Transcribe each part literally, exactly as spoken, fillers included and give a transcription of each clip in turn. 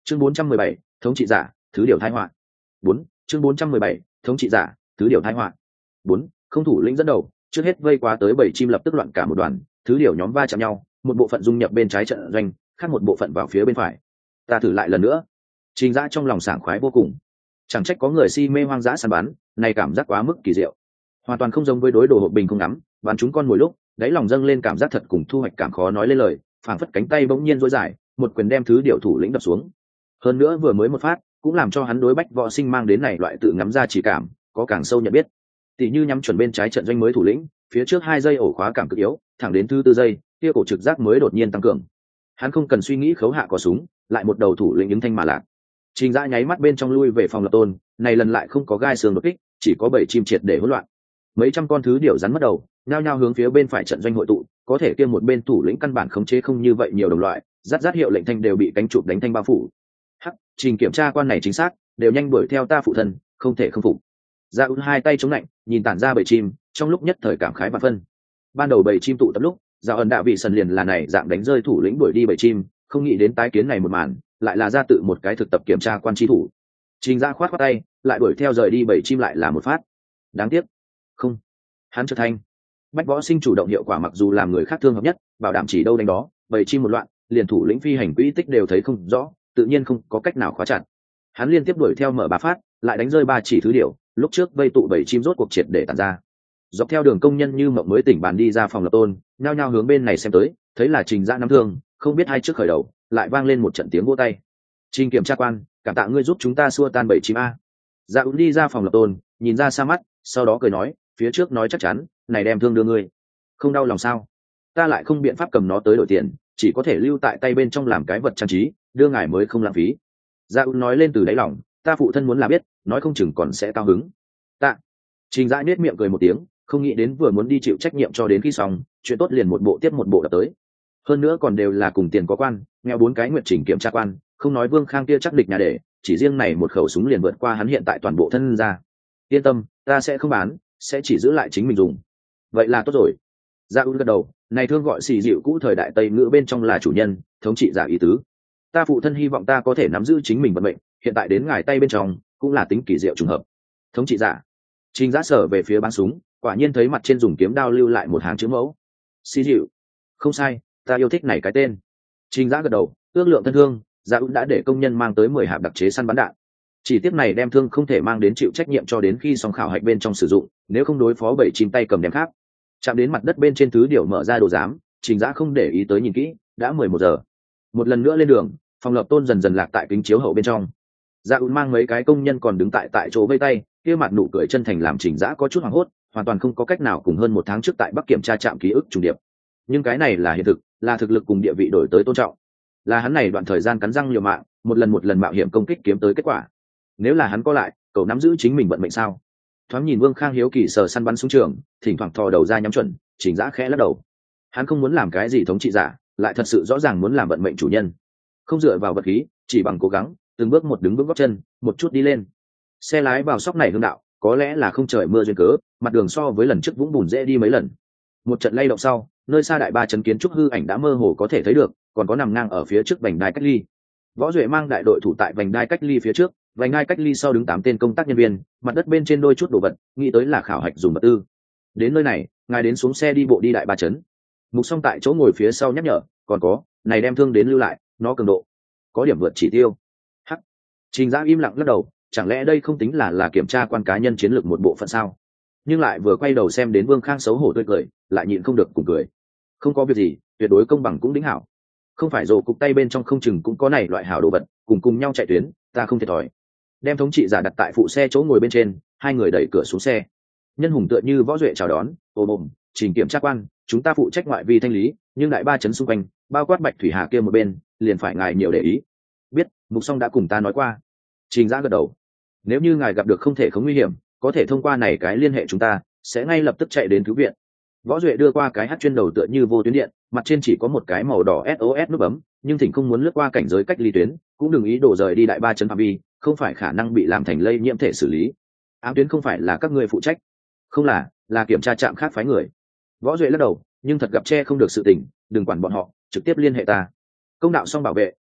chương bốn trăm mười bảy thống trị giả thứ điều thái họa bốn chương bốn trăm mười bảy thống trị giả thứ điều thái họa bốn không thủ lĩnh dẫn đầu trước hết vây quá tới bảy chim lập tức loạn cả một đoàn, thứ điều nhóm va chạm nhau, một bộ phận dung nhập bên trái trận doanh, khác một bộ phận vào phía bên phải. Ta thử lại lần nữa. Trình Dã trong lòng sảng khoái vô cùng. Chẳng trách có người si mê hoang dã săn bắn, này cảm giác quá mức kỳ diệu, hoàn toàn không giống với đối đồ hộp bình không ngắm bắn chúng con mồi lúc đáy lòng dâng lên cảm giác thật cùng thu hoạch cảm khó nói lên lời, phảng phất cánh tay bỗng nhiên duỗi dài, một quyền đem thứ điều thủ lĩnh đập xuống. Hơn nữa vừa mới một phát cũng làm cho hắn đối bách võ sinh mang đến này loại tự ngắm ra chỉ cảm có càng sâu nhận biết. Tỷ như nhắm chuẩn bên trái trận doanh mới thủ lĩnh, phía trước hai giây ổ khóa cảm cực yếu, thẳng đến thứ tư giây kia cổ trực giác mới đột nhiên tăng cường. Hắn không cần suy nghĩ khấu hạ cò súng, lại một đầu thủ lĩnh ứng thanh mà lạc. Trình Dã nháy mắt bên trong lui về phòng lập tôn, này lần lại không có gai xương đột kích, chỉ có bảy chim triệt để hỗn loạn. Mấy trăm con thứ điểu rắn mất đầu, nhao nhao hướng phía bên phải trận doanh hội tụ, có thể kia một bên thủ lĩnh căn bản khống chế không như vậy nhiều đồng loại, rát rát hiệu lệnh thanh đều bị cánh chụp đánh thanh bao phủ. Hắc, trình kiểm tra quan này chính xác, đều nhanh đuổi theo ta phụ thân, không thể không phục. Dạ ún hai tay chống lạnh, nhìn tản ra bầy chim, trong lúc nhất thời cảm khái và phân. Ban đầu bầy chim tụ tập lúc, Dạ ẩn đạo vị sần liền là này dạng đánh rơi thủ lĩnh đuổi đi bầy chim, không nghĩ đến tái kiến này một màn, lại là ra tự một cái thực tập kiểm tra quan tri thủ. Trình Dã khoát khoát tay, lại đuổi theo rời đi bầy chim lại là một phát. Đáng tiếc, không, hắn trở thành bách võ sinh chủ động hiệu quả mặc dù làm người khác thương hợp nhất, bảo đảm chỉ đâu đánh đó, bầy chim một loạn, liền thủ lĩnh phi hành quỹ tích đều thấy không rõ, tự nhiên không có cách nào khóa chặt. Hắn liên tiếp đuổi theo mở ba phát, lại đánh rơi ba chỉ thứ điều, lúc trước vây tụ bảy chim rốt cuộc triệt để tản ra. Dọc theo đường công nhân như mộng mới tỉnh bàn đi ra phòng lập tôn, nhao nhao hướng bên này xem tới, thấy là Trình Dã nắm thương, không biết hai trước khởi đầu, lại vang lên một trận tiếng vỗ tay. Trình kiểm tra quan, cảm tạ ngươi giúp chúng ta xua tan bảy chim a. Dạ ún đi ra phòng lập tôn, nhìn ra xa mắt, sau đó cười nói, phía trước nói chắc chắn, này đem thương đưa ngươi, không đau lòng sao? Ta lại không biện pháp cầm nó tới đổi tiền, chỉ có thể lưu tại tay bên trong làm cái vật trang trí, đưa ngài mới không lãng phí. Dạ ún nói lên từ đáy lòng, ta phụ thân muốn là biết, nói không chừng còn sẽ cao hứng. Tạ. Trình Dã nết miệng cười một tiếng, không nghĩ đến vừa muốn đi chịu trách nhiệm cho đến khi xong, chuyện tốt liền một bộ tiếp một bộ đập tới. Hơn nữa còn đều là cùng tiền có quan, nghèo bốn cái nguyện trình kiểm tra quan, không nói Vương Khang kia chắc địch nhà để, chỉ riêng này một khẩu súng liền vượt qua hắn hiện tại toàn bộ thân ra. Yên tâm, ta sẽ không bán, sẽ chỉ giữ lại chính mình dùng. Vậy là tốt rồi. Dạ ún gật đầu, này thương gọi xì dịu cũ thời đại Tây ngữ bên trong là chủ nhân, thống trị giả ý tứ. Ta phụ thân hy vọng ta có thể nắm giữ chính mình vận mệnh, hiện tại đến ngài tay bên trong cũng là tính kỳ diệu trùng hợp. Thống trị giả. Trình Dã sở về phía bắn súng, quả nhiên thấy mặt trên dùng kiếm đao lưu lại một hàng chữ mẫu. Xì dịu. Không sai, ta yêu thích này cái tên. Trình Dã gật đầu, ước lượng thân thương, Dạ ún đã để công nhân mang tới mười hạp đặc chế săn bắn đạn. Chỉ tiếc này đem thương không thể mang đến chịu trách nhiệm cho đến khi xong khảo hạch bên trong sử dụng, nếu không đối phó bảy chim tay cầm đem khác. Chạm đến mặt đất bên trên thứ điều mở ra đồ giám, Trình Dã không để ý tới nhìn kỹ, đã mười một giờ. Một lần nữa lên đường, phòng lập tôn dần dần lạc tại kính chiếu hậu bên trong. Dạ ún mang mấy cái công nhân còn đứng tại tại chỗ vây tay, kia mặt nụ cười chân thành làm Trình Dã có chút hoảng hốt, hoàn toàn không có cách nào cùng hơn một tháng trước tại Bắc kiểm tra trạm ký ức trùng điệp. Nhưng cái này là hiện thực, là thực lực cùng địa vị đổi tới tôn trọng, là hắn này đoạn thời gian cắn răng liều mạng, một lần một lần mạo hiểm công kích kiếm tới kết quả. Nếu là hắn có lại, cậu nắm giữ chính mình vận mệnh sao? Thoáng nhìn Vương Khang hiếu kỳ sờ săn bắn súng trường, thỉnh thoảng thò đầu ra nhắm chuẩn, Trình Dã khẽ lắc đầu. Hắn không muốn làm cái gì thống trị giả, lại thật sự rõ ràng muốn làm vận mệnh chủ nhân. Không dựa vào vật khí, chỉ bằng cố gắng, từng bước một đứng bước gót chân, một chút đi lên. Xe lái vào sóc này hương đạo, có lẽ là không trời mưa duyên cớ, mặt đường so với lần trước vũng bùn dễ đi mấy lần. Một trận lay động sau, nơi xa đại ba chấn kiến trúc hư ảnh đã mơ hồ có thể thấy được, còn có nằm ngang ở phía trước vành đai cách ly. Võ Duệ mang đại đội thủ tại vành đai cách ly phía trước, vành đai cách ly sau đứng tám tên công tác nhân viên, mặt đất bên trên đôi chút đồ vật, nghĩ tới là khảo hạch dùng vật tư. Đến nơi này, ngài đến xuống xe đi bộ đi đại ba chấn. Mục Song tại chỗ ngồi phía sau nhắc nhở, còn có, này đem thương đến lưu lại, nó cường độ có điểm vượt chỉ tiêu. Hắc. Trình Dã im lặng lắc đầu, chẳng lẽ đây không tính là là kiểm tra quan cá nhân chiến lược một bộ phận sao? Nhưng lại vừa quay đầu xem đến Vương Khang xấu hổ tươi cười, lại nhịn không được cùng cười. Không có việc gì, tuyệt đối công bằng cũng đính hảo. Không phải rồ cục tay bên trong không chừng cũng có này loại hảo đồ vật, cùng cùng nhau chạy tuyến, ta không thiệt thòi. Đem thống trị giả đặt tại phụ xe chỗ ngồi bên trên, hai người đẩy cửa xuống xe. Nhân hùng tựa như Võ Duệ chào đón, ôm ôm, Trình kiểm tra quan, chúng ta phụ trách ngoại vi thanh lý, nhưng đại ba chấn xung quanh, bao quát Bạch Thủy Hà kia một bên, liền phải ngài nhiều để ý. Biết, Mục Song đã cùng ta nói qua. Trình Dã gật đầu. Nếu như ngài gặp được không thể không nguy hiểm, có thể thông qua này cái liên hệ chúng ta, sẽ ngay lập tức chạy đến cứu viện. Võ Duệ đưa qua cái hát chuyên đầu tựa như vô tuyến điện, mặt trên chỉ có một cái màu đỏ ét o ét nút bấm, nhưng thỉnh không muốn lướt qua cảnh giới cách ly tuyến, cũng đừng ý đồ rời đi đại ba chấn phạm vi, không phải khả năng bị làm thành lây nhiễm thể xử lý. Ám tuyến không phải là các ngươi phụ trách, không là, là kiểm tra trạm khác phái người. Võ Duệ lắc đầu, nhưng thật gặp che không được sự tình, đừng quản bọn họ, trực tiếp liên hệ ta. Công đạo xong bảo vệ,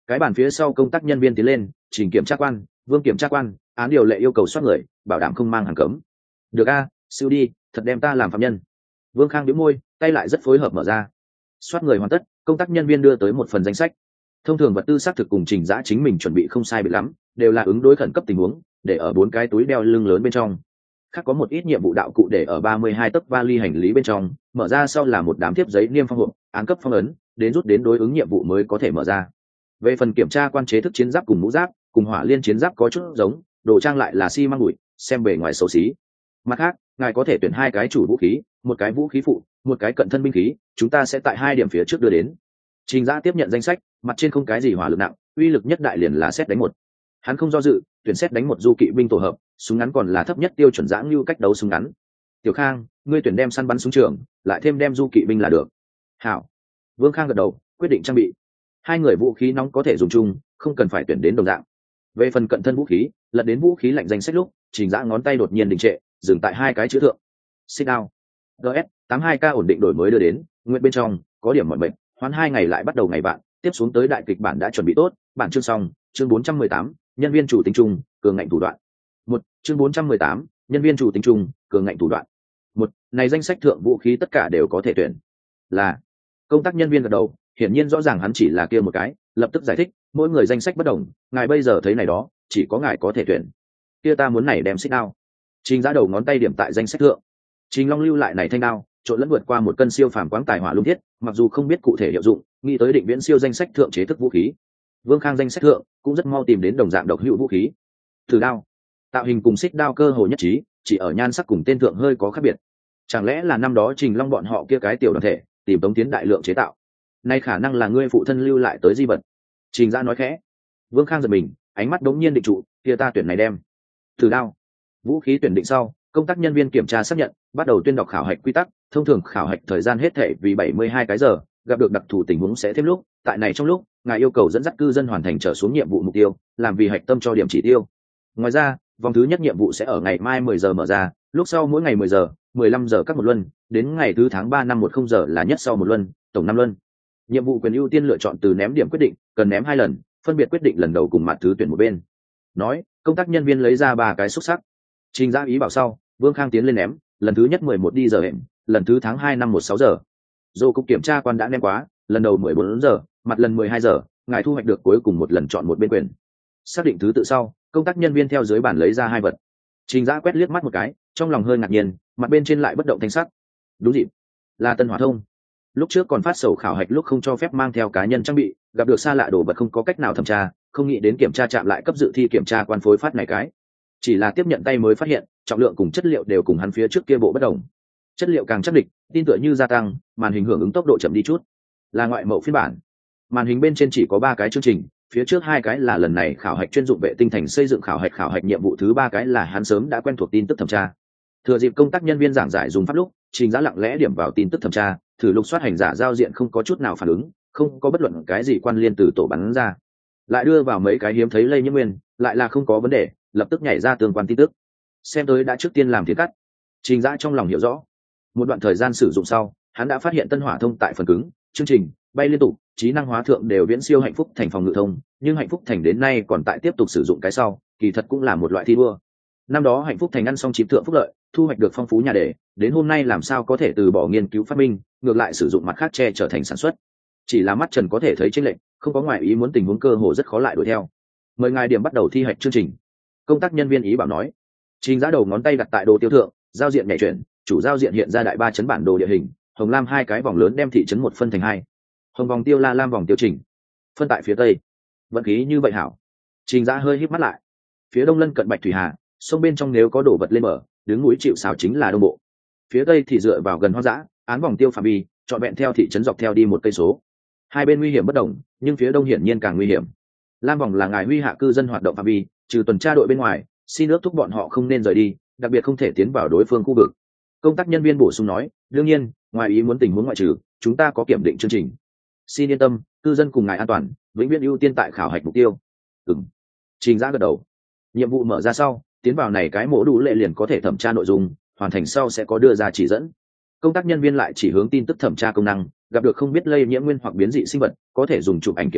Cái bàn phía sau công tác nhân viên tiến lên, Trình kiểm tra quan, Vương kiểm tra quan, án điều lệ yêu cầu soát người, bảo đảm không mang hàng cấm. Được a, siêu đi, thật đem ta làm phạm nhân. Vương Khang nhếch môi, tay lại rất phối hợp mở ra. Soát người hoàn tất, công tác nhân viên đưa tới một phần danh sách. Thông thường vật tư xác thực cùng Trình Dã chính mình chuẩn bị không sai biệt lắm, đều là ứng đối khẩn cấp tình huống, để ở bốn cái túi đeo lưng lớn bên trong. Khác có một ít nhiệm vụ đạo cụ để ở ba mươi hai tấc vali hành lý bên trong, mở ra sau là một đám thiếp giấy niêm phong hộp, án cấp phong ấn, đến rút đến đối ứng nhiệm vụ mới có thể mở ra. Về phần kiểm tra quan chế thức chiến giáp cùng mũ giáp, cùng hỏa liên chiến giáp có chút giống, đồ trang lại là xi măng bụi, xem bề ngoài xấu xí. Mặt khác, ngài có thể tuyển hai cái chủ vũ khí, một cái vũ khí phụ, một cái cận thân binh khí, chúng ta sẽ tại hai điểm phía trước đưa đến. Trình Dã tiếp nhận danh sách, mặt trên không cái gì hỏa lực nặng, uy lực nhất đại liền là xét đánh một. Hắn không do dự, tuyển xét đánh một du kỵ binh tổ hợp, súng ngắn còn là thấp nhất tiêu chuẩn Dã Ngưu cách đấu súng ngắn. Tiểu Khang, ngươi tuyển đem săn bắn súng trường, lại thêm đem du kỵ binh là được. Hảo. Vương Khang gật đầu, quyết định trang bị. Hai người vũ khí nóng có thể dùng chung, không cần phải tuyển đến đồng dạng. Về phần cận thân vũ khí, lật đến vũ khí lạnh danh sách lúc, Trình Dã ngón tay đột nhiên đình trệ, dừng tại hai cái chữ thượng. Sit down. gs tám mươi hai k ổn định đổi mới đưa đến, nguyện bên trong có điểm mọi bệnh, hoãn hai ngày lại bắt đầu ngày bạn, tiếp xuống tới đại kịch bản đã chuẩn bị tốt, bản chương xong, chương bốn trăm mười tám, nhân viên chủ tính chung, cường ngạnh thủ đoạn. Một, chương bốn trăm mười tám, nhân viên chủ tính chung, cường ngạnh thủ đoạn. Một, này danh sách thượng vũ khí tất cả đều có thể tuyển. Là công tác nhân viên gật đầu, hiển nhiên rõ ràng hắn chỉ là kia một cái, lập tức giải thích, mỗi người danh sách bất đồng, ngài bây giờ thấy này đó, chỉ có ngài có thể tuyển. Kia ta muốn này đem xích đao. Trình Dã đầu ngón tay điểm tại danh sách thượng. Trình Long lưu lại này thanh đao, trộn lẫn vượt qua một cân siêu phàm quáng tài hỏa lung thiết, mặc dù không biết cụ thể hiệu dụng, nghĩ tới định viễn siêu danh sách thượng chế thức vũ khí. Vương Khang danh sách thượng cũng rất mau tìm đến đồng dạng độc hữu vũ khí. Thử đao, tạo hình cùng xích đao cơ hồ nhất trí, chỉ ở nhan sắc cùng tên thượng hơi có khác biệt. Chẳng lẽ là năm đó Trình Long bọn họ kia cái tiểu đoàn thể tìm Tống Tiến đại lượng chế tạo? Nay khả năng là ngươi phụ thân lưu lại tới di vật. Trình Dã nói khẽ. Vương Khang giật mình, ánh mắt đống nhiên định trụ, kia ta tuyển này đem. Thử đao. Vũ khí tuyển định sau, công tác nhân viên kiểm tra xác nhận, bắt đầu tuyên đọc khảo hạch quy tắc. Thông thường khảo hạch thời gian hết thể vì bảy mươi hai cái giờ, gặp được đặc thù tình huống sẽ thêm lúc. Tại này trong lúc, ngài yêu cầu dẫn dắt cư dân hoàn thành trở xuống nhiệm vụ mục tiêu, làm vì hạch tâm cho điểm chỉ tiêu. Ngoài ra, vòng thứ nhất nhiệm vụ sẽ ở ngày mai mười giờ mở ra, lúc sau mỗi ngày mười giờ, mười lăm giờ các một luân, đến ngày thứ tháng ba năm một không giờ là nhất sau một luân, tổng năm luân. Nhiệm vụ quyền ưu tiên lựa chọn từ ném điểm quyết định, cần ném hai lần, phân biệt quyết định lần đầu cùng mặt thứ tuyển một bên. Nói, công tác nhân viên lấy ra ba cái xúc sắc. Trình Dã ý bảo sau, Vương Khang tiến lên ném, lần thứ nhất mười một đi giờ hẹn, lần thứ tháng hai năm một sáu giờ. Dô cục kiểm tra quan đã ném quá, lần đầu mười bốn giờ, mặt lần mười hai giờ, ngài thu hoạch được cuối cùng một lần chọn một bên quyền. Xác định thứ tự sau, công tác nhân viên theo dưới bàn lấy ra hai vật. Trình Dã quét liếc mắt một cái, trong lòng hơi ngạc nhiên, mặt bên trên lại bất động thanh sắc. Đúng dịp, là tân hỏa thông. Lúc trước còn phát sầu khảo hạch lúc không cho phép mang theo cá nhân trang bị, gặp được xa lạ đồ vật không có cách nào thẩm tra, không nghĩ đến kiểm tra trạm lại cấp dự thi kiểm tra quan phối phát này cái. Chỉ là tiếp nhận tay mới phát hiện, trọng lượng cùng chất liệu đều cùng hắn phía trước kia bộ bất đồng. Chất liệu càng chắc địch, tin tựa như gia tăng, màn hình hưởng ứng tốc độ chậm đi chút. Là ngoại mẫu phiên bản. Màn hình bên trên chỉ có ba cái chương trình, phía trước hai cái là lần này khảo hạch chuyên dụng vệ tinh thành xây dựng khảo hạch khảo hạch nhiệm vụ thứ ba cái là hắn sớm đã quen thuộc tin tức thẩm tra. Thừa dịp công tác nhân viên giảng giải dùng pháp lúc, Trình Dã lặng lẽ điểm vào tin tức thẩm tra, thử lục soát hành giả giao diện không có chút nào phản ứng, không có bất luận cái gì quan liên từ tổ bắn ra. Lại đưa vào mấy cái hiếm thấy lây nhiễm nguyên, lại là không có vấn đề, lập tức nhảy ra tương quan tin tức. Xem tới đã trước tiên làm thiệt cắt. Trình Dã trong lòng hiểu rõ. Một đoạn thời gian sử dụng sau, hắn đã phát hiện tân hỏa thông tại phần cứng, chương trình, bay liên tục, trí năng hóa thượng đều viễn siêu hạnh phúc thành phòng ngự thông, nhưng hạnh phúc thành đến nay còn tại tiếp tục sử dụng cái sau, kỳ thật cũng là một loại thi đua. Năm đó hạnh phúc thành ăn xong chìm thượng phúc lợi, thu hoạch được phong phú nhà đề, đến hôm nay làm sao có thể từ bỏ nghiên cứu phát minh, ngược lại sử dụng mặt khác che trở thành sản xuất. Chỉ là mắt trần có thể thấy chênh lệch, không có ngoại ý muốn tình huống cơ hồ rất khó lại đuổi theo. Mời ngài điểm bắt đầu thi hạch chương trình. Công tác nhân viên ý bảo nói. Trình Dã đầu ngón tay đặt tại đồ tiêu thượng, giao diện nhảy chuyển, chủ giao diện hiện ra đại ba chấn bản đồ địa hình, hồng lam hai cái vòng lớn đem thị trấn một phân thành hai. Hồng vòng tiêu la lam vòng tiêu chỉnh, phân tại phía tây. Vận khí như vậy hảo. Trình Dã hơi híp mắt lại. Phía đông lân cận Bạch Thủy Hà, sông bên trong nếu có đổ vật lên mở, đứng núi chịu sào chính là đông bộ. Phía tây thì dựa vào gần hoang dã, án vòng tiêu phạm vi, chọn vẹn theo thị trấn dọc theo đi một cây số. Hai bên nguy hiểm bất đồng, nhưng phía đông hiển nhiên càng nguy hiểm. Lam vòng là ngài huy hạ cư dân hoạt động phạm vi, trừ tuần tra đội bên ngoài, xin ước thúc bọn họ không nên rời đi, đặc biệt không thể tiến vào đối phương khu vực. Công tác nhân viên bổ sung nói, đương nhiên, ngoài ý muốn tình huống ngoại trừ, chúng ta có kiểm định chương trình. Xin yên tâm, cư dân cùng ngài an toàn, vĩnh viễn ưu tiên tại khảo hạch mục tiêu. Ừm. Trình Dã gật đầu. Nhiệm vụ mở ra sau, tiến vào này cái mổ đủ lệ liền có thể thẩm tra nội dung, hoàn thành sau sẽ có đưa ra chỉ dẫn. Công tác nhân viên lại chỉ hướng tin tức thẩm tra công năng, gặp được không biết lây nhiễm nguyên hoặc biến dị sinh vật, có thể dùng chụp ảnh kiểm tra,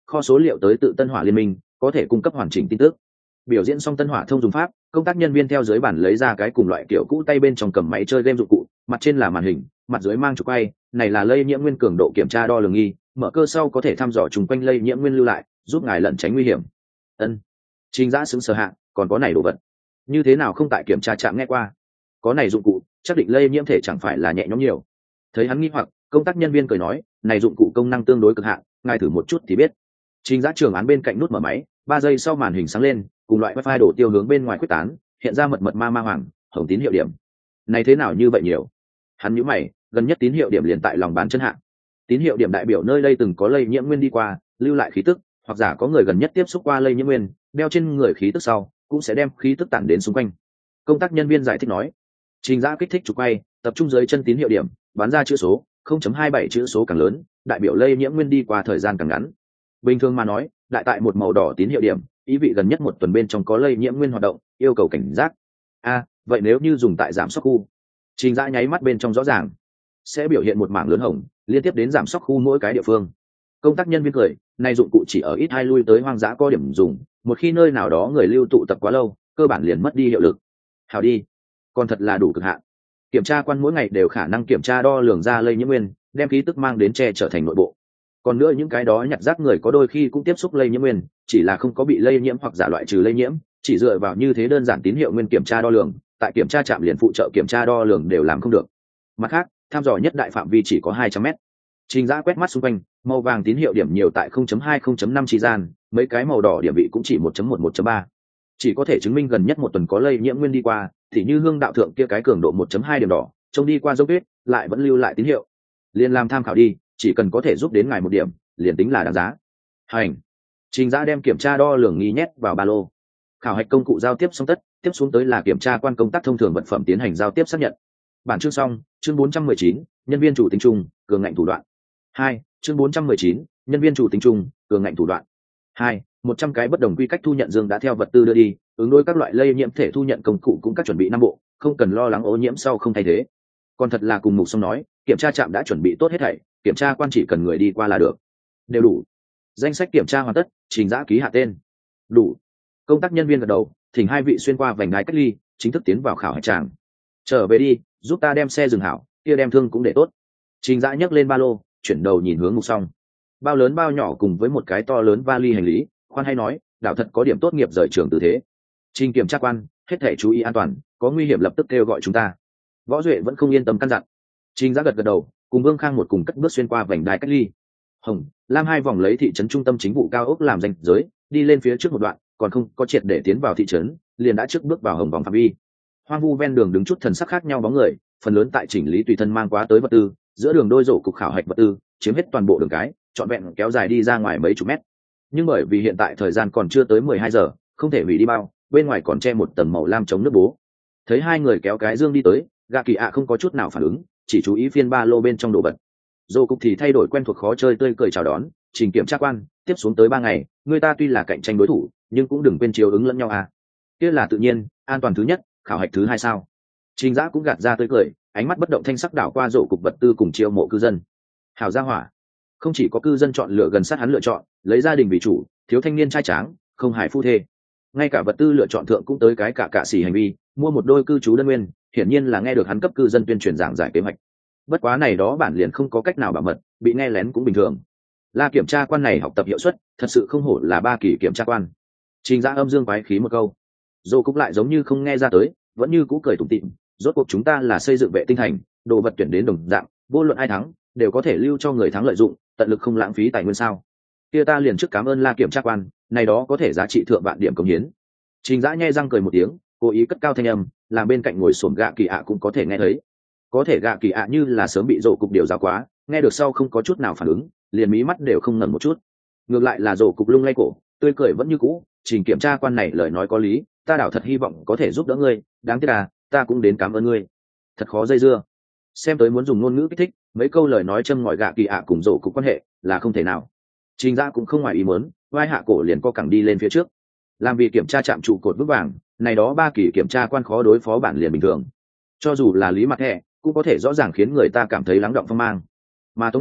kho số liệu tới tự Tân Hỏa Liên minh, có thể cung cấp hoàn chỉnh tin tức. Biểu diễn xong Tân Hỏa thông dùng pháp, công tác nhân viên theo dưới bản lấy ra cái cùng loại kiểu cũ tay bên trong cầm máy chơi game dụng cụ, mặt trên là màn hình, mặt dưới mang trục quay, này là lây nhiễm nguyên cường độ kiểm tra đo lường nghi, mở cơ sau có thể thăm dò chung quanh lây nhiễm nguyên lưu lại, giúp ngài lẩn tránh nguy hiểm. Ân. Trình Dã sững sờ hạ, còn có này đồ vật. Như thế nào không tại kiểm tra trạm nghe qua? Có này dụng cụ, chắc định lây nhiễm thể chẳng phải là nhẹ nhõm nhiều. Thấy hắn nghi hoặc, công tác nhân viên cười nói, này dụng cụ công năng tương đối cực hạn, ngài thử một chút thì biết. Trình Dã trường án bên cạnh nút mở máy, ba giây sau màn hình sáng lên, cùng loại wifi đổ tiêu hướng bên ngoài quyết tán, hiện ra mật mật ma ma hoàng, hồng tín hiệu điểm. Này thế nào như vậy nhiều? Hắn nhíu mày, gần nhất tín hiệu điểm liền tại lòng bàn chân hạ. Tín hiệu điểm đại biểu nơi đây từng có lây nhiễm nguyên đi qua, lưu lại khí tức, hoặc giả có người gần nhất tiếp xúc qua lây nhiễm nguyên, đeo trên người khí tức sau, cũng sẽ đem khí tức tản đến xung quanh. Công tác nhân viên giải thích nói. Trình Dã kích thích trục quay, tập trung dưới chân tín hiệu điểm, bắn ra chữ số không chấm hai bảy chữ số càng lớn, đại biểu lây nhiễm nguyên đi qua thời gian càng ngắn. Bình thường mà nói, đại tại một màu đỏ tín hiệu điểm, ý vị gần nhất một tuần bên trong có lây nhiễm nguyên hoạt động, yêu cầu cảnh giác. A, vậy nếu như dùng tại giảm sóc khu, Trình Dã nháy mắt bên trong rõ ràng, sẽ biểu hiện một mảng lớn hồng, liên tiếp đến giảm sóc khu mỗi cái địa phương. Công tác nhân viên cười, này dụng cụ chỉ ở ít hai lui tới hoang dã có điểm dùng, một khi nơi nào đó người lưu tụ tập quá lâu, cơ bản liền mất đi hiệu lực. Hảo đi, còn thật là đủ cực hạn. Kiểm tra quan mỗi ngày đều khả năng kiểm tra đo lường ra lây nhiễm nguyên, đem khí tức mang đến che trở thành nội bộ. Còn nữa những cái đó nhặt rác người có đôi khi cũng tiếp xúc lây nhiễm nguyên, chỉ là không có bị lây nhiễm hoặc giả loại trừ lây nhiễm, chỉ dựa vào như thế đơn giản tín hiệu nguyên kiểm tra đo lường, tại kiểm tra trạm liền phụ trợ kiểm tra đo lường đều làm không được. Mặt khác, tham dò nhất đại phạm vi chỉ có hai trăm mét. Trình Dã quét mắt xung quanh, màu vàng tín hiệu điểm nhiều tại không chấm hai không chấm năm chi gian, mấy cái màu đỏ điểm vị cũng chỉ một chấm một một chấm ba. Chỉ có thể chứng minh gần nhất một tuần có lây nhiễm nguyên đi qua, thì như hương đạo thượng kia cái cường độ một chấm hai điểm đỏ, trông đi qua dấu vết, lại vẫn lưu lại tín hiệu. Liên làm tham khảo đi, chỉ cần có thể giúp đến ngài một điểm, liền tính là đáng giá. Hành. Trình Dã đem kiểm tra đo lường nghi nhét vào ba lô. Khảo hạch công cụ giao tiếp xong tất, tiếp xuống tới là kiểm tra quan công tác thông thường vật phẩm tiến hành giao tiếp xác nhận. Bản chương xong, chương bốn trăm mười chín, nhân viên chủ tính chung, cường ngạnh thủ đoạn. Hai, chương bốn trăm mười chín, nhân viên chủ tính chung, cường ngạnh thủ đoạn. Hai, một trăm cái bất đồng quy cách thu nhận dương đã theo vật tư đưa đi, ứng đối các loại lây nhiễm thể thu nhận công cụ cũng các chuẩn bị năm bộ, không cần lo lắng ô nhiễm sau không thay thế. Còn thật là cùng Mục Song nói, kiểm tra trạm đã chuẩn bị tốt hết thảy, kiểm tra quan chỉ cần người đi qua là được. Đều đủ. Danh sách kiểm tra hoàn tất, Trình Dã ký hạ tên. Đủ. Công tác nhân viên gật đầu, thỉnh hai vị xuyên qua vành đai cách ly, chính thức tiến vào khảo hạch tràng. Trở về đi, giúp ta đem xe dừng hảo, kia đem thương cũng để tốt. Trình Dã nhấc lên ba lô, chuyển đầu nhìn hướng Mục Song. Bao lớn bao nhỏ cùng với một cái to lớn vali hành lý, khoan hay nói, đảo thật có điểm tốt nghiệp rời trường tư thế. Trình kiểm tra quan, hết thể chú ý an toàn, có nguy hiểm lập tức kêu gọi chúng ta. Võ Duệ vẫn không yên tâm căn dặn. Trình Dã gật gật đầu, cùng Vương Khang một cùng cất bước xuyên qua vành đai cách ly. Hồng, Lam hai vòng lấy thị trấn trung tâm chính vụ cao ốc làm danh giới, đi lên phía trước một đoạn, còn không có triệt để tiến vào thị trấn, liền đã trước bước vào hồng vòng phạm vi. Hoang vu ven đường đứng chút thần sắc khác nhau bóng người, phần lớn tại chỉnh lý tùy thân mang quá tới vật tư, giữa đường đôi rổ cục khảo hạch vật tư, chiếm hết toàn bộ đường cái, trọn vẹn kéo dài đi ra ngoài mấy chục mét. Nhưng bởi vì hiện tại thời gian còn chưa tới mười hai giờ, không thể hủy đi bao, bên ngoài còn che một tầng màu lam chống nước bố. Thấy hai người kéo cái dương đi tới, Gà Kỳ ạ không có chút nào phản ứng, chỉ chú ý phiên ba lô bên trong đồ vật. Rổ cục thì thay đổi quen thuộc khó chơi tươi cười chào đón, Trình kiểm tra quan, tiếp xuống tới ba ngày, người ta tuy là cạnh tranh đối thủ, nhưng cũng đừng quên chiếu ứng lẫn nhau à. Kia là tự nhiên, an toàn thứ nhất, khảo hạch thứ hai sao? Trình Dã cũng gạt ra tươi cười, ánh mắt bất động thanh sắc đảo qua rổ cục vật tư cùng chiêu mộ cư dân. Hảo gia hỏa, không chỉ có cư dân chọn lựa gần sát hắn lựa chọn, lấy gia đình vì chủ, thiếu thanh niên trai tráng, không hài phu thê. Ngay cả vật tư lựa chọn thượng cũng tới cái cả cạ xỉ hành vi, mua một đôi cư trú đơn nguyên, hiển nhiên là nghe được hắn cấp cư dân tuyên truyền giảng giải kế hoạch. Bất quá này đó bản liền không có cách nào bảo mật, bị nghe lén cũng bình thường. La kiểm tra quan này học tập hiệu suất, thật sự không hổ là ba kỳ kiểm tra quan. Trình Dã âm dương quái khí một câu, Dô cũng lại giống như không nghe ra tới, vẫn như cũ cười tủm tỉm, rốt cuộc chúng ta là xây dựng vệ tinh thành, đồ vật tuyển đến đồng dạng, vô luận ai thắng, đều có thể lưu cho người thắng lợi dụng, tận lực không lãng phí tài nguyên sao? Kia ta liền trước cảm ơn La kiểm tra quan, này đó có thể giá trị thượng vạn điểm công hiến. Trình Dã nhe răng cười một tiếng, cố ý cất cao thanh âm, làm bên cạnh ngồi xổm Gạ Kỳ ạ cũng có thể nghe thấy. Có thể Gạ Kỳ ạ như là sớm bị rổ cục điều giáo quá, nghe được sau không có chút nào phản ứng, liền mí mắt đều không ngẩng một chút. Ngược lại là rổ cục lung lay cổ, tươi cười vẫn như cũ, Trình kiểm tra quan này lời nói có lý, ta đảo thật hy vọng có thể giúp đỡ ngươi, đáng tiếc là ta cũng đến cảm ơn ngươi. Thật khó dây dưa. Xem tới muốn dùng ngôn ngữ kích thích, mấy câu lời nói châm ngòi Gạ Kỳ ạ cùng rổ cục quan hệ là không thể nào. Trình Dã cũng không ngoài ý muốn, vai hạ cổ liền co cẳng đi lên phía trước. Làm vì kiểm tra chạm trụ cột vững vàng, này đó ba kỳ kiểm tra quan khó đối phó bản liền bình thường. Cho dù là Lý Mặt Thẻ, cũng có thể rõ ràng khiến người ta cảm thấy lắng động phong mang. Mà Tống Hải,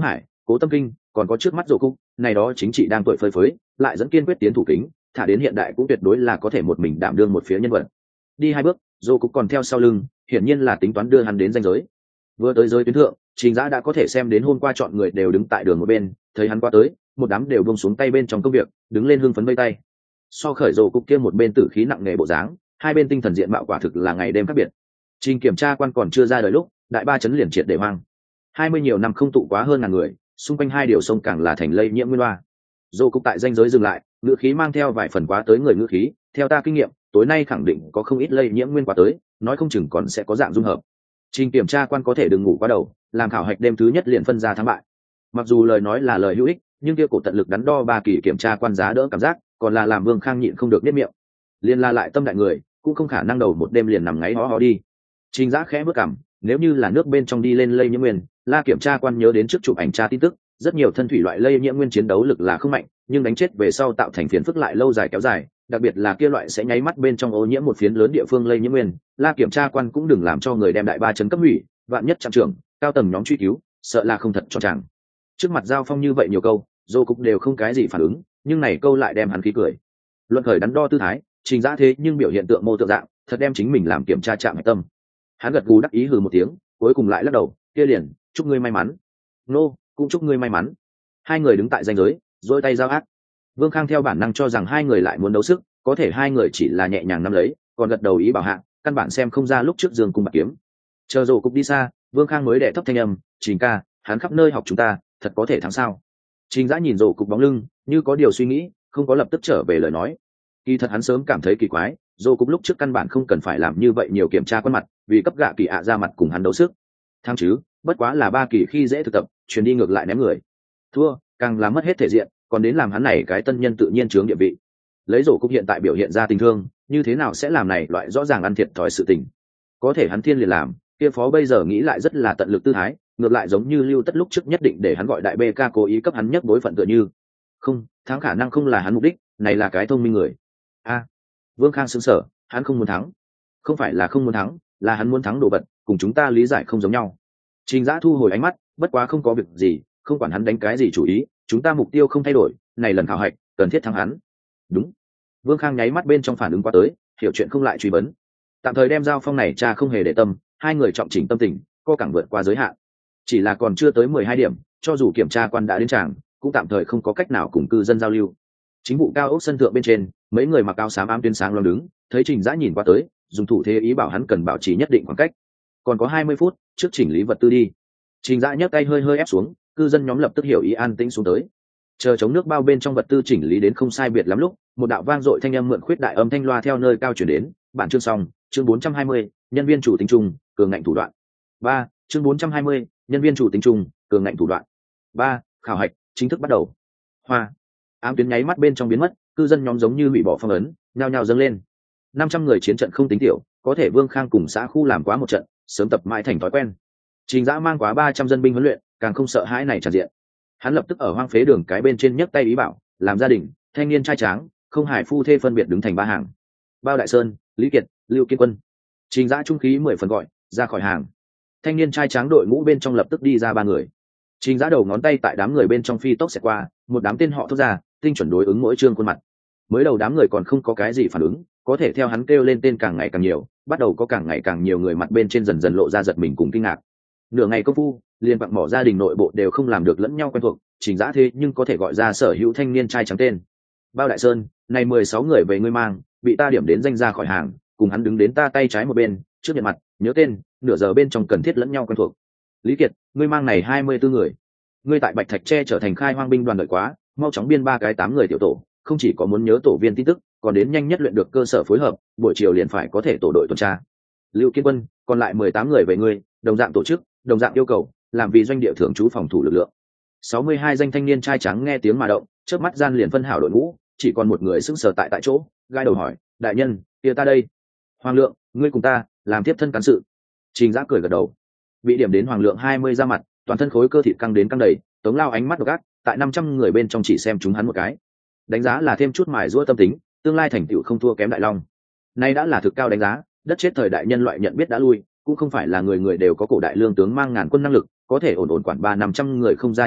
Cố Tâm Kinh, còn có trước mắt Rồ Cúc, này đó chính trị đang tuổi phơi phới, lại dẫn kiên quyết tiến thủ kính, thả đến hiện đại cũng tuyệt đối là có thể một mình đảm đương một phía nhân vật. Đi hai bước, Rồ Cúc còn theo sau lưng, hiển nhiên là tính toán đưa hắn đến ranh giới. Vừa tới giới tuyến thượng, Trình Dã đã có thể xem đến hôm qua chọn người đều đứng tại đường một bên, thấy hắn qua tới, một đám đều buông xuống tay bên trong công việc, đứng lên hưng phấn vây tay. So khởi Rồ Cúc kia một bên tử khí nặng nề bộ dáng, hai bên tinh thần diện mạo quả thực là ngày đêm khác biệt. Trình kiểm tra quan còn chưa ra đời lúc, đại ba chấn liền triệt để hoang. Hai mươi nhiều năm không tụ quá hơn ngàn người, xung quanh hai điều sông càng là thành lây nhiễm nguyên loa. Rồ Cúc tại danh giới dừng lại, ngữ khí mang theo vài phần quá tới người ngữ khí, theo ta kinh nghiệm, tối nay khẳng định có không ít lây nhiễm nguyên quá tới, nói không chừng còn sẽ có dạng dung hợp. Trình kiểm tra quan có thể đừng ngủ quá đầu, làm khảo hạch đêm thứ nhất liền phân ra thắng bại. Mặc dù lời nói là lời hữu ích, nhưng kia cổ tận lực đắn đo ba kỳ kiểm tra quan giá đỡ cảm giác, còn là làm Vương Khang nhịn không được biết miệng. Liên la lại tâm đại người, cũng không khả năng đầu một đêm liền nằm ngáy hó hó đi. Trình Dã khẽ bước cằm, nếu như là nước bên trong đi lên lây nhiễm nguyên, la kiểm tra quan nhớ đến trước chụp ảnh tra tin tức, rất nhiều thân thủy loại lây nhiễm nguyên chiến đấu lực là không mạnh, nhưng đánh chết về sau tạo thành phiền phức lại lâu dài kéo dài, đặc biệt là kia loại sẽ nháy mắt bên trong ô nhiễm một phiến lớn địa phương lây nhiễm nguyên, la kiểm tra quan cũng đừng làm cho người đem đại ba chấn cấp hủy, vạn nhất trạm trưởng, cao tầng nhóm truy cứu, sợ là không thật cho chàng. Trước mặt giao phong như vậy nhiều câu, Dô Cục đều không cái gì phản ứng, nhưng này câu lại đem hắn khí cười. Luận khởi đắn đo tư thái, Trình Dã thế nhưng biểu hiện tượng mô tượng dạng, thật đem chính mình làm kiểm tra chạm hạch tâm. Hắn gật gù đắc ý hừ một tiếng, cuối cùng lại lắc đầu, kia liền, chúc ngươi may mắn. Nô, cũng chúc ngươi may mắn. Hai người đứng tại ranh giới, dôi tay giao ác. Vương Khang theo bản năng cho rằng hai người lại muốn đấu sức, có thể hai người chỉ là nhẹ nhàng nắm lấy, còn gật đầu ý bảo hạ, căn bản xem không ra lúc trước giường cùng bạc kiếm. Chờ Dô Cục đi xa, Vương Khang mới đè thấp thanh âm, Trình ca, hắn khắp nơi học chúng ta, thật có thể thắng sao? Trình Dã nhìn Dô Cục bóng lưng, như có điều suy nghĩ, không có lập tức trở về lời nói. Kỳ thật hắn sớm cảm thấy kỳ quái, Dô Cục lúc trước căn bản không cần phải làm như vậy nhiều kiểm tra quan mặt, vì cấp gạ kỳ ạ ra mặt cùng hắn đấu sức. Thắng chứ, bất quá là ba kỳ khi dễ thực tập, chuyển đi ngược lại ném người. Thua, càng làm mất hết thể diện, còn đến làm hắn này cái tân nhân tự nhiên chướng địa vị. Lấy Dô Cục hiện tại biểu hiện ra tình thương, như thế nào sẽ làm này loại rõ ràng ăn thiệt thòi sự tình. Có thể hắn thiên liền làm, kia phó bây giờ nghĩ lại rất là tận lực tư thái, ngược lại giống như Lưu Tất lúc trước nhất định để hắn gọi đại bê ca cố ý cấp hắn nhất bối phận tựa như. Không, thắng khả năng không là hắn mục đích, này là cái thông minh người. A, Vương Khang sững sờ, hắn không muốn thắng. Không phải là không muốn thắng, là hắn muốn thắng đồ vật, cùng chúng ta lý giải không giống nhau. Trình Dã thu hồi ánh mắt, bất quá không có việc gì, không quản hắn đánh cái gì chủ ý, chúng ta mục tiêu không thay đổi, này lần khảo hạch, cần thiết thắng hắn. Đúng. Vương Khang nháy mắt bên trong phản ứng qua tới, hiểu chuyện không lại truy vấn. Tạm thời đem giao phong này cha không hề để tâm, hai người trọng chỉnh tâm tình, co cẳng vượt qua giới hạn. Chỉ là còn chưa tới mười hai điểm, cho dù kiểm tra quan đã đến tràng, cũng tạm thời không có cách nào cùng cư dân giao lưu. Chính vụ cao ốc sân thượng bên trên, mấy người mặc áo xám ám tuyến sáng loang đứng, thấy Trình Dã nhìn qua tới, dùng thủ thế ý bảo hắn cần bảo trì nhất định khoảng cách. Còn có hai mươi phút, trước chỉnh lý vật tư đi. Trình Dã nhấc tay hơi hơi ép xuống, cư dân nhóm lập tức hiểu ý an tĩnh xuống tới. Chờ chống nước bao bên trong vật tư chỉnh lý đến không sai biệt lắm lúc, một đạo vang dội thanh âm mượn khuyết đại âm thanh loa theo nơi cao chuyển đến, bản chương xong, chương bốn trăm hai mươi, nhân viên chủ tính chung, cường ngạnh thủ đoạn. ba, chương bốn trăm hai mươi, nhân viên chủ tính chung, cường ngạnh thủ đoạn. ba, khảo hạch chính thức bắt đầu. Hoa. Ám tuyến nháy mắt bên trong biến mất, cư dân nhóm giống như bị bỏ phong ấn, nhao nhao dâng lên. năm trăm người chiến trận không tính tiểu, có thể Vương Khang cùng xã khu làm quá một trận, sớm tập mãi thành thói quen. Trình Dã mang quá ba trăm dân binh huấn luyện, càng không sợ hãi này tràn diện. Hắn lập tức ở hoang phế đường cái bên trên nhấc tay ý bảo, làm gia đình, thanh niên trai tráng, không hài phu thê phân biệt đứng thành ba hàng. Bao Đại Sơn, Lý Kiệt, Lưu Kiên Quân. Trình Dã trung khí mười phần gọi, ra khỏi hàng. Thanh niên trai tráng đội ngũ bên trong lập tức đi ra ba người. Trình Dã đầu ngón tay tại đám người bên trong phi tốc xẹt qua, một đám tên họ thốt ra, tinh chuẩn đối ứng mỗi trương khuôn mặt. Mới đầu đám người còn không có cái gì phản ứng, có thể theo hắn kêu lên tên càng ngày càng nhiều, bắt đầu có càng ngày càng nhiều người mặt bên trên dần dần lộ ra giật mình cùng kinh ngạc. Nửa ngày công phu, liền vặn bỏ gia đình nội bộ đều không làm được lẫn nhau quen thuộc, Trình Dã thế nhưng có thể gọi ra sở hữu thanh niên trai trắng tên. Bao Đại Sơn, này mười sáu người về ngươi mang, bị ta điểm đến danh ra khỏi hàng, cùng hắn đứng đến ta tay trái một bên, trước nhận mặt, nhớ tên, nửa giờ bên trong cần thiết lẫn nhau quen thuộc. Lý Kiệt, ngươi mang này hai mươi bốn người. Ngươi tại Bạch Thạch Tre trở thành khai hoang binh đoàn đợi quá, mau chóng biên ba cái tám người tiểu tổ, không chỉ có muốn nhớ tổ viên tin tức, còn đến nhanh nhất luyện được cơ sở phối hợp, buổi chiều liền phải có thể tổ đội tuần tra. Lưu Kiên Quân, còn lại mười tám người về ngươi, đồng dạng tổ chức, đồng dạng yêu cầu, làm vì doanh địa thưởng trú phòng thủ lực lượng. sáu mươi hai danh thanh niên trai trắng nghe tiếng mà động, chớp mắt gian liền phân hảo đội ngũ, chỉ còn một người sững sờ tại tại chỗ, gai đầu hỏi, đại nhân, kia ta đây. Hoàng Lượng, ngươi cùng ta, làm tiếp thân cán sự. Trình Dã cười gật đầu. Bị điểm đến Hoàng Lượng hai mươi ra mặt, toàn thân khối cơ thịt căng đến căng đầy, Tống Lao ánh mắt độc ác, tại năm trăm người bên trong chỉ xem chúng hắn một cái. Đánh giá là thêm chút mài giũa tâm tính, tương lai thành tựu không thua kém Đại Long. Nay đã là thực cao đánh giá, đất chết thời đại nhân loại nhận biết đã lui, cũng không phải là người người đều có cổ đại lương tướng mang ngàn quân năng lực, có thể ổn ổn quản ba năm trăm người không ra nhiễu loạn,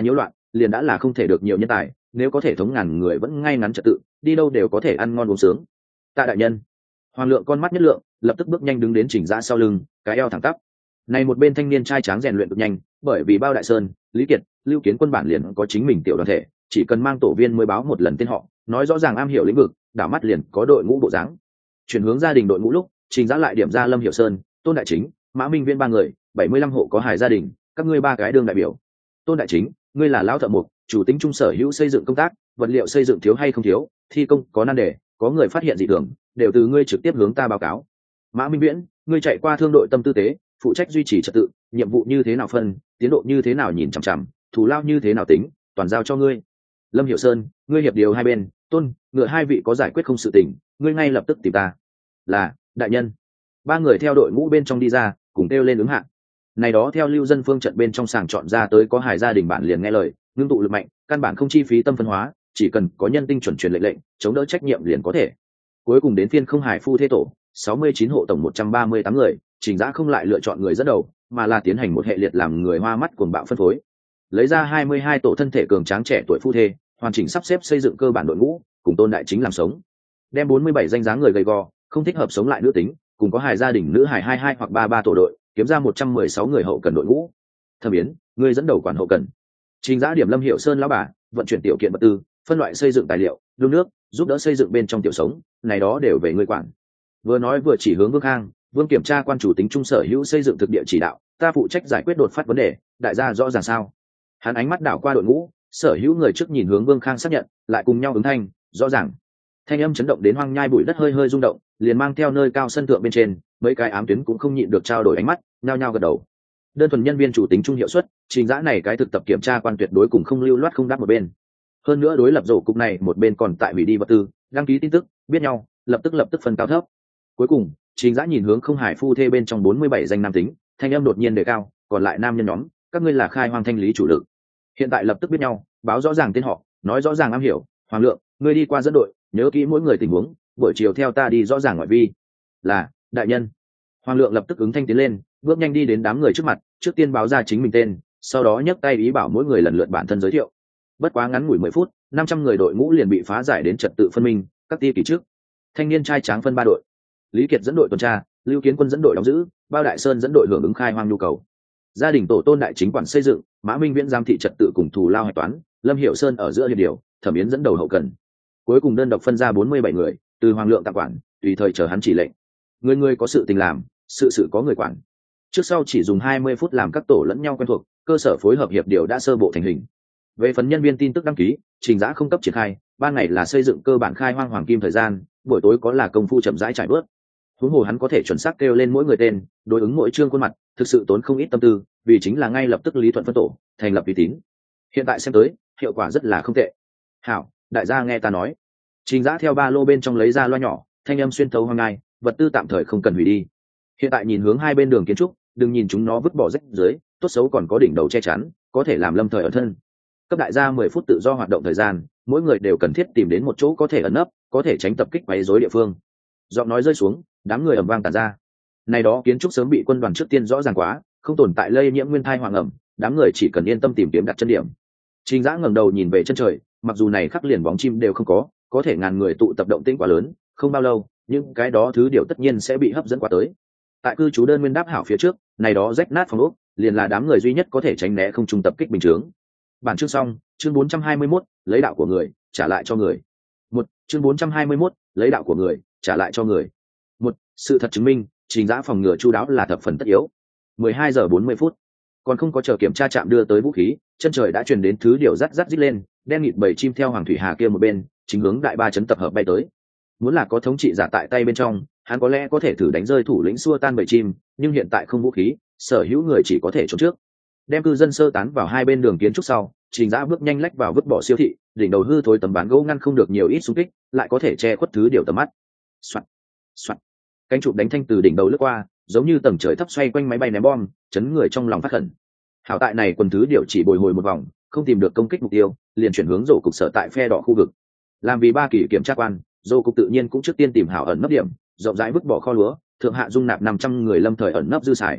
liền đã là không thể được nhiều nhân tài, nếu có thể thống ngàn người vẫn ngay ngắn trật tự, đi đâu đều có thể ăn ngon uống sướng. Tạ đại nhân. Hoàng Lượng con mắt nhất lượng, lập tức bước nhanh đứng đến Trình Dã sau lưng, cái eo thẳng tắp. Này một bên thanh niên trai tráng rèn luyện cực nhanh, bởi vì Bao Đại Sơn, Lý Kiệt, Lưu Kiến Quân bản liền có chính mình tiểu đoàn thể, chỉ cần mang tổ viên mới báo một lần tên họ, nói rõ ràng am hiểu lĩnh vực, đảo mắt liền có đội ngũ bộ dáng. Chuyển hướng gia đình đội ngũ lúc, Trình Dã lại điểm ra Lâm Hiểu Sơn, Tôn Đại Chính, Mã Minh Viễn ba người, bảy mươi lăm hộ có hài gia đình, các ngươi ba cái đương đại biểu. Tôn Đại Chính, ngươi là lão thợ mộc, chủ tính trung sở hữu xây dựng công tác, vật liệu xây dựng thiếu hay không thiếu, thi công có nan đề, có người phát hiện dị thường, đều từ ngươi trực tiếp hướng ta báo cáo. Mã Minh Viễn, ngươi chạy qua thương đội tâm tư tế, phụ trách duy trì trật tự, nhiệm vụ như thế nào phân, tiến độ như thế nào nhìn chằm chằm, thù lao như thế nào tính, toàn giao cho ngươi. Lâm Hiểu Sơn, ngươi hiệp điều hai bên, Tôn, ngựa hai vị có giải quyết không sự tình, ngươi ngay lập tức tìm ta. Là, đại nhân. Ba người theo đội ngũ bên trong đi ra, cùng kêu lên ứng hạ. Này đó theo lưu dân phương trận bên trong sàng chọn ra tới có hài gia đình bản liền nghe lời, ngưng tụ lực mạnh, căn bản không chi phí tâm phân hóa, chỉ cần có nhân tinh chuẩn truyền lệnh lệnh, chống đỡ trách nhiệm liền có thể. Cuối cùng đến phiên không hài phu thế tổ, sáu mươi chín hộ tổng một trăm ba mươi tám người, Trình Dã không lại lựa chọn người dẫn đầu, mà là tiến hành một hệ liệt làm người hoa mắt cuồng bạo phân phối. Lấy ra hai mươi hai tổ thân thể cường tráng trẻ tuổi phu thê, hoàn chỉnh sắp xếp xây dựng cơ bản đội ngũ, cùng Tôn Đại Chính làm sống. Đem bốn mươi bảy danh dáng người gầy gò, không thích hợp sống lại nữ tính, cùng có hài gia đình nữ hài hai hai hoặc ba ba tổ đội, kiếm ra một trăm mười sáu người hậu cần đội ngũ. Thẩm Yến, người dẫn đầu quản hậu cần. Trình Dã điểm Lâm Hiểu Sơn lão bà, vận chuyển tiểu kiện vật tư, phân loại xây dựng tài liệu, đun nước, giúp đỡ xây dựng bên trong tiểu sống, này đó đều về người quản. Vừa nói vừa chỉ hướng Vương Khang, Vương kiểm tra quan chủ tính trung sở hữu xây dựng thực địa chỉ đạo, ta phụ trách giải quyết đột phát vấn đề, đại gia rõ ràng sao? Hắn ánh mắt đảo qua đội ngũ, sở hữu người trước nhìn hướng Vương Khang xác nhận, lại cùng nhau ứng thanh, rõ ràng. Thanh âm chấn động đến hoang nhai bụi đất hơi hơi rung động, liền mang theo nơi cao sân thượng bên trên, mấy cái ám tuyến cũng không nhịn được trao đổi ánh mắt, nhao nhao gật đầu. Đơn thuần nhân viên chủ tính trung hiệu suất, Trình Dã này cái thực tập kiểm tra quan tuyệt đối cùng không lưu loát không đáp một bên. Hơn nữa đối lập rổ cục này một bên còn tại hủy đi vật tư, đăng ký tin tức, biết nhau, lập tức lập tức phân cao thấp. Cuối cùng, Trình Dã nhìn hướng không hải phu thê bên trong bốn mươi bảy danh nam tính, thanh âm đột nhiên đề cao, còn lại nam nhân nhóm, các ngươi là khai hoang thanh lý chủ lực. Hiện tại lập tức biết nhau, báo rõ ràng tên họ, nói rõ ràng am hiểu, Hoàng Lượng, ngươi đi qua dẫn đội, nhớ kỹ mỗi người tình huống, buổi chiều theo ta đi rõ ràng ngoại vi. Là, đại nhân. Hoàng Lượng lập tức ứng thanh tiến lên, bước nhanh đi đến đám người trước mặt, trước tiên báo ra chính mình tên, sau đó nhấc tay ý bảo mỗi người lần lượt bản thân giới thiệu. Bất quá ngắn ngủi mười phút, năm trăm người đội ngũ liền bị phá giải đến trật tự phân minh, các ti kỳ trước. Thanh niên trai tráng phân ba đội. Lý Kiệt dẫn đội tuần tra, Lưu Kiến Quân dẫn đội đóng giữ, Bao Đại Sơn dẫn đội hưởng ứng khai hoang nhu cầu. Gia đình tổ Tôn Đại Chính quản xây dựng, Mã Minh Viễn giám thị trật tự cùng thù lao hạch toán, Lâm Hiểu Sơn ở giữa hiệp điều, Thẩm Yến dẫn đầu hậu cần. Cuối cùng đơn độc phân ra bốn mươi bảy người, từ Hoàng Lượng tạm quản, tùy thời chờ hắn chỉ lệnh. Người người có sự tình làm, sự sự có người quản. Trước sau chỉ dùng hai mươi phút làm các tổ lẫn nhau quen thuộc, cơ sở phối hợp hiệp điều đã sơ bộ thành hình. Về phần nhân viên tin tức đăng ký, Trình Dã không cấp triển khai, ban ngày là xây dựng cơ bản khai hoang hoàng kim thời gian, buổi tối có là công phu chậm rãi trải bớt. Huống hồ hắn có thể chuẩn xác kêu lên mỗi người tên, đối ứng mỗi chương khuôn mặt, thực sự tốn không ít tâm tư, vì chính là ngay lập tức lý thuận phân tổ, thành lập uy tín. Hiện tại xem tới, hiệu quả rất là không tệ. Hảo, đại gia nghe ta nói. Trình Dã theo ba lô bên trong lấy ra loa nhỏ, thanh âm xuyên thấu hoang ngai, vật tư tạm thời không cần hủy đi. Hiện tại nhìn hướng hai bên đường kiến trúc, đừng nhìn chúng nó vứt bỏ rách dưới, tốt xấu còn có đỉnh đầu che chắn, có thể làm lâm thời ở thân. Cấp đại gia mười phút tự do hoạt động thời gian, mỗi người đều cần thiết tìm đến một chỗ có thể ẩn nấp, có thể tránh tập kích quấy rối địa phương. Giọng nói rơi xuống, đám người ầm vang tản ra. Này đó kiến trúc sớm bị quân đoàn trước tiên rõ ràng quá, không tồn tại lây nhiễm nguyên thai hoàng ẩm, đám người chỉ cần yên tâm tìm kiếm đặt chân điểm. Trình Dã ngẩng đầu nhìn về chân trời, mặc dù này khắc liền bóng chim đều không có, có thể ngàn người tụ tập động tĩnh quá lớn, không bao lâu, những cái đó thứ điều tất nhiên sẽ bị hấp dẫn qua tới. Tại cư trú đơn nguyên đáp hảo phía trước, này đó rách nát phòng ốc, liền là đám người duy nhất có thể tránh né không trung tập kích bình thường. Bản chương xong, chương bốn trăm hai mươi mốt, lấy đạo của người, trả lại cho người. Một, chương bốn trăm hai mươi mốt, lấy đạo của người, trả lại cho người. Một, sự thật chứng minh, Trình Dã phòng ngừa chu đáo là thập phần tất yếu. mười hai giờ bốn mươi phút, còn không có chờ kiểm tra trạm đưa tới vũ khí, chân trời đã truyền đến thứ điều rắt rắt rít lên, đen nghịt bầy chim theo Hoàng Thủy Hà kia một bên, chính hướng đại ba chấn tập hợp bay tới. Muốn là có thống trị giả tại tay bên trong, hắn có lẽ có thể thử đánh rơi thủ lĩnh xua tan bầy chim, nhưng hiện tại không vũ khí, sở hữu người chỉ có thể trốn trước. Đem cư dân sơ tán vào hai bên đường kiến trúc sau, Trình Dã bước nhanh lách vào vứt bỏ siêu thị, đỉnh đầu hư thối tấm bán gỗ ngăn không được nhiều ít xung kích, lại có thể che khuất thứ điều tầm mắt. Soạt, soạt. Cánh chụp đánh thanh từ đỉnh đầu lướt qua, giống như tầng trời thấp xoay quanh máy bay ném bom, chấn người trong lòng phát khẩn. Hảo tại này quần thứ điều chỉ bồi hồi một vòng, không tìm được công kích mục tiêu, liền chuyển hướng rổ cục sở tại phe đỏ khu vực. Làm vì ba kỳ kiểm tra quan, rổ cục tự nhiên cũng trước tiên tìm hảo ẩn nấp điểm, rộng rãi vứt bỏ kho lúa, thượng hạ dung nạp năm trăm người lâm thời ẩn nấp dư xài.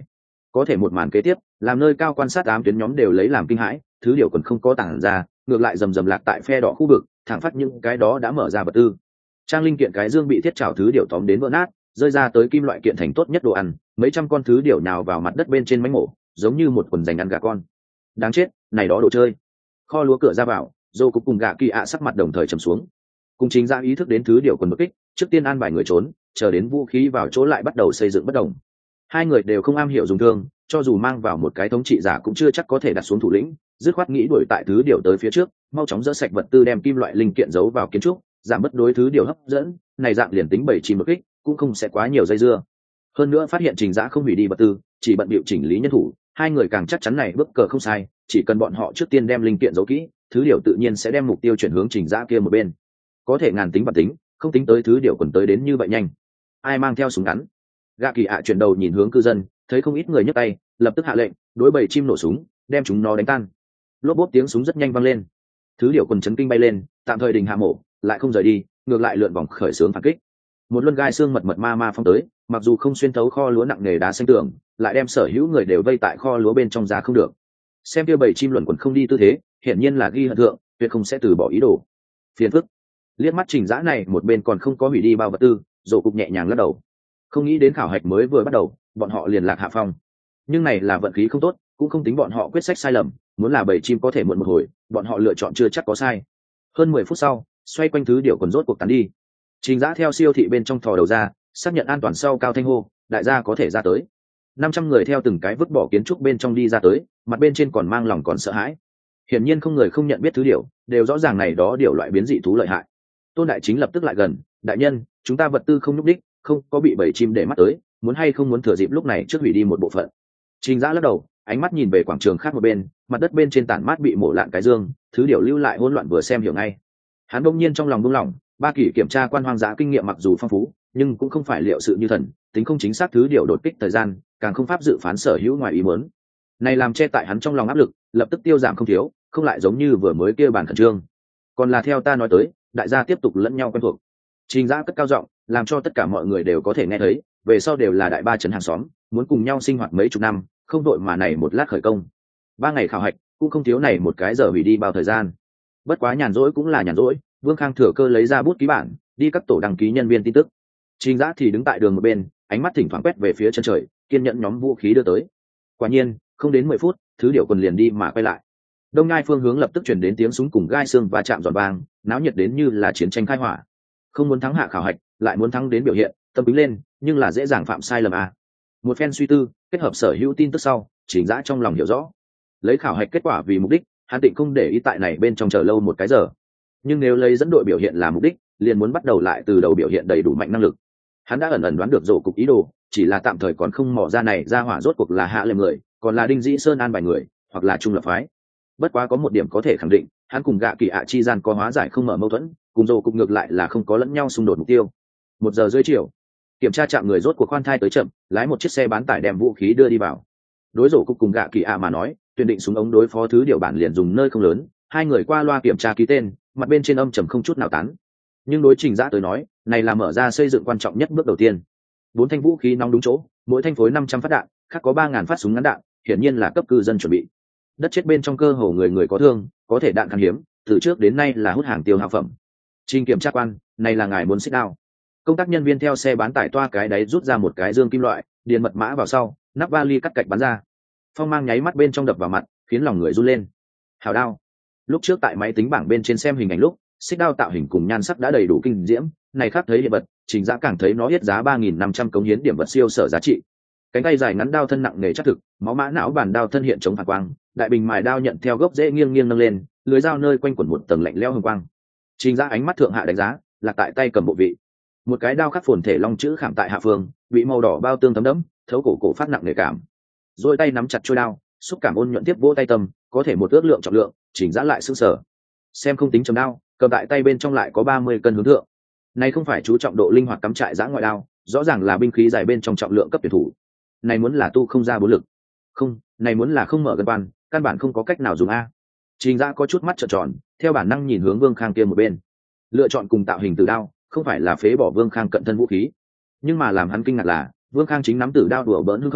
có thể một màn kế tiếp làm nơi cao quan sát ám tuyến nhóm đều lấy làm kinh hãi, thứ điều còn không có tảng ra, ngược lại rầm rầm lạc tại phe đỏ khu vực, thẳng phát những cái đó đã mở ra vật tư. Trang linh kiện cái dương bị thiết trào thứ điều tóm đến vỡ nát, rơi ra tới kim loại kiện thành tốt nhất đồ ăn, mấy trăm con thứ điều nào vào mặt đất bên trên mánh mổ, giống như một quần dành ăn gà con. Đáng chết, này đó đồ chơi. Kho lúa cửa ra vào, Dô Cục cùng Gạ Kỳ ạ sắc mặt đồng thời trầm xuống. Cùng chính ra ý thức đến thứ điều quần bất kích, trước tiên an bài người trốn, chờ đến vũ khí vào chỗ lại bắt đầu xây dựng bất đồng. Hai người đều không am hiểu dùng thương, cho dù mang vào một cái thống trị giả cũng chưa chắc có thể đặt xuống thủ lĩnh, dứt khoát nghĩ đuổi tại thứ điều tới phía trước, mau chóng dỡ sạch vật tư đem kim loại linh kiện giấu vào kiến trúc, giảm bất đối thứ điều hấp dẫn, này dạng liền tính bảy chìm một kích, cũng không sẽ quá nhiều dây dưa. Hơn nữa phát hiện trình giã không hủy đi vật tư, chỉ bận bịu chỉnh lý nhân thủ, hai người càng chắc chắn này bước cờ không sai, chỉ cần bọn họ trước tiên đem linh kiện giấu kỹ, thứ điều tự nhiên sẽ đem mục tiêu chuyển hướng trình giã kia một bên. Có thể ngàn tính và tính, không tính tới thứ điều còn tới đến như vậy nhanh. Ai mang theo súng ngắn? Gạ Kỳ ạ chuyển đầu nhìn hướng cư dân, thấy không ít người nhấc tay, lập tức hạ lệnh, đối bầy chim nổ súng, đem chúng nó đánh tan. Lốp bốp tiếng súng rất nhanh vang lên. Thứ điều quần chấn kinh bay lên, tạm thời đình hạ mổ, lại không rời đi, ngược lại lượn vòng khởi xướng phản kích. Một luân gai xương mật mật ma ma phong tới, mặc dù không xuyên thấu kho lúa nặng nề đá xanh tường, lại đem sở hữu người đều vây tại kho lúa bên trong ra không được. Xem kia bầy chim luẩn quần không đi tư thế, hiển nhiên là ghi hận thượng, tuyệt không sẽ từ bỏ ý đồ. Phiền phức. Liếc mắt trình giã này một bên còn không có hủy đi bao vật tư, Dỗ Cục nhẹ nhàng lắc đầu. Không nghĩ đến khảo hạch mới vừa bắt đầu, bọn họ liền lạc hạ phong. Nhưng này là vận khí không tốt, cũng không tính bọn họ quyết sách sai lầm, muốn là bầy chim có thể muộn một hồi, bọn họ lựa chọn chưa chắc có sai. Hơn mười phút sau, xoay quanh thứ điều quần rốt cuộc tán đi. Trình giã theo siêu thị bên trong thò đầu ra, xác nhận an toàn sau cao thanh hô, đại gia có thể ra tới. Năm trăm người theo từng cái vứt bỏ kiến trúc bên trong đi ra tới, mặt bên trên còn mang lòng còn sợ hãi. Hiển nhiên không người không nhận biết thứ điều, đều rõ ràng này đó điều loại biến dị thú lợi hại. Tôn đại chính lập tức lại gần, đại nhân, chúng ta vật tư không nhúc đích, không có bị bầy chim để mắt tới, muốn hay không muốn thừa dịp lúc này trước hủy đi một bộ phận. Trình giã lắc đầu, ánh mắt nhìn về quảng trường khác một bên, mặt đất bên trên tản mát bị mổ lạn cái dương, thứ điều lưu lại hỗn loạn vừa xem hiểu ngay. Hắn bỗng nhiên trong lòng buông lỏng, ba kỷ kiểm tra quan hoang dã kinh nghiệm mặc dù phong phú, nhưng cũng không phải liệu sự như thần, tính không chính xác thứ điều đột kích thời gian, càng không pháp dự phán sở hữu ngoài ý muốn. Này làm che tại hắn trong lòng áp lực, lập tức tiêu giảm không thiếu, không lại giống như vừa mới kia bản khẩn trương. Còn là theo ta nói tới, đại gia tiếp tục lẫn nhau quen thuộc. Trình giã cất cao giọng, làm cho tất cả mọi người đều có thể nghe thấy, về sau đều là đại ba trấn hàng xóm, muốn cùng nhau sinh hoạt mấy chục năm, không đội mà này một lát khởi công. Ba ngày khảo hạch, cũng không thiếu này một cái giờ hủy đi bao thời gian. Bất quá nhàn rỗi cũng là nhàn rỗi, Vương Khang thừa cơ lấy ra bút ký bản, đi các tổ đăng ký nhân viên tin tức. Trình giã thì đứng tại đường một bên, ánh mắt thỉnh thoảng quét về phía chân trời, kiên nhẫn nhóm vũ khí đưa tới. Quả nhiên, không đến mười phút, thứ điều quần liền đi mà quay lại. Đông Ngai phương hướng lập tức truyền đến tiếng súng cùng gai xương và chạm giòn vang, náo nhiệt đến như là chiến tranh khai hỏa. Không muốn thắng hạ khảo hạch, lại muốn thắng đến biểu hiện, tâm tính lên, nhưng là dễ dàng phạm sai lầm à. Một phen suy tư, kết hợp sở hữu tin tức sau, Trình giã trong lòng hiểu rõ. Lấy khảo hạch kết quả vì mục đích, hắn định không để ý tại này bên trong chờ lâu một cái giờ. Nhưng nếu lấy dẫn đội biểu hiện là mục đích, liền muốn bắt đầu lại từ đầu biểu hiện đầy đủ mạnh năng lực. Hắn đã ẩn ẩn đoán được Dỗ Cục ý đồ, chỉ là tạm thời còn không mò ra này ra hỏa rốt cuộc là hạ lệnh người, còn là Đinh Dĩ Sơn an bài người, hoặc là trung lập phái. Bất quá có một điểm có thể khẳng định, hắn cùng Gạ Kỳ ạ chi gian có hóa giải không mở mâu thuẫn, cùng Dỗ Cục ngược lại là không có lẫn nhau xung đột mục tiêu. Một giờ rưỡi chiều, kiểm tra chạm người rốt cuộc khoan thai tới chậm, lái một chiếc xe bán tải đem vũ khí đưa đi vào. Đối Dỗ Cục cùng Gạ Kỳ ạ mà nói, tuyển định súng ống đối phó thứ điều bản liền dùng nơi không lớn, hai người qua loa kiểm tra ký tên, mặt bên trên âm trầm không chút nào tán. Nhưng đối Trình giã tới nói, này là mở ra xây dựng quan trọng nhất bước đầu tiên. Bốn thanh vũ khí nóng đúng chỗ, mỗi thanh phối năm trăm phát đạn, khác có ba ngàn phát súng ngắn đạn, hiển nhiên là cấp cư dân chuẩn bị. Đất chết bên trong cơ hồ người người có thương, có thể đạn khan hiếm, từ trước đến nay là hút hàng tiêu hao phẩm. Trình kiểm tra quan, này là ngài muốn xích đao. Công tác nhân viên theo xe bán tải toa cái đáy rút ra một cái dương kim loại, điền mật mã vào sau, nắp vali cắt cạch bắn ra. Phong mang nháy mắt bên trong đập vào mặt, khiến lòng người run lên. Hào đao. Lúc trước tại máy tính bảng bên trên xem hình ảnh lúc, xích đao tạo hình cùng nhan sắc đã đầy đủ kinh diễm, này khác thấy hiện vật, Trình giã càng thấy nó hết giá ba nghìn năm trăm cống hiến điểm vật siêu sở giá trị. Cánh tay dài ngắn đao thân nặng nề chắc thực, máu mã não bản đao thân hiện chống phản quang, đại bình mài đao nhận theo gốc dễ nghiêng nghiêng nâng lên, lưới dao nơi quanh quẩn một tầng lạnh lẽo hồng quang. Trình giã ánh mắt thượng hạ đánh giá, lạc tại tay cầm bộ vị. Một cái đao khắc phồn thể long chữ khảm tại hạ phương, bị màu đỏ bao tương thấm đẫm, thấu cổ cổ phát nặng nề cảm. Rồi tay nắm chặt chuôi đao, xúc cảm ôn nhuận tiếp vỗ tay tâm, có thể một ước lượng trọng lượng, Trình giã lại sững sờ. Xem không tính chấm đao, cầm tại tay bên trong lại có ba mươi cân hướng thượng. Này không phải chú trọng độ linh hoạt cắm trại giã ngoại đao, rõ ràng là binh khí dài bên trong trọng lượng cấp tuyển thủ. Này muốn là tu không ra bốn lực. Không, này muốn là không mở gần quan, căn bản không có cách nào dùng a. Trình giã có chút mắt trợn tròn, theo bản năng nhìn hướng Vương Khang kia một bên. Lựa chọn cùng tạo hình từ đao, không phải là phế bỏ Vương Khang cận thân vũ khí, nhưng mà làm hắn kinh ngạc là, Vương Khang chính nắm tử đao đùa bỡn hưng khởi,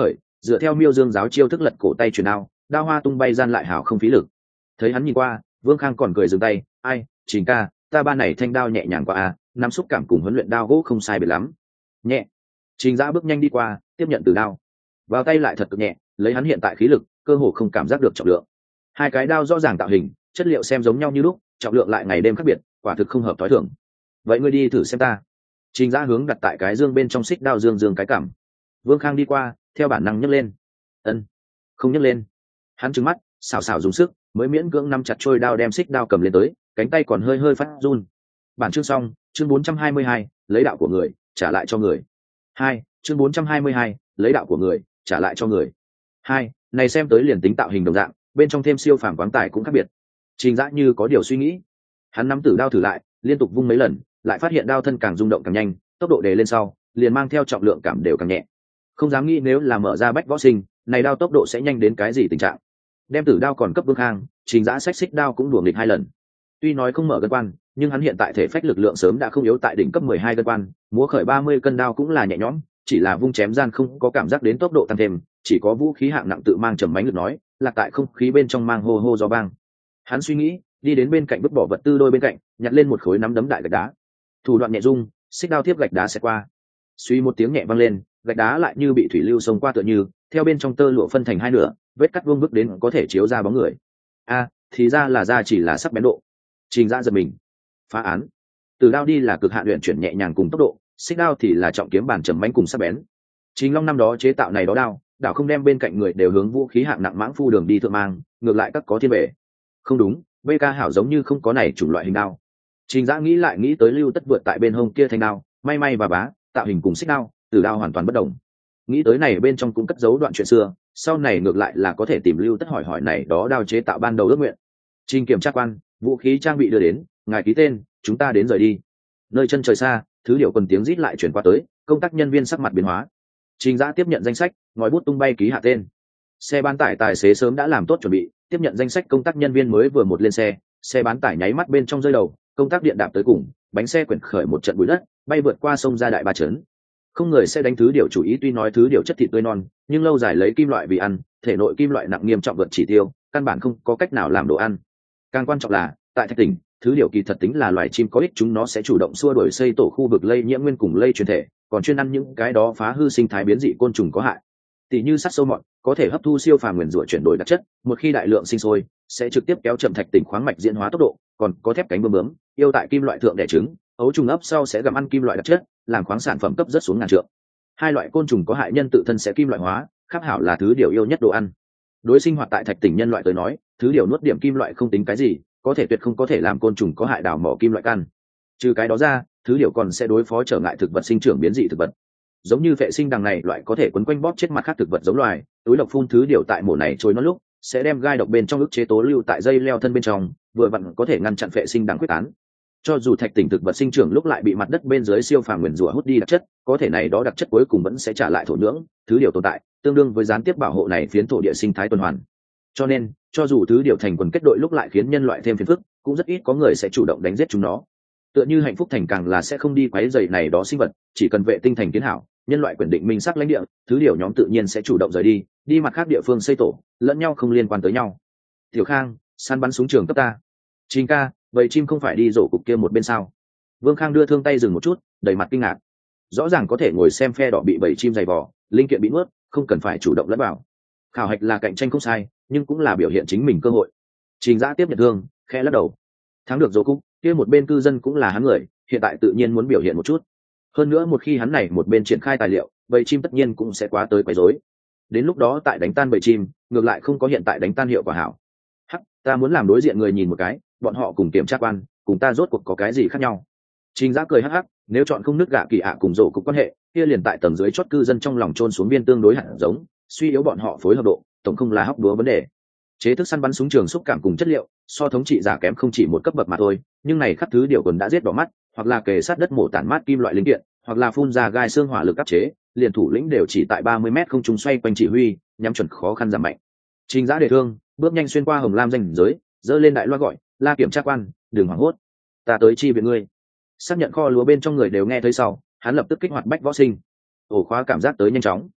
dựa theo Miêu Dương giáo chiêu thức lật cổ tay truyền đao, đao hoa tung bay gian lại hảo không phí lực. Thấy hắn nhìn qua, Vương Khang còn cười dừng tay, ai, Trình ca, ta ba này thanh đao nhẹ nhàng qua à, nắm xúc cảm cùng huấn luyện đao gỗ không sai biệt lắm. Nhẹ. Trình Dã bước nhanh đi qua, tiếp nhận từ đao, vào tay lại thật cực nhẹ, lấy hắn hiện tại khí lực, cơ hồ không cảm giác được trọng lượng. Hai cái đao rõ ràng tạo hình, chất liệu xem giống nhau như lúc, trọng lượng lại ngày đêm khác biệt, quả thực không hợp thói thường. Vậy ngươi đi thử xem ta. Trình Dã hướng đặt tại cái dương bên trong xích đao dương dương cái cảm. Vương Khang đi qua, theo bản năng nhấc lên. Ân, không nhấc lên. Hắn trừng mắt, xào xào dùng sức, mới miễn cưỡng nắm chặt trôi đao đem xích đao cầm lên tới, cánh tay còn hơi hơi phát run. Bản chương xong, chương bốn trăm hai mươi hai, lấy đạo của người, trả lại cho người. Hai, chương bốn trăm hai mươi hai, lấy đạo của người, trả lại cho người. Hai, này xem tới liền tính tạo hình đồng dạng, bên trong thêm siêu phàm quáng tài cũng khác biệt. Trình Dã như có điều suy nghĩ, hắn nắm tử đao thử lại, liên tục vung mấy lần, lại phát hiện đao thân càng rung động càng nhanh, tốc độ đề lên sau, liền mang theo trọng lượng cảm đều càng nhẹ. Không dám nghĩ nếu là mở ra bách võ sinh, này đao tốc độ sẽ nhanh đến cái gì tình trạng. Đem tử đao còn cấp Vương Khang, Trình Dã xách xích đao cũng đuổi nghịch hai lần. Tuy nói không mở gân quan, nhưng hắn hiện tại thể phách lực lượng sớm đã không yếu tại đỉnh cấp mười hai gân quan, múa khởi ba mươi cân đao cũng là nhẹ nhõm, chỉ là vung chém gian không có cảm giác đến tốc độ tăng thêm, chỉ có vũ khí hạng nặng tự mang trầm mánh lực nói, là tại không khí bên trong mang hô hô gió bang. Hắn suy nghĩ, đi đến bên cạnh vứt bỏ vật tư đôi bên cạnh, nhặt lên một khối nắm đấm đại gạch đá. Thủ đoạn nhẹ rung, xích đao tiếp gạch đá sẽ qua. Suy một tiếng nhẹ vang lên, gạch đá lại như bị thủy lưu xông qua tựa như, theo bên trong tơ lụa phân thành hai nửa, vết cắt vuông vức đến có thể chiếu ra bóng người. A, thì ra là ra chỉ là sắc bén độ. Trình Dã giật mình. Phá án. Từ đao đi là cực hạn luyện chuyển nhẹ nhàng cùng tốc độ, xích đao thì là trọng kiếm bản trầm mãnh cùng sắc bén. Trình Long năm đó chế tạo này đó đao, đảo không đem bên cạnh người đều hướng vũ khí hạng nặng mãng phu đường đi thượng mang, ngược lại các có thiên bệ. Không đúng, vê ca hảo giống như không có này chủng loại hình đao. Trình Dã nghĩ lại nghĩ tới Lưu Tất vượt tại bên hông kia thanh đao, may may và bá, tạo hình cùng xích đao, từ đao hoàn toàn bất đồng. Nghĩ tới này bên trong cũng cất giấu đoạn chuyện xưa, sau này ngược lại là có thể tìm Lưu Tất hỏi hỏi này đó đao chế tạo ban đầu ước nguyện. Trình kiểm tra quan, vũ khí trang bị đưa đến, ngài ký tên, chúng ta đến rời đi. Nơi chân trời xa, thứ điệu quần tiếng rít lại chuyển qua tới, công tác nhân viên sắc mặt biến hóa. Trình Dã tiếp nhận danh sách, ngòi bút tung bay ký hạ tên. Xe bán tải tài xế sớm đã làm tốt chuẩn bị, tiếp nhận danh sách công tác nhân viên mới vừa một lên xe, xe bán tải nháy mắt bên trong rơi đầu, công tác điện đạp tới cùng, bánh xe quyển khởi một trận bụi đất, bay vượt qua sông ra đại ba trấn. Không người sẽ đánh thứ điều chủ ý, tuy nói thứ điều chất thịt tươi non, nhưng lâu dài lấy kim loại vì ăn, thể nội kim loại nặng nghiêm trọng vượt chỉ tiêu, căn bản không có cách nào làm đồ ăn. Càng quan trọng là, tại Thạch Tỉnh, thứ điều kỳ thật tính là loài chim có ích, chúng nó sẽ chủ động xua đuổi xây tổ khu vực lây nhiễm nguyên cùng lây truyền thể, còn chuyên ăn những cái đó phá hư sinh thái biến dị côn trùng có hại. Tỷ như sắt sâu mọt, có thể hấp thu siêu phàm nguyên rủa chuyển đổi đặc chất, một khi đại lượng sinh sôi, sẽ trực tiếp kéo chậm Thạch Tỉnh khoáng mạch diễn hóa tốc độ, còn có thép cánh bướm bướm, yêu tại kim loại thượng đẻ trứng, ấu trùng ấp sau sẽ gặm ăn kim loại đặc chất, làm khoáng sản phẩm cấp rất xuống ngàn trượng. Hai loại côn trùng có hại nhân tự thân sẽ kim loại hóa, khác hảo là thứ điều yêu nhất đồ ăn. Đối sinh hoạt tại Thạch Tỉnh nhân loại tới nói, thứ điều nuốt điểm kim loại không tính cái gì, có thể tuyệt không có thể làm côn trùng có hại đào mỏ kim loại căn. Trừ cái đó ra, thứ điều còn sẽ đối phó trở ngại thực vật sinh trưởng biến dị thực vật. Giống như vệ sinh đằng này loại có thể quấn quanh bóp chết mặt khác thực vật giống loài, túi độc phun thứ điều tại mổ này trôi nó lúc sẽ đem gai độc bên trong ức chế tố lưu tại dây leo thân bên trong, vừa vặn có thể ngăn chặn vệ sinh đằng quyết tán. Cho dù Thạch Tỉnh thực vật sinh trưởng lúc lại bị mặt đất bên dưới siêu phàm nguyền rủa hút đi đặc chất, có thể này đó đặc chất cuối cùng vẫn sẽ trả lại thổ nhưỡng, thứ điều tồn tại, tương đương với gián tiếp bảo hộ này phiến thổ địa sinh thái tuần hoàn. Cho nên, cho dù thứ điều thành quần kết đội lúc lại khiến nhân loại thêm phiền phức, cũng rất ít có người sẽ chủ động đánh giết chúng nó. Tựa như Hạnh Phúc Thành càng là sẽ không đi quấy rầy này đó sinh vật, chỉ cần vệ tinh thành kiến hảo, nhân loại quyền định minh sắc lãnh địa, thứ điều nhóm tự nhiên sẽ chủ động rời đi, đi mặt khác địa phương xây tổ, lẫn nhau không liên quan tới nhau. Tiểu Khang, săn bắn súng trường cấp ta. Trình ca, vậy chim không phải đi rổ cục kia một bên sao? Vương Khang đưa thương tay dừng một chút, đầy mặt kinh ngạc. Rõ ràng có thể ngồi xem phe đỏ bị bầy chim giày vò, linh kiện bị nuốt, không cần phải chủ động lẫn vào. Khảo hạch là cạnh tranh không sai, nhưng cũng là biểu hiện chính mình cơ hội. Trình Dã tiếp nhận thương, khẽ lắc đầu. Thắng được rổ cục, kia một bên cư dân cũng là hắn người, hiện tại tự nhiên muốn biểu hiện một chút. Hơn nữa một khi hắn này một bên triển khai tài liệu, bầy chim tất nhiên cũng sẽ quá tới quấy rối. Đến lúc đó tại đánh tan bầy chim, ngược lại không có hiện tại đánh tan hiệu quả hảo. Hắc, ta muốn làm đối diện người nhìn một cái, bọn họ cùng kiểm tra quan, cùng ta rốt cuộc có cái gì khác nhau. Trình Dã cười hắc hắc, nếu chọn không nước gạ kỳ ạ cùng rổ cục quan hệ, kia liền tại tầng dưới chót cư dân trong lòng trôn xuống viên tương đối hạt giống, suy yếu bọn họ phối hợp độ, tổng không là hóc đúa vấn đề. Chế thức săn bắn súng trường xúc cảm cùng chất liệu, so thống trị giả kém không chỉ một cấp bậc mà thôi, nhưng này khắp thứ điều quần đã giết đỏ mắt, hoặc là kề sát đất mổ tản mát kim loại linh kiện, hoặc là phun ra gai xương hỏa lực áp chế, liền thủ lĩnh đều chỉ tại ba mươi mét không trung xoay quanh chỉ huy, nhắm chuẩn khó khăn giảm mạnh. Trình Dã đề thương, bước nhanh xuyên qua hồng lam danh giới, dơ lên đại loa gọi, la kiểm tra quan, đừng hoảng hốt, ta tới chi viện ngươi. Xác nhận kho lúa bên trong người đều nghe thấy sau, hắn lập tức kích hoạt bách võ sinh. Ổ khóa cảm giác tới nhanh chóng.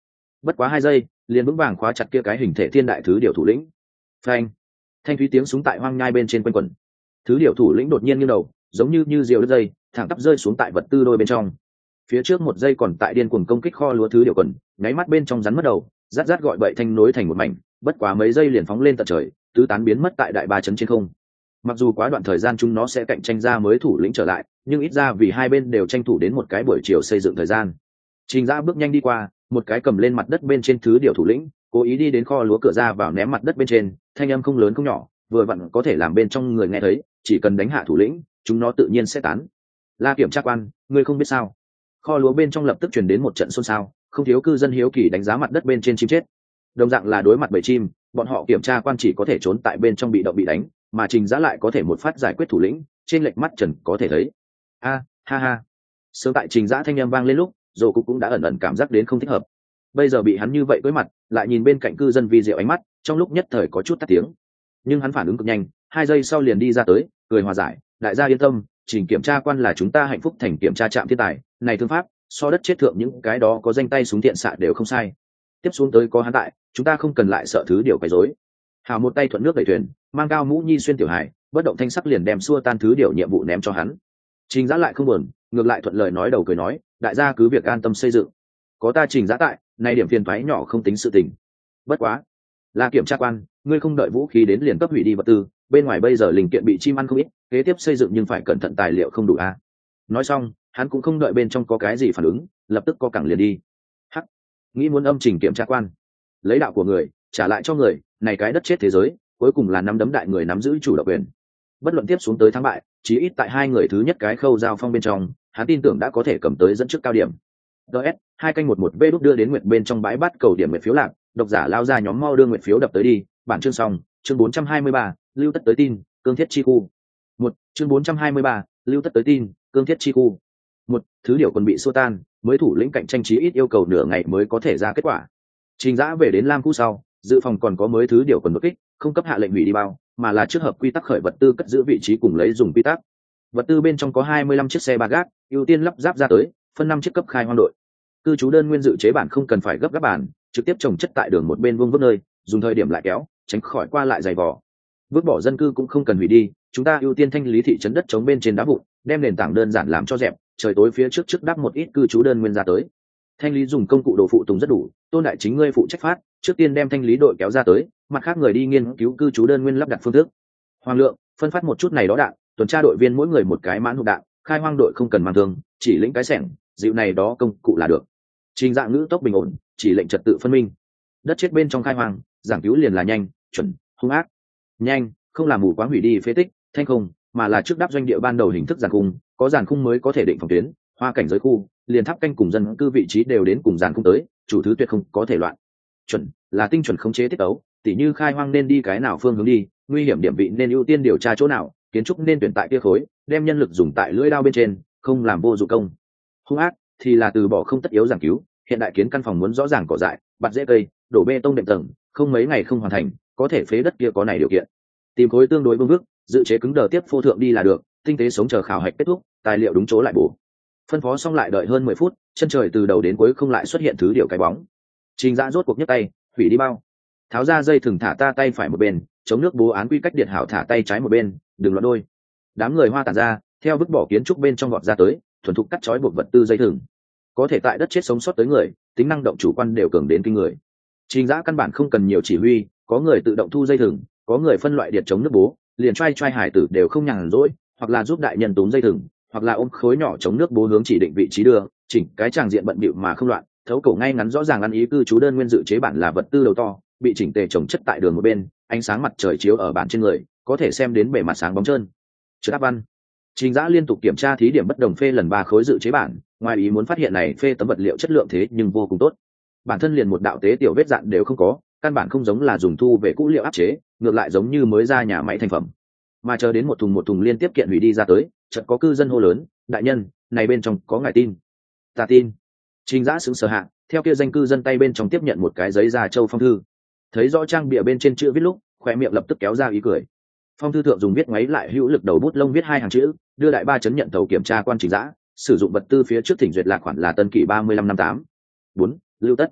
bất quá hai giây liền vững vàng khóa chặt kia cái hình thể thiên đại thứ điều thủ lĩnh. Phanh! Thanh thúy tiếng súng tại hoang nhai bên trên quanh quẩn. Thứ điều thủ lĩnh đột nhiên nghiêng đầu, giống như như diều đứt dây, thẳng tắp rơi xuống tại vật tư đôi bên trong. Phía trước một giây còn tại điên cuồng công kích kho lúa thứ điều quần, nháy mắt bên trong rắn mất đầu, rát rát gọi bậy thanh nối thành một mảnh, bất quá mấy giây liền phóng lên tận trời, tứ tán biến mất tại đại ba chấn trên không. Mặc dù quá đoạn thời gian chúng nó sẽ cạnh tranh ra mới thủ lĩnh trở lại, nhưng ít ra vì hai bên đều tranh thủ đến một cái buổi chiều xây dựng thời gian. Trình Dã bước nhanh đi qua, một cái cầm lên mặt đất bên trên thứ điều thủ lĩnh, cố ý đi đến kho lúa cửa ra vào ném mặt đất bên trên, thanh âm không lớn không nhỏ, vừa vặn có thể làm bên trong người nghe thấy, chỉ cần đánh hạ thủ lĩnh, chúng nó tự nhiên sẽ tán. La kiểm tra quan, ngươi không biết sao? Kho lúa bên trong lập tức truyền đến một trận xôn xao, không thiếu cư dân hiếu kỳ đánh giá mặt đất bên trên chim chết. Đồng dạng là đối mặt bầy chim, bọn họ kiểm tra quan chỉ có thể trốn tại bên trong bị động bị đánh, mà Trình Dã lại có thể một phát giải quyết thủ lĩnh, trên lệch mắt trần có thể thấy. A, ha ha. Sớm tại Trình Dã thanh âm vang lên lúc, Dỗ Cục cũng đã ẩn ẩn cảm giác đến không thích hợp. Bây giờ bị hắn như vậy đối mặt, lại nhìn bên cạnh cư dân vi diệu ánh mắt, trong lúc nhất thời có chút tắt tiếng. Nhưng hắn phản ứng cực nhanh, hai giây sau liền đi ra tới, cười hòa giải, đại gia yên tâm, Trình kiểm tra quan là chúng ta hạnh phúc thành kiểm tra trạm thiên tài, này thương pháp, so đất chết thượng những cái đó có danh tay súng thiện xạ đều không sai. Tiếp xuống tới có hắn tại, chúng ta không cần lại sợ thứ điều quấy rối. Hào một tay thuận nước đẩy thuyền, mang cao mũ nhi xuyên tiểu hải, bất động thanh sắc liền đem xua tan thứ điều nhiệm vụ ném cho hắn. Trình Dã lại không buồn, ngược lại thuận lời nói đầu cười nói, đại gia cứ việc an tâm xây dựng, có ta Trình Dã tại, này điểm phiền toái nhỏ không tính sự tình. Bất quá, là kiểm tra quan, ngươi không đợi vũ khí đến liền cấp hủy đi vật tư, bên ngoài bây giờ linh kiện bị chim ăn không ít, kế tiếp xây dựng nhưng phải cẩn thận tài liệu không đủ a. Nói xong, hắn cũng không đợi bên trong có cái gì phản ứng, lập tức co cẳng liền đi. Hắc, nghĩ muốn âm trình kiểm tra quan, lấy đạo của người trả lại cho người, này cái đất chết thế giới, cuối cùng là năm đấm đại người nắm giữ chủ động quyền. Bất luận tiếp xuống tới thắng bại, chí ít tại hai người thứ nhất cái khâu giao phong bên trong, hắn tin tưởng đã có thể cầm tới dẫn trước cao điểm. ds hai canh một một v đúc đưa đến nguyệt bên trong bãi bắt cầu điểm nguyệt phiếu lạc, độc giả lao ra nhóm mau đưa nguyệt phiếu đập tới đi. Bản chương xong, chương bốn trăm hai mươi ba, lưu tất tới tin, cương thiết chi khu. Một, chương bốn trăm hai mươi ba, lưu tất tới tin, cương thiết chi khu. Một, thứ điều còn bị xua tan, mới thủ lĩnh cạnh tranh chí ít yêu cầu nửa ngày mới có thể ra kết quả. Trình Dã về đến Lam khu sau, dự phòng còn có mới thứ điều còn đột kích, không cấp hạ lệnh hủy đi bao, mà là trước hợp quy tắc khởi vật tư cất giữ vị trí cùng lấy dùng quy tắc. Vật tư bên trong có hai mươi lăm chiếc xe ba gác, ưu tiên lắp ráp ra tới, phân năm chiếc cấp khai hoang đội. Cư trú đơn nguyên dự chế bản không cần phải gấp gáp bản, trực tiếp trồng chất tại đường một bên vuông vức nơi, dùng thời điểm lại kéo, tránh khỏi qua lại dày vò. Vứt bỏ dân cư cũng không cần hủy đi, chúng ta ưu tiên thanh lý thị trấn đất chống bên trên đá vụn, đem nền tảng đơn giản làm cho dẹp, trời tối phía trước trước đắp một ít cư trú đơn nguyên ra tới. Thanh lý dùng công cụ đồ phụ tùng rất đủ, Tôn đại chính ngươi phụ trách phát, trước tiên đem thanh lý đội kéo ra tới, mặt khác người đi nghiên cứu cư trú đơn nguyên lắp đặt phương thức. Hoàng lượng, phân phát một chút này đó đạn, tuần tra đội viên mỗi người một cái mãn hộp đạn, khai hoang đội không cần mang thương, chỉ lĩnh cái sẻng, dịu này đó công cụ là được. Trình Dạ ngữ tốc bình ổn, chỉ lệnh trật tự phân minh. Đất chết bên trong khai hoang, giảng cứu liền là nhanh, chuẩn, hung ác. Nhanh, không làm mù quáng hủy đi phế tích, thanh không, mà là trước đáp doanh địa ban đầu hình thức giàn khung, có giàn khung mới có thể định phòng tuyến, hoa cảnh giới khu, liền tháp canh cùng dân cư vị trí đều đến cùng giàn khung tới, chủ thứ tuyệt không có thể loạn. Chuẩn, là tinh chuẩn khống chế tiết tấu, tỉ như khai hoang nên đi cái nào phương hướng đi, nguy hiểm điểm vị nên ưu tiên điều tra chỗ nào, kiến trúc nên tuyển tại kia khối, đem nhân lực dùng tại lưỡi đao bên trên, không làm vô dụng công. Hung ác thì là từ bỏ không tất yếu giảng cứu, hiện đại kiến căn phòng muốn rõ ràng cỏ dại, bạt rễ cây, đổ bê tông đệm tầng, không mấy ngày không hoàn thành, có thể phế đất kia có này điều kiện. Tìm khối tương đối vương vức, dự chế cứng đờ tiếp phô thượng đi là được, tinh tế sống chờ khảo hạch kết thúc, tài liệu đúng chỗ lại bổ. Phân phó xong lại đợi hơn mười phút, chân trời từ đầu đến cuối không lại xuất hiện thứ điều cái bóng. Trình Dã rốt cuộc nhấc tay, hủy đi bao. Tháo ra dây thừng thả ta tay phải một bên, chống nước bố án quy cách điện hảo thả tay trái một bên, đừng loạn đôi. Đám người hoa tản ra, theo vứt bỏ kiến trúc bên trong gọt ra tới, thuần thục cắt chói buộc vật tư dây thừng. Có thể tại đất chết sống sót tới người, tính năng động chủ quan đều cường đến kinh người. Trình Dã căn bản không cần nhiều chỉ huy, có người tự động thu dây thừng, có người phân loại điện chống nước bố, liền trai trai hải tử đều không nhàn rỗi, hoặc là giúp đại nhân túm dây thừng, hoặc là ôm khối nhỏ chống nước bố hướng chỉ định vị trí đưa, chỉnh cái tràng diện bận bịu mà không loạn, thấu cổ ngay ngắn rõ ràng ăn ý cư trú đơn nguyên dự chế bản là vật tư đầu to, bị chỉnh tề trồng chất tại đường một bên, ánh sáng mặt trời chiếu ở bản trên người, có thể xem đến bề mặt sáng bóng trơn. Chữ đáp văn. Trình Dã liên tục kiểm tra thí điểm bất đồng phê lần ba khối dự chế bản, ngoài ý muốn phát hiện này phê tấm vật liệu chất lượng thế nhưng vô cùng tốt. Bản thân liền một đạo tế tiểu vết dạn đều không có, căn bản không giống là dùng thu về cũ liệu áp chế, ngược lại giống như mới ra nhà máy thành phẩm. Mà chờ đến một thùng một thùng liên tiếp kiện hủy đi ra tới, chợt có cư dân hô lớn, đại nhân, này bên trong có ngài tin. Ta tin. Trình Dã sững sờ hạ, theo kia danh cư dân tay bên trong tiếp nhận một cái giấy da châu phong thư. Thấy rõ trang bìa bên trên chữ viết lúc, khóe miệng lập tức kéo ra ý cười. Phong thư thượng dùng viết ngoáy lại hữu lực đầu bút lông viết hai hàng chữ, đưa đại ba chấn nhận tàu kiểm tra quan Trình Dã, sử dụng vật tư phía trước thỉnh duyệt lạc khoản là tân kỷ ba mươi lăm năm tám. bốn, lưu tất.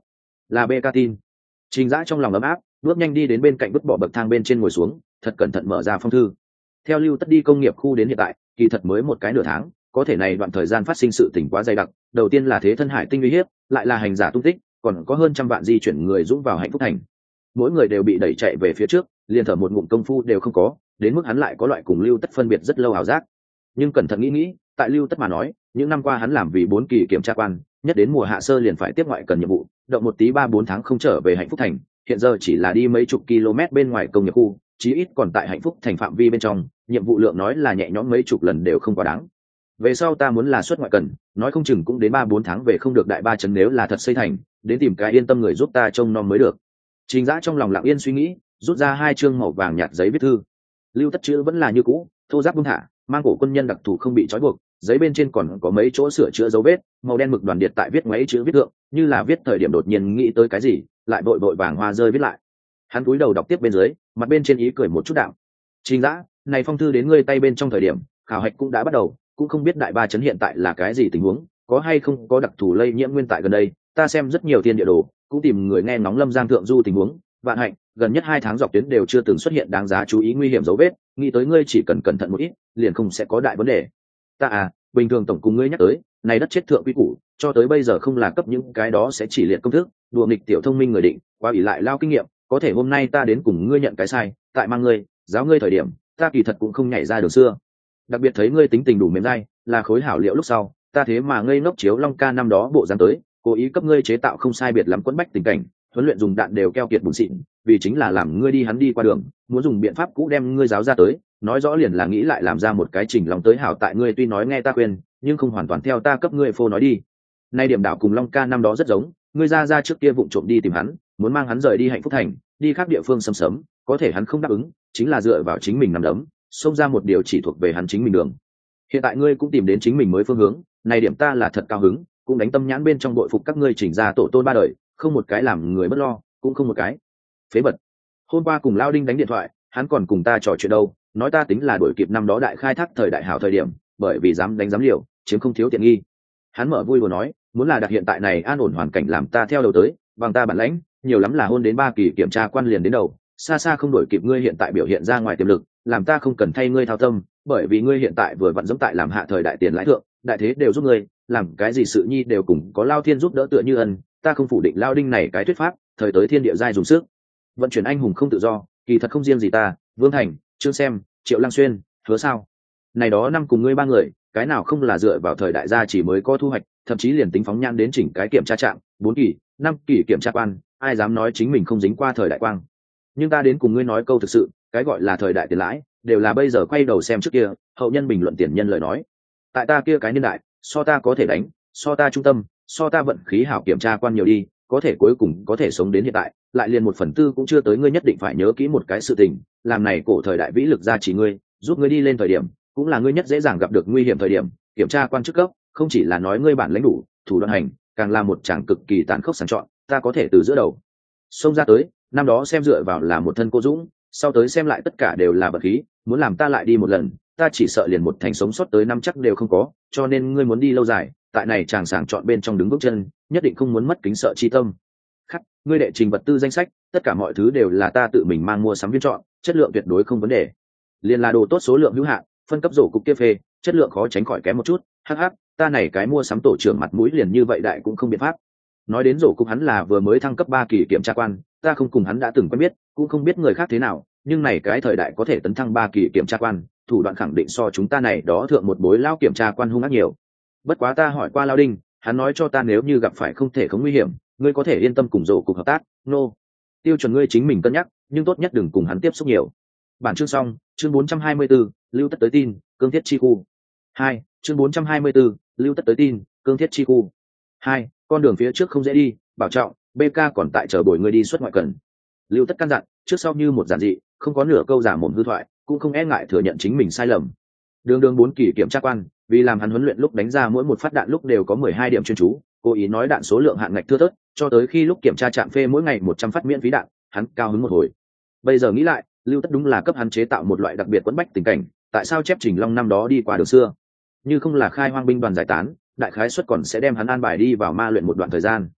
là bê ca tin. Trình Dã trong lòng ấm áp, bước nhanh đi đến bên cạnh vứt bỏ bậc thang bên trên ngồi xuống, thật cẩn thận mở ra phong thư. Theo Lưu Tất đi công nghiệp khu đến hiện tại, kỳ thật mới một cái nửa tháng, có thể này đoạn thời gian phát sinh sự tình quá dày đặc, đầu tiên là thế thân hải tinh uy hiếp, lại là hành giả tung tích, còn có hơn trăm vạn di chuyển người dũng vào Hạnh Phúc Thành. Mỗi người đều bị đẩy chạy về phía trước, liền thở một ngụm công phu đều không có, đến mức hắn lại có loại cùng Lưu Tất phân biệt rất lâu ảo giác. Nhưng cẩn thận nghĩ nghĩ, tại Lưu Tất mà nói, những năm qua hắn làm vì bốn kỳ kiểm tra quan, nhất đến mùa hạ sơ liền phải tiếp ngoại cần nhiệm vụ, động một tí ba bốn tháng không trở về Hạnh Phúc Thành, hiện giờ chỉ là đi mấy chục km bên ngoài công nghiệp khu, chí ít còn tại Hạnh Phúc Thành phạm vi bên trong, nhiệm vụ lượng nói là nhẹ nhõm mấy chục lần đều không quá đáng. Về sau ta muốn là xuất ngoại cần, nói không chừng cũng đến ba bốn tháng về không được đại ba chấn, nếu là thật xây thành, đến tìm cái yên tâm người giúp ta trông nom mới được. Trình Dã trong lòng lặng yên suy nghĩ, rút ra hai chương màu vàng nhạt giấy viết thư. Lưu Tất chữ vẫn là như cũ, thô ráp buông thả, mang cổ quân nhân đặc thù không bị trói buộc, giấy bên trên còn có mấy chỗ sửa chữa dấu vết, màu đen mực đoàn điệt tại viết ngoáy chữ viết thượng, như là viết thời điểm đột nhiên nghĩ tới cái gì, lại vội vội vàng hoa rơi viết lại. Hắn cúi đầu đọc tiếp bên dưới, mặt bên trên ý cười một chút đạm. Trình Dã, này phong thư đến ngươi tay bên trong thời điểm, khảo hạch cũng đã bắt đầu, cũng không biết đại ba chấn hiện tại là cái gì tình huống, có hay không có đặc thù lây nhiễm nguyên tại gần đây, ta xem rất nhiều thiên địa đồ, cũng tìm người nghe ngóng Lâm Giang thượng du tình huống, vạn hạnh, gần nhất hai tháng dọc tuyến đều chưa từng xuất hiện đáng giá chú ý nguy hiểm dấu vết, nghĩ tới ngươi chỉ cần cẩn thận một ít, liền không sẽ có đại vấn đề. Ta à, bình thường tổng cùng ngươi nhắc tới, này đất chết thượng quy củ, cho tới bây giờ không là cấp những cái đó sẽ chỉ liệt công thức, đùa nghịch tiểu thông minh người định, qua ủy lại lao kinh nghiệm, có thể hôm nay ta đến cùng ngươi nhận cái sai, tại mang ngươi, giáo ngươi thời điểm, ta kỳ thật cũng không nhảy ra đường xưa. Đặc biệt thấy ngươi tính tình đủ mềm dai, là khối hảo liệu lúc sau, ta thế mà ngây ngốc chiếu Long Ca năm đó bộ dáng tới, cố ý cấp ngươi chế tạo không sai biệt lắm quẫn bách tình cảnh, huấn luyện dùng đạn đều keo kiệt bùn xịn, vì chính là làm ngươi đi hắn đi qua đường, muốn dùng biện pháp cũ đem ngươi giáo ra tới, nói rõ liền là nghĩ lại làm ra một cái trình lòng tới hảo tại ngươi, tuy nói nghe ta khuyên, nhưng không hoàn toàn theo ta cấp ngươi phô nói đi. Nay điểm đảo cùng Long Ca năm đó rất giống, ngươi ra ra trước kia vụng trộm đi tìm hắn, muốn mang hắn rời đi Hạnh Phúc Thành, đi khác địa phương xâm sớm, có thể hắn không đáp ứng, chính là dựa vào chính mình nắm đấm, xông ra một điều chỉ thuộc về hắn chính mình đường. Hiện tại ngươi cũng tìm đến chính mình mới phương hướng, này điểm ta là thật cao hứng, cũng đánh tâm nhãn bên trong đội phục các ngươi chỉnh ra tổ tôn ba đời, không một cái làm người bất lo, cũng không một cái phế vật. Hôm qua cùng Lao Đinh đánh điện thoại, hắn còn cùng ta trò chuyện đâu, nói ta tính là đuổi kịp năm đó đại khai thác thời đại hảo thời điểm, bởi vì dám đánh dám liều, chiếm không thiếu tiện nghi. Hắn mở vui vừa nói, muốn là đặt hiện tại này an ổn hoàn cảnh làm ta theo đầu tới, bằng ta bản lãnh, nhiều lắm là hôn đến ba kỳ kiểm tra quan liền đến đầu, xa xa không đuổi kịp ngươi hiện tại biểu hiện ra ngoài tiềm lực, làm ta không cần thay ngươi thao tâm, bởi vì ngươi hiện tại vừa vặn giống tại làm hạ thời đại tiền lãi thượng, đại thế đều giúp ngươi, làm cái gì sự nhi đều cùng có Lao Thiên giúp đỡ tựa như ân, ta không phủ định Lao Đinh này cái thuyết pháp, thời tới thiên địa giai dùng sức, vận chuyển anh hùng không tự do, kỳ thật không riêng gì ta, Vương Thành, Trương Xem, Triệu Lăng Xuyên, hứa sao, này đó năm cùng ngươi ba người, cái nào không là dựa vào thời đại gia chỉ mới có thu hoạch, thậm chí liền tính phóng nhan đến chỉnh cái kiểm tra trạng, bốn kỳ, năm kỳ kiểm tra quan, ai dám nói chính mình không dính qua thời đại quang. Nhưng ta đến cùng ngươi nói câu thực sự, cái gọi là thời đại tiền lãi, đều là bây giờ quay đầu xem trước kia, hậu nhân bình luận tiền nhân lời nói. Tại ta kia cái niên đại, so ta có thể đánh, so ta trung tâm, so ta vận khí hảo kiểm tra quan nhiều đi, có thể cuối cùng có thể sống đến hiện tại, lại liền một phần tư cũng chưa tới, ngươi nhất định phải nhớ kỹ một cái sự tình, làm này cổ thời đại vĩ lực gia chỉ ngươi, giúp ngươi đi lên thời điểm, cũng là ngươi nhất dễ dàng gặp được nguy hiểm thời điểm, kiểm tra quan chức cấp, không chỉ là nói ngươi bản lãnh đủ, thủ đoạn hành, càng là một chàng cực kỳ tàn khốc sàng chọn, ta có thể từ giữa đầu xông ra tới, năm đó xem dựa vào là một thân cô dũng, sau tới xem lại tất cả đều là vật khí, muốn làm ta lại đi một lần, ta chỉ sợ liền một thành sống sót tới năm chắc đều không có, cho nên ngươi muốn đi lâu dài, tại này chàng sàng chọn bên trong đứng bước chân, nhất định không muốn mất kính sợ chi tâm. Khắc, ngươi đệ trình vật tư danh sách, tất cả mọi thứ đều là ta tự mình mang mua sắm viên chọn, chất lượng tuyệt đối không vấn đề. Liên là đồ tốt số lượng hữu hạn, phân cấp rổ cục kia phê, chất lượng khó tránh khỏi kém một chút, hắc hắc, ta này cái mua sắm tổ trưởng mặt mũi liền như vậy đại cũng không biện pháp. Nói đến rổ cục hắn là vừa mới thăng cấp ba kỳ kiểm tra quan, ta không cùng hắn đã từng quen biết, cũng không biết người khác thế nào, nhưng này cái thời đại có thể tấn thăng ba kỳ kiểm tra quan, thủ đoạn khẳng định so chúng ta này đó thượng một bối lao kiểm tra quan hung ác nhiều. Bất quá ta hỏi qua Lao Đinh, hắn nói cho ta nếu như gặp phải không thể không nguy hiểm, ngươi có thể yên tâm cùng rổ cục hợp tác, nô. No. Tiêu chuẩn ngươi chính mình cân nhắc, nhưng tốt nhất đừng cùng hắn tiếp xúc nhiều. Bản chương xong, chương bốn trăm hai mươi bốn, lưu tất tới tin, cương thiết chi khu. Hai, chương bốn trăm hai mươi bốn, lưu tất tới tin, cương thiết chi khu. Hai, con đường phía trước không dễ đi, bảo trọng, bê ca còn tại chờ bồi ngươi đi xuất ngoại cần. Lưu tất căn dặn, trước sau như một giản dị, không có nửa câu giả mồm hư thoại, cũng không e ngại thừa nhận chính mình sai lầm. Đường đường bốn kỳ kiểm tra quan, vì làm hắn huấn luyện lúc đánh ra mỗi một phát đạn lúc đều có mười hai điểm chuyên chú, cố ý nói đạn số lượng hạn ngạch thưa thớt, cho tới khi lúc kiểm tra trạm phê mỗi ngày một trăm phát miễn phí đạn, hắn cao hứng một hồi. Bây giờ nghĩ lại, Lưu Tất đúng là cấp hắn chế tạo một loại đặc biệt quẫn bách tình cảnh, tại sao chép Trình Long năm đó đi qua đường xưa, như không là khai hoang binh đoàn giải tán, đại khái suất còn sẽ đem hắn an bài đi vào ma luyện một đoạn thời gian.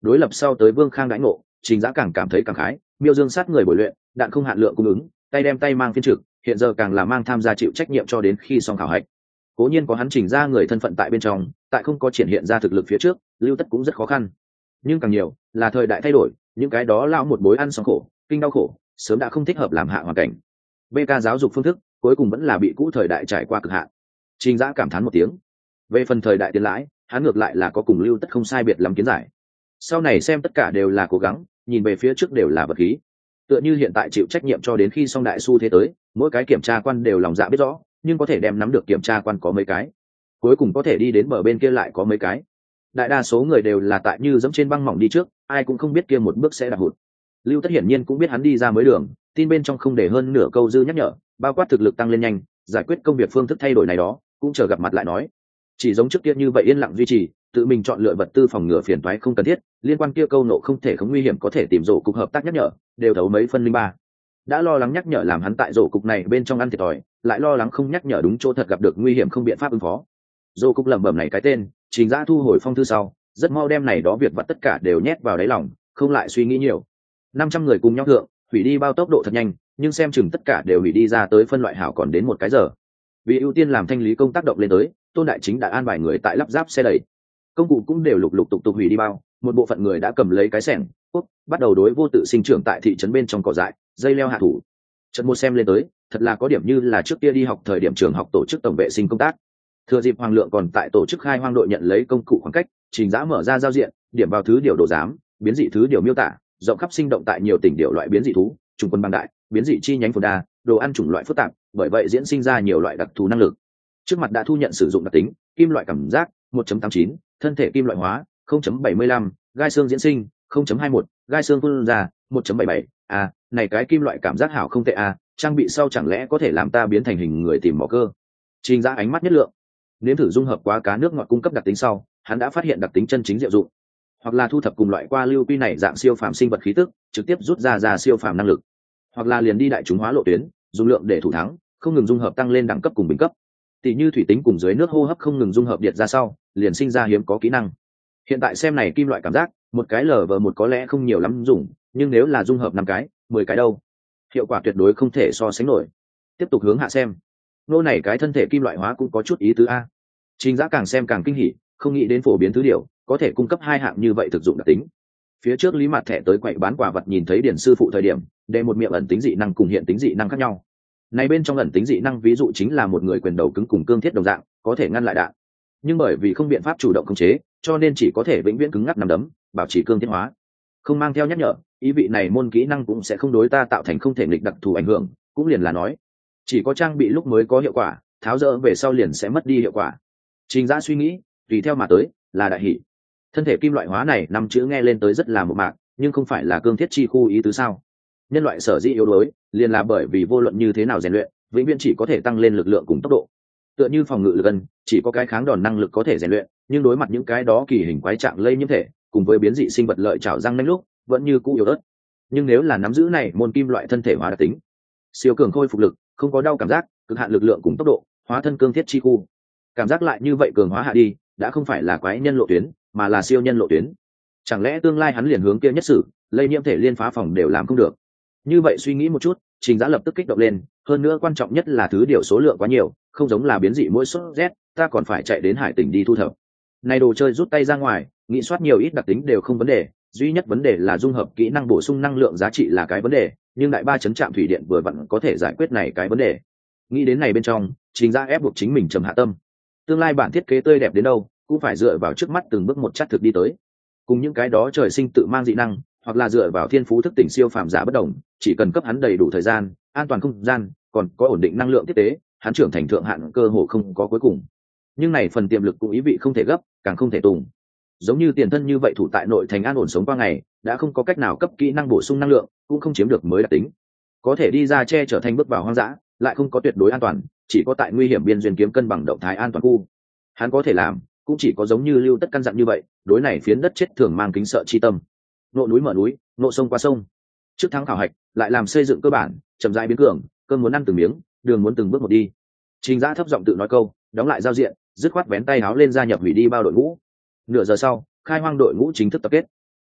đối lập sau tới Vương Khang đãi ngộ, Trình Dã càng cảm thấy càng khái, miêu dương sát người bồi luyện, đạn không hạn lượng cung ứng, tay đem tay mang phiên trực, hiện giờ càng là mang tham gia chịu trách nhiệm cho đến khi xong khảo hạch. Cố nhiên có hắn Trình ra người thân phận tại bên trong, tại không có triển hiện ra thực lực phía trước, lưu tất cũng rất khó khăn. Nhưng càng nhiều là thời đại thay đổi, những cái đó lao một bối ăn xong khổ, kinh đau khổ, sớm đã không thích hợp làm hạ hoàn cảnh. bê ca giáo dục phương thức, cuối cùng vẫn là bị cũ thời đại trải qua cực hạn. Trình Dã cảm thán một tiếng. Về phần thời đại tiến lãi, hắn ngược lại là có cùng lưu tất không sai biệt lắm kiến giải. Sau này xem tất cả đều là cố gắng, nhìn về phía trước đều là vật khí. Tựa như hiện tại chịu trách nhiệm cho đến khi xong đại xu thế tới, mỗi cái kiểm tra quan đều lòng dạ biết rõ, nhưng có thể đem nắm được kiểm tra quan có mấy cái, cuối cùng có thể đi đến bờ bên kia lại có mấy cái. Đại đa số người đều là tại như dẫm trên băng mỏng đi trước, ai cũng không biết kia một bước sẽ đạp hụt. Lưu Tất hiển nhiên cũng biết hắn đi ra mới đường, tin bên trong không để hơn nửa câu dư nhắc nhở, bao quát thực lực tăng lên nhanh, giải quyết công việc phương thức thay đổi này đó, cũng chờ gặp mặt lại nói. Chỉ giống trước kia như vậy yên lặng duy trì, tự mình chọn lựa vật tư phòng ngừa phiền toái không cần thiết, liên quan kia câu nộ không thể không nguy hiểm có thể tìm rổ cục hợp tác nhắc nhở, đều thấu mấy phân linh ba. Đã lo lắng nhắc nhở làm hắn tại rổ cục này bên trong ăn thiệt thòi, lại lo lắng không nhắc nhở đúng chỗ thật gặp được nguy hiểm không biện pháp ứng phó. Rổ cục lẩm bẩm này cái tên, Trình Dã thu hồi phong thư sau, rất mau đem này đó việc vặt tất cả đều nhét vào đáy lòng, không lại suy nghĩ nhiều. năm trăm người cùng nhau thượng, hủy đi bao tốc độ thật nhanh, nhưng xem chừng tất cả đều hủy đi ra tới phân loại hảo còn đến một cái giờ. Vì ưu tiên làm thanh lý công tác động lên tới, Tôn Đại Chính đã an bài người tại lắp ráp xe đẩy. Công cụ cũng đều lục lục tục tục hủy đi bao, một bộ phận người đã cầm lấy cái xẻng, cốt, bắt đầu đối vô tự sinh trưởng tại thị trấn bên trong cỏ dại, dây leo hạ thủ. Trận một xem lên tới, thật là có điểm như là trước kia đi học thời điểm trường học tổ chức tổng vệ sinh công tác. Thừa dịp Hoàng Lượng còn tại tổ chức khai hoang đội nhận lấy công cụ khoảng cách, Trình Dã mở ra giao diện, điểm vào thứ điều đồ giám, biến dị thứ điều miêu tả, rộng khắp sinh động tại nhiều tỉnh điều loại biến dị thú, trùng quân băng đại, biến dị chi nhánh phồn đa, đồ ăn chủng loại phức tạp, bởi vậy diễn sinh ra nhiều loại đặc thù năng lực. Trước mặt đã thu nhận sử dụng đặc tính, kim loại cảm giác một chấm tám chín, thân thể kim loại hóa không chấm bảy mươi lăm, gai xương diễn sinh không chấm hai mươi mốt, gai xương phun ra một chấm bảy mươi bảy. À, này cái kim loại cảm giác hảo không tệ à, trang bị sau chẳng lẽ có thể làm ta biến thành hình người tìm mỏ cơ. Trình Dã ánh mắt nhất lượng, nếm thử dung hợp quá cá nước ngọt cung cấp đặc tính sau, hắn đã phát hiện đặc tính chân chính diệu dụng, hoặc là thu thập cùng loại qua lưu quy này dạng siêu phàm sinh vật khí tức, trực tiếp rút ra ra siêu phàm năng lực, hoặc là liền đi đại chúng hóa lộ tuyến, dung lượng để thủ thắng, không ngừng dung hợp tăng lên đẳng cấp cùng bình cấp. Tỷ như thủy tính cùng dưới nước hô hấp không ngừng dung hợp điện ra sau, liền sinh ra hiếm có kỹ năng. Hiện tại xem này kim loại cảm giác, một cái lờ vờ một có lẽ không nhiều lắm dùng, nhưng nếu là dung hợp năm cái, mười cái đâu, hiệu quả tuyệt đối không thể so sánh nổi. Tiếp tục hướng hạ xem, nô này cái thân thể kim loại hóa cũng có chút ý tứ a. Trình Dã càng xem càng kinh hỉ, không nghĩ đến phổ biến thứ điều có thể cung cấp hai hạng như vậy thực dụng đặc tính. Phía trước Lý Mạt thẻ tới quậy bán quả vật nhìn thấy điển sư phụ thời điểm, để một miệng ẩn tính dị năng cùng hiện tính dị năng khác nhau. Này bên trong ẩn tính dị năng ví dụ chính là một người quyền đầu cứng cùng cương thiết đồng dạng, có thể ngăn lại đạn. Nhưng bởi vì không biện pháp chủ động khống chế, cho nên chỉ có thể vĩnh viễn cứng ngắc nắm đấm, bảo trì cương thiết hóa. Không mang theo nhắc nhở, ý vị này môn kỹ năng cũng sẽ không đối ta tạo thành không thể nghịch đặc thù ảnh hưởng, cũng liền là nói, chỉ có trang bị lúc mới có hiệu quả, tháo dỡ về sau liền sẽ mất đi hiệu quả. Trình Dã suy nghĩ, tùy theo mà tới, là đại hỷ. Thân thể kim loại hóa này năm chữ nghe lên tới rất là một mạc, nhưng không phải là cương thiết chi khu ý tứ sao? Nhân loại sở dĩ yếu đuối, liền là bởi vì vô luận như thế nào rèn luyện, vĩnh viễn chỉ có thể tăng lên lực lượng cùng tốc độ. Tựa như phòng ngự lực gần, chỉ có cái kháng đòn năng lực có thể rèn luyện, nhưng đối mặt những cái đó kỳ hình quái trạng lây nhiễm thể, cùng với biến dị sinh vật lợi chảo răng nanh lúc, vẫn như cũ yếu ớt. Nhưng nếu là nắm giữ này môn kim loại thân thể hóa đặc tính, siêu cường khôi phục lực, không có đau cảm giác, cực hạn lực lượng cùng tốc độ, hóa thân cương thiết chi khu. Cảm giác lại như vậy cường hóa hạ đi, đã không phải là quái nhân lộ tuyến, mà là siêu nhân lộ tuyến. Chẳng lẽ tương lai hắn liền hướng kia nhất sử, lây nhiễm thể liên phá phòng đều làm không được? Như vậy suy nghĩ một chút, Trình Dã lập tức kích động lên, hơn nữa quan trọng nhất là thứ điều số lượng quá nhiều, không giống là biến dị mỗi sốt Z, ta còn phải chạy đến hải tỉnh đi thu thập. Này đồ chơi rút tay ra ngoài, nghĩ soát nhiều ít đặc tính đều không vấn đề, duy nhất vấn đề là dung hợp kỹ năng bổ sung năng lượng giá trị là cái vấn đề, nhưng đại ba chấn trạm thủy điện vừa vặn có thể giải quyết này cái vấn đề. Nghĩ đến này bên trong, Trình Dã ép buộc chính mình trầm hạ tâm. Tương lai bản thiết kế tươi đẹp đến đâu, cũng phải dựa vào trước mắt từng bước một chắc thực đi tới. Cùng những cái đó trời sinh tự mang dị năng, hoặc là dựa vào thiên phú thức tỉnh siêu phàm giả bất đồng, chỉ cần cấp hắn đầy đủ thời gian, an toàn không gian, còn có ổn định năng lượng tiếp tế, hắn trưởng thành thượng hạn cơ hồ không có cuối cùng. Nhưng này phần tiềm lực cũng ý vị không thể gấp, càng không thể tùng. Giống như tiền thân như vậy thủ tại nội thành an ổn sống qua ngày, đã không có cách nào cấp kỹ năng bổ sung năng lượng, cũng không chiếm được mới đặc tính. Có thể đi ra che trở thành bước vào hoang dã, lại không có tuyệt đối an toàn, chỉ có tại nguy hiểm biên duyên kiếm cân bằng động thái an toàn khu. Hắn có thể làm, cũng chỉ có giống như Lưu Tất căn dặn như vậy, đối này phiến đất chết thường mang kính sợ chi tâm. Nộ núi mở núi, nộ sông qua sông. Trước tháng khảo hạch, lại làm xây dựng cơ bản, chậm rãi biến cường, cơm muốn ăn từng miếng, đường muốn từng bước một đi. Trình Dã thấp giọng tự nói câu, đóng lại giao diện, dứt khoát vén tay áo lên gia nhập hủy đi bao đội ngũ. Nửa giờ sau, khai hoang đội ngũ chính thức tập kết.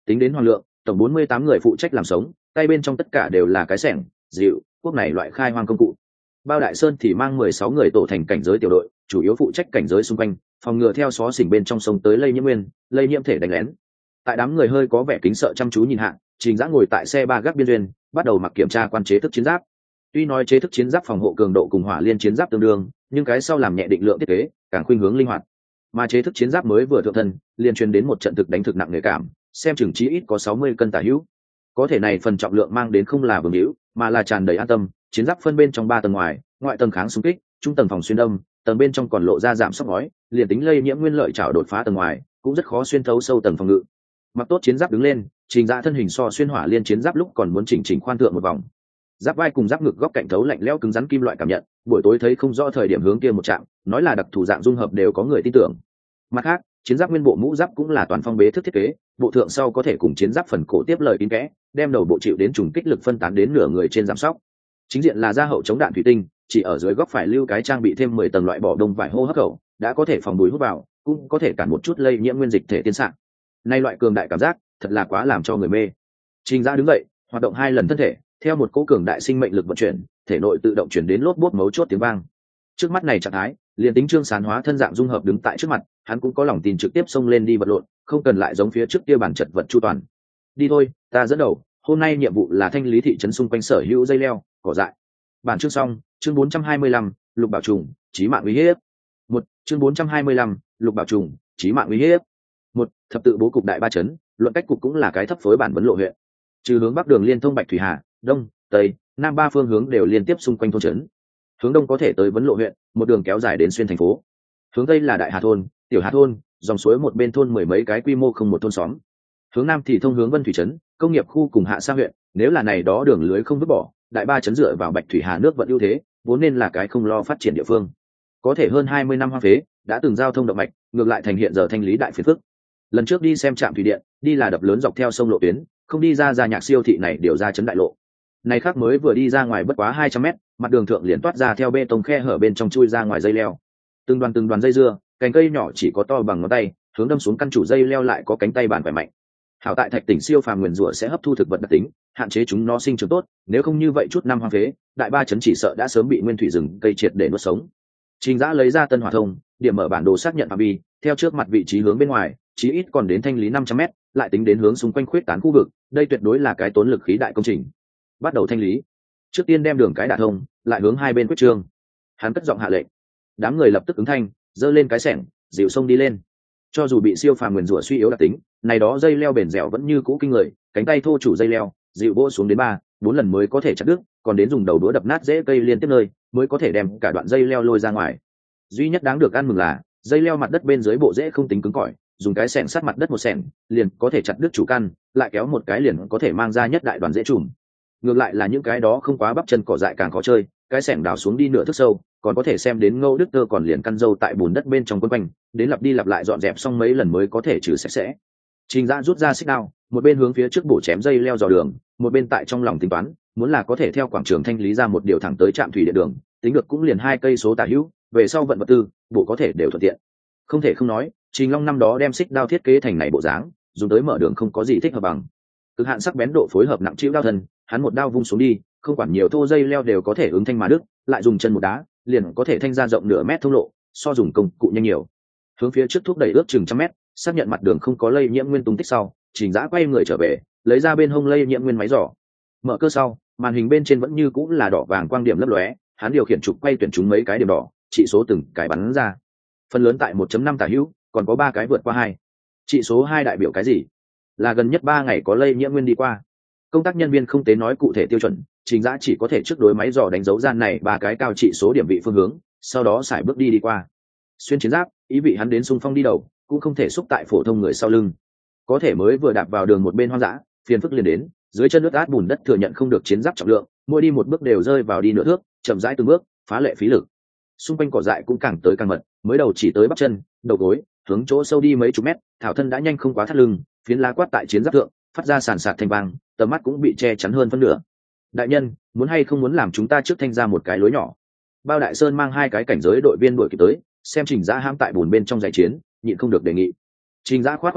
tính đến hoàng lượng tổng bốn mươi tám người phụ trách làm sống, tay bên trong tất cả đều là cái xẻng dịu quốc này loại khai hoang công cụ. Bao Đại Sơn thì mang mười sáu người tổ thành cảnh giới tiểu đội, chủ yếu phụ trách cảnh giới xung quanh, phòng ngừa theo xó xỉnh bên trong sông tới lây nhiễm nguyên, lây nhiễm thể đánh lén. Tại đám người hơi có vẻ kính sợ chăm chú nhìn hạ, Trình Dã ngồi tại xe ba gác biên duyên, bắt đầu mặc kiểm tra quan chế thức chiến giáp. Tuy nói chế thức chiến giáp phòng hộ cường độ cùng hỏa liên chiến giáp tương đương, nhưng cái sau làm nhẹ định lượng thiết kế, càng khuynh hướng linh hoạt. Mà chế thức chiến giáp mới vừa thượng thân, liền truyền đến một trận thực đánh thực nặng nghề cảm, xem chừng chí ít có sáu mươi cân tả hữu. Có thể này phần trọng lượng mang đến không là vương hữu, mà là tràn đầy an tâm. Chiến giáp phân bên trong ba tầng ngoài, ngoại tầng kháng xung kích, trung tầng phòng xuyên đâm, tầng bên trong còn lộ ra giảm sốc ngói, liền tính lây nhiễm nguyên lợi chảo đột phá tầng ngoài, cũng rất khó xuyên thấu sâu tầng phòng ngự. Mặc tốt chiến giáp đứng lên, Trình Dã thân hình so xuyên hỏa liên chiến giáp lúc còn muốn chỉnh chỉnh khoan thượng một vòng. Giáp vai cùng giáp ngực góc cạnh thấu lạnh lẽo cứng rắn kim loại cảm nhận, buổi tối thấy không rõ thời điểm hướng kia một chạm, nói là đặc thù dạng dung hợp đều có người tin tưởng. Mặt khác, chiến giáp nguyên bộ mũ giáp cũng là toàn phong bế thức thiết kế, bộ thượng sau có thể cùng chiến giáp phần cổ tiếp lời kín kẽ, đem đầu bộ chịu đến trùng kích lực phân tán đến nửa người trên giảm sóc. Chính diện là da hậu chống đạn thủy tinh, chỉ ở dưới góc phải lưu cái trang bị thêm mười tầng loại bỏ đông vải hô hấp khẩu, đã có thể phòng bụi hút vào, cũng có thể cản một chút lây nhiễm nguyên dịch thể tiên sạng. Nay loại cường đại cảm giác, thật là quá làm cho người mê. Trình Dã đứng dậy, hoạt động hai lần thân thể, theo một cỗ cường đại sinh mệnh lực vận chuyển, thể nội tự động chuyển đến lốp bốt mấu chốt tiếng vang. Trước mắt này trạng thái, liền tính Trương Sán hóa thân dạng dung hợp đứng tại trước mặt, hắn cũng có lòng tin trực tiếp xông lên đi vật lộn, không cần lại giống phía trước kia bản chật vật chu toàn. Đi thôi, ta dẫn đầu, hôm nay nhiệm vụ là thanh lý thị trấn xung quanh sở hữu dây leo, cỏ dại. Bản chương xong, chương bốn trăm hai mươi lăm, lục bảo trùng, chí mạng uy hiếp. Một, chương bốn trăm hai mươi lăm, lục bảo trùng, chí mạng uy hiếp. Một, thập tự bố cục đại ba trấn, luận cách cục cũng là cái thấp phối bản vấn lộ huyện. Trừ hướng bắc đường liên thông Bạch Thủy Hà, đông, tây, nam ba phương hướng đều liên tiếp xung quanh thôn trấn. Hướng đông có thể tới vấn lộ huyện, một đường kéo dài đến xuyên thành phố. Hướng tây là đại Hà thôn, tiểu Hà thôn, dòng suối một bên thôn mười mấy cái quy mô không một thôn xóm. Hướng nam thì thông hướng Vân Thủy trấn, công nghiệp khu cùng Hạ Sa huyện, nếu là này đó đường lưới không vứt bỏ, đại ba trấn dựa vào Bạch Thủy Hà nước vận ưu thế, vốn nên là cái không lo phát triển địa phương. Có thể hơn hai mươi năm hoang phế, đã từng giao thông động mạch, ngược lại thành hiện giờ thanh lý đại phiền phức. Lần trước đi xem trạm thủy điện, đi là đập lớn dọc theo sông lộ tuyến, không đi ra ra nhạc siêu thị này điều ra trấn đại lộ. Này khác mới vừa đi ra ngoài bất quá hai trăm mét, mặt đường thượng liền toát ra theo bê tông khe hở bên trong chui ra ngoài dây leo. Từng đoàn từng đoàn dây dưa, cành cây nhỏ chỉ có to bằng ngón tay, hướng đâm xuống căn chủ dây leo lại có cánh tay bản khỏe mạnh. Hảo tại thạch tỉnh siêu phàm nguyên rủa sẽ hấp thu thực vật đặc tính, hạn chế chúng nó sinh trưởng tốt, nếu không như vậy chút năm hoang phế, đại ba trấn chỉ sợ đã sớm bị nguyên thủy rừng cây triệt để nuốt sống. Trình Dã lấy ra tân hỏa thông, điểm mở bản đồ xác nhận phạm vi, theo trước mặt vị trí hướng bên ngoài, chí ít còn đến thanh lý năm trăm mét, lại tính đến hướng xung quanh khuyết tán khu vực, đây tuyệt đối là cái tốn lực khí đại công trình. Bắt đầu thanh lý. Trước tiên đem đường cái đả thông, lại hướng hai bên quyết trương. Hắn cất giọng hạ lệnh. Đám người lập tức ứng thanh, giơ lên cái xẻng, dịu sông đi lên. Cho dù bị siêu phàm nguyên rủa suy yếu đặc tính, này đó dây leo bền dẻo vẫn như cũ kinh người, cánh tay thô chủ dây leo, dịu vỗ xuống đến ba, bốn lần mới có thể chặt đứt, còn đến dùng đầu đũa đập nát rễ cây liên tiếp nơi, mới có thể đem cả đoạn dây leo lôi ra ngoài. Duy nhất đáng được ăn mừng là, dây leo mặt đất bên dưới bộ rễ không tính cứng cỏi, dùng cái xẻng sát mặt đất một xẻng, liền có thể chặt đứt chủ căn, lại kéo một cái liền có thể mang ra nhất đại đoàn rễ trùm. Ngược lại là những cái đó không quá bắp chân cỏ dại càng khó chơi, cái xẻng đào xuống đi nửa thước sâu, còn có thể xem đến Ngô Đức Tơ còn liền căn dâu tại bùn đất bên trong quấn quanh, đến lặp đi lặp lại dọn dẹp xong mấy lần mới có thể trừ sạch sẽ. Trình Dã rút ra xích đao, một bên hướng phía trước bổ chém dây leo dò đường, một bên tại trong lòng tính toán, muốn là có thể theo quảng trường thanh lý ra một điều thẳng tới trạm thủy điện đường, tính được cũng liền hai cây số tả hữu, về sau vận vật tư, bộ có thể đều thuận tiện. Không thể không nói, Trình Long năm đó đem xích đao thiết kế thành này bộ dáng, dùng tới mở đường không có gì thích hợp bằng. Cực hạn sắc bén độ phối hợp nặng chịu đao thân, hắn một đao vung xuống đi, không quản nhiều thô dây leo đều có thể ứng thanh mà đứt, lại dùng chân một đá, liền có thể thanh ra rộng nửa mét thông lộ, so dùng công cụ nhanh nhiều. Hướng phía trước thúc đẩy ước chừng trăm mét, xác nhận mặt đường không có lây nhiễm nguyên tung tích sau, Trình Dã quay người trở về, lấy ra bên hông lây nhiễm nguyên máy giỏ. Mở cơ sau, màn hình bên trên vẫn như cũng là đỏ vàng quang điểm lấp lóe, hắn điều khiển trục quay tuyển chúng mấy cái điểm đỏ, trị số từng cái bắn ra. Phần lớn tại một chấm năm tả hữu, còn có ba cái vượt qua hai. Trị số hai đại biểu cái gì? Là gần nhất ba ngày có lây nhiễm nguyên đi qua. Công tác nhân viên không tế nói cụ thể tiêu chuẩn, Trình Dã chỉ có thể trước đối máy dò đánh dấu gian này ba cái cao trị số điểm vị phương hướng, sau đó xài bước đi đi qua. Xuyên chiến giáp, ý vị hắn đến xung phong đi đầu, cũng không thể xúc tại phổ thông người sau lưng. Có thể mới vừa đạp vào đường một bên hoang dã, phiền phức liền đến, dưới chân nước át bùn đất thừa nhận không được chiến giáp trọng lượng, mỗi đi một bước đều rơi vào đi nửa thước, chậm rãi từng bước, phá lệ phí lực. Xung quanh cỏ dại cũng càng tới càng mật, mới đầu chỉ tới bắp chân, đầu gối, hướng chỗ sâu đi mấy chục mét, thảo thân đã nhanh không quá thắt lưng, phiến lá quát tại chiến giáp thượng, phát ra sàn sạt thanh vang, tầm mắt cũng bị che chắn hơn phân nửa. Đại nhân, muốn hay không muốn làm chúng ta trước thanh ra một cái lối nhỏ? Bao Đại Sơn mang hai cái cảnh giới đội viên đuổi kịp tới, xem Trình Dã hãm tại bùn bên trong giải chiến, nhịn không được đề nghị. Trình Dã khoát khoát tay,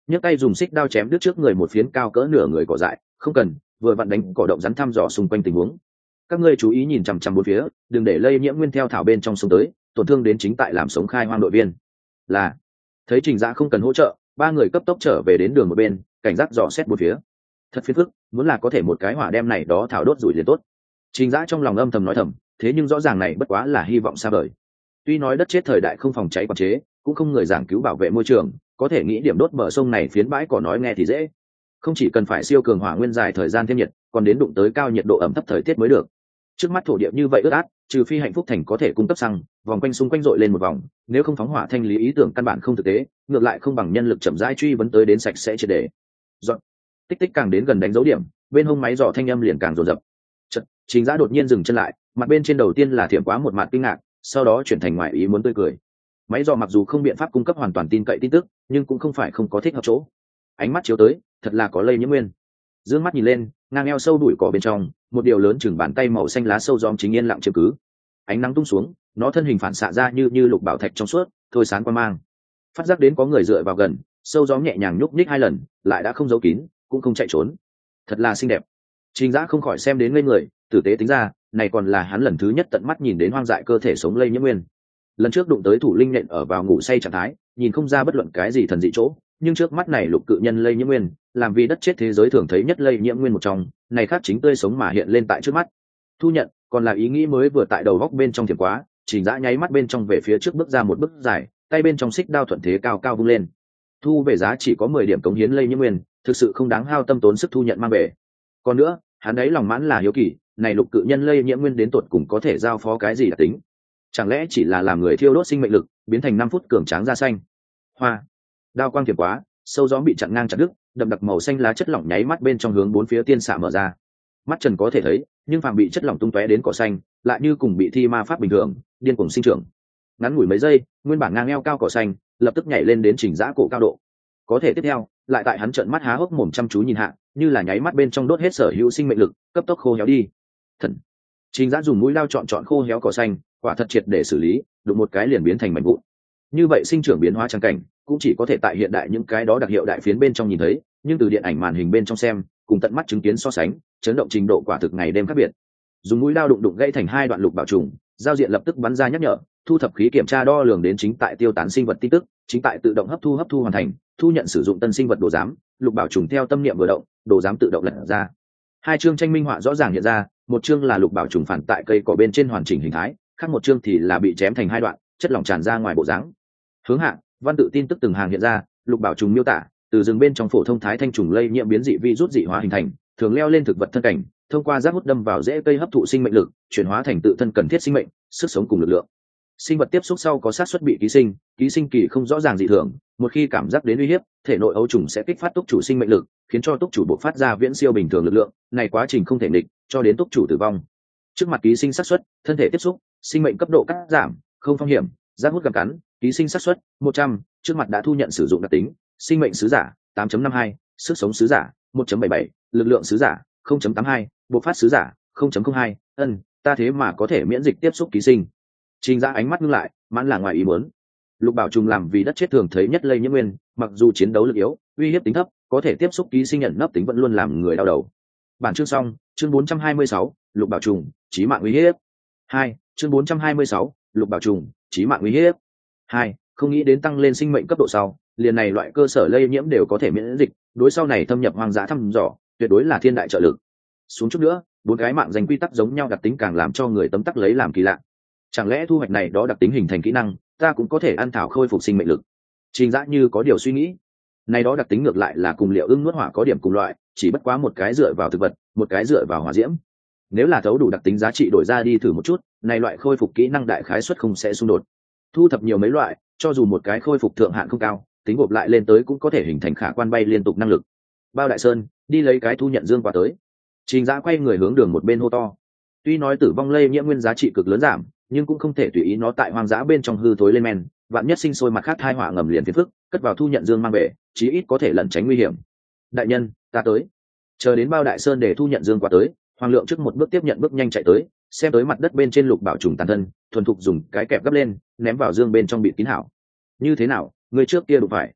nhấc tay dùng xích đao chém đứt trước người một phiến cao cỡ nửa người cỏ dại. Không cần, vừa vặn đánh cỏ động rắn thăm dò xung quanh tình huống. Các ngươi chú ý nhìn chằm chằm bốn phía, đừng để lây nhiễm nguyên theo thảo bên trong sông tới, tổn thương đến chính tại làm sống khai hoang đội viên. Là thấy Trình Dã không cần hỗ trợ, ba người cấp tốc trở về đến đường một bên, cảnh giác dò xét bốn phía. Thật phiền phức, muốn là có thể một cái hỏa đem này đó thảo đốt rủi liền tốt. Trình Dã trong lòng âm thầm nói thầm, thế nhưng rõ ràng này bất quá là hy vọng xa vời. Tuy nói đất chết thời đại không phòng cháy quản chế, cũng không người giảng cứu bảo vệ môi trường, có thể nghĩ điểm đốt bờ sông này phiến bãi cỏ nói nghe thì dễ. Không chỉ cần phải siêu cường hỏa nguyên dài thời gian thêm nhiệt, còn đến đụng tới cao nhiệt độ ẩm thấp thời tiết mới được. Trước mắt thổ địa như vậy ướt át, trừ phi Hạnh Phúc Thành có thể cung cấp xăng, vòng quanh xung quanh dội lên một vòng, nếu không phóng hỏa thanh lý ý tưởng căn bản không thực tế, ngược lại không bằng nhân lực chậm rãi truy vấn tới đến sạch sẽ triệt để. Dọn. Tích tích càng đến gần đánh dấu điểm, bên hông máy dò thanh âm liền càng dồn dập. Chợt, Trình Dã đột nhiên dừng chân lại, mặt bên trên đầu tiên là thiểm quá một mặt kinh ngạc, sau đó chuyển thành ngoại ý muốn tươi cười. Máy dò mặc dù không biện pháp cung cấp hoàn toàn tin cậy tin tức, nhưng cũng không phải không có thích hợp chỗ. Ánh mắt chiếu tới, thật là có lây nhiễm nguyên. Dương mắt nhìn lên, ngang eo sâu đuổi cỏ bên trong, một điều lớn chừng bàn tay màu xanh lá sâu gióm chính yên lặng chiếm cứ. Ánh nắng tung xuống, nó thân hình phản xạ ra như như lục bảo thạch trong suốt, thôi sáng quang mang. Phát giác đến có người dựa vào gần, sâu gióm nhẹ nhàng nhúc nhích hai lần, lại đã không giấu kín, cũng không chạy trốn. Thật là xinh đẹp. Trình Dã không khỏi xem đến ngây người, tử tế tính ra, này còn là hắn lần thứ nhất tận mắt nhìn đến hoang dại cơ thể sống lây nhiễm nguyên. Lần trước đụng tới thủ linh nện ở vào ngủ say trạng thái, nhìn không ra bất luận cái gì thần dị chỗ, nhưng trước mắt này lục cự nhân lây nhiễm nguyên, làm vì đất chết thế giới thường thấy nhất lây nhiễm nguyên một trong, này khác chính tươi sống mà hiện lên tại trước mắt. Thu nhận, còn là ý nghĩ mới vừa tại đầu góc bên trong thiểm quá, Trình Dã nháy mắt bên trong về phía trước bước ra một bước dài, tay bên trong xích đao thuận thế cao cao vung lên. Thu về giá chỉ có mười điểm cống hiến lây nhiễm nguyên, thực sự không đáng hao tâm tốn sức thu nhận mang về. Còn nữa, hắn ấy lòng mãn là hiếu kỳ, này lục cự nhân lây nhiễm nguyên đến tột cùng có thể giao phó cái gì đặc tính? Chẳng lẽ chỉ là làm người thiêu đốt sinh mệnh lực, biến thành năm phút cường tráng da xanh? Hoa, đao quang thiểm quá, sâu gió bị chặn ngang chặt đứt, đậm đặc màu xanh lá chất lỏng nháy mắt bên trong hướng bốn phía tiên xạ mở ra. Mắt trần có thể thấy, nhưng phàm bị chất lỏng tung tóe đến cỏ xanh, lại như cùng bị thi ma pháp bình thường, điên cuồng sinh trưởng. Ngắn ngủi mấy giây, nguyên bản ngang eo cao cỏ xanh, lập tức nhảy lên đến Trình Dã cổ cao độ. Có thể tiếp theo, lại tại hắn trợn mắt há hốc mồm chăm chú nhìn hạ, như là nháy mắt bên trong đốt hết sở hữu sinh mệnh lực, cấp tốc khô héo đi. Thần. Trình Dã dùng mũi lao chọn chọn khô héo cỏ xanh, quả thật triệt để xử lý, đụng một cái liền biến thành mảnh vụn. Như vậy sinh trưởng biến hóa trang cảnh, cũng chỉ có thể tại hiện đại những cái đó đặc hiệu đại phiến bên trong nhìn thấy, nhưng từ điện ảnh màn hình bên trong xem, cùng tận mắt chứng kiến so sánh, chấn động trình độ quả thực ngày đêm khác biệt. Dùng mũi lao đụng đụng gãy thành hai đoạn lục bảo trùng, giao diện lập tức bắn ra nhắc nhở, thu thập khí kiểm tra đo lường đến chính tại tiêu tán sinh vật tin tức, chính tại tự động hấp thu hấp thu hoàn thành, thu nhận sử dụng tân sinh vật đồ giám, lục bảo trùng theo tâm niệm vừa động, đồ giám tự động lật ra. Hai chương tranh minh họa rõ ràng hiện ra, một chương là lục bảo trùng phản tại cây cỏ bên trên hoàn chỉnh hình thái, khác một chương thì là bị chém thành hai đoạn, chất lỏng tràn ra ngoài bộ dáng. Hướng hạ, văn tự tin tức từng hàng hiện ra, lục bảo trùng miêu tả, từ rừng bên trong phổ thông thái thanh trùng lây nhiễm biến dị virus dị hóa hình thành, thường leo lên thực vật thân cảnh, thông qua rác hút đâm vào rễ cây hấp thụ sinh mệnh lực, chuyển hóa thành tự thân cần thiết sinh mệnh, sức sống cùng lực lượng. Sinh vật tiếp xúc sau có xác suất bị ký sinh, ký sinh kỳ không rõ ràng dị thường, một khi cảm giác đến uy hiếp, thể nội ấu trùng sẽ kích phát túc chủ sinh mệnh lực, khiến cho túc chủ bộc phát ra viễn siêu bình thường lực lượng, này quá trình không thể nghịch, cho đến túc chủ tử vong. Trước mặt ký sinh xác suất, thân thể tiếp xúc, sinh mệnh cấp độ cắt giảm, không phong hiểm, rác hút gặm cắn, ký sinh xác suất một trăm, trước mặt đã thu nhận sử dụng đặc tính, sinh mệnh sứ giả tám chấm năm hai, sức sống sứ giả một chấm bảy bảy, lực lượng sứ giả không chấm tám hai, bộc phát sứ giả không chấm không hai, ân, ta thế mà có thể miễn dịch tiếp xúc ký sinh. Trình Dã ánh mắt ngưng lại, mãn là ngoài ý muốn. Lục bảo trùng làm vì đất chết thường thấy nhất lây nhiễm nguyên, mặc dù chiến đấu lực yếu, uy hiếp tính thấp, có thể tiếp xúc ký sinh nhận nấp tính vẫn luôn làm người đau đầu. Bản chương xong, chương bốn trăm hai mươi sáu, lục bảo trùng, chí mạng uy hiếp. hai, chương bốn trăm hai mươi sáu, lục bảo trùng, chí mạng uy hiếp. hai, không nghĩ đến tăng lên sinh mệnh cấp độ sau, liền này loại cơ sở lây nhiễm đều có thể miễn dịch, đối sau này thâm nhập hoang dã thăm dò, tuyệt đối là thiên đại trợ lực. Xuống chút nữa, bốn cái mạng danh quy tắc giống nhau đặc tính càng làm cho người tấm tắc lấy làm kỳ lạ. Chẳng lẽ thu hoạch này đó đặc tính hình thành kỹ năng, ta cũng có thể ăn thảo khôi phục sinh mệnh lực? Trình Dã như có điều suy nghĩ. Này đó đặc tính ngược lại là cùng liệu ưng nuốt hỏa có điểm cùng loại, chỉ bất quá một cái dựa vào thực vật, một cái dựa vào hỏa diễm. Nếu là thấu đủ đặc tính giá trị đổi ra đi thử một chút, này loại khôi phục kỹ năng đại khái suất không sẽ xung đột. Thu thập nhiều mấy loại, cho dù một cái khôi phục thượng hạn không cao, tính gộp lại lên tới cũng có thể hình thành khả quan bay liên tục năng lực. Bao Đại Sơn, đi lấy cái thu nhận dương qua tới. Trình Dã quay người hướng đường một bên hô to. Tuy nói tử vong lây nhiễm nguyên giá trị cực lớn giảm, nhưng cũng không thể tùy ý nó tại hoang dã bên trong hư thối lên men, vạn nhất sinh sôi mặt khác thai họa ngầm liền phiền phức, cất vào thu nhận dương mang về, chí ít có thể lẩn tránh nguy hiểm. Đại nhân, ta tới. Chờ đến Bao Đại Sơn để thu nhận dương qua tới, Hoàng Lượng trước một bước tiếp nhận bước nhanh chạy tới, xem tới mặt đất bên trên lục bảo trùng tàn thân, thuần thục dùng cái kẹp gấp lên, ném vào dương bên trong bị kín hảo. Như thế nào, người trước kia đụng phải?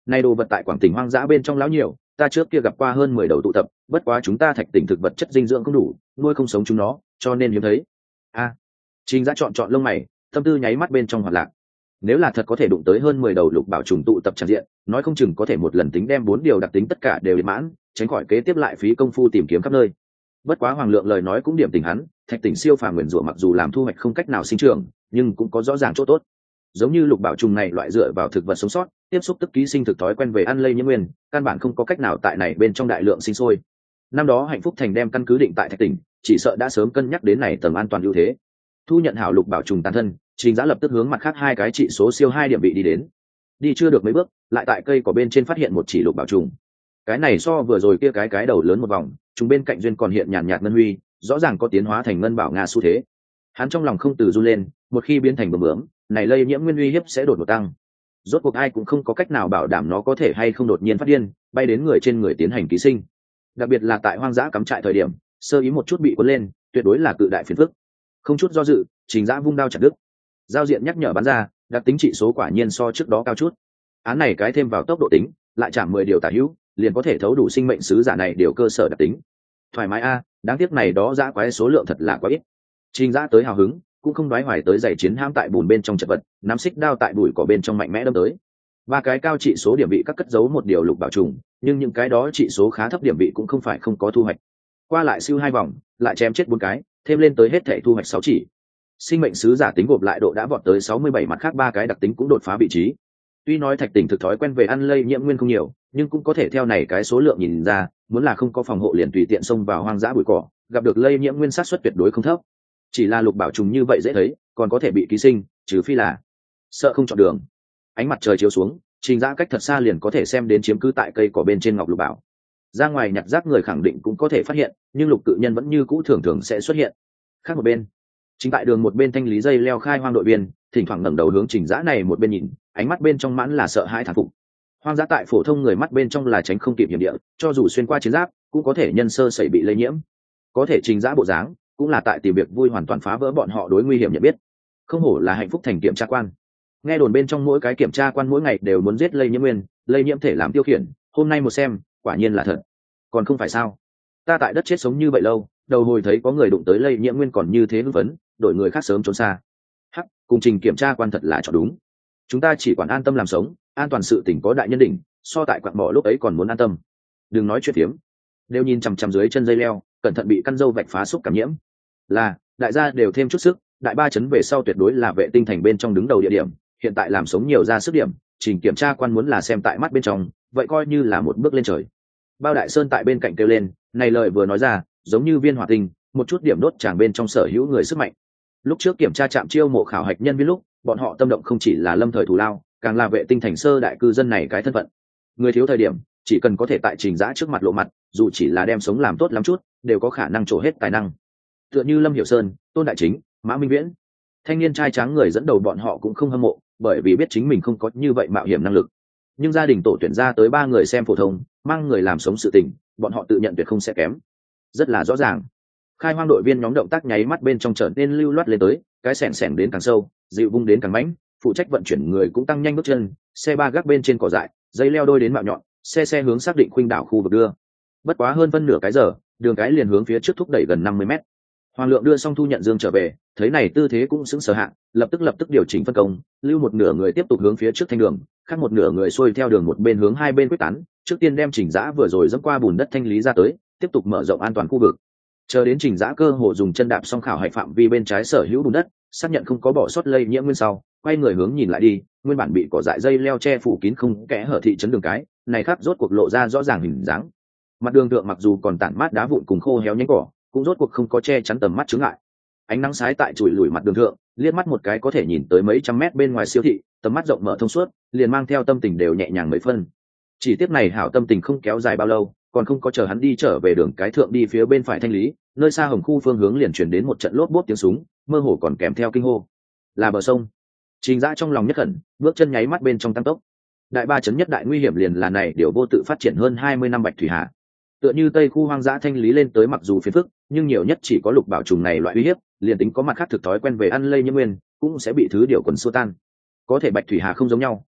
Nay đồ vật tại Quảng Tỉnh hoang dã bên trong lão nhiều, ta trước kia gặp qua hơn mười đầu tụ tập, bất quá chúng ta Thạch Tỉnh thực vật chất dinh dưỡng không đủ, nuôi không sống chúng nó, cho nên hiếm thấy. A, à, Trình Dã chọn chọn lông mày, tâm tư nháy mắt bên trong hoạt lạc. Nếu là thật có thể đụng tới hơn mười đầu lục bảo trùng tụ tập tràn diện, nói không chừng có thể một lần tính đem bốn điều đặc tính tất cả đều liệt mãn, tránh khỏi kế tiếp lại phí công phu tìm kiếm khắp nơi. Bất quá Hoàng Lượng lời nói cũng điểm tỉnh hắn, Thạch Tỉnh siêu phàm nguyên rủa mặc dù làm thu hoạch không cách nào sinh trưởng, nhưng cũng có rõ ràng chỗ tốt. Giống như lục bảo trùng này loại dựa vào thực vật sống sót, tiếp xúc tức ký sinh thực thói quen về ăn lây nhiễm nguyên, căn bản không có cách nào tại này bên trong đại lượng sinh sôi. Năm đó Hạnh Phúc Thành đem căn cứ định tại Thạch Tỉnh, chỉ sợ đã sớm cân nhắc đến này tầng an toàn ưu thế. Thu nhận hảo lục bảo trùng tàn thân, Trình Dã lập tức hướng mặt khác hai cái trị số siêu hai điểm vị đi đến. Đi chưa được mấy bước, lại tại cây cỏ bên trên phát hiện một chỉ lục bảo trùng. Cái này so vừa rồi kia cái cái đầu lớn một vòng, chúng bên cạnh duyên còn hiện nhàn nhạt ngân huy, rõ ràng có tiến hóa thành ngân bảo nga xu thế. Hắn trong lòng không từ run lên, một khi biến thành bướm bướm, này lây nhiễm nguyên uy hiếp sẽ đột ngột tăng. Rốt cuộc ai cũng không có cách nào bảo đảm nó có thể hay không đột nhiên phát điên, bay đến người trên người tiến hành ký sinh. Đặc biệt là tại hoang dã cắm trại thời điểm, sơ ý một chút bị cuốn lên, tuyệt đối là cự đại phiền phức. Không chút do dự, Trình Dã vung đao chặt đứt. Giao diện nhắc nhở bắn ra, đặc tính trị số quả nhiên so trước đó cao chút. Án này cái thêm vào tốc độ tính, lại chạm mười điều tả hữu, liền có thể thấu đủ sinh mệnh sứ giả này điều cơ sở đặc tính. Thoải mái a, đáng tiếc này đó dã quái số lượng thật là quá ít. Trình Dã tới hào hứng, cũng không đoái hoài tới giày chiến hãm tại bùn bên trong chật vật, nắm xích đao tại bụi cỏ bên trong mạnh mẽ đâm tới. Ba cái cao trị số điểm vị các cất giấu một điều lục bảo trùng, nhưng những cái đó trị số khá thấp điểm vị cũng không phải không có thu hoạch. Qua lại siêu hai vòng, lại chém chết bốn cái, thêm lên tới hết thể thu hoạch sáu chỉ. Sinh mệnh sứ giả tính gộp lại độ đã vọt tới sáu mươi bảy, mặt khác ba cái đặc tính cũng đột phá vị trí. Tuy nói Thạch Tỉnh thực thói quen về ăn lây nhiễm nguyên không nhiều, nhưng cũng có thể theo này cái số lượng nhìn ra, muốn là không có phòng hộ liền tùy tiện xông vào hoang dã bụi cỏ, gặp được lây nhiễm nguyên sát suất tuyệt đối không thấp. Chỉ là lục bảo trùng như vậy dễ thấy, còn có thể bị ký sinh, trừ phi là sợ không chọn đường. Ánh mặt trời chiếu xuống, Trình Dã cách thật xa liền có thể xem đến chiếm cứ tại cây cỏ bên trên ngọc lục bảo. Ra ngoài nhặt rác người khẳng định cũng có thể phát hiện, nhưng lục cự nhân vẫn như cũ thường thường sẽ xuất hiện. Khác một bên, chính tại đường một bên thanh lý dây leo khai hoang đội viên, thỉnh thoảng ngẩng đầu hướng Trình Dã này một bên nhìn, ánh mắt bên trong mãn là sợ hãi thán phục. Hoang dã tại phổ thông người mắt bên trong là tránh không kịp hiểm địa, cho dù xuyên qua chiến giáp, cũng có thể nhân sơ sẩy bị lây nhiễm. Có thể Trình Dã bộ dáng, cũng là tại tìm việc vui hoàn toàn phá vỡ bọn họ đối nguy hiểm nhận biết. Không hổ là Hạnh Phúc Thành kiểm tra quan. Nghe đồn bên trong mỗi cái kiểm tra quan mỗi ngày đều muốn giết lây nhiễm nguyên, lây nhiễm thể làm tiêu khiển, hôm nay một xem, quả nhiên là thật. Còn không phải sao? Ta tại đất chết sống như vậy lâu, đầu hồi thấy có người đụng tới lây nhiễm nguyên còn như thế hưng phấn, đổi người khác sớm trốn xa. Hắc, cùng Trình kiểm tra quan thật là chọn đúng. Chúng ta chỉ quản an tâm làm sống, an toàn sự tỉnh có đại nhân đỉnh, so tại quặng mỏ lúc ấy còn muốn an tâm. Đừng nói chuyện phiếm, đều nhìn chằm chằm dưới chân dây leo, cẩn thận bị căn dâu vạch phá xúc cảm nhiễm. Là, đại gia đều thêm chút sức, đại ba chấn về sau tuyệt đối là vệ tinh thành bên trong đứng đầu địa điểm, hiện tại làm sống nhiều ra sức điểm, Trình kiểm tra quan muốn là xem tại mắt bên trong, vậy coi như là một bước lên trời. Bao Đại Sơn tại bên cạnh kêu lên, này lời vừa nói ra, giống như viên hỏa tinh, một chút điểm đốt tràng bên trong sở hữu người sức mạnh. Lúc trước kiểm tra trạm chiêu mộ khảo hạch nhân viên lúc, bọn họ tâm động không chỉ là lâm thời thù lao, càng là vệ tinh thành sơ đại cư dân này cái thân phận. Người thiếu thời điểm, chỉ cần có thể tại Trình Dã trước mặt lộ mặt, dù chỉ là đem sống làm tốt lắm chút, đều có khả năng trổ hết tài năng. Tựa như Lâm Hiểu Sơn, Tôn Đại Chính, Mã Minh Viễn, thanh niên trai tráng người dẫn đầu bọn họ cũng không hâm mộ, bởi vì biết chính mình không có như vậy mạo hiểm năng lực. Nhưng gia đình tổ tuyển ra tới ba người xem phổ thông, mang người làm sống sự tình, bọn họ tự nhận tuyệt không sẽ kém. Rất là rõ ràng. Khai hoang đội viên nhóm động tác nháy mắt bên trong trở nên lưu loát lên tới, cái sẻn sẻn đến càng sâu, dịu vung đến càng mãnh, phụ trách vận chuyển người cũng tăng nhanh bước chân, xe ba gác bên trên cỏ dại, dây leo đôi đến mạo nhọn, xe xe hướng xác định khuynh đảo khu vực đưa. Bất quá hơn phân nửa cái giờ, đường cái liền hướng phía trước thúc đẩy gần năm mươi mét. Hoàng Lượng đưa xong Thu Nhận Dương trở về, thấy này tư thế cũng sững sờ hạ, lập tức lập tức điều chỉnh phân công, lưu một nửa người tiếp tục hướng phía trước thanh đường, khác một nửa người xuôi theo đường một bên hướng hai bên quyết tán, trước tiên đem Trình Dã vừa rồi dẫm qua bùn đất thanh lý ra tới, tiếp tục mở rộng an toàn khu vực. Chờ đến Trình Dã cơ hồ dùng chân đạp xong khảo hạch phạm vi bên trái sở hữu bùn đất, xác nhận không có bỏ sót lây nhiễm nguyên sau, quay người hướng nhìn lại đi, nguyên bản bị cỏ dại dây leo che phủ kín không kẽ hở thị trấn đường cái, này khắp rốt cuộc lộ ra rõ ràng hình dáng. Mặt đường thượng mặc dù còn tản mát đá vụn cùng khô héo nhánh cỏ, cũng rốt cuộc không có che chắn tầm mắt chướng ngại. Ánh nắng sái tại chùi lùi mặt đường thượng, liếc mắt một cái có thể nhìn tới mấy trăm mét bên ngoài siêu thị, tầm mắt rộng mở thông suốt, liền mang theo tâm tình đều nhẹ nhàng mấy phân. Chỉ tiếc này hảo tâm tình không kéo dài bao lâu, còn không có chờ hắn đi trở về đường cái thượng đi phía bên phải thanh lý, nơi xa hồng khu phương hướng liền chuyển đến một trận lốp bốp tiếng súng, mơ hồ còn kèm theo kinh hô. Là bờ sông. Trình Dã trong lòng nhất khẩn, bước chân nháy mắt bên trong tăng tốc. Đại ba chấn nhất đại nguy hiểm liền là này điều vô tự phát triển hơn hai mươi năm bạch thủy hà. Tựa như tây khu hoang dã thanh lý lên tới mặc dù phiền phức, nhưng nhiều nhất chỉ có lục bảo trùng này loại uy hiếp, liền tính có mặt khác thực thói quen về ăn lây nhiễm nguyên, cũng sẽ bị thứ điều quần xua tan. Có thể bạch thủy hà không giống nhau,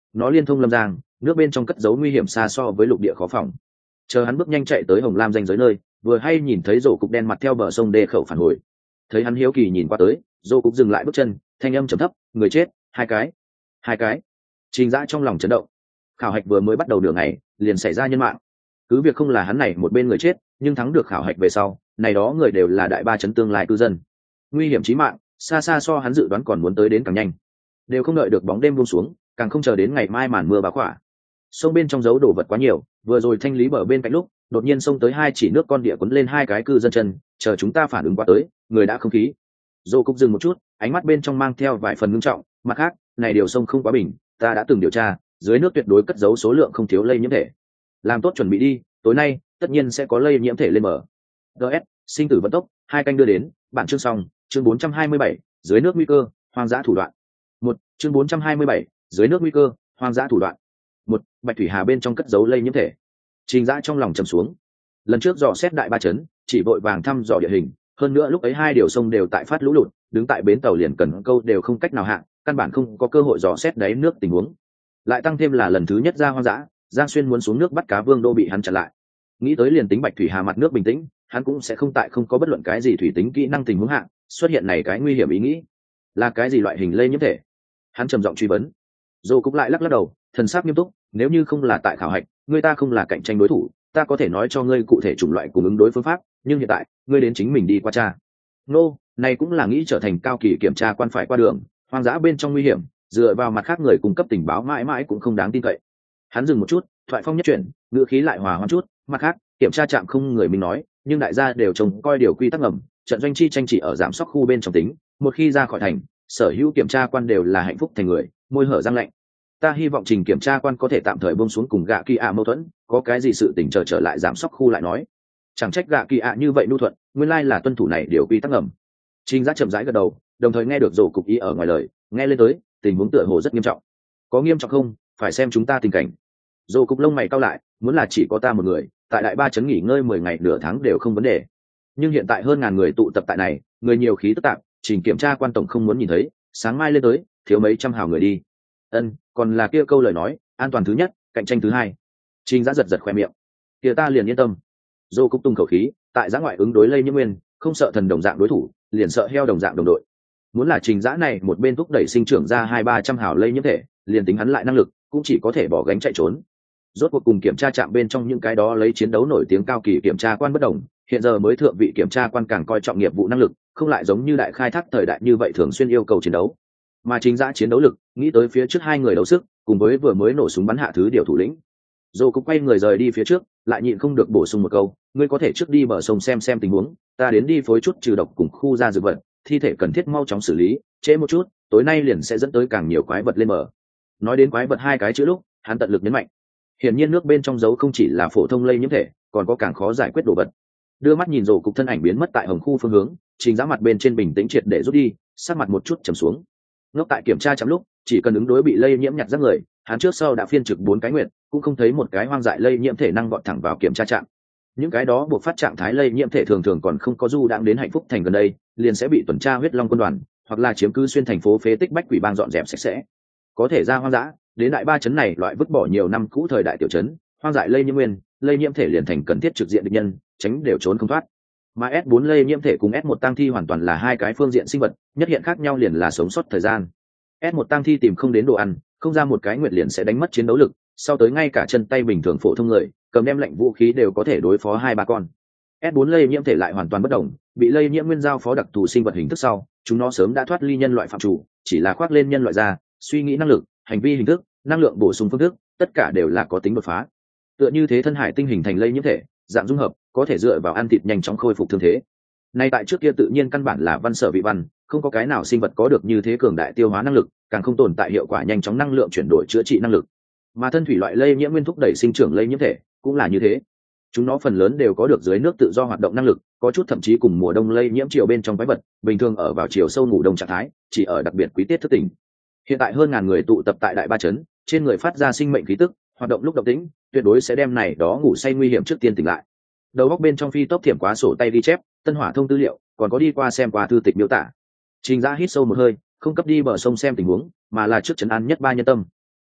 nó liên thông lâm giang, nước bên trong cất giấu nguy hiểm xa so với lục địa khó phòng. Chờ hắn bước nhanh chạy tới hồng lam danh giới nơi, vừa hay nhìn thấy rổ cục đen mặt theo bờ sông đê khẩu phản hồi. Thấy hắn hiếu kỳ nhìn qua tới, rổ cục dừng lại bước chân, thanh âm trầm thấp, người chết hai cái hai cái. Trình Dã trong lòng chấn động. Khảo hạch vừa mới bắt đầu nửa ngày liền xảy ra nhân mạng. Cứ việc không là hắn này một bên người chết, nhưng thắng được khảo hạch về sau, này đó người đều là đại ba chấn tương lai cư dân. Nguy hiểm chí mạng, xa xa so hắn dự đoán còn muốn tới đến càng nhanh. Đều không đợi được bóng đêm buông xuống, càng không chờ đến ngày mai màn mưa bá khỏa. Sông bên trong giấu đồ vật quá nhiều, vừa rồi thanh lý bờ bên cạnh lúc, đột nhiên xông tới hai chỉ nước con địa cuốn lên hai cái cư dân chân, chờ chúng ta phản ứng qua tới, người đã không khí. Dô Cúc dừng một chút, ánh mắt bên trong mang theo vài phần ngưng trọng, mặt khác, này điều sông không quá bình, ta đã từng điều tra, dưới nước tuyệt đối cất giấu số lượng không thiếu lây nhiễm thể. Làm tốt chuẩn bị đi, tối nay tất nhiên sẽ có lây nhiễm thể lên mở. gs sinh tử vận tốc hai canh đưa đến, bản chương xong, chương bốn trăm hai mươi bảy, dưới nước nguy cơ hoang dã thủ đoạn. Một chương bốn trăm hai mươi bảy, dưới nước nguy cơ hoang dã thủ đoạn. Một Bạch Thủy Hà bên trong cất giấu lây nhiễm thể. Trình Dã trong lòng trầm xuống. Lần trước dò xét đại ba chấn, chỉ vội vàng thăm dò địa hình, hơn nữa lúc ấy hai điều sông đều tại phát lũ lụt, đứng tại bến tàu liền cần câu đều không cách nào hạ, căn bản không có cơ hội dò xét đáy nước tình huống. Lại tăng thêm là lần thứ nhất ra hoang dã, Giang Xuyên muốn xuống nước bắt cá Vương Đô bị hắn chặn lại. Nghĩ tới liền tính Bạch Thủy Hà mặt nước bình tĩnh, hắn cũng sẽ không tại không có bất luận cái gì thủy tính kỹ năng tình huống hạ xuất hiện này cái nguy hiểm ý nghĩ. Là cái gì loại hình lây nhiễm thể? Hắn trầm giọng truy vấn. Dô Cúc lại lắc lắc đầu, thần sắc nghiêm túc, nếu như không là tại khảo hạch, người ta không là cạnh tranh đối thủ, ta có thể nói cho ngươi cụ thể chủng loại cùng ứng đối phương pháp, nhưng hiện tại, ngươi đến chính mình đi qua tra. Nô, này cũng là nghĩ trở thành cao kỳ kiểm tra quan phải qua đường, hoang dã bên trong nguy hiểm, dựa vào mặt khác người cung cấp tình báo mãi mãi cũng không đáng tin cậy. Hắn dừng một chút, thoại phong nhất chuyển, ngữ khí lại hòa hoãn chút, mặt khác, kiểm tra trạm không người mình nói, nhưng đại gia đều trông coi điều quy tắc ngầm, trận doanh chi tranh chỉ ở giảm sóc khu bên trong tính, một khi ra khỏi thành, sở hữu kiểm tra quan đều là hạnh phúc thành người, môi hở răng lạnh. Ta hy vọng trình kiểm tra quan có thể tạm thời buông xuống cùng gạ kỳ ạ mâu thuẫn, có cái gì sự tình chờ trở, trở lại giảm sóc khu lại nói. Chẳng trách gạ kỳ ạ như vậy nhu thuận, nguyên lai là tuân thủ này điều quy tắc ngầm. Trình Dã chậm rãi gật đầu, đồng thời nghe được rổ cục ý ở ngoài lời, nghe lên tới, tình huống tựa hồ rất nghiêm trọng. Có nghiêm trọng không, phải xem chúng ta tình cảnh. Rổ cục lông mày cau lại, muốn là chỉ có ta một người, tại đại ba chấn nghỉ ngơi mười ngày nửa tháng đều không vấn đề. Nhưng hiện tại hơn ngàn người tụ tập tại này, người nhiều khí tức tạp, trình kiểm tra quan tổng không muốn nhìn thấy, sáng mai lên tới, thiếu mấy trăm hào người đi. Ân, còn là kia câu lời nói, an toàn thứ nhất, cạnh tranh thứ hai. Trình Dã giật giật khoe miệng. Kia ta liền yên tâm. Dô Cúc tung khẩu khí, tại giã ngoại ứng đối lây nhiễm nguyên, không sợ thần đồng dạng đối thủ, liền sợ heo đồng dạng đồng đội. Muốn là Trình Dã này một bên thúc đẩy sinh trưởng ra hai ba trăm hào lây nhiễm thể, liền tính hắn lại năng lực, cũng chỉ có thể bỏ gánh chạy trốn. Rốt cuộc cùng kiểm tra chạm bên trong những cái đó lấy chiến đấu nổi tiếng cao kỳ kiểm tra quan bất đồng, hiện giờ mới thượng vị kiểm tra quan càng coi trọng nghiệp vụ năng lực, không lại giống như đại khai thác thời đại như vậy thường xuyên yêu cầu chiến đấu. Mà Trình Dã chiến đấu lực, nghĩ tới phía trước hai người đấu sức, cùng với vừa mới nổ súng bắn hạ thứ điều thủ lĩnh. Dô cũng quay người rời đi phía trước, lại nhịn không được bổ sung một câu, ngươi có thể trước đi bờ sông xem xem tình huống, ta đến đi phối chút trừ độc cùng khu ra dược vật, thi thể cần thiết mau chóng xử lý, trễ một chút, tối nay liền sẽ dẫn tới càng nhiều quái vật lên bờ. Nói đến quái vật hai cái chữ lúc, hắn tận lực nhấn mạnh. Hiển nhiên nước bên trong dấu không chỉ là phổ thông lây nhiễm thể, còn có càng khó giải quyết đồ vật. Đưa mắt nhìn rổ cục thân ảnh biến mất tại hồng khu phương hướng, Trình Dã mặt bên trên bình tĩnh triệt để rút đi, sát mặt một chút trầm xuống. Ngốc tại kiểm tra chậm lúc, chỉ cần ứng đối bị lây nhiễm nhặt rác người, hắn trước sau đã phiên trực bốn cái nguyện, cũng không thấy một cái hoang dại lây nhiễm thể năng vọt thẳng vào kiểm tra trạm. Những cái đó buộc phát trạng thái lây nhiễm thể thường thường còn không có du đãng đến hạnh phúc thành gần đây, liền sẽ bị tuần tra huyết long quân đoàn, hoặc là chiếm cứ xuyên thành phố phế tích bách quỷ bang dọn dẹp sạch sẽ. Có thể ra hoang dã, đến đại ba chấn này loại vứt bỏ nhiều năm cũ thời đại tiểu chấn, hoang dại lây nhiễm nguyên, lây nhiễm thể liền thành cần thiết trực diện địch nhân, tránh đều trốn không thoát. Mà S bốn lây nhiễm thể cùng S một tăng thi hoàn toàn là hai cái phương diện sinh vật, nhất hiện khác nhau liền là sống sót thời gian. S một tăng thi tìm không đến đồ ăn, không ra một cái nguyệt liền sẽ đánh mất chiến đấu lực, sau tới ngay cả chân tay bình thường phổ thông người, cầm đem lạnh vũ khí đều có thể đối phó hai ba con. S bốn lây nhiễm thể lại hoàn toàn bất đồng, bị lây nhiễm nguyên giao phó đặc thù sinh vật hình thức sau, chúng nó sớm đã thoát ly nhân loại phạm chủ, chỉ là khoác lên nhân loại da, suy nghĩ năng lực, hành vi hình thức, năng lượng bổ sung phương thức, tất cả đều là có tính đột phá. Tựa như thế thân hải tinh hình thành lây nhiễm thể, dạng dung hợp, có thể dựa vào ăn thịt nhanh chóng khôi phục thương thế. Nay tại trước kia tự nhiên căn bản là văn sở vị văn, không có cái nào sinh vật có được như thế cường đại tiêu hóa năng lực, càng không tồn tại hiệu quả nhanh chóng năng lượng chuyển đổi chữa trị năng lực. Mà thân thủy loại lây nhiễm nguyên thúc đẩy sinh trưởng lây nhiễm thể, cũng là như thế. Chúng nó phần lớn đều có được dưới nước tự do hoạt động năng lực, có chút thậm chí cùng mùa đông lây nhiễm chiều bên trong quái vật, bình thường ở vào chiều sâu ngủ đông trạng thái, chỉ ở đặc biệt quý tiết thức tỉnh. Hiện tại hơn ngàn người tụ tập tại đại ba chấn, trên người phát ra sinh mệnh khí tức, hoạt động lúc động tĩnh, tuyệt đối sẽ đem này đó ngủ say nguy hiểm trước tiên tỉnh lại. Đầu góc bên trong phi tốc thiểm quá sổ tay ghi chép, tân hỏa thông tư liệu, còn có đi qua xem qua thư tịch miêu tả. Trình Dã hít sâu một hơi, không cấp đi bờ sông xem tình huống, mà là trước trấn an nhất ba nhân tâm.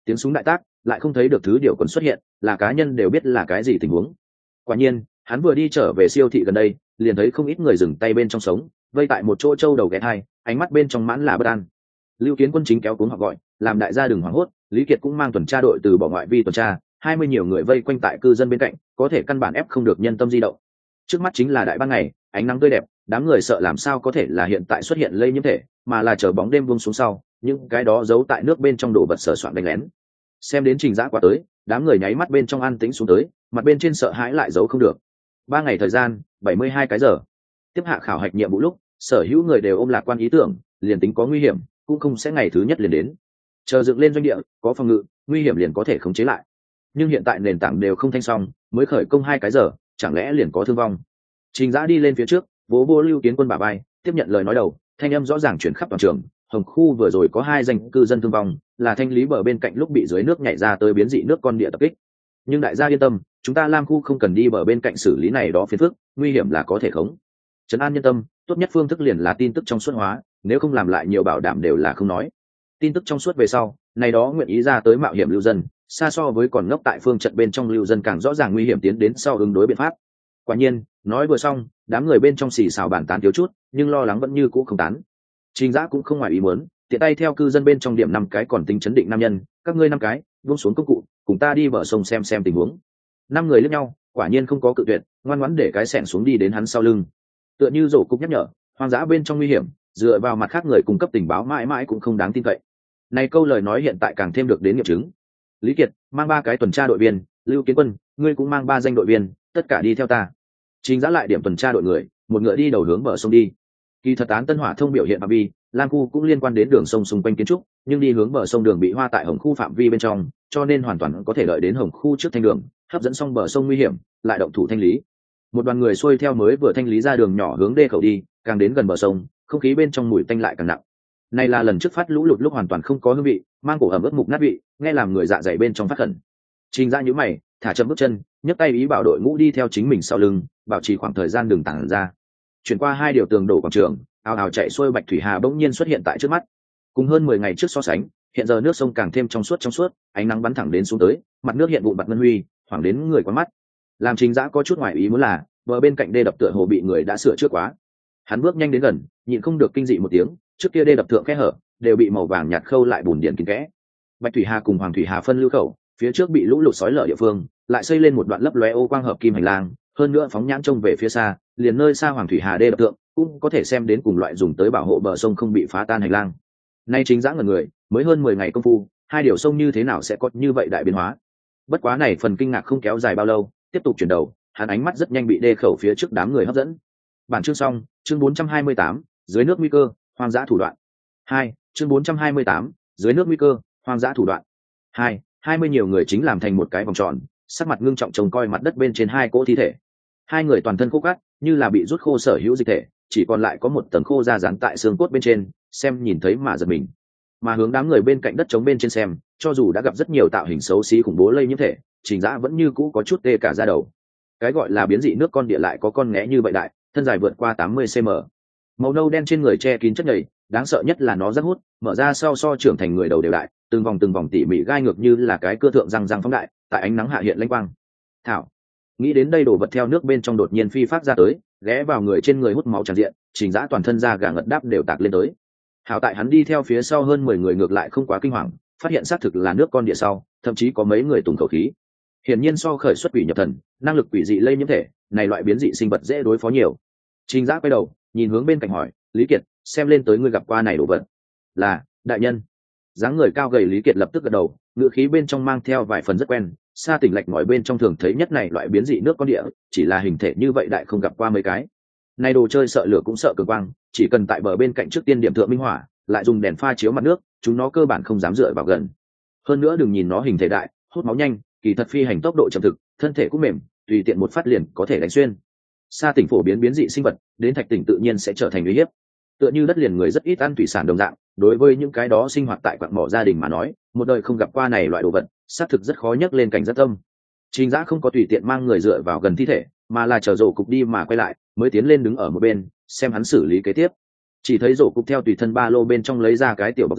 tiếng súng đại tác, lại không thấy được thứ điều còn xuất hiện, là cá nhân đều biết là cái gì tình huống. Quả nhiên, hắn vừa đi trở về siêu thị gần đây, liền thấy không ít người dừng tay bên trong sống, vây tại một chỗ trâu đầu ghé thai, ánh mắt bên trong mãn là bất an. Lưu Kiến Quân chính kéo cuống họ gọi, làm đại gia đừng hoảng hốt, Lý Kiệt cũng mang tuần tra đội từ bỏ ngoại vi tuần tra, hai mươi nhiều người vây quanh tại cư dân bên cạnh, có thể căn bản ép không được nhân tâm di động. Trước mắt chính là đại ban ngày, ánh nắng tươi đẹp, đám người sợ làm sao có thể là hiện tại xuất hiện lây nhiễm thể, mà là chờ bóng đêm buông xuống sau, những cái đó giấu tại nước bên trong đồ vật sở soạn đánh lén. Xem đến Trình Dã qua tới, đám người nháy mắt bên trong an tĩnh xuống tới, mặt bên trên sợ hãi lại giấu không được. Ba ngày thời gian, bảy mươi hai cái giờ. Tiếp hạ khảo hạch nhiệm vụ lúc, sở hữu người đều ôm lạc quan ý tưởng, liền tính có nguy hiểm, cũng không sẽ ngày thứ nhất liền đến. Chờ dựng lên doanh địa, có phòng ngự, nguy hiểm liền có thể khống chế lại. Nhưng hiện tại nền tảng đều không thanh xong, mới khởi công hai cái giờ, chẳng lẽ liền có thương vong. Trình Dã đi lên phía trước, vỗ vỗ Lưu Kiến Quân bả vai, tiếp nhận lời nói đầu, thanh âm rõ ràng chuyển khắp toàn trường. Hồng khu vừa rồi có hai danh cư dân thương vong, là thanh lý bờ bên cạnh lúc bị dưới nước nhảy ra tới biến dị nước con địa tập kích. Nhưng đại gia yên tâm, chúng ta Lam khu không cần đi bờ bên cạnh xử lý này đó phiền phức, nguy hiểm là có thể khống. Trấn an nhân tâm, tốt nhất phương thức liền là tin tức trong suốt hóa, nếu không làm lại nhiều bảo đảm đều là không nói. Tin tức trong suốt về sau, này đó nguyện ý ra tới mạo hiểm lưu dân, xa so với còn ngốc tại phương trận bên trong lưu dân càng rõ ràng nguy hiểm tiến đến sau ứng đối biện pháp. Quả nhiên, nói vừa xong, đám người bên trong xì xào bàn tán thiếu chút, nhưng lo lắng vẫn như cũ không tán. Trình Dã cũng không ngoài ý muốn, tiện tay theo cư dân bên trong điểm năm cái còn tính chấn định nam nhân, các ngươi năm cái, buông xuống công cụ, cùng ta đi bờ sông xem xem tình huống. Năm người liếc nhau, quả nhiên không có cự tuyệt, ngoan ngoãn để cái xẻng xuống đi đến hắn sau lưng. Tựa như rổ cục nhắc nhở, hoang dã bên trong nguy hiểm, dựa vào mặt khác người cung cấp tình báo mãi mãi cũng không đáng tin cậy. Này câu lời nói hiện tại càng thêm được đến nghiệm chứng. Lý Kiệt mang ba cái tuần tra đội viên, Lưu Kiến Quân, ngươi cũng mang ba danh đội viên, tất cả đi theo ta. Trình Dã lại điểm tuần tra đội người, một ngựa đi đầu hướng bờ sông đi. Kỳ thật án Tân Hỏa thông biểu hiện phạm vi, Lam khu cũng liên quan đến đường sông xung quanh kiến trúc, nhưng đi hướng bờ sông đường bị hoa tại Hồng khu phạm vi bên trong, cho nên hoàn toàn có thể đợi đến Hồng khu trước thanh đường, hấp dẫn xong bờ sông nguy hiểm, lại động thủ thanh lý. Một đoàn người xuôi theo mới vừa thanh lý ra đường nhỏ hướng đê khẩu đi, càng đến gần bờ sông, không khí bên trong mùi tanh lại càng nặng. Này là lần trước phát lũ lụt lúc hoàn toàn không có hương vị, mang cổ ẩm ướt mục nát vị, nghe làm người dạ dày bên trong phát khẩn. Trình Dã nhíu mày, thả chậm bước chân, nhấc tay ý bảo đội ngũ đi theo chính mình sau lưng, bảo trì khoảng thời gian đường tản ra. Chuyển qua hai điều tường đổ quảng trường, ào ào chạy xuôi Bạch Thủy Hà bỗng nhiên xuất hiện tại trước mắt. Cùng hơn mười ngày trước so sánh, hiện giờ nước sông càng thêm trong suốt trong suốt, ánh nắng bắn thẳng đến xuống tới, mặt nước hiện vụn bạc ngân huy, hoảng đến người quán mắt. Làm Trình Dã có chút ngoài ý muốn là, bờ bên cạnh đê đập tựa hồ bị người đã sửa trước quá. Hắn bước nhanh đến gần, nhịn không được kinh dị một tiếng, trước kia đê đập thượng kẽ hở, đều bị màu vàng nhạt khâu lại bùn điện kín kẽ. Bạch Thủy Hà cùng Hoàng Thủy Hà phân lưu khẩu, phía trước bị lũ lụt sói lở địa phương, lại xây lên một đoạn lấp lóe ô quang hợp kim hành lang, hơn nữa phóng nhãn trông về phía xa, liền nơi xa Hoàng Thủy Hà đê đập thượng, cũng có thể xem đến cùng loại dùng tới bảo hộ bờ sông không bị phá tan hành lang. Nay Trình Dã ngẩn người, mới hơn mười ngày công phu, hai điều sông như thế nào sẽ có như vậy đại biến hóa? Bất quá này phần kinh ngạc không kéo dài bao lâu, tiếp tục chuyển đầu, hắn ánh mắt rất nhanh bị đê khẩu phía trước đám người hấp dẫn. Bản chương xong, chương bốn trăm hai mươi tám, dưới nước nguy cơ, hoang dã thủ đoạn. Hai, chương bốn trăm hai mươi tám, dưới nước nguy cơ, hoang dã thủ đoạn. Hai, hai mươi nhiều người chính làm thành một cái vòng tròn, sắc mặt ngưng trọng trông coi mặt đất bên trên hai cỗ thi thể. Hai người toàn thân khô cát, như là bị rút khô sở hữu dịch thể, chỉ còn lại có một tầng khô da dán tại xương cốt bên trên, xem nhìn thấy mà giật mình. Mà hướng đám người bên cạnh đất trống bên trên xem, cho dù đã gặp rất nhiều tạo hình xấu xí khủng bố lây nhiễm thể, Trình Dã vẫn như cũ có chút tê cả da đầu. Cái gọi là biến dị nước con địa lại có con nghé như vậy đại, thân dài vượt qua tám mươi xăng-ti-mét. Màu nâu đen trên người che kín chất nhầy, đáng sợ nhất là nó rất hút, mở ra sau so trưởng thành người đầu đều đại, từng vòng từng vòng tỉ mỉ gai ngược như là cái cưa thượng răng răng phóng đại, tại ánh nắng hạ hiện lênh quang. Thảo, nghĩ đến đây đồ vật theo nước bên trong đột nhiên phi phát ra tới, ghé vào người trên người hút máu tràn diện, Trình Dã toàn thân da gà ngật đáp đều tạc lên tới. Hảo tại hắn đi theo phía sau hơn mười người ngược lại không quá kinh hoàng, phát hiện xác thực là nước con địa sau, thậm chí có mấy người tùng khẩu khí. Hiển nhiên so khởi xuất quỷ nhập thần, năng lực quỷ dị lây nhiễm thể, này loại biến dị sinh vật dễ đối phó nhiều. Trình Dã quay đầu, nhìn hướng bên cạnh hỏi, Lý Kiệt, xem lên tới ngươi gặp qua này đồ vật. Là, đại nhân. Dáng người cao gầy Lý Kiệt lập tức gật đầu, ngữ khí bên trong mang theo vài phần rất quen, xa tỉnh lệch mọi bên trong thường thấy nhất này loại biến dị nước con địa, chỉ là hình thể như vậy đại không gặp qua mấy cái. Này đồ chơi sợ lửa cũng sợ cường quang, chỉ cần tại bờ bên cạnh trước tiên điểm thượng minh hỏa, lại dùng đèn pha chiếu mặt nước, chúng nó cơ bản không dám dựa vào gần. Hơn nữa đừng nhìn nó hình thể đại, hút máu nhanh, kỳ thật phi hành tốc độ chậm thực, thân thể cũng mềm, tùy tiện một phát liền có thể đánh xuyên. Sa tỉnh phổ biến biến dị sinh vật, đến thạch tỉnh tự nhiên sẽ trở thành uy hiếp. Tựa như đất liền người rất ít ăn thủy sản đồng dạng, đối với những cái đó sinh hoạt tại quặng mỏ gia đình mà nói, một đời không gặp qua này loại đồ vật, xác thực rất khó nhấc lên cảnh giác tâm. Trình Dã không có tùy tiện mang người dựa vào gần thi thể, mà là chờ rổ cục đi mà quay lại, mới tiến lên đứng ở một bên, xem hắn xử lý kế tiếp. Chỉ thấy rổ cục theo tùy thân ba lô bên trong lấy ra cái tiểu bọc giấy,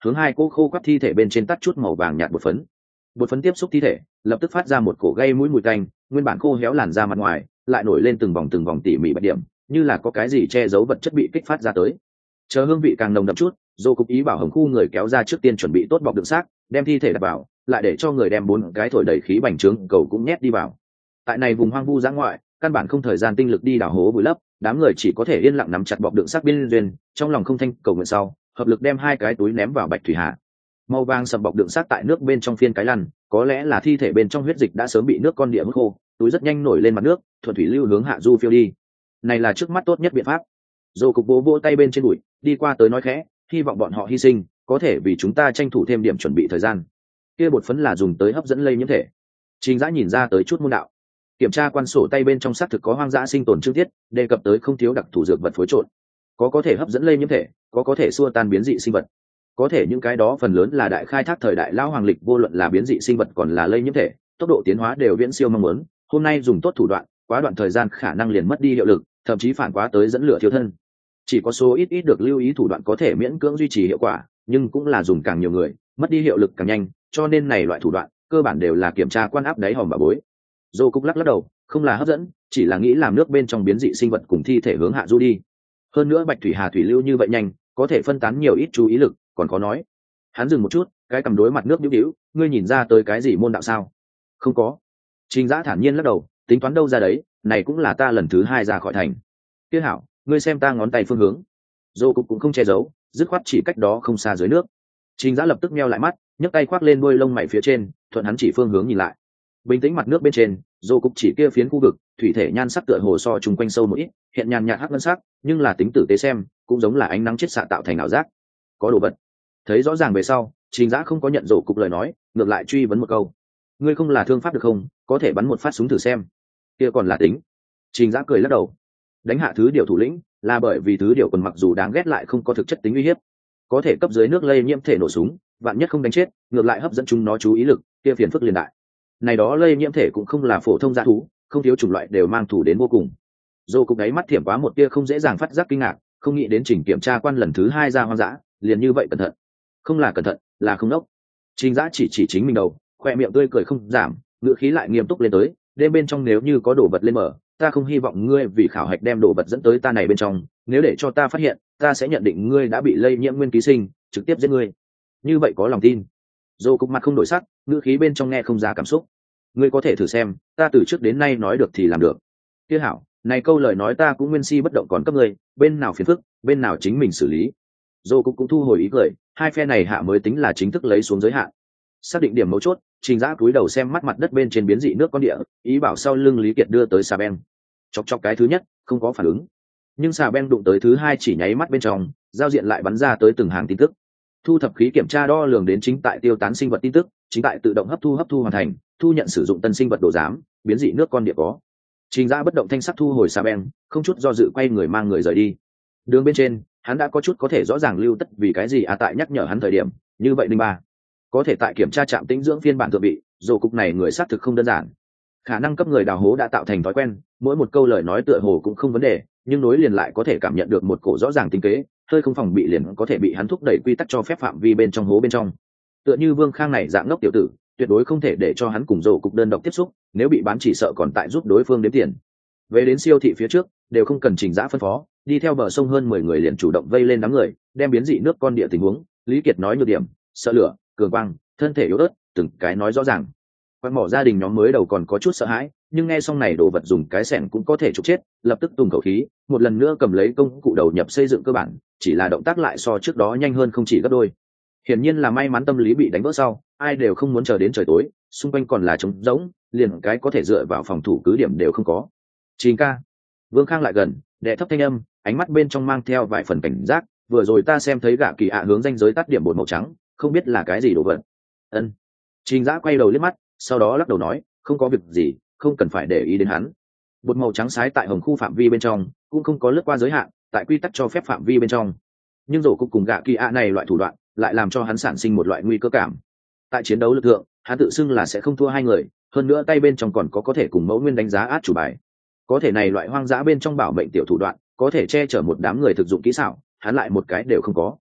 hướng hai cỗ khô quắt thi thể bên trên tắt chút màu vàng nhạt bột phấn. Bột phấn tiếp xúc thi thể, lập tức phát ra một cổ gây mũi mùi tanh, nguyên bản khô héo làn ra mặt ngoài lại nổi lên từng vòng từng vòng tỉ mỉ bạch điểm, như là có cái gì che giấu vật chất bị kích phát ra tới. Chờ hương vị càng nồng đậm chút, Dô cục ý bảo Hồng Khu người kéo ra trước tiên chuẩn bị tốt bọc đựng xác, đem thi thể đặt vào, lại để cho người đem bốn cái thổi đầy khí bành trướng cầu cũng nhét đi vào. Tại này vùng hoang vu dã ngoại, căn bản không thời gian tinh lực đi đào hố vùi lấp, đám người chỉ có thể yên lặng nắm chặt bọc đựng xác biên duyên, trong lòng không thanh cầu nguyện sau, hợp lực đem hai cái túi ném vào bạch thủy hạ. Màu vàng sầm bọc đựng xác tại nước bên trong phiên cái lăn, có lẽ là thi thể bên trong huyết dịch đã sớm bị nước con địa hút khô, túi rất nhanh nổi lên mặt nước, thuận thủy lưu hướng hạ du phiêu đi. Này là trước mắt tốt nhất biện pháp. Dô cục vỗ vỗ tay bên trên bụi, đi qua tới nói khẽ, hy vọng bọn họ hy sinh, có thể vì chúng ta tranh thủ thêm điểm chuẩn bị thời gian. Kia bột phấn là dùng tới hấp dẫn lây nhiễm thể. Trình Dã nhìn ra tới chút môn đạo. Kiểm tra quan sổ tay bên trong xác thực có hoang dã sinh tồn chương tiết, đề cập tới không thiếu đặc thù dược vật phối trộn, có có thể hấp dẫn lây nhiễm thể, có có thể xua tan biến dị sinh vật. Có thể những cái đó phần lớn là đại khai thác thời đại lão hoàng lịch, vô luận là biến dị sinh vật còn là lây nhiễm thể, tốc độ tiến hóa đều viễn siêu mong muốn. Hôm nay dùng tốt thủ đoạn, quá đoạn thời gian khả năng liền mất đi hiệu lực, thậm chí phản quá tới dẫn lửa thiêu thân. Chỉ có số ít ít được lưu ý thủ đoạn có thể miễn cưỡng duy trì hiệu quả, nhưng cũng là dùng càng nhiều người, mất đi hiệu lực càng nhanh, cho nên này loại thủ đoạn cơ bản đều là kiểm tra quan áp đáy hòm bà bối. Dô cục lắc lắc đầu, không là hấp dẫn, chỉ là nghĩ làm nước bên trong biến dị sinh vật cùng thi thể hướng hạ du đi. Hơn nữa bạch thủy hà thủy lưu như vậy nhanh, có thể phân tán nhiều ít chú ý lực, còn khó nói. Hắn dừng một chút, cái cầm đối mặt nước nhũ nhũ, ngươi nhìn ra tới cái gì môn đạo sao? Không có. Trình Dã thản nhiên lắc đầu, tính toán đâu ra đấy, này cũng là ta lần thứ hai ra khỏi thành. Kia hảo, ngươi xem ta ngón tay phương hướng. Dô cục cũng không che giấu, dứt khoát chỉ cách đó không xa dưới nước. Trình Dã lập tức meo lại mắt, nhấc tay khoác lên đuôi lông mày phía trên, thuận hắn chỉ phương hướng nhìn lại. Bình tĩnh mặt nước bên trên, Dô cục chỉ kia phiến khu vực, thủy thể nhan sắc tựa hồ so chung quanh sâu một ít, hiện nhàn nhạt hắc ngân sắc, nhưng là tính tử tế xem, cũng giống là ánh nắng chiết xạ tạo thành ảo giác. Có đồ vật. Thấy rõ ràng về sau, Trình Dã không có nhận Dô cục lời nói, ngược lại truy vấn một câu: ngươi không là thương pháp được không, có thể bắn một phát súng thử xem. Kia còn là tính. Trình Dã cười lắc đầu. Đánh hạ thứ điều thủ lĩnh là bởi vì thứ điều quần mặc dù đáng ghét lại không có thực chất tính uy hiếp, có thể cấp dưới nước lây nhiễm thể nổ súng, vạn nhất không đánh chết, ngược lại hấp dẫn chúng nó chú ý lực, kia phiền phức liền đại. Này đó lây nhiễm thể cũng không là phổ thông dã thú, không thiếu chủng loại đều mang thủ đến vô cùng. Dô cục đáy mắt thiểm quá một tia không dễ dàng phát giác kinh ngạc, không nghĩ đến Trình kiểm tra quan lần thứ hai ra hoang dã, liền như vậy cẩn thận. Không là cẩn thận, là không đốc. Trình Dã chỉ chỉ chính mình đầu, khoe miệng tươi cười không giảm, ngữ khí lại nghiêm túc lên tới, đêm bên trong nếu như có đồ vật lên mở, ta không hy vọng ngươi vì khảo hạch đem đồ vật dẫn tới ta này bên trong, nếu để cho ta phát hiện, ta sẽ nhận định ngươi đã bị lây nhiễm nguyên ký sinh, trực tiếp giết ngươi. Như vậy có lòng tin. Dô cục mặt không đổi sắc, ngữ khí bên trong nghe không ra cảm xúc. Ngươi có thể thử xem, ta từ trước đến nay nói được thì làm được. Kia hảo, này câu lời nói ta cũng nguyên si bất động còn cấp ngươi, bên nào phiền phức, bên nào chính mình xử lý. Dô cục cũng thu hồi ý cười, hai phe này hạ mới tính là chính thức lấy xuống giới hạn. Xác định điểm mấu chốt, Trình Dã cúi đầu xem mắt mặt đất bên trên biến dị nước con địa, ý bảo sau lưng Lý Kiệt đưa tới xà beng. Chọc chọc cái thứ nhất, không có phản ứng. Nhưng xà beng đụng tới thứ hai chỉ nháy mắt bên trong, giao diện lại bắn ra tới từng hàng tin tức. Thu thập khí kiểm tra đo lường đến chính tại tiêu tán sinh vật tin tức, chính tại tự động hấp thu hấp thu hoàn thành, thu nhận sử dụng tân sinh vật đồ giám, biến dị nước con địa có. Trình Dã bất động thanh sắc thu hồi xà beng, không chút do dự quay người mang người rời đi. Đường bên trên, hắn đã có chút có thể rõ ràng lưu tất vì cái gì à tại nhắc nhở hắn thời điểm, như vậy linh ba. Có thể tại kiểm tra trạm tĩnh dưỡng phiên bản thượng vị, Dô cục này người xác thực không đơn giản. Khả năng cấp người đào hố đã tạo thành thói quen, mỗi một câu lời nói tựa hồ cũng không vấn đề, nhưng nối liền lại có thể cảm nhận được một cổ rõ ràng tính kế, hơi không phòng bị liền có thể bị hắn thúc đẩy quy tắc cho phép phạm vi bên trong hố bên trong. Tựa như Vương Khang này dạng ngốc tiểu tử, tuyệt đối không thể để cho hắn cùng Dô cục đơn độc tiếp xúc, nếu bị bán chỉ sợ còn tại giúp đối phương đếm tiền. Về đến siêu thị phía trước, đều không cần Trình Dã phân phó, đi theo bờ sông hơn mười người liền chủ động vây lên đám người, đem biến dị nước con địa tình huống, Lý Kiệt nói nhược điểm, sợ lửa, cường quang, thân thể yếu ớt, từng cái nói rõ ràng. Quan mỏ gia đình nhóm mới đầu còn có chút sợ hãi, nhưng nghe xong này đồ vật dùng cái xẻng cũng có thể trục chết, lập tức tùng khẩu khí, một lần nữa cầm lấy công cụ đầu nhập xây dựng cơ bản, chỉ là động tác lại so trước đó nhanh hơn không chỉ gấp đôi. Hiển nhiên là may mắn tâm lý bị đánh vỡ sau, ai đều không muốn chờ đến trời tối, xung quanh còn là trống rỗng, liền cái có thể dựa vào phòng thủ cứ điểm đều không có. Trình ca. Vương Khang lại gần, đệ thấp thanh âm, ánh mắt bên trong mang theo vài phần cảnh giác, vừa rồi ta xem thấy gã kỳ ạ hướng danh giới tắt điểm bột màu trắng, không biết là cái gì đồ vật. Ân. Trình Dã quay đầu liếc mắt, sau đó lắc đầu nói, không có việc gì, không cần phải để ý đến hắn. Bột màu trắng sái tại hồng khu phạm vi bên trong, cũng không có lướt qua giới hạn, tại quy tắc cho phép phạm vi bên trong. Nhưng rổ cục cùng gã kỳ ạ này loại thủ đoạn, lại làm cho hắn sản sinh một loại nguy cơ cảm. Tại chiến đấu lực lượng, hắn tự xưng là sẽ không thua hai người, hơn nữa tay bên trong còn có có thể cùng mẫu nguyên đánh giá át chủ bài. Có thể này loại hoang dã bên trong bảo mệnh tiểu thủ đoạn, có thể che chở một đám người thực dụng kỹ xảo, hắn lại một cái đều không có.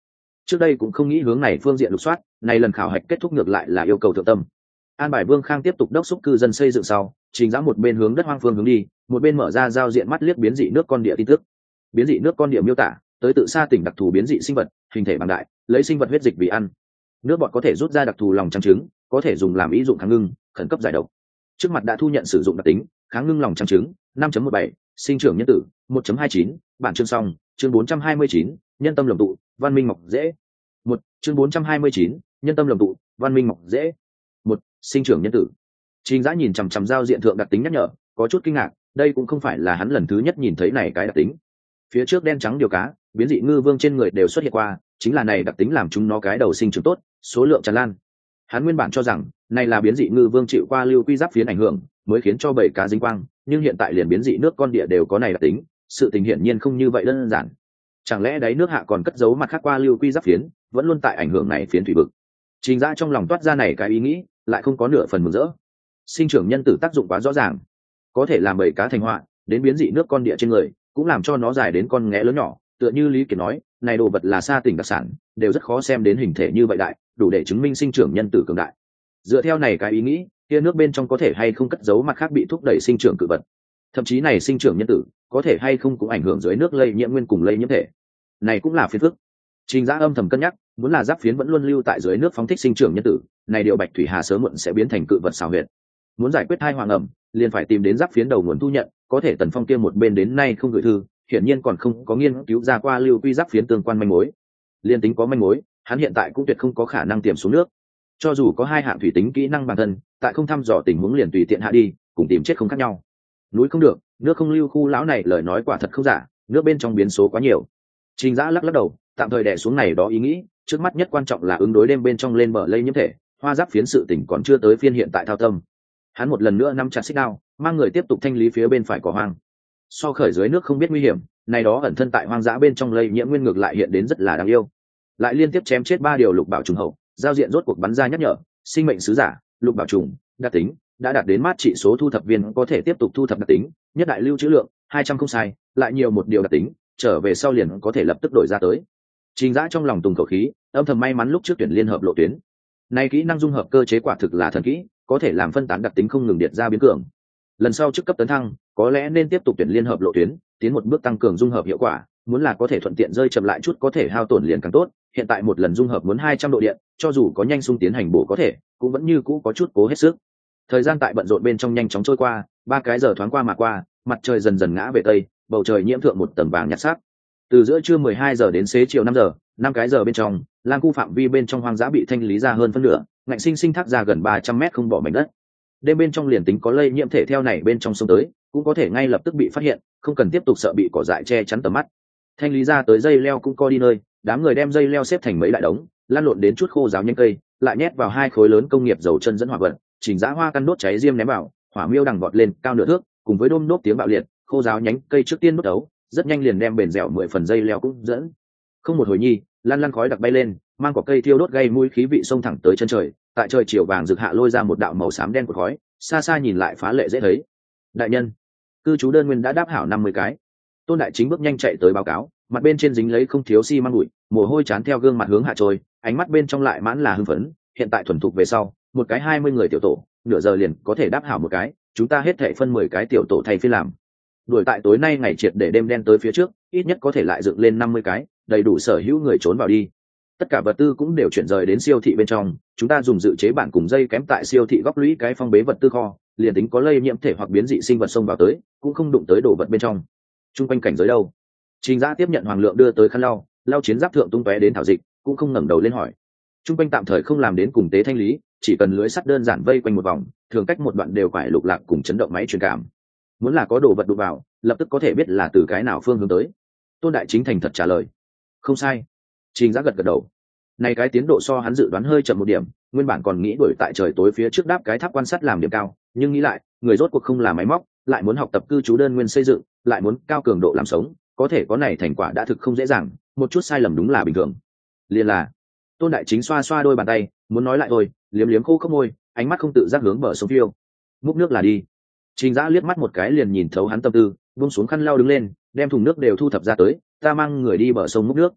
trước đây cũng không nghĩ hướng này phương diện lục soát, này lần khảo hạch kết thúc ngược lại là yêu cầu thượng tâm. An bài Vương Khang tiếp tục đốc thúc cư dân xây dựng sau, Trình Dã một bên hướng đất hoang phương hướng đi, một bên mở ra giao diện mắt liếc biến dị nước con địa tin tức. Biến dị nước con địa miêu tả, tới tự xa tỉnh đặc thù biến dị sinh vật, hình thể bằng đại, lấy sinh vật huyết dịch vì ăn. Nước bọt có thể rút ra đặc thù lòng trắng trứng, có thể dùng làm ý dụng kháng ngưng, khẩn cấp giải độc. Trước mặt đã thu nhận sử dụng đặc tính, kháng ngưng lòng trắng trứng, năm chấm mười bảy, sinh trưởng nhân tử, một chấm hai chín, bản chương xong, chương bốn trăm hai mươi chín, nhân tâm lồng tụ, văn minh mọc dễ. Một, chương bốn trăm hai mươi chín, nhân tâm lồng tụ, văn minh mọc dễ. Một, sinh trưởng nhân tử. Trình Dã nhìn chằm chằm giao diện thượng đặc tính nhắc nhở, có chút kinh ngạc, đây cũng không phải là hắn lần thứ nhất nhìn thấy này cái đặc tính. Phía trước đen trắng điều cá, biến dị ngư vương trên người đều xuất hiện qua, chính là này đặc tính làm chúng nó cái đầu sinh trưởng tốt, số lượng tràn lan. Hắn nguyên bản cho rằng, này là biến dị ngư vương chịu qua lưu quy giáp phiến ảnh hưởng, mới khiến cho bảy cá dính quang, nhưng hiện tại liền biến dị nước con địa đều có này đặc tính, sự tình hiển nhiên không như vậy đơn giản. Chẳng lẽ đáy nước hạ còn cất giấu mặt khác qua lưu quy giáp phiến, vẫn luôn tại ảnh hưởng này phiến thủy vực. Trình Dã trong lòng toát ra này cái ý nghĩ, lại không có nửa phần mừng rỡ. Sinh trưởng nhân tử tác dụng quá rõ ràng, có thể làm bảy cá thành họa, đến biến dị nước con địa trên người, cũng làm cho nó dài đến con nghé lớn nhỏ, tựa như Lý Kiệt nói, này đồ vật là sa tỉnh đặc sản, đều rất khó xem đến hình thể như vậy đại, đủ để chứng minh sinh trưởng nhân tử cường đại. Dựa theo này cái ý nghĩ, kia nước bên trong có thể hay không cất giấu mặt khác bị thúc đẩy sinh trưởng cự vật, thậm chí này sinh trưởng nhân tử có thể hay không cũng ảnh hưởng dưới nước lây nhiễm nguyên cùng lây nhiễm thể, này cũng là phiền phức. Trình Dã âm thầm cân nhắc, muốn là giáp phiến vẫn luôn lưu tại dưới nước phóng thích sinh trưởng nhân tử, này điều bạch thủy hà sớm muộn sẽ biến thành cự vật xào huyệt. Muốn giải quyết hai hoàng ẩm, liền phải tìm đến giáp phiến đầu nguồn thu nhận, có thể Tần Phong kia một bên đến nay không gửi thư, hiển nhiên còn không có nghiên cứu ra qua lưu quy giáp phiến tương quan manh mối. Liên tính có manh mối, hắn hiện tại cũng tuyệt không có khả năng tiềm xuống nước. Cho dù có hai hạng thủy tính kỹ năng bản thân, tại không thăm dò tình huống liền tùy tiện hạ đi, cùng tìm chết không khác nhau. Núi không được, nước không lưu khu lão này lời nói quả thật không giả, nước bên trong biến số quá nhiều. Trình Dã lắc lắc đầu, tạm thời đè xuống này đó ý nghĩ, trước mắt nhất quan trọng là ứng đối đêm bên trong lên bờ lây nhiễm thể, hoa giáp phiến sự tỉnh còn chưa tới phiên hiện tại thao tâm. Hắn một lần nữa nắm chặt xích đao, mang người tiếp tục thanh lý phía bên phải cỏ hoang. So khởi dưới nước không biết nguy hiểm, này đó ẩn thân tại hoang dã bên trong lây nhiễm nguyên ngược lại hiện đến rất là đáng yêu. Lại liên tiếp chém chết ba điều lục bảo trùng hậu, giao diện rốt cuộc bắn ra nhắc nhở, sinh mệnh sứ giả, lục bảo trùng, đặc tính, đã đạt đến mát trị số thu thập viên có thể tiếp tục thu thập đặc tính, nhất đại lưu trữ lượng, hai trăm không sai, lại nhiều một điều đặc tính, trở về sau liền có thể lập tức đổi ra tới. Trình Dã trong lòng tùng khẩu khí, âm thầm may mắn lúc trước tuyển liên hợp lộ tuyến. Này kỹ năng dung hợp cơ chế quả thực là thần kỹ, có thể làm phân tán đặc tính không ngừng điệt ra biến cường. Lần sau chức cấp tấn thăng, có lẽ nên tiếp tục tuyển liên hợp lộ tuyến, tiến một bước tăng cường dung hợp hiệu quả, muốn là có thể thuận tiện rơi chậm lại chút có thể hao tổn liền càng tốt. Hiện tại một lần dung hợp muốn hai trăm độ điện, cho dù có nhanh sung tiến hành bổ có thể, cũng vẫn như cũ có chút cố hết sức. Thời gian tại bận rộn bên trong nhanh chóng trôi qua, ba cái giờ thoáng qua mà qua, mặt trời dần dần ngã về tây, bầu trời nhiễm thượng một tầng vàng nhạt sắc. Từ giữa trưa mười hai giờ đến xế chiều năm giờ, năm cái giờ bên trong, Lam khu phạm vi bên trong hoang dã bị thanh lý ra hơn phân nửa, ngạnh sinh sinh thác ra gần ba trăm mét không bỏ mảnh đất. Đêm bên trong liền tính có lây nhiễm thể theo này bên trong sông tới, cũng có thể ngay lập tức bị phát hiện, không cần tiếp tục sợ bị cỏ dại che chắn tầm mắt. Thanh lý ra tới dây leo cũng co đi nơi, đám người đem dây leo xếp thành mấy đại đống, lan lộn đến chút khô ráo nhanh cây, lại nhét vào hai khối lớn công nghiệp dầu chân dẫn hỏa vật, chỉnh dã hoa căn đốt cháy diêm ném vào, hỏa miêu đằng vọt lên cao nửa thước, cùng với đôm đốt tiếng bạo liệt, khô ráo nhánh cây trước tiên đốt đấu, rất nhanh liền đem bền dẻo mười phần dây leo cũng dẫn. Không một hồi nhi, lan lan khói đặc bay lên, mang quả cây thiêu đốt gây mũi khí vị xông thẳng tới chân trời, tại trời chiều vàng rực hạ lôi ra một đạo màu xám đen của khói, xa xa nhìn lại phá lệ dễ thấy. Đại nhân, cư trú đơn nguyên đã đáp hảo năm mươi cái. Tôn đại chính bước nhanh chạy tới báo cáo, mặt bên trên dính lấy không thiếu xi măng bụi, mồ hôi chán theo gương mặt hướng hạ trôi, ánh mắt bên trong lại mãn là hưng phấn. Hiện tại thuần thục về sau, một cái hai mươi người tiểu tổ, nửa giờ liền có thể đáp hảo một cái, chúng ta hết thảy phân mười cái tiểu tổ thay phiên làm. Đuổi tại tối nay ngày triệt để đêm đen tới phía trước, ít nhất có thể lại dựng lên năm mươi cái, đầy đủ sở hữu người trốn vào đi. Tất cả vật tư cũng đều chuyển rời đến siêu thị bên trong, chúng ta dùng dự chế bản cùng dây kém tại siêu thị góc lũy cái phong bế vật tư kho, liền tính có lây nhiễm thể hoặc biến dị sinh vật xông vào tới, cũng không đụng tới đồ vật bên trong. Trung quanh cảnh giới đâu? Trình Dã tiếp nhận Hoàng Lượng đưa tới khăn lau, lau chiến giáp thượng tung tóe đến thảo dịch, cũng không ngẩng đầu lên hỏi. Trung quanh tạm thời không làm đến cùng tế thanh lý, chỉ cần lưới sắt đơn giản vây quanh một vòng, thường cách một đoạn đều phải lục lạc cùng chấn động máy truyền cảm. Muốn là có đồ vật đụng vào, lập tức có thể biết là từ cái nào phương hướng tới. Tôn đại chính thành thật trả lời. Không sai. Trình Dã gật gật đầu. Này cái tiến độ so hắn dự đoán hơi chậm một điểm, nguyên bản còn nghĩ đuổi tại trời tối phía trước đáp cái tháp quan sát làm điểm cao, nhưng nghĩ lại, người rốt cuộc không là máy móc, lại muốn học tập cư trú đơn nguyên xây dựng, lại muốn cao cường độ làm sống, có thể có này thành quả đã thực không dễ dàng, một chút sai lầm đúng là bình thường. Liên là, Tôn đại chính xoa xoa đôi bàn tay, muốn nói lại thôi, liếm liếm khô khốc môi, ánh mắt không tự giác hướng bờ sông phiêu. Múc nước là đi. Trình Dã liếc mắt một cái liền nhìn thấu hắn tâm tư, buông xuống khăn lau đứng lên, đem thùng nước đều thu thập ra tới, ta mang người đi bờ sông múc nước.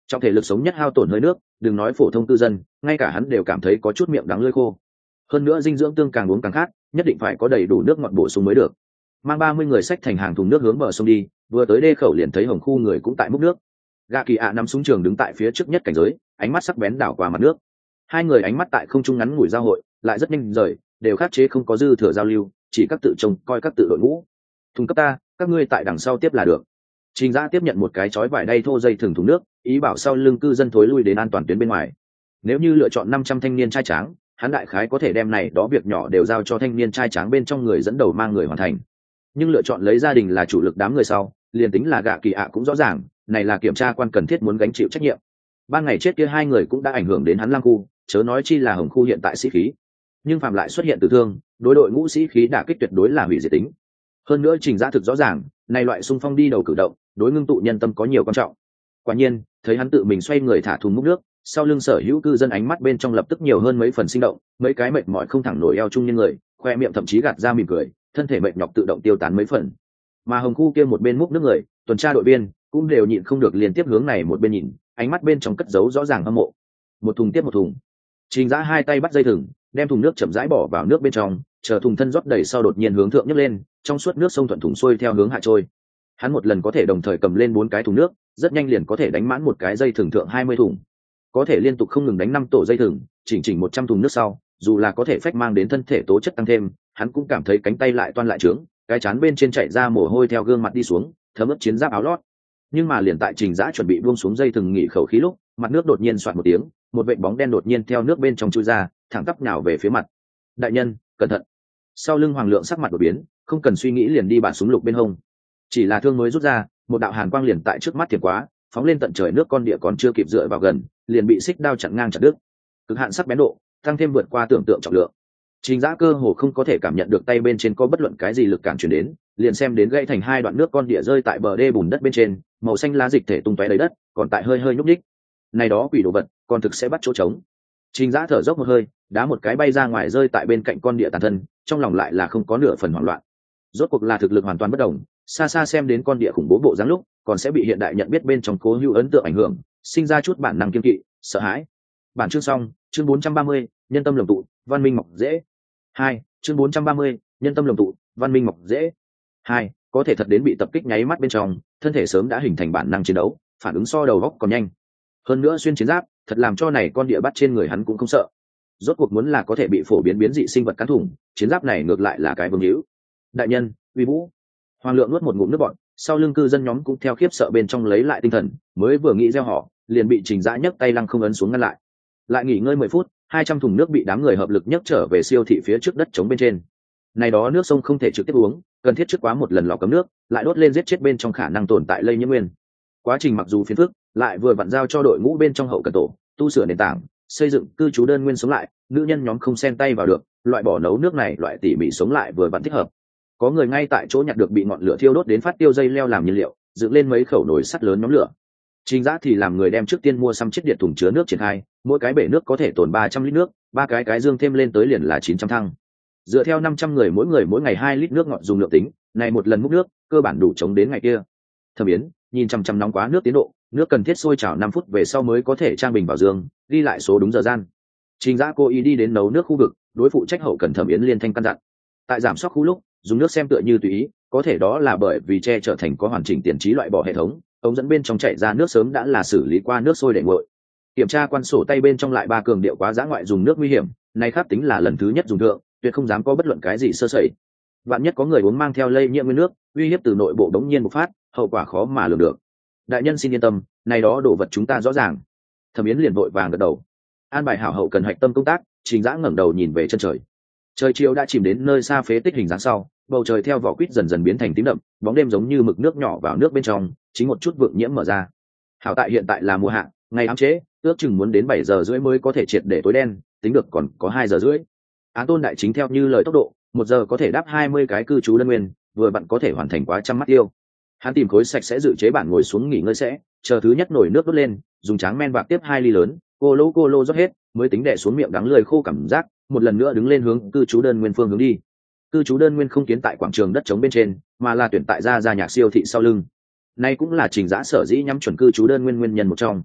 Trong thể lực sống nhất hao tổn hơi nước, đừng nói phổ thông cư dân, ngay cả hắn đều cảm thấy có chút miệng đắng lưỡi khô. Hơn nữa dinh dưỡng tương càng uống càng khát, nhất định phải có đầy đủ nước ngọt bổ sung mới được. Mang ba mươi người xách thành hàng thùng nước hướng bờ sông đi, vừa tới đê khẩu liền thấy Hồng Khu người cũng tại múc nước. Gạ Kỳ ạ nằm xuống trường đứng tại phía trước nhất cảnh giới, ánh mắt sắc bén đảo qua mặt nước. Hai người ánh mắt tại không trung ngắn ngủi giao hội, lại rất nhanh rời, đều khắc chế không có dư thừa giao lưu, chỉ các tự trông coi các tự đội ngũ. Thùng cấp ta, các ngươi tại đằng sau tiếp là được. Trình Dã tiếp nhận một cái chói vải đay thô dây thừng thùng nước, ý bảo sau lưng cư dân thối lui đến an toàn tuyến bên ngoài. Nếu như lựa chọn năm trăm thanh niên trai tráng, hắn đại khái có thể đem này đó việc nhỏ đều giao cho thanh niên trai tráng bên trong người dẫn đầu mang người hoàn thành. Nhưng lựa chọn lấy gia đình là chủ lực đám người sau, liền tính là Gạ Kỳ ạ cũng rõ ràng, này là kiểm tra quan cần thiết muốn gánh chịu trách nhiệm. Ban ngày chết kia hai người cũng đã ảnh hưởng đến hắn Lăng Khu, chớ nói chi là Hồng Khu hiện tại sĩ khí. Nhưng phạm lại xuất hiện tử thương, đối đội ngũ sĩ khí đả kích tuyệt đối là hủy diệt tính. Hơn nữa Trình Dã thực rõ ràng, này loại xung phong đi đầu cử động, đối ngưng tụ nhân tâm có nhiều quan trọng. Quả nhiên, thấy hắn tự mình xoay người thả thùng múc nước, sau lưng sở hữu cư dân ánh mắt bên trong lập tức nhiều hơn mấy phần sinh động, mấy cái mệt mỏi không thẳng nổi eo chung nhân người, khoe miệng thậm chí gạt ra mỉm cười, thân thể mệt nhọc tự động tiêu tán mấy phần. Mà Hồng Khu kia một bên múc nước người, tuần tra đội viên cũng đều nhịn không được liên tiếp hướng này một bên nhìn, ánh mắt bên trong cất giấu rõ ràng hâm mộ. Một thùng tiếp một thùng. Trình Dã hai tay bắt dây thừng, đem thùng nước chậm rãi bỏ vào nước bên trong, chờ thùng thân rót đầy sau đột nhiên hướng thượng nhấc lên, trong suốt nước sông thuận thùng xuôi theo hướng hạ trôi. Hắn một lần có thể đồng thời cầm lên bốn cái thùng nước, rất nhanh liền có thể đánh mãn một cái dây thừng thượng hai mươi thùng. Có thể liên tục không ngừng đánh năm tổ dây thừng, chỉnh chỉnh một trăm thùng nước sau, dù là có thể phách mang đến thân thể tố chất tăng thêm, hắn cũng cảm thấy cánh tay lại toan lại trướng, cái chán bên trên chảy ra mồ hôi theo gương mặt đi xuống, thấm ướt chiến giáp áo lót. Nhưng mà liền tại Trình Dã chuẩn bị buông xuống dây thừng nghỉ khẩu khí lúc, mặt nước đột nhiên xoạt một tiếng, một vệt bóng đen đột nhiên theo nước bên trong chui ra, thẳng tắp nhào về phía mặt. Đại nhân, cẩn thận! Sau lưng Hoàng Lượng sắc mặt đột biến, không cần suy nghĩ liền đi bản súng lục bên hông. Chỉ là thương mới rút ra, một đạo hàn quang liền tại trước mắt thiểm quá, phóng lên tận trời, nước con địa còn chưa kịp dựa vào gần, liền bị xích đao chặn ngang chặt đứt. Cực hạn sắc bén độ, tăng thêm vượt qua tưởng tượng trọng lượng. Trình Dã cơ hồ không có thể cảm nhận được tay bên trên có bất luận cái gì lực cản truyền đến, liền xem đến gãy thành hai đoạn nước con địa rơi tại bờ đê bùn đất bên trên, màu xanh lá dịch thể tung tóe đầy đất, còn tại hơi hơi nhúc nhích. Này đó quỷ đồ vật, còn thực sẽ bắt chỗ trống. Trình Dã thở dốc một hơi, đá một cái bay ra ngoài rơi tại bên cạnh con địa tàn thân, trong lòng lại là không có nửa phần hoảng loạn. Rốt cuộc là thực lực hoàn toàn bất đồng, xa xa xem đến con địa khủng bố bộ dáng lúc, còn sẽ bị hiện đại nhận biết bên trong cố hữu ấn tượng ảnh hưởng, sinh ra chút bản năng kiêng kỵ, sợ hãi. Bản chương xong, chương bốn trăm ba mươi, nhân tâm lồng tụ, văn minh mọc dễ. Hai, chương bốn trăm ba mươi, nhân tâm lồng tụ, văn minh mọc dễ. Hai, có thể thật đến bị tập kích nháy mắt bên trong, thân thể sớm đã hình thành bản năng chiến đấu, phản ứng so đầu góc còn nhanh. Hơn nữa xuyên chiến giáp, thật làm cho này con địa bắt trên người hắn cũng không sợ. Rốt cuộc muốn là có thể bị phổ biến biến dị sinh vật cắn thủng, chiến giáp này ngược lại là cái vương hữu. Đại nhân, uy vũ. Hoàng Lượng nuốt một ngụm nước bọt, sau lưng cư dân nhóm cũng theo khiếp sợ bên trong lấy lại tinh thần, mới vừa nghĩ gieo họ, liền bị Trình Dã nhấc tay lăng không ấn xuống ngăn lại. Lại nghỉ ngơi mười phút, hai trăm thùng nước bị đám người hợp lực nhấc trở về siêu thị phía trước đất trống bên trên. Này đó nước sông không thể trực tiếp uống, cần thiết trước quá một lần lò cấm nước, lại đốt lên giết chết bên trong khả năng tồn tại lây nhiễm nguyên. Quá trình mặc dù phiền phức, lại vừa vặn giao cho đội ngũ bên trong hậu cần tổ, tu sửa nền tảng, xây dựng cư trú đơn nguyên sống lại, nữ nhân nhóm không xen tay vào được, loại bỏ nấu nước này loại tỉ mỉ sống lại vừa vặn thích hợp. Có người ngay tại chỗ nhặt được bị ngọn lửa thiêu đốt đến phát tiêu dây leo làm nhiên liệu, dựng lên mấy khẩu nồi sắt lớn nhóm lửa. Trình Dã thì làm người đem trước tiên mua xăm chiết điện thùng chứa nước triển khai, mỗi cái bể nước có thể tồn ba trăm lít nước, ba cái cái dương thêm lên tới liền là chín trăm thăng. Dựa theo năm trăm người mỗi người mỗi ngày hai lít nước ngọt dùng lượng tính, này một lần múc nước, cơ bản đủ chống đến ngày kia. Thẩm Yến nhìn chằm chằm nóng quá nước tiến độ, nước cần thiết sôi trào năm phút về sau mới có thể trang bình vào dương, ghi lại số đúng giờ gian. Trình Dã cố ý đi đến nấu nước khu vực, đối phụ trách hậu cần Thẩm Yến liên thanh căn dặn. Tại giảm sóc khu lúc, dùng nước xem tựa như tùy ý, có thể đó là bởi vì che trở thành có hoàn chỉnh tiền trí loại bỏ hệ thống, ống dẫn bên trong chảy ra nước sớm đã là xử lý qua nước sôi để nguội. Kiểm tra quan sổ tay bên trong lại ba cường điệu quá giã ngoại dùng nước nguy hiểm, này khắc tính là lần thứ nhất dùng thượng, tuyệt không dám có bất luận cái gì sơ sẩy. Vạn nhất có người uống mang theo lây nhiễm nguyên nước, uy hiếp từ nội bộ đống nhiên bộc phát, hậu quả khó mà lường được. Đại nhân xin yên tâm, này đó đồ vật chúng ta rõ ràng. Thẩm Yến liền vội vàng gật đầu. An bài hảo hậu cần hạch tâm công tác, Trình Dã ngẩng đầu nhìn về chân trời. Trời chiều đã chìm đến nơi xa phế tích hình dáng sau, bầu trời theo vỏ quýt dần dần biến thành tím đậm, bóng đêm giống như mực nước nhỏ vào nước bên trong, chính một chút vượng nhiễm mở ra. Hảo tại hiện tại là mùa hạ, ngày ám chế, ước chừng muốn đến bảy giờ rưỡi mới có thể triệt để tối đen, tính được còn có hai giờ rưỡi. Án Tôn đại chính theo như lời tốc độ, một giờ có thể đáp hai mươi cái cư trú đơn nguyên, vừa vặn có thể hoàn thành quá trăm mắt tiêu. Hắn tìm khối sạch sẽ dự chế bản ngồi xuống nghỉ ngơi sẽ, chờ thứ nhất nồi nước đốt lên, dùng tráng men bạc tiếp hai ly lớn, cô lô cô lô rót hết, mới tính đè xuống miệng đắng lười khô cảm giác, một lần nữa đứng lên hướng cư trú đơn nguyên phương hướng đi. Cư trú đơn nguyên không kiến tại quảng trường đất trống bên trên, mà là tuyển tại gia gia nhạc siêu thị sau lưng. Nay cũng là Trình Dã sở dĩ nhắm chuẩn cư trú đơn nguyên nguyên nhân một trong.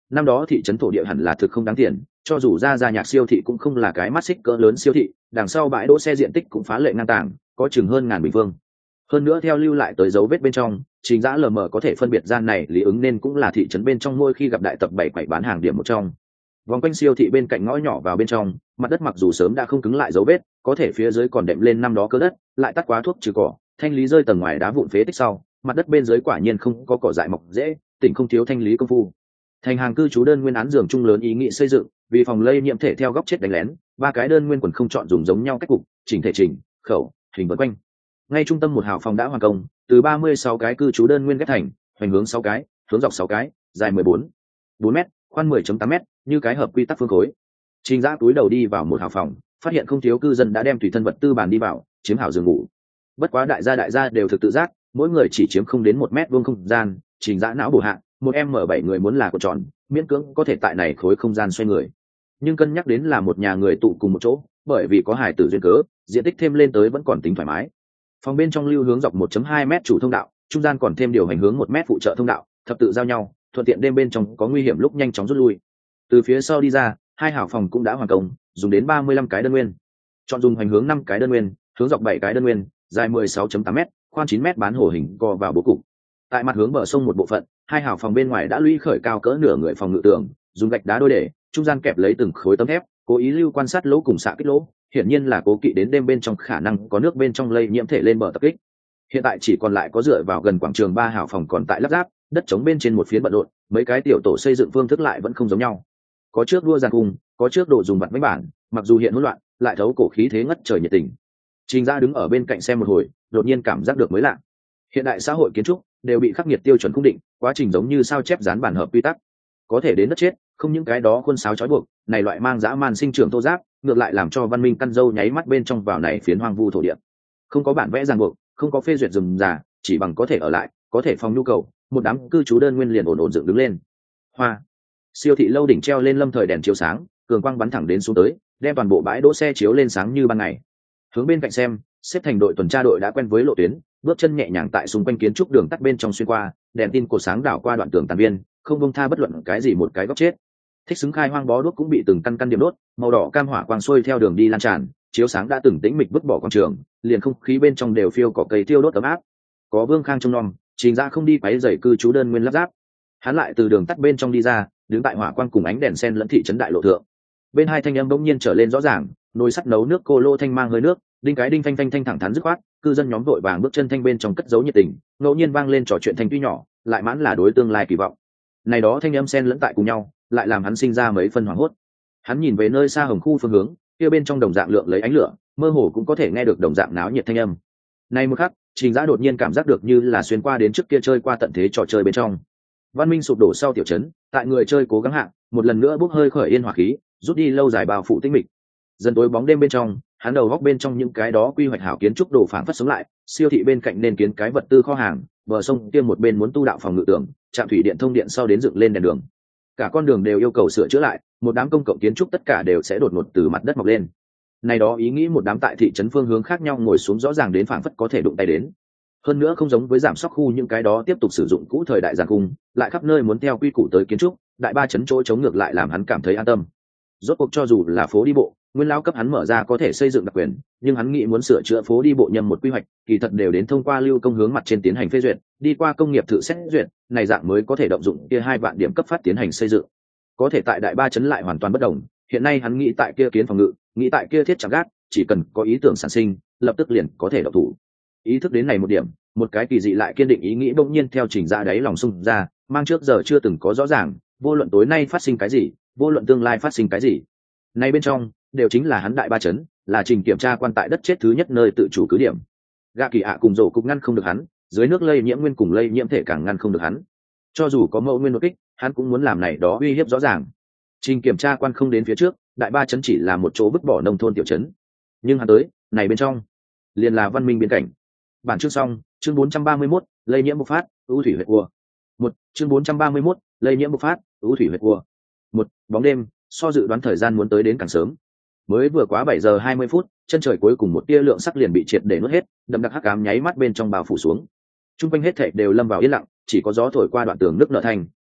năm đó thị trấn thổ địa hẳn là thực không đáng tiền, cho dù ra ra nhạc siêu thị cũng không là cái mắt xích cỡ lớn siêu thị, đằng sau bãi đỗ xe diện tích cũng phá lệ ngang tàng, có chừng hơn ngàn bình phương. Hơn nữa theo lưu lại tới dấu vết bên trong, Trình Dã lờ mờ có thể phân biệt gian này Lý Ứng nên cũng là thị trấn bên trong ngôi khi gặp đại tập bảy quầy bán hàng điểm một trong. Vòng quanh siêu thị bên cạnh ngõ nhỏ vào bên trong, mặt đất mặc dù sớm đã không cứng lại dấu vết, có thể phía dưới còn đệm lên năm đó cơ đất, lại tắt quá thuốc trừ cỏ, thanh lý rơi tầng ngoài đá vụn phế tích sau, mặt đất bên dưới quả nhiên không có cỏ dại mọc dễ, tỉnh không thiếu thanh lý công phu. Thành hàng cư trú đơn nguyên án giường chung lớn ý nghĩ xây dựng, vì phòng lây nhiễm thể theo góc chết đánh lén, ba cái đơn nguyên quần không chọn dùng giống nhau cách cục, chỉnh thể chỉnh, khẩu, hình vân quanh. Ngay trung tâm một hào phòng đã hoàn công, từ ba mươi sáu cái cư trú đơn nguyên ghép thành, hoành hướng sáu cái, hướng dọc sáu cái, dài mười bốn, bốn mét, khoan mười phẩy tám mét, như cái hợp quy tắc phương khối. Trình Dã túi đầu đi vào một hào phòng, phát hiện không thiếu cư dân đã đem tùy thân vật tư bàn đi vào, chiếm hảo giường ngủ. Bất quá đại gia đại gia đều thực tự giác, mỗi người chỉ chiếm không đến một mét vuông không gian. Trình Dã não bổ hạ, một em mở bảy người muốn là của tròn, miễn cưỡng có thể tại này khối không gian xoay người. Nhưng cân nhắc đến là một nhà người tụ cùng một chỗ, bởi vì có hài tử duyên cớ, diện tích thêm lên tới vẫn còn tính thoải mái. Phòng bên trong lưu hướng dọc một phẩy hai mét chủ thông đạo, trung gian còn thêm điều hành hướng một mét phụ trợ thông đạo, thập tự giao nhau, thuận tiện đêm bên trong có nguy hiểm lúc nhanh chóng rút lui. Từ phía sau đi ra, hai hảo phòng cũng đã hoàn công, dùng đến ba mươi lăm cái đơn nguyên. Chọn dùng hành hướng năm cái đơn nguyên, hướng dọc bảy cái đơn nguyên, dài mười sáu phẩy tám mét, khoan chín mét bán hồ hình co vào bố cục. Tại mặt hướng bờ sông một bộ phận, hai hảo phòng bên ngoài đã lũy khởi cao cỡ nửa người phòng ngự tường, dùng gạch đá đôi để, trung gian kẹp lấy từng khối tấm thép, cố ý lưu quan sát lỗ cùng xạ kích lỗ, hiển nhiên là cố kỵ đến đêm bên trong khả năng có nước bên trong lây nhiễm thể lên bờ tập kích. Hiện tại chỉ còn lại có dựa vào gần quảng trường ba hảo phòng còn tại lắp ráp, đất trống bên trên một phiến bận rộn, mấy cái tiểu tổ xây dựng phương thức lại vẫn không giống nhau. Có trước đua giàn cung, có trước đồ dùng vặt bánh bản, mặc dù hiện hỗn loạn, lại thấu cổ khí thế ngất trời nhiệt tình. Trình Dã đứng ở bên cạnh xem một hồi, đột nhiên cảm giác được mới lạ. Hiện đại xã hội kiến trúc đều bị khắc nghiệt tiêu chuẩn khung định, quá trình giống như sao chép dán bản hợp quy tắc. Có thể đến đất chết, không những cái đó khuôn sáo trói buộc, này loại mang dã man sinh trưởng thô giáp, ngược lại làm cho văn minh căn dâu nháy mắt bên trong vào này phiến hoang vu thổ địa. Không có bản vẽ ràng buộc, không có phê duyệt rườm rà, chỉ bằng có thể ở lại, có thể phòng nhu cầu, một đám cư trú đơn nguyên liền ổn ổn dựng đứng lên. Hoa. Siêu thị lâu đỉnh treo lên lâm thời đèn chiếu sáng, cường quang bắn thẳng đến xuống tới, đem toàn bộ bãi đỗ xe chiếu lên sáng như ban ngày. Hướng bên cạnh xem, xếp thành đội tuần tra đội đã quen với lộ tuyến, bước chân nhẹ nhàng tại xung quanh kiến trúc đường tắt bên trong xuyên qua, đèn tin cột sáng đảo qua đoạn tường tàn viên, không buông tha bất luận cái gì một cái góc chết. Thích xứng khai hoang bó đuốc cũng bị từng căn căn điểm đốt, màu đỏ cam hỏa quang xuôi theo đường đi lan tràn, chiếu sáng đã từng tĩnh mịch vứt bỏ quảng trường, liền không khí bên trong đều phiêu cỏ cây tiêu đốt ấm áp. Có Vương Khang trông nom, Trình Dã không đi quấy rầy cư trú đơn nguyên lắp ráp. Hắn lại từ đường tắt bên trong đi ra, đứng tại hỏa quang cùng ánh đèn sen lẫn thị trấn đại lộ thượng. Bên hai thanh âm bỗng nhiên trở lên rõ ràng, nồi sắt nấu nước cô lô thanh mang hơi nước, đinh cái đinh phanh phanh thanh thẳng thắn dứt khoát, cư dân nhóm vội vàng bước chân thanh bên trong cất giấu nhiệt tình, ngẫu nhiên vang lên trò chuyện thanh tuy nhỏ, lại mãn là đối tương lai kỳ vọng. Này đó thanh âm sen lẫn tại cùng nhau, lại làm hắn sinh ra mấy phân hoảng hốt. Hắn nhìn về nơi xa hồng khu phương hướng, kia bên trong đồng dạng lượng lấy ánh lửa, mơ hồ cũng có thể nghe được đồng dạng náo nhiệt thanh âm. Này một khắc, Trình Dã đột nhiên cảm giác được như là xuyên qua đến trước kia chơi qua tận thế trò chơi bên trong. Văn minh sụp đổ sau tiểu trấn, tại người chơi cố gắng hạ, một lần nữa bốc hơi khởi yên hỏa khí, rút đi lâu dài bao phủ tĩnh mịch. Dần tối bóng đêm bên trong, hắn đầu góc bên trong những cái đó quy hoạch hảo kiến trúc đồ phảng phất sống lại, siêu thị bên cạnh nên kiến cái vật tư kho hàng, bờ sông kia một bên muốn tu đạo phòng ngự tường, trạm thủy điện thông điện sau đến dựng lên đèn đường. Cả con đường đều yêu cầu sửa chữa lại, một đám công cộng kiến trúc tất cả đều sẽ đột ngột từ mặt đất mọc lên. Này đó ý nghĩ một đám tại thị trấn phương hướng khác nhau ngồi xuống rõ ràng đến phảng phất có thể đụng tay đến. Hơn nữa không giống với giảm sóc khu những cái đó tiếp tục sử dụng cũ thời đại giàn cung, lại khắp nơi muốn theo quy củ tới kiến trúc, đại ba trấn chỗ chống ngược lại làm hắn cảm thấy an tâm. Rốt cuộc cho dù là phố đi bộ, nguyên lao cấp hắn mở ra có thể xây dựng đặc quyền, nhưng hắn nghĩ muốn sửa chữa phố đi bộ nhằm một quy hoạch, kỳ thật đều đến thông qua lưu công hướng mặt trên tiến hành phê duyệt, đi qua công nghiệp thử xét duyệt, này dạng mới có thể động dụng kia hai vạn điểm cấp phát tiến hành xây dựng. Có thể tại đại ba trấn lại hoàn toàn bất đồng, hiện nay hắn nghĩ tại kia kiến phòng ngự, nghĩ tại kia thiết trạm gác, chỉ cần có ý tưởng sản sinh, lập tức liền có thể động thủ. Ý thức đến này một điểm, một cái kỳ dị lại kiên định ý nghĩ bỗng nhiên theo Trình Dã đáy lòng xung ra, mang trước giờ chưa từng có rõ ràng, vô luận tối nay phát sinh cái gì, vô luận tương lai phát sinh cái gì, nay bên trong đều chính là hắn đại ba trấn, là Trình kiểm tra quan tại đất chết thứ nhất nơi tự chủ cứ điểm. Gạ kỳ ạ cùng rổ cục ngăn không được hắn, dưới nước lây nhiễm nguyên cùng lây nhiễm thể càng ngăn không được hắn. Cho dù có mẫu nguyên đột kích, hắn cũng muốn làm này đó uy hiếp rõ ràng. Trình kiểm tra quan không đến phía trước, đại ba trấn chỉ là một chỗ vứt bỏ nông thôn tiểu trấn, nhưng hắn tới, này bên trong liền là văn minh biên cảnh. Bản chương xong, chương bốn trăm ba mươi mốt, lây nhiễm bộc phát, ưu thủy huyệt cua. Một, chương bốn trăm ba mươi mốt, lây nhiễm bộc phát, ưu thủy huyệt cua. Một, bóng đêm, so dự đoán thời gian muốn tới đến càng sớm. Mới vừa quá bảy giờ hai mươi phút, chân trời cuối cùng một tia lượng sắc liền bị triệt để nuốt hết, đậm đặc hắc ám nháy mắt bên trong bao phủ xuống. Trung quanh hết thảy đều lâm vào yên lặng, chỉ có gió thổi qua đoạn tường nước nợ thành,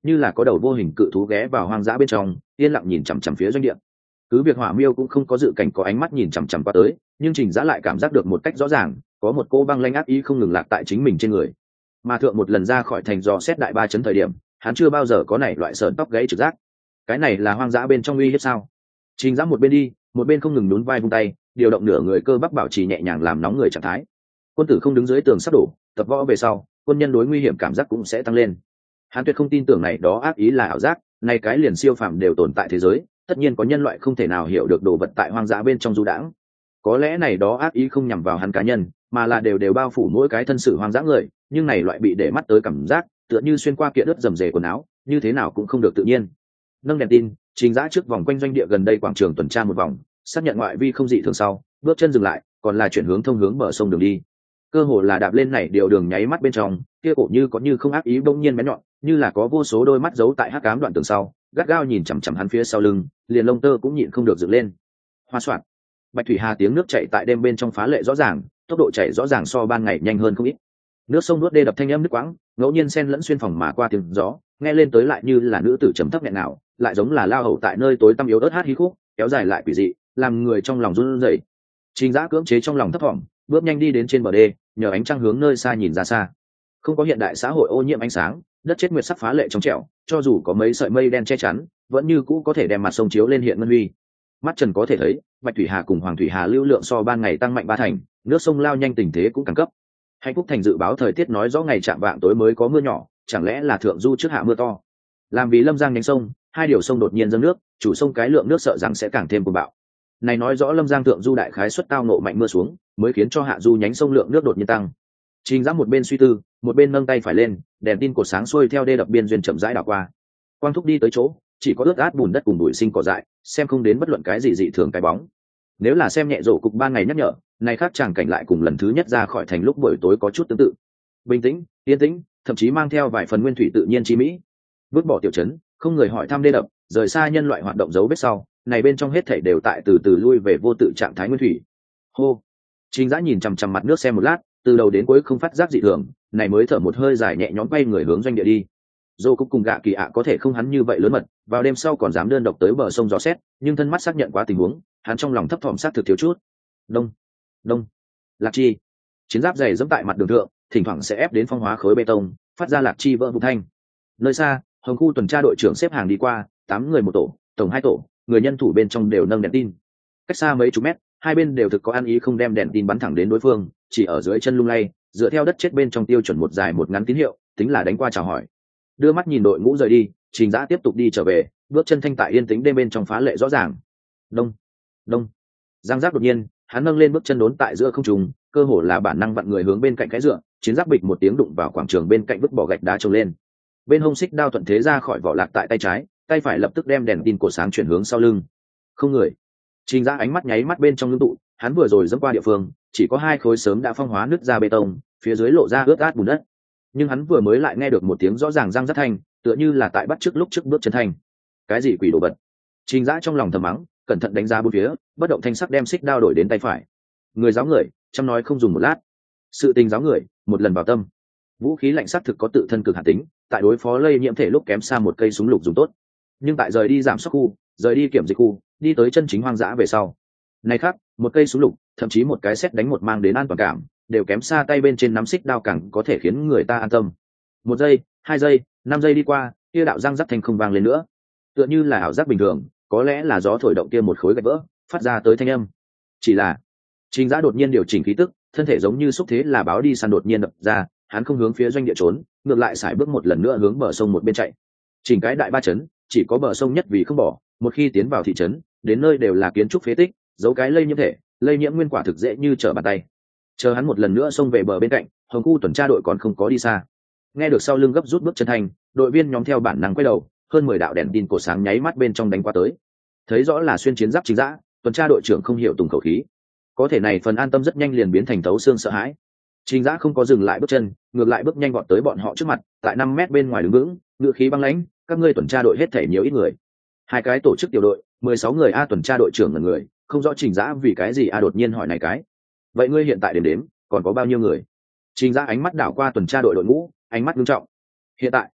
như là có đầu vô hình cự thú ghé vào hoang dã bên trong, yên lặng nhìn chằm chằm phía doanh địa. Cứ việc Hỏa Miêu cũng không có dự cảnh có ánh mắt nhìn chằm chằm qua tới, nhưng Trình Dã lại cảm giác được một cách rõ ràng, có một cô băng lanh ác ý không ngừng lạc tại chính mình trên người. Mà thượng một lần ra khỏi thành dò xét đại ba chấn thời điểm, hắn chưa bao giờ có này loại sởn tóc gáy trực giác. Cái này là hoang dã bên trong uy hiếp sao? Trình Dã một bên đi, một bên không ngừng nhún vai vung tay, điều động nửa người cơ bắp bảo trì nhẹ nhàng làm nóng người trạng thái. Quân tử không đứng dưới tường sắp đổ, tập võ về sau, quân nhân đối nguy hiểm cảm giác cũng sẽ tăng lên. Hắn tuyệt không tin tưởng này đó ác ý là ảo giác, này cái liền siêu phàm đều tồn tại thế giới, tất nhiên có nhân loại không thể nào hiểu được đồ vật tại hoang dã bên trong du đãng. Có lẽ này đó ác ý không nhằm vào hắn cá nhân, mà là đều đều bao phủ mỗi cái thân sự hoang dã người, nhưng này loại bị để mắt tới cảm giác, tựa như xuyên qua kiện ướt rầm rề quần áo, như thế nào cũng không được tự nhiên. Nâng đèn tin, Trình Dã trước vòng quanh doanh địa gần đây quảng trường tuần tra một vòng, xác nhận ngoại vi không dị thường sau, bước chân dừng lại, còn là chuyển hướng thông hướng bờ sông đường đi. Cơ hồ là đạp lên này điều đường nháy mắt bên trong, kia cổ như có như không ác ý bỗng nhiên bén nhọn, như là có vô số đôi mắt giấu tại hắc ám đoạn tường sau, gắt gao nhìn chằm chằm hắn phía sau lưng, liền lông tơ cũng nhịn không được dựng lên. Hoa soạn. Bạch thủy hà tiếng nước chảy tại đêm bên trong phá lệ rõ ràng, tốc độ chảy rõ ràng so ban ngày nhanh hơn không ít. Nước sông nuốt đê đập thanh âm nước quãng, ngẫu nhiên xen lẫn xuyên phòng mà qua tiếng gió, nghe lên tới lại như là nữ tử trầm thấp nghẹn nào, lại giống là lao hầu tại nơi tối tăm yếu ớt hát hí khúc, kéo dài lại quỷ dị, làm người trong lòng run rẩy. Trình Dã cưỡng chế trong lòng thấp thỏm, bước nhanh đi đến trên bờ đê, nhờ ánh trăng hướng nơi xa nhìn ra xa. Không có hiện đại xã hội ô nhiễm ánh sáng, đất chết nguyệt sắc phá lệ trong trẻo, cho dù có mấy sợi mây đen che chắn, vẫn như cũ có thể đem mặt sông chiếu lên hiện ngân huy. Mắt trần có thể thấy, Bạch thủy hà cùng Hoàng thủy hà lưu lượng so ban ngày tăng mạnh ba thành, nước sông lao nhanh tình thế cũng càng cấp. Hạnh Phúc Thành dự báo thời tiết nói rõ ngày chạm vạng tối mới có mưa nhỏ, chẳng lẽ là thượng du trước hạ mưa to? Làm vì Lâm Giang nhánh sông, hai điều sông đột nhiên dâng nước, chủ sông cái lượng nước sợ rằng sẽ càng thêm cuồng bạo. Này nói rõ Lâm Giang thượng du đại khái suất tao ngộ mạnh mưa xuống, mới khiến cho hạ du nhánh sông lượng nước đột nhiên tăng. Trình Dã một bên suy tư, một bên nâng tay phải lên, đèn tin cột sáng xuôi theo đê đập biên duyên chậm rãi đảo qua. Quang thúc đi tới chỗ, chỉ có ướt át bùn đất cùng bụi sinh cỏ dại, xem không đến bất luận cái gì dị thường cái bóng. Nếu là xem nhẹ rổ cục ban ngày nhắc nhở, này khác chàng cảnh lại cùng lần thứ nhất ra khỏi thành lúc buổi tối có chút tương tự. Bình tĩnh, yên tĩnh, thậm chí mang theo vài phần nguyên thủy tự nhiên chi mỹ. Vứt bỏ tiểu trấn, không người hỏi thăm đê đập, rời xa nhân loại hoạt động dấu vết sau, này bên trong hết thảy đều tại từ từ lui về vô tự trạng thái nguyên thủy. Hô. Trình Dã nhìn chằm chằm mặt nước xem một lát, từ đầu đến cuối không phát giác dị thường, này mới thở một hơi dài nhẹ nhõm bay người hướng doanh địa đi. Dô cũng cùng gạ kỳ ạ có thể không hắn như vậy lớn mật, vào đêm sau còn dám đơn độc tới bờ sông gió xét, nhưng thân mắt xác nhận quá tình huống, hắn trong lòng thấp thỏm sát thực thiếu chút. Đông, đông, lạc chi. Chiến giáp dày dẫm tại mặt đường thượng, thỉnh thoảng sẽ ép đến phong hóa khối bê tông, phát ra lạc chi vỡ vụn thanh. Nơi xa, Hồng khu tuần tra đội trưởng xếp hàng đi qua, tám người một tổ, tổng hai tổ, người nhân thủ bên trong đều nâng đèn tin. Cách xa mấy chục mét, hai bên đều thực có ăn ý không đem đèn tin bắn thẳng đến đối phương, chỉ ở dưới chân lung lay, dựa theo đất chết bên trong tiêu chuẩn một dài một ngắn tín hiệu, tính là đánh qua chào hỏi. Đưa mắt nhìn đội ngũ rời đi, Trình Dã tiếp tục đi trở về, bước chân thanh tại yên tĩnh đêm bên trong phá lệ rõ ràng. Đông, đông. Giang giác đột nhiên, hắn nâng lên bước chân đốn tại giữa không trung, cơ hồ là bản năng vặn người hướng bên cạnh cái dựa, chiến giáp bịch một tiếng đụng vào quảng trường bên cạnh vứt bỏ gạch đá trồng lên. Bên hông xích đao thuận thế ra khỏi vỏ lạc tại tay trái, tay phải lập tức đem đèn tin cột sáng chuyển hướng sau lưng. Không người. Trình Dã ánh mắt nháy mắt bên trong ngưng tụ, hắn vừa rồi dẫm qua địa phương, chỉ có hai khối sớm đã phong hóa nứt ra bê tông, phía dưới lộ ra ướt át bùn đất. Nhưng hắn vừa mới lại nghe được một tiếng rõ ràng răng rắc thanh, tựa như là tại bắt trước lúc trước bước chân thanh. Cái gì quỷ đồ vật? Trình Dã trong lòng thầm mắng, cẩn thận đánh giá bốn phía, bất động thanh sắc đem xích đao đổi đến tay phải. Người giáo người, chăm nói không dùng một lát. Sự tình giáo người, một lần vào tâm. Vũ khí lạnh sắc thực có tự thân cực hạt tính, tại đối phó lây nhiễm thể lúc kém xa một cây súng lục dùng tốt. Nhưng tại rời đi giảm sóc khu, rời đi kiểm dịch khu, đi tới chân chính hoang dã về sau. Này khác, một cây súng lục, thậm chí một cái sét đánh một mang đến an toàn cảm, đều kém xa tay bên trên nắm xích đao càng có thể khiến người ta an tâm. Một giây, hai giây, năm giây đi qua, kia đạo răng rắc thanh không vang lên nữa. Tựa như là ảo giác bình thường, có lẽ là gió thổi động kia một khối gạch vỡ, phát ra tới thanh âm. Chỉ là, Trình Dã đột nhiên điều chỉnh khí tức, thân thể giống như xúc thế là báo đi săn đột nhiên đập ra, hắn không hướng phía doanh địa trốn, ngược lại sải bước một lần nữa hướng bờ sông một bên chạy. Chỉnh cái đại ba trấn, chỉ có bờ sông nhất vì không bỏ, một khi tiến vào thị trấn, đến nơi đều là kiến trúc phế tích, dấu cái lây nhiễm thể, lây nhiễm nguyên quả thực dễ như trở bàn tay. Chờ hắn một lần nữa xông về bờ bên cạnh, Hồng khu tuần tra đội còn không có đi xa. Nghe được sau lưng gấp rút bước chân thành, đội viên nhóm theo bản năng quay đầu, hơn mười đạo đèn tin cổ sáng nháy mắt bên trong đánh qua tới. Thấy rõ là xuyên chiến giáp Trình Dã, tuần tra đội trưởng không hiểu tùng khẩu khí. Có thể này phần an tâm rất nhanh liền biến thành tấu xương sợ hãi. Trình Dã không có dừng lại bước chân, ngược lại bước nhanh vọt tới bọn họ trước mặt, tại năm mét bên ngoài đứng vững, ngựa khí băng lãnh, các ngươi tuần tra đội hết thể nhiều ít người. Hai cái tổ chức tiểu đội, mười sáu người a tuần tra đội trưởng là người, không rõ Trình Dã vì cái gì a đột nhiên hỏi này cái. Vậy ngươi hiện tại đếm đếm, còn có bao nhiêu người? Trình Dã ánh mắt đảo qua tuần tra đội đội ngũ, ánh mắt nghiêm trọng. Hiện tại,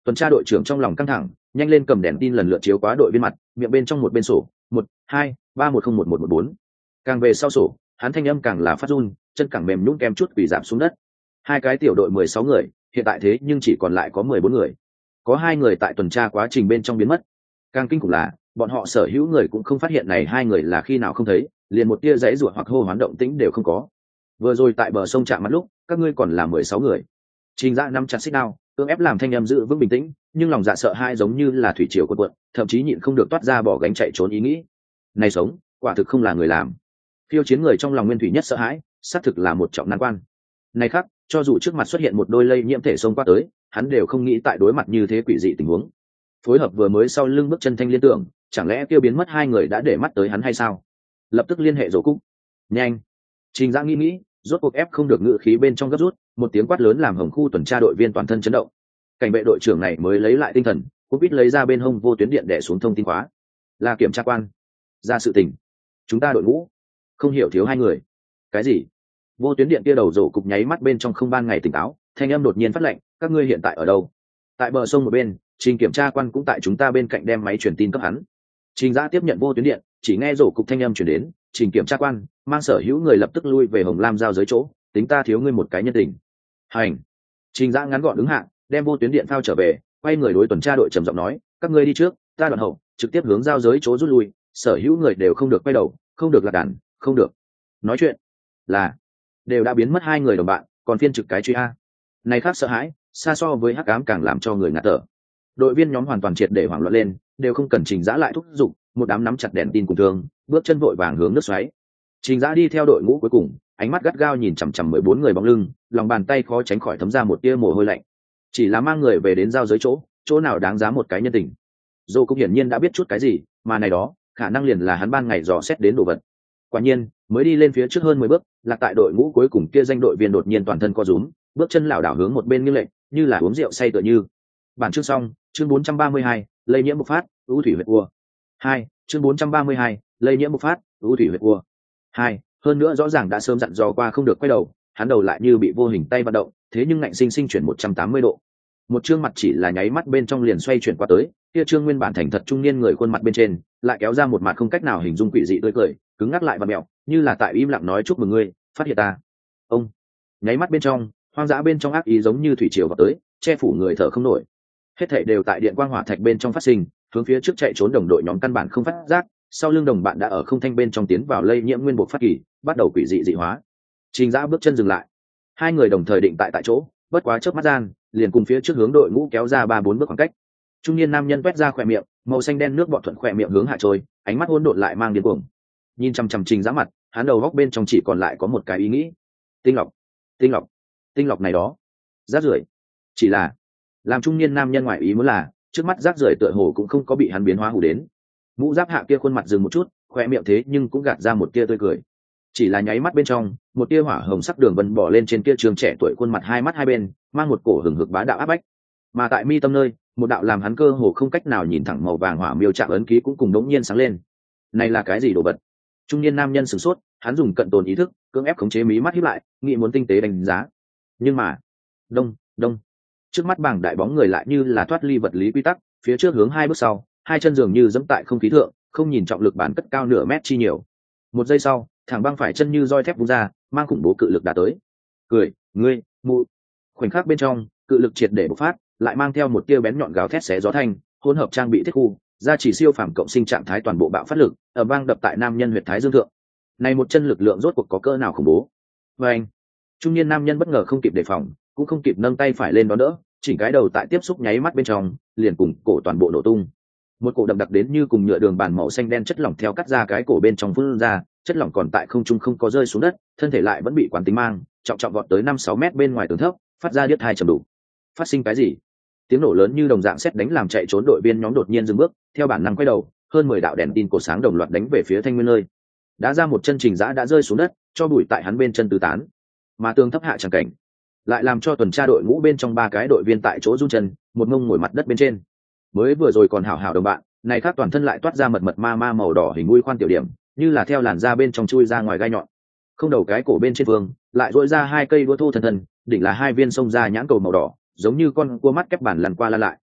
Tuần tra đội trưởng trong lòng căng thẳng, nhanh lên cầm đèn tin lần lượt chiếu qua đội viên mặt, miệng bên trong một bên sổ, một, hai, ba một không một một một bốn. Càng về sau sổ, hắn thanh âm càng là phát run, chân càng mềm nhũn kem chút quỳ giảm xuống đất. Hai cái tiểu đội mười sáu người, hiện tại thế nhưng chỉ còn lại có mười bốn người. Có hai người tại tuần tra quá trình bên trong biến mất. Càng kinh khủng là, bọn họ sở hữu người cũng không phát hiện này hai người là khi nào không thấy, liền một tia giãy giụa hoặc hô hoán động tĩnh đều không có. Vừa rồi tại bờ sông chạm mặt lúc, các ngươi còn là mười sáu người. Trình Dã nắm chặt xích đao, cưỡng ép làm thanh âm giữ vững bình tĩnh, nhưng lòng dạ sợ hãi giống như là thủy triều cuộn cuộn, thậm chí nhịn không được toát ra bỏ gánh chạy trốn ý nghĩ. Này sống, quả thực không là người làm. Phiêu chiến người trong lòng nguyên thủy nhất sợ hãi, xác thực là một trọng nan quan. Này khác, cho dù trước mặt xuất hiện một đôi lây nhiễm thể xông qua tới, hắn đều không nghĩ tại đối mặt như thế quỷ dị tình huống. Phối hợp vừa mới sau lưng bước chân thanh liên tưởng, chẳng lẽ kêu biến mất hai người đã để mắt tới hắn hay sao? Lập tức liên hệ Dỗ Cúc. Nhanh. Trình Dã nghĩ nghĩ, rốt cuộc ép không được ngự khí bên trong gấp rút, một tiếng quát lớn làm hồng khu tuần tra đội viên toàn thân chấn động. Cảnh vệ đội trưởng này mới lấy lại tinh thần, cũng biết lấy ra bên hông vô tuyến điện để xuống thông tin khóa. Là kiểm tra quan. Ra sự tình. Chúng ta đội ngũ không hiểu thiếu hai người. Cái gì? Vô tuyến điện kia đầu Dỗ Cục nháy mắt bên trong không ban ngày tỉnh táo, thanh âm đột nhiên phát lệnh, các ngươi hiện tại ở đâu? Tại bờ sông một bên, Trình kiểm tra quan cũng tại chúng ta bên cạnh đem máy truyền tin cấp hắn. Trình Dã tiếp nhận vô tuyến điện, chỉ nghe Dỗ Cục thanh âm truyền đến, Trình kiểm tra quan mang sở hữu người lập tức lui về Hồng Lam giao giới chỗ, tính ta thiếu ngươi một cái nhân tình. Hành. Trình Dã ngắn gọn ứng hạ, đem vô tuyến điện phao trở về, quay người đối tuần tra đội trầm giọng nói, các ngươi đi trước, ta đoạn hậu, trực tiếp hướng giao giới chỗ rút lui, sở hữu người đều không được quay đầu, không được lạc đàn, không được nói chuyện. Là đều đã biến mất hai người đồng bạn, còn phiên trực cái truy a. Này khác sợ hãi, xa so với hắc ám càng làm cho người ngạt thở. Đội viên nhóm hoàn toàn triệt để hoảng loạn lên, đều không cần Trình Dã lại thúc giục, một đám nắm chặt đèn tin cùng thương, bước chân vội vàng hướng nước xoáy. Trình Dã đi theo đội ngũ cuối cùng, ánh mắt gắt gao nhìn chằm chằm mười bốn người bóng lưng, lòng bàn tay khó tránh khỏi thấm ra một tia mồ hôi lạnh. Chỉ là mang người về đến giao giới chỗ, chỗ nào đáng giá một cái nhân tình. Dô cũng hiển nhiên đã biết chút cái gì, mà này đó, khả năng liền là hắn ban ngày dò xét đến đồ vật. Quả nhiên, mới đi lên phía trước hơn mười bước, lạc tại đội ngũ cuối cùng kia danh đội viên đột nhiên toàn thân co rúm, bước chân lảo đảo hướng một bên nghiêng lệch, như là uống rượu say tựa như. Bản chương xong, chương bốn trăm ba mươi hai, lây nhiễm bộc phát, ưu thủy huyết ua. hai, chương bốn trăm ba mươi hai, lây nhiễm bộc phát, ưu thủy huyết ua. hai, hơn nữa rõ ràng đã sớm dặn dò qua không được quay đầu, hắn đầu lại như bị vô hình tay vận động, thế nhưng ngạnh sinh sinh chuyển một trăm tám mươi độ. Một trương mặt chỉ là nháy mắt bên trong liền xoay chuyển qua tới, kia trương nguyên bản thành thật trung niên người khuôn mặt bên trên, lại kéo ra một mặt không cách nào hình dung quỷ dị tươi cười, cứng ngắc lại và mèo, như là tại im lặng nói chúc mừng ngươi, phát hiện ta. Ông. Nháy mắt bên trong, hoang dã bên trong ác ý giống như thủy triều vào tới, che phủ người thở không nổi. Hết thảy đều tại điện quang hỏa thạch bên trong phát sinh, hướng phía trước chạy trốn đồng đội nhóm căn bản không phát giác, sau lưng đồng bạn đã ở không thanh bên trong tiến vào lây nhiễm nguyên buộc phát kỳ, bắt đầu quỷ dị dị hóa. Trình Dã bước chân dừng lại, hai người đồng thời định tại tại chỗ, bất quá chớp mắt gian, liền cùng phía trước hướng đội ngũ kéo ra ba bốn bước khoảng cách. Trung niên nam nhân quét ra khỏe miệng, màu xanh đen nước bọt thuận khỏe miệng hướng hạ trôi, ánh mắt hỗn độn lại mang điên cuồng. Nhìn chằm chằm Trình Dã mặt, hắn đầu góc bên trong chỉ còn lại có một cái ý nghĩ: tinh lọc, tinh lọc, tinh lọc này đó, rác rưởi. Chỉ là, làm trung niên nam nhân ngoại ý muốn là, trước mắt rác rưởi tựa hồ cũng không có bị hắn biến hóa hủ đến. Mũ giáp hạ kia khuôn mặt dừng một chút, khỏe miệng thế nhưng cũng gạt ra một tia tươi cười. Chỉ là nháy mắt bên trong, một tia hỏa hồng sắc đường vân bỏ lên trên kia trường trẻ tuổi khuôn mặt, hai mắt hai bên mang một cổ hừng hực bá đạo áp bách, mà tại mi tâm nơi, một đạo làm hắn cơ hồ không cách nào nhìn thẳng màu vàng hỏa miêu chạm ấn ký cũng cùng đống nhiên sáng lên. Này là cái gì đồ vật? Trung niên nam nhân sửng sốt, hắn dùng cận tồn ý thức cưỡng ép khống chế mí mắt híp lại, nghĩ muốn tinh tế đánh giá. Nhưng mà, đông đông, trước mắt bảng đại bóng người lại như là thoát ly vật lý quy tắc, phía trước hướng hai bước sau, hai chân dường như dẫm tại không khí thượng, không nhìn trọng lực bản cất cao nửa mét chi nhiều. Một giây sau, thẳng băng phải chân như roi thép vung ra, mang khủng bố cự lực đã tới. Cười, ngươi, mụ. Khoảnh khắc bên trong, cự lực triệt để bộc phát, lại mang theo một tia bén nhọn gào thét xé gió thanh, hỗn hợp trang bị thiết khu, gia chỉ siêu phàm cộng sinh trạng thái toàn bộ bạo phát lực, ở băng đập tại nam nhân huyệt thái dương thượng. Này một chân lực lượng rốt cuộc có cỡ nào khủng bố. Và anh, trung niên nam nhân bất ngờ không kịp đề phòng, cũng không kịp nâng tay phải lên đón đỡ, chỉnh cái đầu tại tiếp xúc nháy mắt bên trong, liền cùng cổ toàn bộ nổ tung. Một cổ đậm đặc đến như cùng nhựa đường bàn màu xanh đen chất lỏng theo cắt ra cái cổ bên trong phun ra, chất lỏng còn tại không trung không có rơi xuống đất, thân thể lại vẫn bị quán tính mang, trọng trọng vọt tới năm sáu mét bên ngoài tường thấp, phát ra điếc tai trầm đủ. Phát sinh cái gì? Tiếng nổ lớn như đồng dạng sét đánh làm chạy trốn đội viên nhóm đột nhiên dừng bước, theo bản năng quay đầu, hơn mười đạo đèn tin cổ sáng đồng loạt đánh về phía Thanh Nguyên nơi. Đã ra một chân Trình Dã đã rơi xuống đất, cho bụi tại hắn bên chân tứ tán. Mà tường thấp hạ chẳng cảnh, lại làm cho tuần tra đội ngũ bên trong ba cái đội viên tại chỗ run chân, một ngông ngồi mặt đất bên trên. Mới vừa rồi còn hảo hảo đồng bạn, này khác toàn thân lại toát ra mật mật ma ma màu đỏ hình mũi khoan tiểu điểm, như là theo làn da bên trong chui ra ngoài gai nhọn. Không đầu cái cổ bên trên vương, lại rỗi ra hai cây đũa thô thần thần, đỉnh là hai viên sông da nhãn cầu màu đỏ, giống như con cua mắt kép bản lăn qua lăn lại.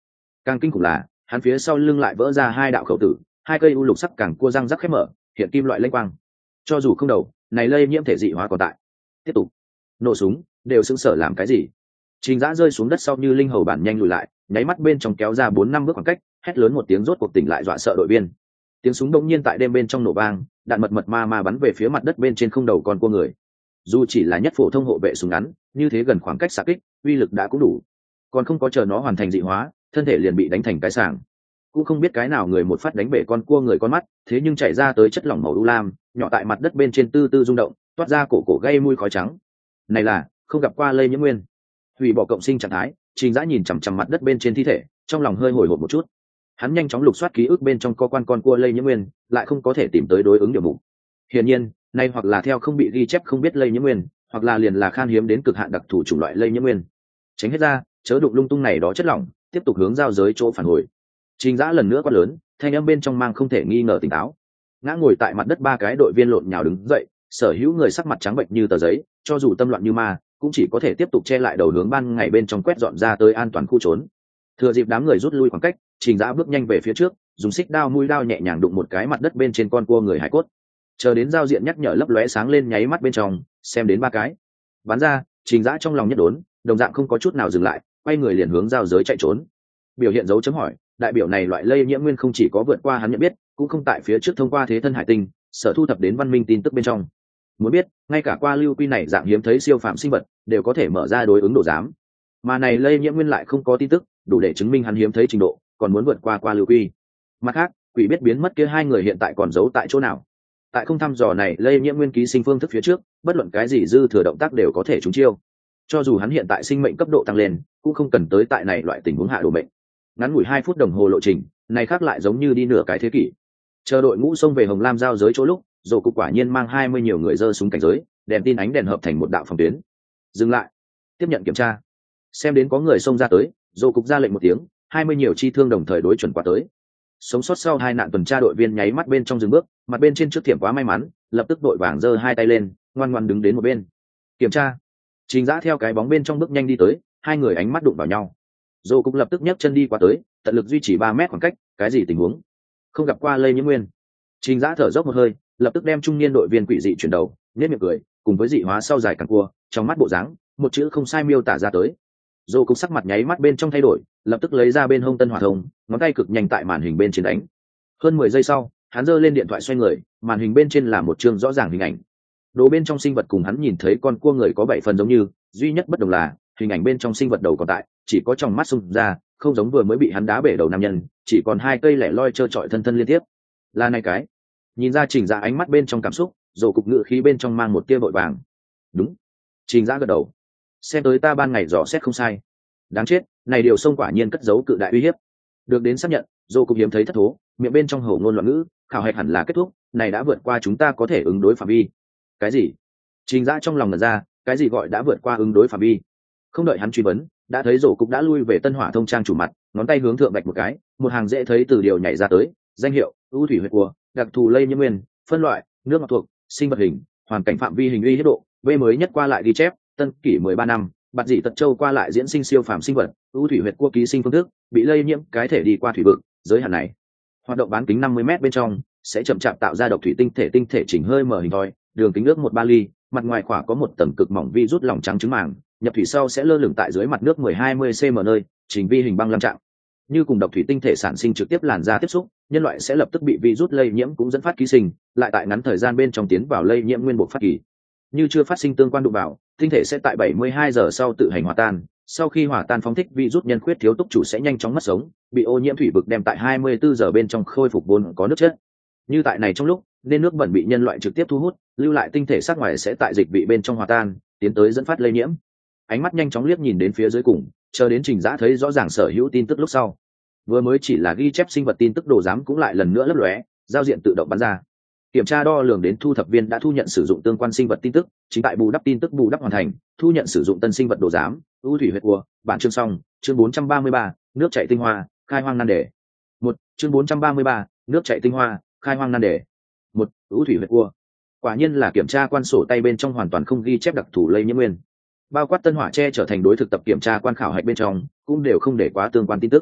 Càng kinh khủng là hắn phía sau lưng lại vỡ ra hai đạo khẩu tử, hai cây u lục sắc càng cua răng rắc khép mở, hiện kim loại lênh quang. Cho dù không đầu, này lây nhiễm thể dị hóa còn tại. Tiếp tục nổ súng, đều sững sờ làm cái gì? Trình Dã rơi xuống đất sau như linh hầu bản nhanh lùi lại, nháy mắt bên trong kéo ra bốn năm bước khoảng cách, hét lớn một tiếng rốt cuộc tỉnh lại dọa sợ đội viên. Tiếng súng đông nhiên tại đêm bên trong nổ vang, đạn mật mật ma ma bắn về phía mặt đất bên trên không đầu con cua người. Dù chỉ là nhất phổ thông hộ vệ súng ngắn, như thế gần khoảng cách xạ kích, uy lực đã cũng đủ. Còn không có chờ nó hoàn thành dị hóa, thân thể liền bị đánh thành cái sàng. Cũng không biết cái nào người một phát đánh bể con cua người con mắt, thế nhưng chảy ra tới chất lỏng màu u lam, nhỏ tại mặt đất bên trên tư tư rung động, toát ra cổ cổ gây mùi khói trắng. Này là không gặp qua lây nhiễm nguyên. Hủy bỏ cộng sinh trạng thái, Trình Dã nhìn chằm chằm mặt đất bên trên thi thể, trong lòng hơi hồi hộp một chút. Hắn nhanh chóng lục soát ký ức bên trong co quan con cua lây nhiễm nguyên, lại không có thể tìm tới đối ứng điều mục. Hiển nhiên, nay hoặc là theo không bị ghi chép không biết lây nhiễm nguyên, hoặc là liền là khan hiếm đến cực hạn đặc thù chủng loại lây nhiễm nguyên. Tránh hết ra, chớ đụng lung tung này đó chất lỏng, tiếp tục hướng giao giới chỗ phản hồi. Trình Dã lần nữa quát lớn, thanh âm bên trong mang không thể nghi ngờ tỉnh táo. Ngã ngồi tại mặt đất ba cái đội viên lộn nhào đứng dậy, sở hữu người sắc mặt trắng bệnh như tờ giấy, cho dù tâm loạn như ma, cũng chỉ có thể tiếp tục che lại đầu hướng ban ngày bên trong quét dọn ra tới an toàn khu trốn. Thừa dịp đám người rút lui khoảng cách, Trình Dã bước nhanh về phía trước, dùng xích đao mũi đao nhẹ nhàng đụng một cái mặt đất bên trên con cua người hải cốt. Chờ đến giao diện nhắc nhở lấp lóe sáng lên nháy mắt bên trong, xem đến ba cái. Bắn ra, Trình Dã trong lòng nhất đốn, đồng dạng không có chút nào dừng lại, quay người liền hướng giao giới chạy trốn. Biểu hiện dấu chấm hỏi, đại biểu này loại lây nhiễm nguyên không chỉ có vượt qua hắn nhận biết, cũng không tại phía trước thông qua thế thân hải tinh, sở thu thập đến văn minh tin tức bên trong. Muốn biết, ngay cả qua lưu quy này dạng hiếm thấy siêu phạm sinh vật, đều có thể mở ra đối ứng độ giám. Mà này lây nhiễm nguyên lại không có tin tức, đủ để chứng minh hắn hiếm thấy trình độ, còn muốn vượt qua qua lưu quy. Mặt khác, quỷ biết biến mất kia hai người hiện tại còn giấu tại chỗ nào. Tại không thăm dò này lây nhiễm nguyên ký sinh phương thức phía trước, bất luận cái gì dư thừa động tác đều có thể trúng chiêu. Cho dù hắn hiện tại sinh mệnh cấp độ tăng lên, cũng không cần tới tại này loại tình huống hạ đồ mệnh. Ngắn ngủi hai phút đồng hồ lộ trình, này khác lại giống như đi nửa cái thế kỷ. Chờ đội ngũ xông về Hồng Lam giao giới chỗ lúc, Dỗ Cục quả nhiên mang hai mươi nhiều người giơ súng cảnh giới, đèn tin ánh đèn hợp thành một đạo phòng tuyến. Dừng lại, tiếp nhận kiểm tra. Xem đến có người xông ra tới, Dỗ Cục ra lệnh một tiếng, hai mươi nhiều chi thương đồng thời đối chuẩn qua tới. Sống sót sau hai nạn tuần tra đội viên nháy mắt bên trong dừng bước, mặt bên trên trước thiểm quá may mắn, lập tức đội vàng giơ hai tay lên, ngoan ngoãn đứng đến một bên. Kiểm tra. Trình Dã theo cái bóng bên trong bước nhanh đi tới, hai người ánh mắt đụng vào nhau. Dỗ Cục lập tức nhấc chân đi qua tới, tận lực duy trì ba mét khoảng cách, cái gì tình huống? Không gặp qua lây nhiễm nguyên. Trình Dã thở dốc một hơi, lập tức đem trung niên đội viên quỷ dị chuyển đầu, nhếch miệng cười, cùng với dị hóa sau dài càng cua, trong mắt bộ dáng, một chữ không sai miêu tả ra tới. Dỗ Cục sắc mặt nháy mắt bên trong thay đổi, lập tức lấy ra bên hông tân hỏa thông, ngón tay cực nhanh tại màn hình bên trên đánh. Hơn mười giây sau, hắn giơ lên điện thoại xoay người, màn hình bên trên là một chương rõ ràng hình ảnh. Đồ bên trong sinh vật cùng hắn nhìn thấy con cua người có bảy phần giống như, duy nhất bất đồng là hình ảnh bên trong sinh vật đầu còn tại, chỉ có trong mắt sung ra, không giống vừa mới bị hắn đá bể đầu nam nhân, chỉ còn hai cây lẻ loi trơ trọi thân thân liên tiếp. Là này cái. Nhìn ra Trình Dã ánh mắt bên trong cảm xúc, Dỗ Cục ngự khí bên trong mang một tia vội vàng. Đúng. Trình Dã gật đầu. Xem tới ta ban ngày dò xét không sai. Đáng chết, này điều sông quả nhiên cất giấu cự đại uy hiếp. Được đến xác nhận, Dỗ Cục hiếm thấy thất thố, miệng bên trong hổ ngôn loạn ngữ, khảo hạch hẳn là kết thúc, này đã vượt qua chúng ta có thể ứng đối phạm vi. Cái gì? Trình Dã trong lòng ngẩn ra, cái gì gọi đã vượt qua ứng đối phạm vi? Không đợi hắn truy vấn, đã thấy Dỗ Cục đã lui về tân hỏa thông trang chủ mặt, ngón tay hướng thượng vạch một cái, một hàng dễ thấy từ điều nhảy ra tới, danh hiệu, ưu thủy huyết cua, đặc thù lây nhiễm nguyên, phân loại, nước ngọt thuộc, sinh vật hình, hoàn cảnh phạm vi hình uy hiếp độ, v mới nhất qua lại ghi chép, tân kỷ mười ba năm, bạt dị tật châu qua lại diễn sinh siêu phàm sinh vật, ưu thủy huyết cua ký sinh phương thức, bị lây nhiễm cái thể đi qua thủy vực, giới hạn này. Hoạt động bán kính năm mươi mét bên trong, sẽ chậm chạp tạo ra độc thủy tinh thể tinh thể chỉnh hơi mở hình thoi, đường kính nước một ba ly, mặt ngoài khỏa có một tầng cực mỏng vi rút lỏng trắng trứng màng, nhập thủy sau sẽ lơ lửng tại dưới mặt nước mười hai mươi xăng-ti-mét nơi, trình vi hình băng lăng trạng. Như cùng độc thủy tinh thể sản sinh trực tiếp làn da tiếp xúc, nhân loại sẽ lập tức bị virus lây nhiễm cũng dẫn phát ký sinh, lại tại ngắn thời gian bên trong tiến vào lây nhiễm nguyên bộ phát kỳ. Như chưa phát sinh tương quan đụng vào, tinh thể sẽ tại bảy mươi hai giờ sau tự hành hòa tan, sau khi hòa tan phóng thích virus nhân khuyết thiếu túc chủ sẽ nhanh chóng mất sống, bị ô nhiễm thủy vực đem tại hai mươi bốn giờ bên trong khôi phục vốn có nước chất. Như tại này trong lúc, nên nước bẩn bị nhân loại trực tiếp thu hút, lưu lại tinh thể sắc ngoài sẽ tại dịch vị bên trong hòa tan, tiến tới dẫn phát lây nhiễm. Ánh mắt nhanh chóng liếc nhìn đến phía dưới cùng, chờ đến Trình Dã thấy rõ ràng sở hữu tin tức lúc sau. Vừa mới chỉ là ghi chép sinh vật tin tức đồ giám cũng lại lần nữa lấp lóe, giao diện tự động bắn ra. Kiểm tra đo lường đến thu thập viên đã thu nhận sử dụng tương quan sinh vật tin tức, chính tại bù đắp tin tức bù đắp hoàn thành, thu nhận sử dụng tân sinh vật đồ giám, ưu thủy huyết cua, bản chương xong, chương bốn trăm ba mươi ba, nước chảy tinh hoa, khai hoang nan đề. Một, chương bốn trăm ba mươi ba, nước chảy tinh hoa, khai hoang nan đề. Một, ưu thủy huyết cua. Quả nhiên là kiểm tra quan sổ tay bên trong hoàn toàn không ghi chép đặc thù lây nhiễm nguyên. Bao quát tân hỏa che trở thành đối thực tập kiểm tra quan khảo hạch bên trong, cũng đều không để quá tương quan tin tức.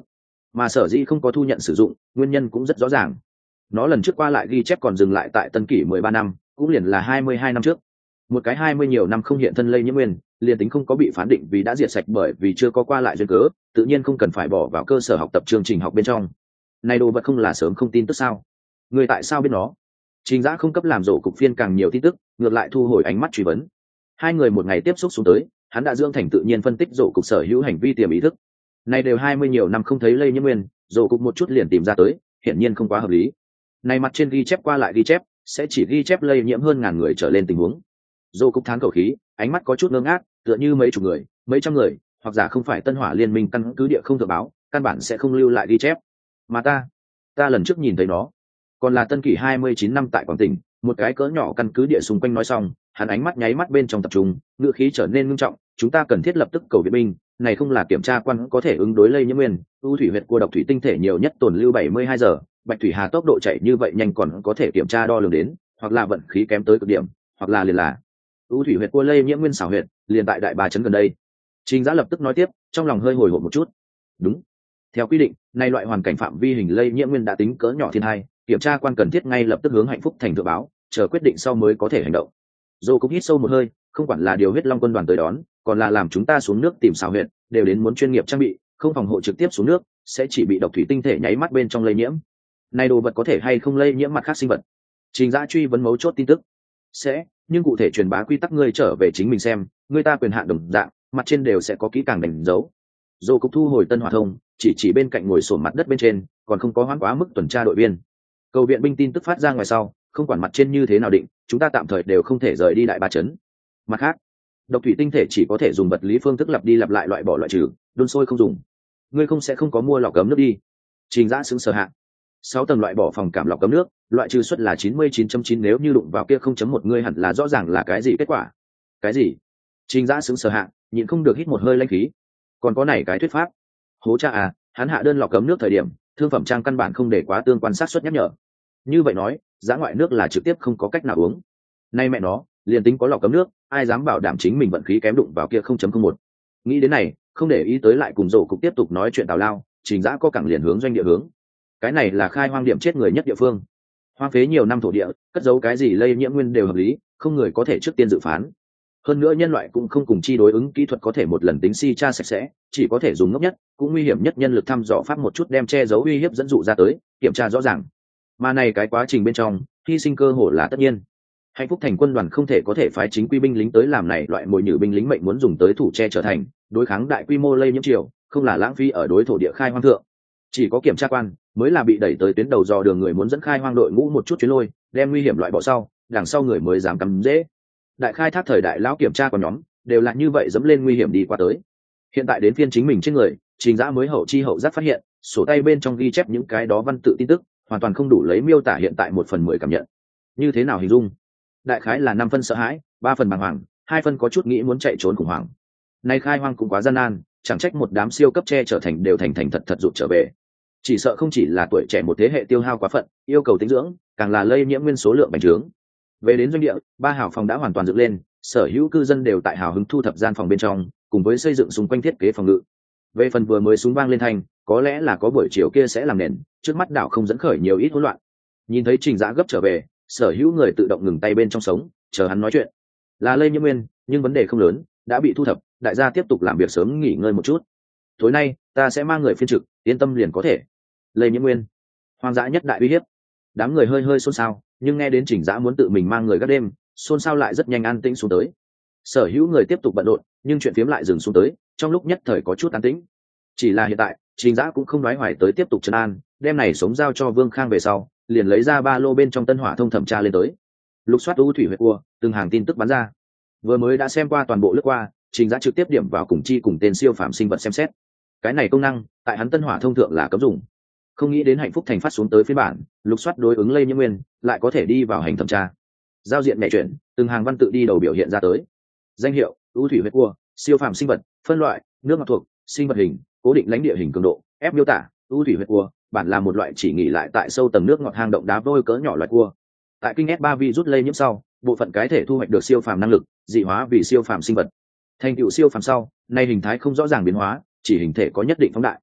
mà sở dĩ không có thu nhận sử dụng nguyên nhân cũng rất rõ ràng. Nó lần trước qua lại ghi chép còn dừng lại tại tân kỷ mười ba năm, cũng liền là hai mươi hai năm trước. Một cái hai mươi nhiều năm không hiện thân lây nhiễm nguyên, liền tính không có bị phán định vì đã diệt sạch bởi vì chưa có qua lại duyên cớ, tự nhiên không cần phải bỏ vào cơ sở học tập chương trình học bên trong. Này đồ vật không là sớm không tin tức sao? Người tại sao biết nó? Trình Dã không cấp làm rổ cục phiên càng nhiều tin tức, ngược lại thu hồi ánh mắt truy vấn. Hai người một ngày tiếp xúc xuống tới, hắn đã dưỡng thành tự nhiên phân tích rổ cục sở hữu hành vi tiềm ý thức. Này đều hai mươi nhiều năm không thấy lây nhiễm nguyên, rổ cục một chút liền tìm ra tới, hiển nhiên không quá hợp lý. Này mặt trên ghi chép qua lại ghi chép, sẽ chỉ ghi chép lây nhiễm hơn ngàn người trở lên tình huống. Rổ cục thán khẩu khí, ánh mắt có chút ngơ ngác, tựa như mấy chục người, mấy trăm người, hoặc giả không phải Tân Hỏa Liên Minh căn cứ địa không thượng báo, căn bản sẽ không lưu lại ghi chép. Mà ta, ta lần trước nhìn thấy nó, còn là tân kỷ hai mươi chín năm tại Quảng Tỉnh, một cái cỡ nhỏ căn cứ địa xung quanh nói xong, hắn ánh mắt nháy mắt bên trong tập trung, ngữ khí trở nên nghiêm trọng, chúng ta cần thiết lập tức cầu viện binh, này không là kiểm tra quan có thể ứng đối lây nhiễm nguyên, ưu thủy huyệt cua độc thủy tinh thể nhiều nhất tồn lưu bảy mươi hai giờ, bạch thủy hà tốc độ chạy như vậy nhanh còn có thể kiểm tra đo lường đến, hoặc là vận khí kém tới cực điểm, hoặc là liền là ưu thủy huyệt cua lây nhiễm nguyên xảo huyệt, liền tại đại ba trấn gần đây. Trình Dã lập tức nói tiếp, trong lòng hơi hồi hộp một chút. Đúng, theo quy định, nay loại hoàn cảnh phạm vi hình lây nhiễm nguyên đã tính cỡ nhỏ thiên hai, kiểm tra quan cần thiết ngay lập tức hướng Hạnh Phúc Thành thượng báo, chờ quyết định sau mới có thể hành động. Dô cũng hít sâu một hơi, không quản là điều huyết long quân đoàn tới đón, còn là làm chúng ta xuống nước tìm xảo huyệt, đều đến muốn chuyên nghiệp trang bị, không phòng hộ trực tiếp xuống nước, sẽ chỉ bị độc thủy tinh thể nháy mắt bên trong lây nhiễm. Này đồ vật có thể hay không lây nhiễm mặt khác sinh vật? Trình Dã truy vấn mấu chốt tin tức. Sẽ, nhưng cụ thể truyền bá quy tắc ngươi trở về chính mình xem, người ta quyền hạn đồng dạng, mặt trên đều sẽ có kỹ càng đánh dấu. Dô cục thu hồi Tân Hỏa thông, chỉ chỉ bên cạnh ngồi sổn mặt đất bên trên, còn không có hoãn quá mức tuần tra đội viên. Cầu viện binh tin tức phát ra ngoài sau, không quản mặt trên như thế nào định, chúng ta tạm thời đều không thể rời đi đại ba trấn. Mặt khác, độc thủy tinh thể chỉ có thể dùng vật lý phương thức lặp đi lặp lại loại bỏ loại trừ, đun sôi không dùng. Ngươi không sẽ không có mua lọc cấm nước đi? Trình Dã sững sờ hạ. Sáu tầng loại bỏ phòng cảm lọc cấm nước, loại trừ suất là chín mươi chín chấm chín, nếu như đụng vào kia không chấm một ngươi hẳn là rõ ràng là cái gì kết quả. Cái gì? Trình Dã sững sờ hạ, nhịn không được hít một hơi lãnh khí. Còn có này cái thuyết pháp. Hố cha à, hắn hạ đơn lọc cấm nước thời điểm, thương phẩm trang căn bản không để quá tương quan sát suất nhắc nhở. Như vậy nói, giá ngoại nước là trực tiếp không có cách nào uống. Nay mẹ nó, liền tính có lọc cấm nước, ai dám bảo đảm chính mình vận khí kém đụng vào kia không chấm không một. Nghĩ đến này, không để ý tới lại cùng rổ cục tiếp tục nói chuyện tào lao, Trình Dã có cẳng liền hướng doanh địa hướng. Cái này là khai hoang điểm chết người nhất địa phương. Hoang phế nhiều năm thổ địa, cất giấu cái gì lây nhiễm nguyên đều hợp lý, không người có thể trước tiên dự phán. Hơn nữa nhân loại cũng không cùng chi đối ứng kỹ thuật có thể một lần tính si tra sạch sẽ, chỉ có thể dùng ngốc nhất, cũng nguy hiểm nhất nhân lực thăm dò pháp một chút đem che giấu uy hiếp dẫn dụ ra tới, kiểm tra rõ ràng. Mà này cái quá trình bên trong, hy sinh cơ hội là tất nhiên. Hạnh Phúc Thành quân đoàn không thể có thể phái chính quy binh lính tới làm này loại mồi nhử binh lính mệnh muốn dùng tới thủ che trở thành, đối kháng đại quy mô lây nhiễm triều, không là lãng phí ở đối thổ địa khai hoang thượng. Chỉ có kiểm tra quan mới là bị đẩy tới tuyến đầu dò đường người muốn dẫn khai hoang đội ngũ một chút chuyến lôi, đem nguy hiểm loại bỏ sau, đằng sau người mới dám cắm dễ. Đại khai thác thời đại lão kiểm tra của nhóm đều là như vậy dẫm lên nguy hiểm đi qua tới. Hiện tại đến phiên chính mình trên người, Trình Dã mới hậu chi hậu giác phát hiện, sổ tay bên trong ghi chép những cái đó văn tự tin tức, hoàn toàn không đủ lấy miêu tả hiện tại một phần mười cảm nhận. Như thế nào hình dung? Đại khái là năm phân sợ hãi, ba phần bàng hoàng, hai phân có chút nghĩ muốn chạy trốn khủng hoảng. Nay khai hoang cũng quá gian nan, chẳng trách một đám siêu cấp che trở thành đều thành thành thật thật rụt trở về. Chỉ sợ không chỉ là tuổi trẻ một thế hệ tiêu hao quá phận, yêu cầu tính dưỡng, càng là lây nhiễm nguyên số lượng bành trướng. Về đến doanh địa, ba hào phòng đã hoàn toàn dựng lên, sở hữu cư dân đều tại hào hứng thu thập gian phòng bên trong, cùng với xây dựng xung quanh thiết kế phòng ngự. Về phần vừa mới súng vang lên thành, có lẽ là có buổi chiều kia sẽ làm nền, trước mắt đảo không dẫn khởi nhiều ít hỗn loạn. Nhìn thấy Trình Dã gấp trở về, sở hữu người tự động ngừng tay bên trong sống, chờ hắn nói chuyện. Là lây nhiễm nguyên, nhưng vấn đề không lớn, đã bị thu thập, đại gia tiếp tục làm việc sớm nghỉ ngơi một chút. Tối nay, ta sẽ mang người phiên trực, yên tâm liền có thể. Lây nhiễm nguyên, hoang dã nhất đại uy hiếp. Đám người hơi hơi xôn xao, nhưng nghe đến Trình Dã muốn tự mình mang người gác đêm, xôn xao lại rất nhanh an tĩnh xuống tới. Sở hữu người tiếp tục bận rộn, nhưng chuyện phiếm lại dừng xuống tới, trong lúc nhất thời có chút an tĩnh. Chỉ là hiện tại, Trình Dã cũng không nói hoài tới tiếp tục trấn an, đem này sống giao cho Vương Khang về sau, liền lấy ra ba lô bên trong Tân Hỏa thông thẩm tra lên tới. Lục soát u thủy huyệt cua, từng hàng tin tức bắn ra. Vừa mới đã xem qua toàn bộ lướt qua, Trình Dã trực tiếp điểm vào cùng chi cùng tên siêu phạm sinh vật xem xét. Cái này công năng, tại hắn Tân Hỏa thông thượng là cấm dùng. Không nghĩ đến Hạnh Phúc Thành phát xuống tới phiên bản, lục soát đối ứng lây nhiễm nguyên, lại có thể đi vào hành thẩm tra. Giao diện mẹ chuyển, từng hàng văn tự đi đầu biểu hiện ra tới. Danh hiệu, u thủy huyết cua, siêu phàm sinh vật, phân loại, nước ngọt thuộc, sinh vật hình, cố định lãnh địa hình cường độ, ép miêu tả, u thủy huyết cua, bản là một loại chỉ nghỉ lại tại sâu tầng nước ngọt hang động đá vôi cỡ nhỏ loại cua. Tại kinh ét ba virus lây nhiễm sau, bộ phận cái thể thu hoạch được siêu phàm năng lực, dị hóa vì siêu phàm sinh vật. Thành tựu siêu phàm sau, nay hình thái không rõ ràng biến hóa, chỉ hình thể có nhất định phóng đại.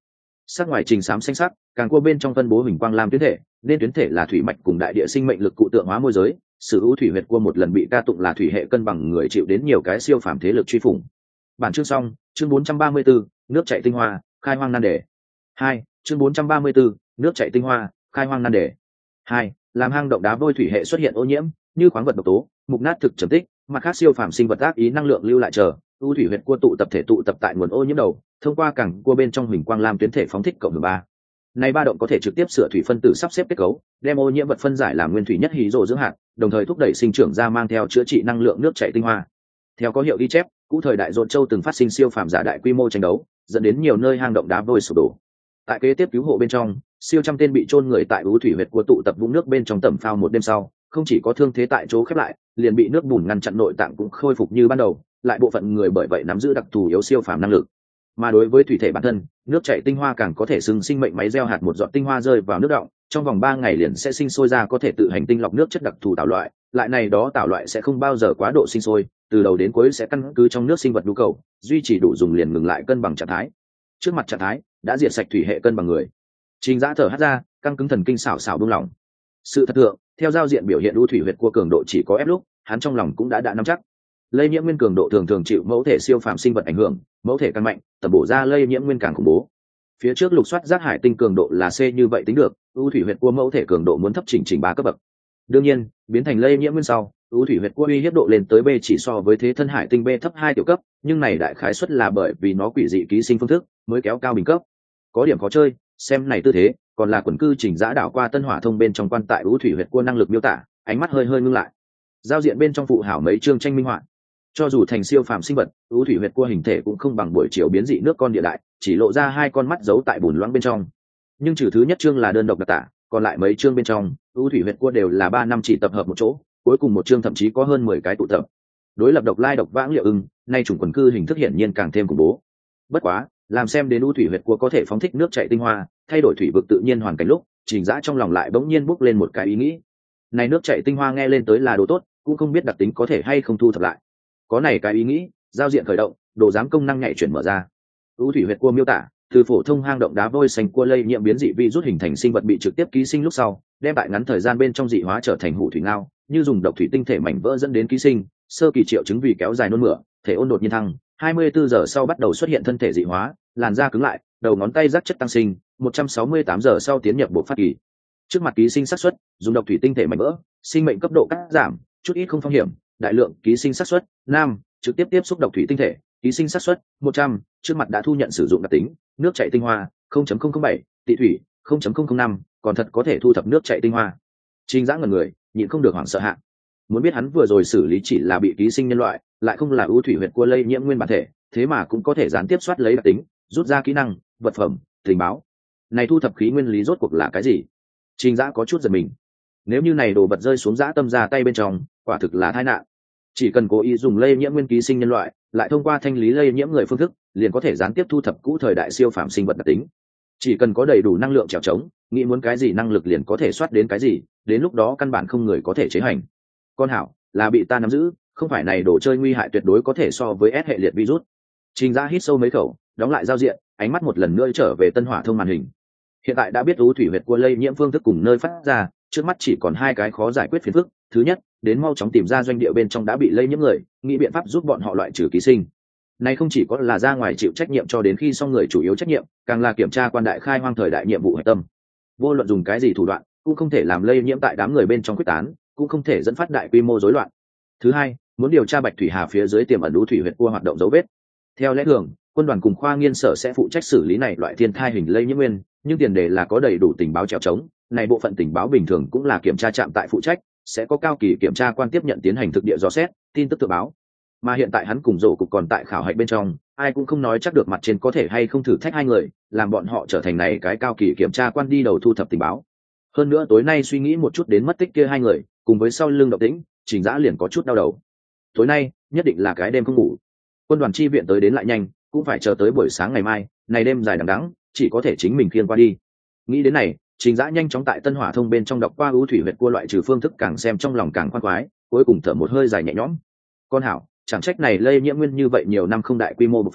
sắc ngoài trình xám xanh sắc, càng cua bên trong phân bố huỳnh quang lam tuyến thể, nên tuyến thể là thủy mạch cùng đại địa sinh mệnh lực cụ tượng hóa môi giới. Sử ưu thủy huyệt cua một lần bị ca tụng là thủy hệ cân bằng người, chịu đến nhiều cái siêu phàm thế lực truy phủng. Bản chương xong. Chương bốn trăm ba mươi 4, nước chảy tinh hoa, khai hoang nan đề. Hai. Chương bốn trăm ba mươi 4, nước chảy tinh hoa, khai hoang nan đề. Hai. Làm hang động đá vôi thủy hệ xuất hiện ô nhiễm, như khoáng vật độc tố, mục nát thực trầm tích, mặt khác siêu phàm sinh vật ác ý năng lượng lưu lại chờ, ưu thủy huyệt cua tụ tập thể tụ tập tại nguồn ô nhiễm đầu, thông qua cảng cua bên trong huỳnh quang lam tuyến thể phóng thích cộng hưởng ba. Này ba động có thể trực tiếp sửa thủy phân tử sắp xếp kết cấu, đem ô nhiễm vật phân giải làm nguyên thủy nhất hydro dưỡng hạt, đồng thời thúc đẩy sinh trưởng ra mang theo chữa trị năng lượng nước chảy tinh hoa. Theo có hiệu ghi chép, cũ thời đại Dồn Châu từng phát sinh siêu phàm giả đại quy mô tranh đấu, dẫn đến nhiều nơi hang động đá vôi sụp đổ. Tại kế tiếp cứu hộ bên trong, siêu trăm tên bị chôn người tại ưu thủy huyệt cua tụ tập vũng nước bên trong tẩm phao một đêm sau, không chỉ có thương thế tại chỗ khép lại, liền bị nước bùn ngăn chặn nội tạng cũng khôi phục như ban đầu, lại bộ phận người bởi vậy nắm giữ đặc thù yếu siêu phàm năng lực. Mà đối với thủy thể bản thân, nước chảy tinh hoa càng có thể xưng sinh mệnh máy gieo hạt một giọt tinh hoa rơi vào nước đọng, trong vòng ba ngày liền sẽ sinh sôi ra có thể tự hành tinh lọc nước chất đặc thù tạo loại, lại này đó tạo loại sẽ không bao giờ quá độ sinh sôi, từ đầu đến cuối sẽ căn cứ trong nước sinh vật nhu cầu, duy trì đủ dùng liền ngừng lại cân bằng trạng thái. Trước mặt trạng thái đã diệt sạch thủy hệ cân bằng người. Trình Dã thở hắt ra, căng cứng thần kinh xảo xảo buông lỏng. Sự thật thượng, theo giao diện biểu hiện ưu thủy huyệt cua cường độ chỉ có ép lúc, hắn trong lòng cũng đã đã nắm chắc. Lây nhiễm nguyên cường độ thường thường chịu mẫu thể siêu phàm sinh vật ảnh hưởng, mẫu thể càng mạnh, tầm bổ ra lây nhiễm nguyên càng khủng bố. Phía trước lục soát giác hải tinh cường độ là C như vậy tính được, ưu thủy huyệt cua mẫu thể cường độ muốn thấp chỉnh chỉnh ba cấp bậc. Đương nhiên, biến thành lây nhiễm nguyên sau, ưu thủy huyệt cua uy hiếp độ lên tới B chỉ so với thế thân hải tinh B thấp hai tiểu cấp, nhưng này đại khái suất là bởi vì nó quỷ dị ký sinh phương thức mới kéo cao bình cấp. Có điểm khó chơi, xem này tư thế, còn là quần cư Trình Dã đảo qua Tân Hỏa Thông bên trong quan tại ưu thủy huyệt cua năng lực miêu tả, ánh mắt hơi hơi ngưng lại. Giao diện bên trong phụ hảo mấy chương tranh minh họa. Cho dù thành siêu phàm sinh vật, ưu thủy huyệt cua hình thể cũng không bằng buổi chiều biến dị nước con địa đại, chỉ lộ ra hai con mắt giấu tại bùn loãng bên trong. Nhưng trừ thứ nhất chương là đơn độc đặc tả, còn lại mấy chương bên trong, ưu thủy huyệt cua đều là ba năm chỉ tập hợp một chỗ, cuối cùng một chương thậm chí có hơn mười cái tụ tập. Đối lập độc lai độc vãng liệu ưng, nay chủng quần cư hình thức hiển nhiên càng thêm khủng bố. Bất quá, làm xem đến ưu thủy huyệt cua có thể phóng thích nước chảy tinh hoa, thay đổi thủy vực tự nhiên hoàn cảnh lúc, Trình Dã trong lòng lại bỗng nhiên bốc lên một cái ý nghĩ. Này nước chảy tinh hoa nghe lên tới là đồ tốt, cũng không biết đặc tính có thể hay không thu thập lại. Có này cái ý nghĩ, giao diện khởi động, đồ giám công năng nhạy chuyển mở ra. ưu thủy huyệt cua miêu tả, từ phổ thông hang động đá vôi xanh cua lây nhiễm biến dị virus hình thành sinh vật bị trực tiếp ký sinh lúc sau, đem tại ngắn thời gian bên trong dị hóa trở thành hủ thủy ngao, như dùng độc thủy tinh thể mảnh vỡ dẫn đến ký sinh, sơ kỳ triệu chứng vì kéo dài nôn mửa, thể ôn đột nhiên thăng, hai mươi bốn giờ sau bắt đầu xuất hiện thân thể dị hóa, làn da cứng lại, đầu ngón tay rắc chất tăng sinh, một trăm sáu mươi tám giờ sau tiến nhập bộ phát kỳ. Trước mặt ký sinh xác suất, dùng độc thủy tinh thể mảnh vỡ, sinh mệnh cấp độ cắt giảm, chút ít không phong hiểm, đại lượng ký sinh xác suất, nam, trực tiếp tiếp xúc độc thủy tinh thể, ký sinh xác suất một trăm, trước mặt đã thu nhận sử dụng đặc tính, nước chảy tinh hoa không chấm không không bảy, tị thủy không chấm không không năm, còn thật có thể thu thập nước chảy tinh hoa. Trình Dã ngẩn người, nhịn không được hoảng sợ hạ. Muốn biết hắn vừa rồi xử lý chỉ là bị ký sinh nhân loại, lại không là ưu thủy huyệt cua lây nhiễm nguyên bản thể, thế mà cũng có thể gián tiếp soát lấy đặc tính, rút ra kỹ năng, vật phẩm, tình báo. Này thu thập khí nguyên lý rốt cuộc là cái gì? Trình Dã có chút giật mình. Nếu như này đồ vật rơi xuống dã tâm ra tay bên trong, quả thực là tai nạn. Chỉ cần cố ý dùng lây nhiễm nguyên ký sinh nhân loại, lại thông qua thanh lý lây nhiễm người phương thức, liền có thể gián tiếp thu thập cũ thời đại siêu phàm sinh vật đặc tính. Chỉ cần có đầy đủ năng lượng trèo trống, nghĩ muốn cái gì năng lực liền có thể soát đến cái gì, đến lúc đó căn bản không người có thể chế hành. Con hảo, là bị ta nắm giữ, không phải này đồ chơi nguy hại tuyệt đối có thể so với S hệ liệt virus. Trình Dã hít sâu mấy khẩu, đóng lại giao diện, ánh mắt một lần nữa trở về Tân Hỏa Thông màn hình. Hiện tại đã biết ưu thủy huyệt cua lây nhiễm phương thức cùng nơi phát ra, trước mắt chỉ còn hai cái khó giải quyết phiền phức. Thứ nhất, đến mau chóng tìm ra doanh địa bên trong đã bị lây nhiễm người, nghĩ biện pháp giúp bọn họ loại trừ ký sinh. Này không chỉ có là ra ngoài chịu trách nhiệm cho đến khi xong người chủ yếu trách nhiệm, càng là kiểm tra quan đại khai hoang thời đại nhiệm vụ hệ tâm. Vô luận dùng cái gì thủ đoạn, cũng không thể làm lây nhiễm tại đám người bên trong quyết tán, cũng không thể dẫn phát đại quy mô rối loạn. Thứ hai, muốn điều tra Bạch Thủy Hà phía dưới tiềm ẩn ưu thủy huyệt cua hoạt động dấu vết. Theo lẽ thường, quân đoàn cùng khoa nghiên sở sẽ phụ trách xử lý này loại thiên thai hình lây nhiễm nguyên, nhưng tiền đề là có đầy đủ tình báo trèo trống. Này bộ phận tình báo bình thường cũng là kiểm tra trạm tại phụ trách, sẽ có cao kỳ kiểm tra quan tiếp nhận tiến hành thực địa dò xét, tin tức tự báo. Mà hiện tại hắn cùng rổ cục còn tại khảo hạch bên trong, ai cũng không nói chắc được mặt trên có thể hay không thử thách hai người, làm bọn họ trở thành này cái cao kỳ kiểm tra quan đi đầu thu thập tình báo. Hơn nữa tối nay suy nghĩ một chút đến mất tích kia hai người, cùng với sau lưng động tĩnh, Trình Dã liền có chút đau đầu. Tối nay nhất định là cái đêm không ngủ. Quân đoàn chi viện tới đến lại nhanh, cũng phải chờ tới buổi sáng ngày mai, này đêm dài đằng đẵng, chỉ có thể chính mình khiêng qua đi. Nghĩ đến này, Trình Dã nhanh chóng tại Tân Hỏa Thông bên trong đọc qua ưu thủy huyệt cua loại trừ phương thức, càng xem trong lòng càng khoan khoái, cuối cùng thở một hơi dài nhẹ nhõm. Con hảo, chẳng trách này lây nhiễm nguyên như vậy nhiều năm không đại quy mô bộc phát,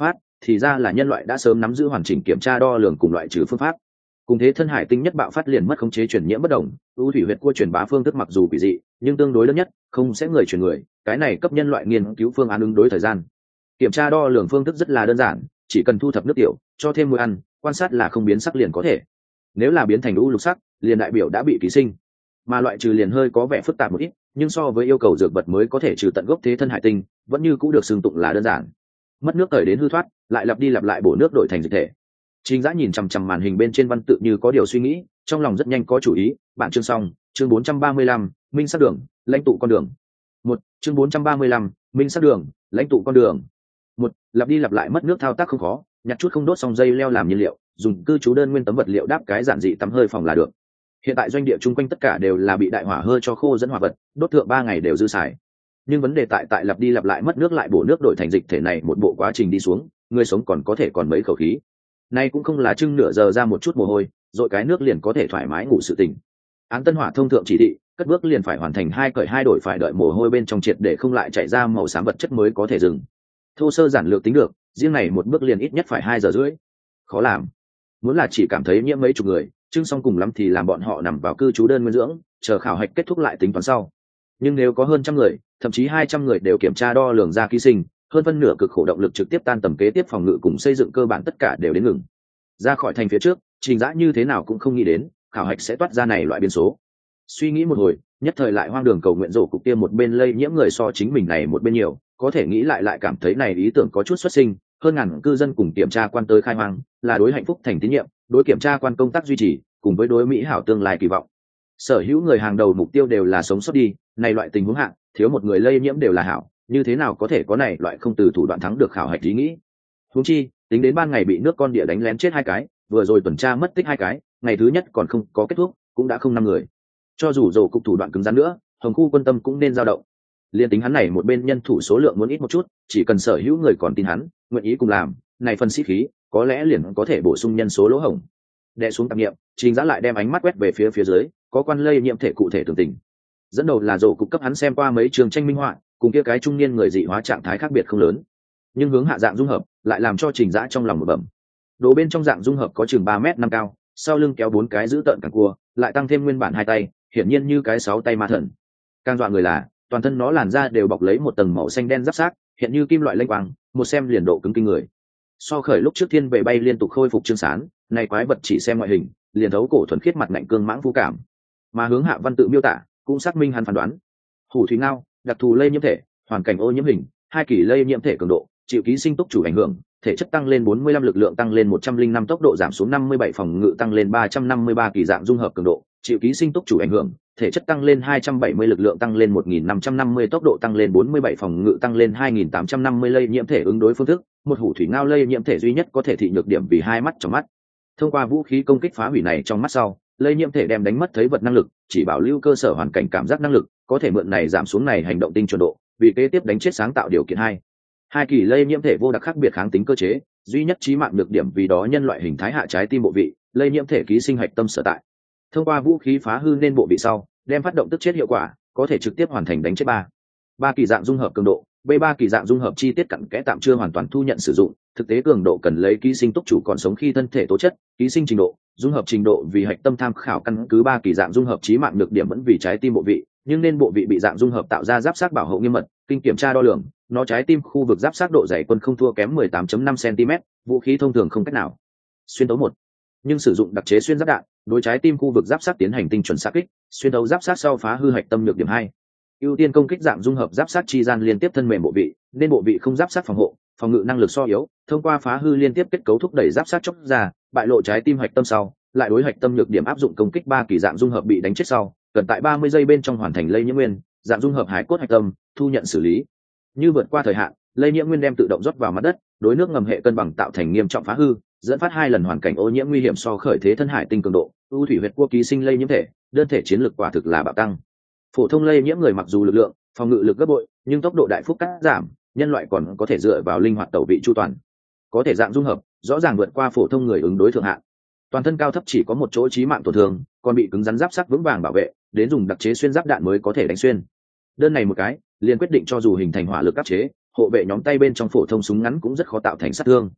thì ra là nhân loại đã sớm nắm giữ hoàn chỉnh kiểm tra đo lường cùng loại trừ phương pháp. Cùng thế thân hải tinh nhất bạo phát liền mất khống chế truyền nhiễm bất đồng, ưu thủy huyết cua truyền bá phương thức mặc dù quỷ dị nhưng tương đối lớn nhất, không sẽ người truyền người, cái này cấp nhân loại nghiên cứu phương án ứng đối thời gian. Kiểm tra đo lường phương thức rất là đơn giản, chỉ cần thu thập nước tiểu, cho thêm muối ăn, quan sát là không biến sắc liền có thể. Nếu là biến thành u lục sắc, liền đại biểu đã bị ký sinh. Mà loại trừ liền hơi có vẻ phức tạp một ít, nhưng so với yêu cầu dược vật mới có thể trừ tận gốc thế thân hải tinh, vẫn như cũng được xưng tụng là đơn giản. Mất nước thời đến hư thoát, lại lặp đi lặp lại bổ nước đổi thành dịch thể. Trình Dã nhìn chằm chằm màn hình bên trên văn tự như có điều suy nghĩ, trong lòng rất nhanh có chủ ý. Bạn chương xong, chương bốn trăm ba mươi lăm, minh sắc đường, lãnh tụ con đường. Một, chương bốn trăm ba mươi lăm, minh sắc đường, lãnh tụ con đường. Một, lặp đi lặp lại mất nước thao tác không khó, nhặt chút không đốt xong dây leo làm nhiên liệu, dùng cư trú đơn nguyên tấm vật liệu đáp cái giản dị tắm hơi phòng là được. Hiện tại doanh địa chung quanh tất cả đều là bị đại hỏa hơi cho khô dẫn hỏa vật, đốt thượng ba ngày đều dư xài. Nhưng vấn đề tại tại lặp đi lặp lại mất nước lại bổ nước đổi thành dịch thể này một bộ quá trình đi xuống, người sống còn có thể còn mấy khẩu khí. Nay cũng không là chưng nửa giờ ra một chút mồ hôi, rồi cái nước liền có thể thoải mái ngủ sự tình. Án Tân Hỏa thông thượng chỉ thị, cất bước liền phải hoàn thành hai cởi hai đổi, phải đợi mồ hôi bên trong triệt để không lại chảy ra màu xám vật chất mới có thể dừng. Thô sơ giản lược tính được, riêng này một bước liền ít nhất phải hai giờ rưỡi. Khó làm. Muốn là chỉ cảm thấy nhiễm mấy chục người, chưng xong cùng lắm thì làm bọn họ nằm vào cư trú đơn nguyên dưỡng, chờ khảo hạch kết thúc lại tính toán sau. Nhưng nếu có hơn trăm người, thậm chí hai trăm người đều kiểm tra đo lường ra ký sinh, hơn phân nửa cực khổ động lực trực tiếp tan tầm kế tiếp phòng ngự cùng xây dựng cơ bản tất cả đều đến ngừng. Ra khỏi thành phía trước, Trình Dã như thế nào cũng không nghĩ đến khảo hạch sẽ toát ra này loại biến số. Suy nghĩ một hồi, nhất thời lại hoang đường cầu nguyện rổ cục tiêm một bên lây nhiễm người so chính mình này một bên nhiều, có thể nghĩ lại lại cảm thấy này ý tưởng có chút xuất sinh. Hơn ngàn cư dân cùng kiểm tra quan tới khai hoang, là đối hạnh phúc thành tín nhiệm, đối kiểm tra quan công tác duy trì, cùng với đối mỹ hảo tương lai kỳ vọng. Sở hữu người hàng đầu mục tiêu đều là sống sót đi, này loại tình huống hạng, thiếu một người lây nhiễm đều là hảo, như thế nào có thể có này loại không từ thủ đoạn thắng được khảo hạch ý nghĩ. Huống chi, tính đến ban ngày bị nước con địa đánh lén chết hai cái, vừa rồi tuần tra mất tích hai cái, ngày thứ nhất còn không có kết thúc, cũng đã không năm người. Cho dù rổ cục thủ đoạn cứng rắn nữa, Hồng khu quân tâm cũng nên dao động. Liên tính hắn này một bên nhân thủ số lượng muốn ít một chút, chỉ cần sở hữu người còn tin hắn, nguyện ý cùng làm, này phần sĩ khí, có lẽ liền có thể bổ sung nhân số lỗ hổng. Đè xuống tạp niệm, Trình Dã lại đem ánh mắt quét về phía phía dưới, có quan lây nhiễm thể cụ thể tường tình. Dẫn đầu là rổ cục cấp hắn xem qua mấy trường tranh minh họa, cùng kia cái trung niên người dị hóa trạng thái khác biệt không lớn, nhưng hướng hạ dạng dung hợp lại làm cho Trình Dã trong lòng một bẩm. Đồ bên trong dạng dung hợp có chừng ba mét năm cao, sau lưng kéo bốn cái giữ tợn càng cua, lại tăng thêm nguyên bản hai tay, hiển nhiên như cái sáu tay ma thần. Càng dọa người là, toàn thân nó làn da đều bọc lấy một tầng màu xanh đen giáp xác, hiện như kim loại lênh quang, một xem liền độ cứng kinh người. So khởi lúc trước thiên về bay liên tục khôi phục trương sán, này quái vật chỉ xem ngoại hình, liền thấu cổ thuần khiết mặt ngạnh cương mãng phu cảm. Mà hướng hạ văn tự miêu tả, cũng xác minh hắn phán đoán. Hủ thủy ngao, đặc thù lây nhiễm thể, hoàn cảnh ô nhiễm hình, hai kỳ lây nhiễm thể cường độ, chịu ký sinh túc chủ ảnh hưởng, thể chất tăng lên bốn mươi lăm, lực lượng tăng lên một trăm linh năm, tốc độ giảm xuống năm mươi bảy, phòng ngự tăng lên ba trăm năm mươi ba, kỳ dạng dung hợp cường độ, chịu ký sinh túc chủ ảnh hưởng, thể chất tăng lên hai trăm bảy mươi, lực lượng tăng lên một nghìn năm trăm năm mươi, tốc độ tăng lên bốn mươi bảy, phòng ngự tăng lên hai nghìn tám trăm năm mươi. Lây nhiễm thể ứng đối phương thức, một hủ thủy ngao lây nhiễm thể duy nhất có thể thị nhược điểm vì hai mắt trong mắt. Thông qua vũ khí công kích phá hủy này trong mắt sau, lây nhiễm thể đem đánh mất thấy vật năng lực, chỉ bảo lưu cơ sở hoàn cảnh cảm giác năng lực, có thể mượn này giảm xuống này hành động tinh chuẩn độ, vì kế tiếp đánh chết sáng tạo điều kiện hai. Hai kỳ lây nhiễm thể vô đặc khác biệt kháng tính cơ chế, duy nhất chí mạng nhược điểm vì đó nhân loại hình thái hạ trái tim bộ vị, lây nhiễm thể ký sinh hạch tâm sở tại. Thông qua vũ khí phá hư nên bộ vị sau, đem phát động tức chết hiệu quả, có thể trực tiếp hoàn thành đánh chết ba. Ba kỳ dạng dung hợp cường độ, B ba kỳ dạng dung hợp chi tiết cặn kẽ tạm chưa hoàn toàn thu nhận sử dụng, thực tế cường độ cần lấy ký sinh túc chủ còn sống khi thân thể tố chất, ký sinh trình độ, dung hợp trình độ vì hạch tâm tham khảo. Căn cứ ba kỳ dạng dung hợp chí mạng nhược điểm vẫn vì trái tim bộ vị, nhưng nên bộ vị bị dạng dung hợp tạo ra giáp xác bảo hộ nghiêm mật, kinh kiểm tra đo lường, nó trái tim khu vực giáp xác độ dày quân không thua kém mười tám phẩy năm xăng-ti-mét, vũ khí thông thường không cách nào xuyên tấu một, nhưng sử dụng đặc chế xuyên giáp đạn, đối trái tim khu vực giáp xác tiến hành tinh chuẩn xạ kích, xuyên tấu giáp xác sau phá hư hạch tâm nhược điểm hai. Ưu tiên công kích dạng dung hợp giáp xác chi gian liên tiếp thân mềm bộ vị, nên bộ vị không giáp xác phòng hộ, phòng ngự năng lực so yếu, thông qua phá hư liên tiếp kết cấu thúc đẩy giáp xác chóc ra, bại lộ trái tim hạch tâm sau, lại đối hạch tâm nhược điểm áp dụng công kích. Ba kỳ dạng dung hợp bị đánh chết sau, cần tại ba mươi giây bên trong hoàn thành lây nhiễm nguyên, dạng dung hợp hải cốt hạch tâm, thu nhận xử lý. Như vượt qua thời hạn, lây nhiễm nguyên đem tự động rót vào mặt đất, đối nước ngầm hệ cân bằng tạo thành nghiêm trọng phá hư, dẫn phát hai lần hoàn cảnh ô nhiễm nguy hiểm. So khởi thế thân hải tinh cường độ, ưu thủy huyết cua ký sinh lây nhiễm thể, đơn thể chiến lược quả thực là bạo tăng. Phổ thông lây nhiễm người mặc dù lực lượng, phòng ngự lực gấp bội, nhưng tốc độ đại phúc cắt giảm, nhân loại còn có thể dựa vào linh hoạt tẩu vị chu toàn. Có thể dạng dung hợp, rõ ràng vượt qua phổ thông người ứng đối thượng hạn. Toàn thân cao thấp chỉ có một chỗ chí mạng tổn thương, còn bị cứng rắn giáp sắc vững vàng bảo vệ, đến dùng đặc chế xuyên giáp đạn mới có thể đánh xuyên. Đơn này một cái, liền quyết định cho dù hình thành hỏa lực áp chế, hộ vệ nhóm tay bên trong phổ thông súng ngắn cũng rất khó tạo thành sát thương.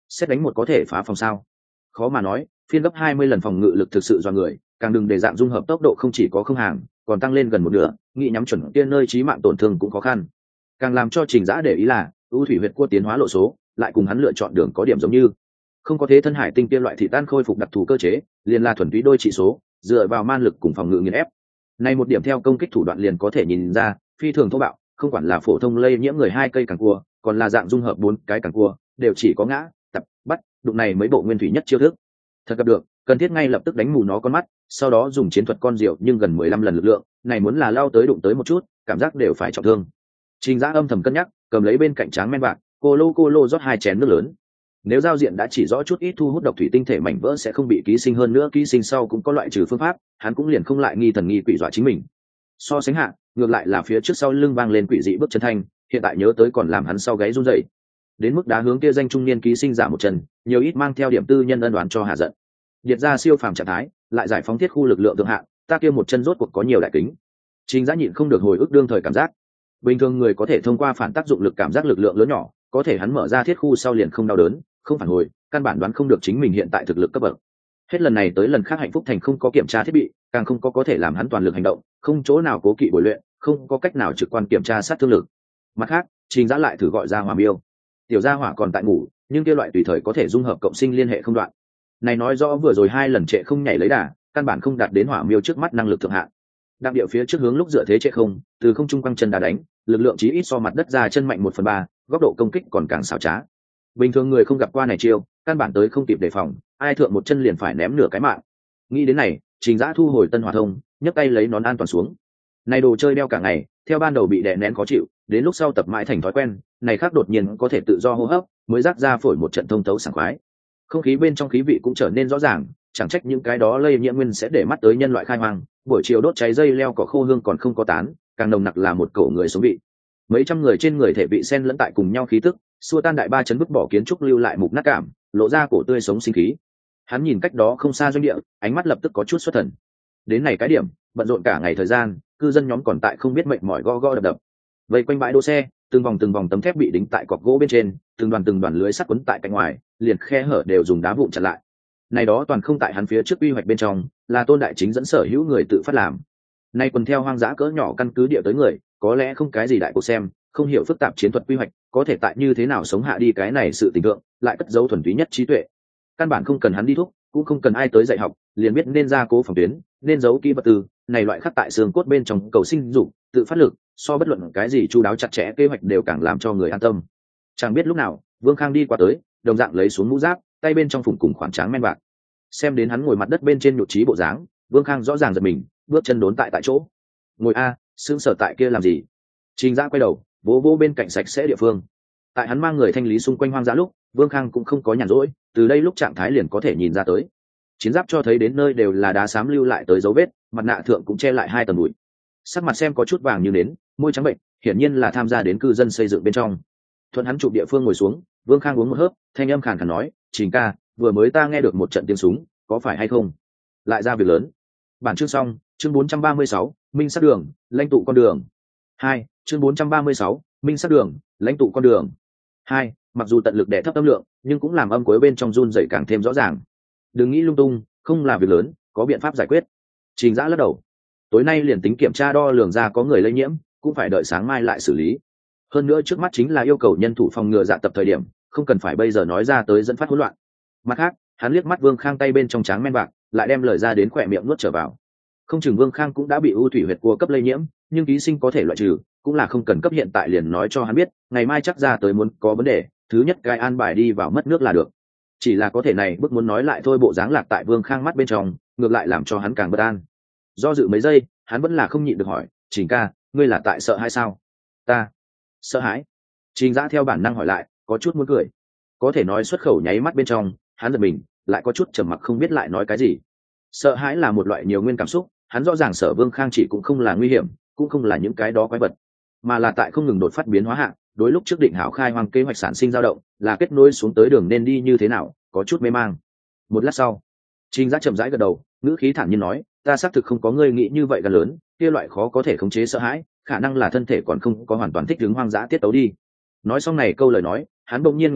Xét đánh một có thể phá phòng sao? Khó mà nói, phiên gấp hai mươi lần phòng ngự lực thực sự do người, càng đừng để dạng dung hợp tốc độ không chỉ có không hàng, còn tăng lên gần một nửa, nghĩ nhắm chuẩn kia nơi chí mạng tổn thương cũng khó khăn. Càng làm cho Trình Dã để ý là, ưu thủy huyệt cua tiến hóa lộ số, lại cùng hắn lựa chọn đường có điểm giống như. Không có thế thân hải tinh tiên loại thị tan khôi phục đặc thù cơ chế, liền là thuần túy đôi trị số, dựa vào man lực cùng phòng ngự nghiền ép. Này một điểm theo công kích thủ đoạn liền có thể nhìn ra, phi thường thô bạo, không quản là phổ thông lây nhiễm người hai cây càng cua, còn là dạng dung hợp bốn cái càng cua, đều chỉ có ngã, tập, bắt, đụng này mấy bộ nguyên thủy nhất chiêu thức. Thật gặp được, cần thiết ngay lập tức đánh mù nó con mắt, sau đó dùng chiến thuật con diệu nhưng gần mười lăm lần lực lượng, này muốn là lao tới đụng tới một chút, cảm giác đều phải trọng thương. Trình Dã âm thầm cân nhắc, cầm lấy bên cạnh tráng men bạc, cô lô cô lô rót hai chén nước lớn. Nếu giao diện đã chỉ rõ chút ít thu hút độc thủy tinh thể mảnh vỡ sẽ không bị ký sinh, hơn nữa ký sinh sau cũng có loại trừ phương pháp, hắn cũng liền không lại nghi thần nghi quỷ dọa chính mình. So sánh hạ, ngược lại là phía trước sau lưng vang lên quỷ dị bước chân thanh, hiện tại nhớ tới còn làm hắn sau gáy run rẩy. Đến mức đá hướng kia danh trung niên ký sinh giả một chân, nhiều ít mang theo điểm tư nhân ân đoán cho hạ giận. Điệt ra siêu phàm trạng thái, lại giải phóng thiết khu lực lượng thượng hạng, ta kia một chân rốt cuộc có nhiều đại kính. Trình Dã nhịn không được hồi ức đương thời cảm giác. Bình thường người có thể thông qua phản tác dụng lực cảm giác lực lượng lớn nhỏ, có thể hắn mở ra thiết khu sau liền không đau đớn, không phản hồi, căn bản đoán không được chính mình hiện tại thực lực cấp bậc. Hết lần này tới lần khác hạnh phúc thành không có kiểm tra thiết bị, càng không có có thể làm hắn toàn lực hành động, không chỗ nào cố kỵ bồi luyện, không có cách nào trực quan kiểm tra sát thương lực. Mặt khác, Trình Dã lại thử gọi ra Hỏa Miêu. Tiểu gia hỏa còn tại ngủ, nhưng kia loại tùy thời có thể dung hợp cộng sinh liên hệ không đoạn. Này nói rõ vừa rồi hai lần trệ không nhảy lấy đà, căn bản không đạt đến Hỏa Miêu trước mắt năng lực thượng hạng. Đặc điệu phía trước hướng lúc dựa thế trệ không, từ không trung quăng chân đá đánh, lực lượng chí ít so mặt đất ra chân mạnh một phần ba, góc độ công kích còn càng xảo trá. Bình thường người không gặp qua này chiêu, căn bản tới không kịp đề phòng, ai thượng một chân liền phải ném nửa cái mạng. Nghĩ đến này, Trình Dã thu hồi tân hỏa thông, nhấc tay lấy nón an toàn xuống. Này đồ chơi đeo cả ngày, theo ban đầu bị đè nén khó chịu, đến lúc sau tập mãi thành thói quen, này khác đột nhiên có thể tự do hô hấp, mới rác ra phổi một trận thông thấu sảng khoái. Không khí bên trong khí vị cũng trở nên rõ ràng, chẳng trách những cái đó lây nhiễm nguyên sẽ để mắt tới nhân loại khai hoang, buổi chiều đốt cháy dây leo cỏ khô hương còn không có tán, càng nồng nặc là một cổ người sống vị. Mấy trăm người trên người thể bị xen lẫn tại cùng nhau khí tức, xua tan đại ba chấn vứt bỏ kiến trúc lưu lại mục nát cảm, lộ ra cổ tươi sống sinh khí. Hắn nhìn cách đó không xa doanh địa, ánh mắt lập tức có chút xuất thần. Đến này cái điểm, bận rộn cả ngày thời gian, cư dân nhóm còn tại không biết mệt mỏi go go đập đập. Vây quanh bãi đỗ xe, từng vòng từng vòng tấm thép bị đính tại cọc gỗ bên trên, từng đoàn từng đoàn lưới sắt quấn tại cạnh ngoài, liền khe hở đều dùng đá vụn chặn lại. Này đó toàn không tại hắn phía trước quy hoạch bên trong, là Tôn Đại Chính dẫn sở hữu người tự phát làm. Nay quần theo hoang dã cỡ nhỏ căn cứ địa tới người, có lẽ không cái gì đại cuộc xem, không hiểu phức tạp chiến thuật quy hoạch, có thể tại như thế nào sống hạ đi cái này sự tình tượng, lại cất giấu thuần túy nhất trí tuệ. Căn bản không cần hắn đi thúc, cũng không cần ai tới dạy học, liền biết nên ra cố phòng tuyến, nên giấu kỹ vật tư, này loại khắc tại xương cốt bên trong cầu sinh dục, tự phát lực, so bất luận cái gì chu đáo chặt chẽ kế hoạch đều càng làm cho người an tâm. Chẳng biết lúc nào, Vương Khang đi qua tới, đồng dạng lấy xuống mũ giáp, tay bên trong phủng cùng khoản tráng men bạc. Xem đến hắn ngồi mặt đất bên trên nhụt chí bộ dáng, Vương Khang rõ ràng giật mình, bước chân đốn tại tại chỗ. Ngồi a, sững sờ tại kia làm gì? Trình Dã quay đầu, vỗ vỗ bên cạnh sạch sẽ địa phương. Tại hắn mang người thanh lý xung quanh hoang dã lúc, Vương Khang cũng không có nhàn rỗi, từ đây lúc trạng thái liền có thể nhìn ra tới. Chiến giáp cho thấy đến nơi đều là đá xám lưu lại tới dấu vết, mặt nạ thượng cũng che lại hai tầng bụi. Sắc mặt xem có chút vàng như nến, môi trắng bệnh, hiển nhiên là tham gia đến cư dân xây dựng bên trong. Thuận hắn chụp địa phương ngồi xuống, Vương Khang uống một hớp, thanh âm khàn khàn nói, "Trình ca, vừa mới ta nghe được một trận tiếng súng, có phải hay không? Lại ra việc lớn." Bản chương xong, chương bốn trăm ba mươi sáu, Minh sát đường, lãnh tụ con đường. Hai, chương bốn trăm ba mươi sáu, Minh sát đường, lãnh tụ con đường. Hai, mặc dù tận lực đè thấp âm lượng, nhưng cũng làm âm cuối bên trong run rẩy càng thêm rõ ràng. Đừng nghĩ lung tung, không là việc lớn, có biện pháp giải quyết. Trình Dã lắc đầu. Tối nay liền tính kiểm tra đo lường ra có người lây nhiễm, cũng phải đợi sáng mai lại xử lý. Hơn nữa trước mắt chính là yêu cầu nhân thủ phòng ngừa dạ tập thời điểm, không cần phải bây giờ nói ra tới dẫn phát hỗn loạn. Mặt khác, hắn liếc mắt Vương Khang tay bên trong tráng men bạc, lại đem lời ra đến khỏe miệng nuốt trở vào. Không chừng Vương Khang cũng đã bị ưu thủy huyệt cua cấp lây nhiễm, nhưng ký sinh có thể loại trừ, cũng là không cần cấp hiện tại liền nói cho hắn biết, ngày mai chắc ra tới muốn có vấn đề, thứ nhất cái an bài đi vào mất nước là được. Chỉ là có thể này bước muốn nói lại thôi, bộ dáng lạc tại Vương Khang mắt bên trong, ngược lại làm cho hắn càng bất an. Do dự mấy giây, hắn vẫn là không nhịn được hỏi, "Trình ca, ngươi là tại sợ hay sao?" "Ta sợ hãi." Trình Dã theo bản năng hỏi lại, có chút muốn cười. Có thể nói xuất khẩu nháy mắt bên trong, hắn giật mình, lại có chút trầm mặc không biết lại nói cái gì. Sợ hãi là một loại nhiều nguyên cảm xúc, hắn rõ ràng sợ Vương Khang chỉ cũng không là nguy hiểm, cũng không là những cái đó quái vật, mà là tại không ngừng đột phát biến hóa hạng, đối lúc trước định hảo khai hoang kế hoạch sản sinh dao động, là kết nối xuống tới đường nên đi như thế nào, có chút mê mang. Một lát sau, Trình Dã chậm rãi gật đầu, ngữ khí thản nhiên nói, "Ta xác thực không có ngươi nghĩ như vậy gan lớn, kia loại khó có thể khống chế sợ hãi, khả năng là thân thể còn không có hoàn toàn thích ứng hoang dã tiết tấu đi." Nói xong này câu lời nói, hắn bỗng nhiên mặt người,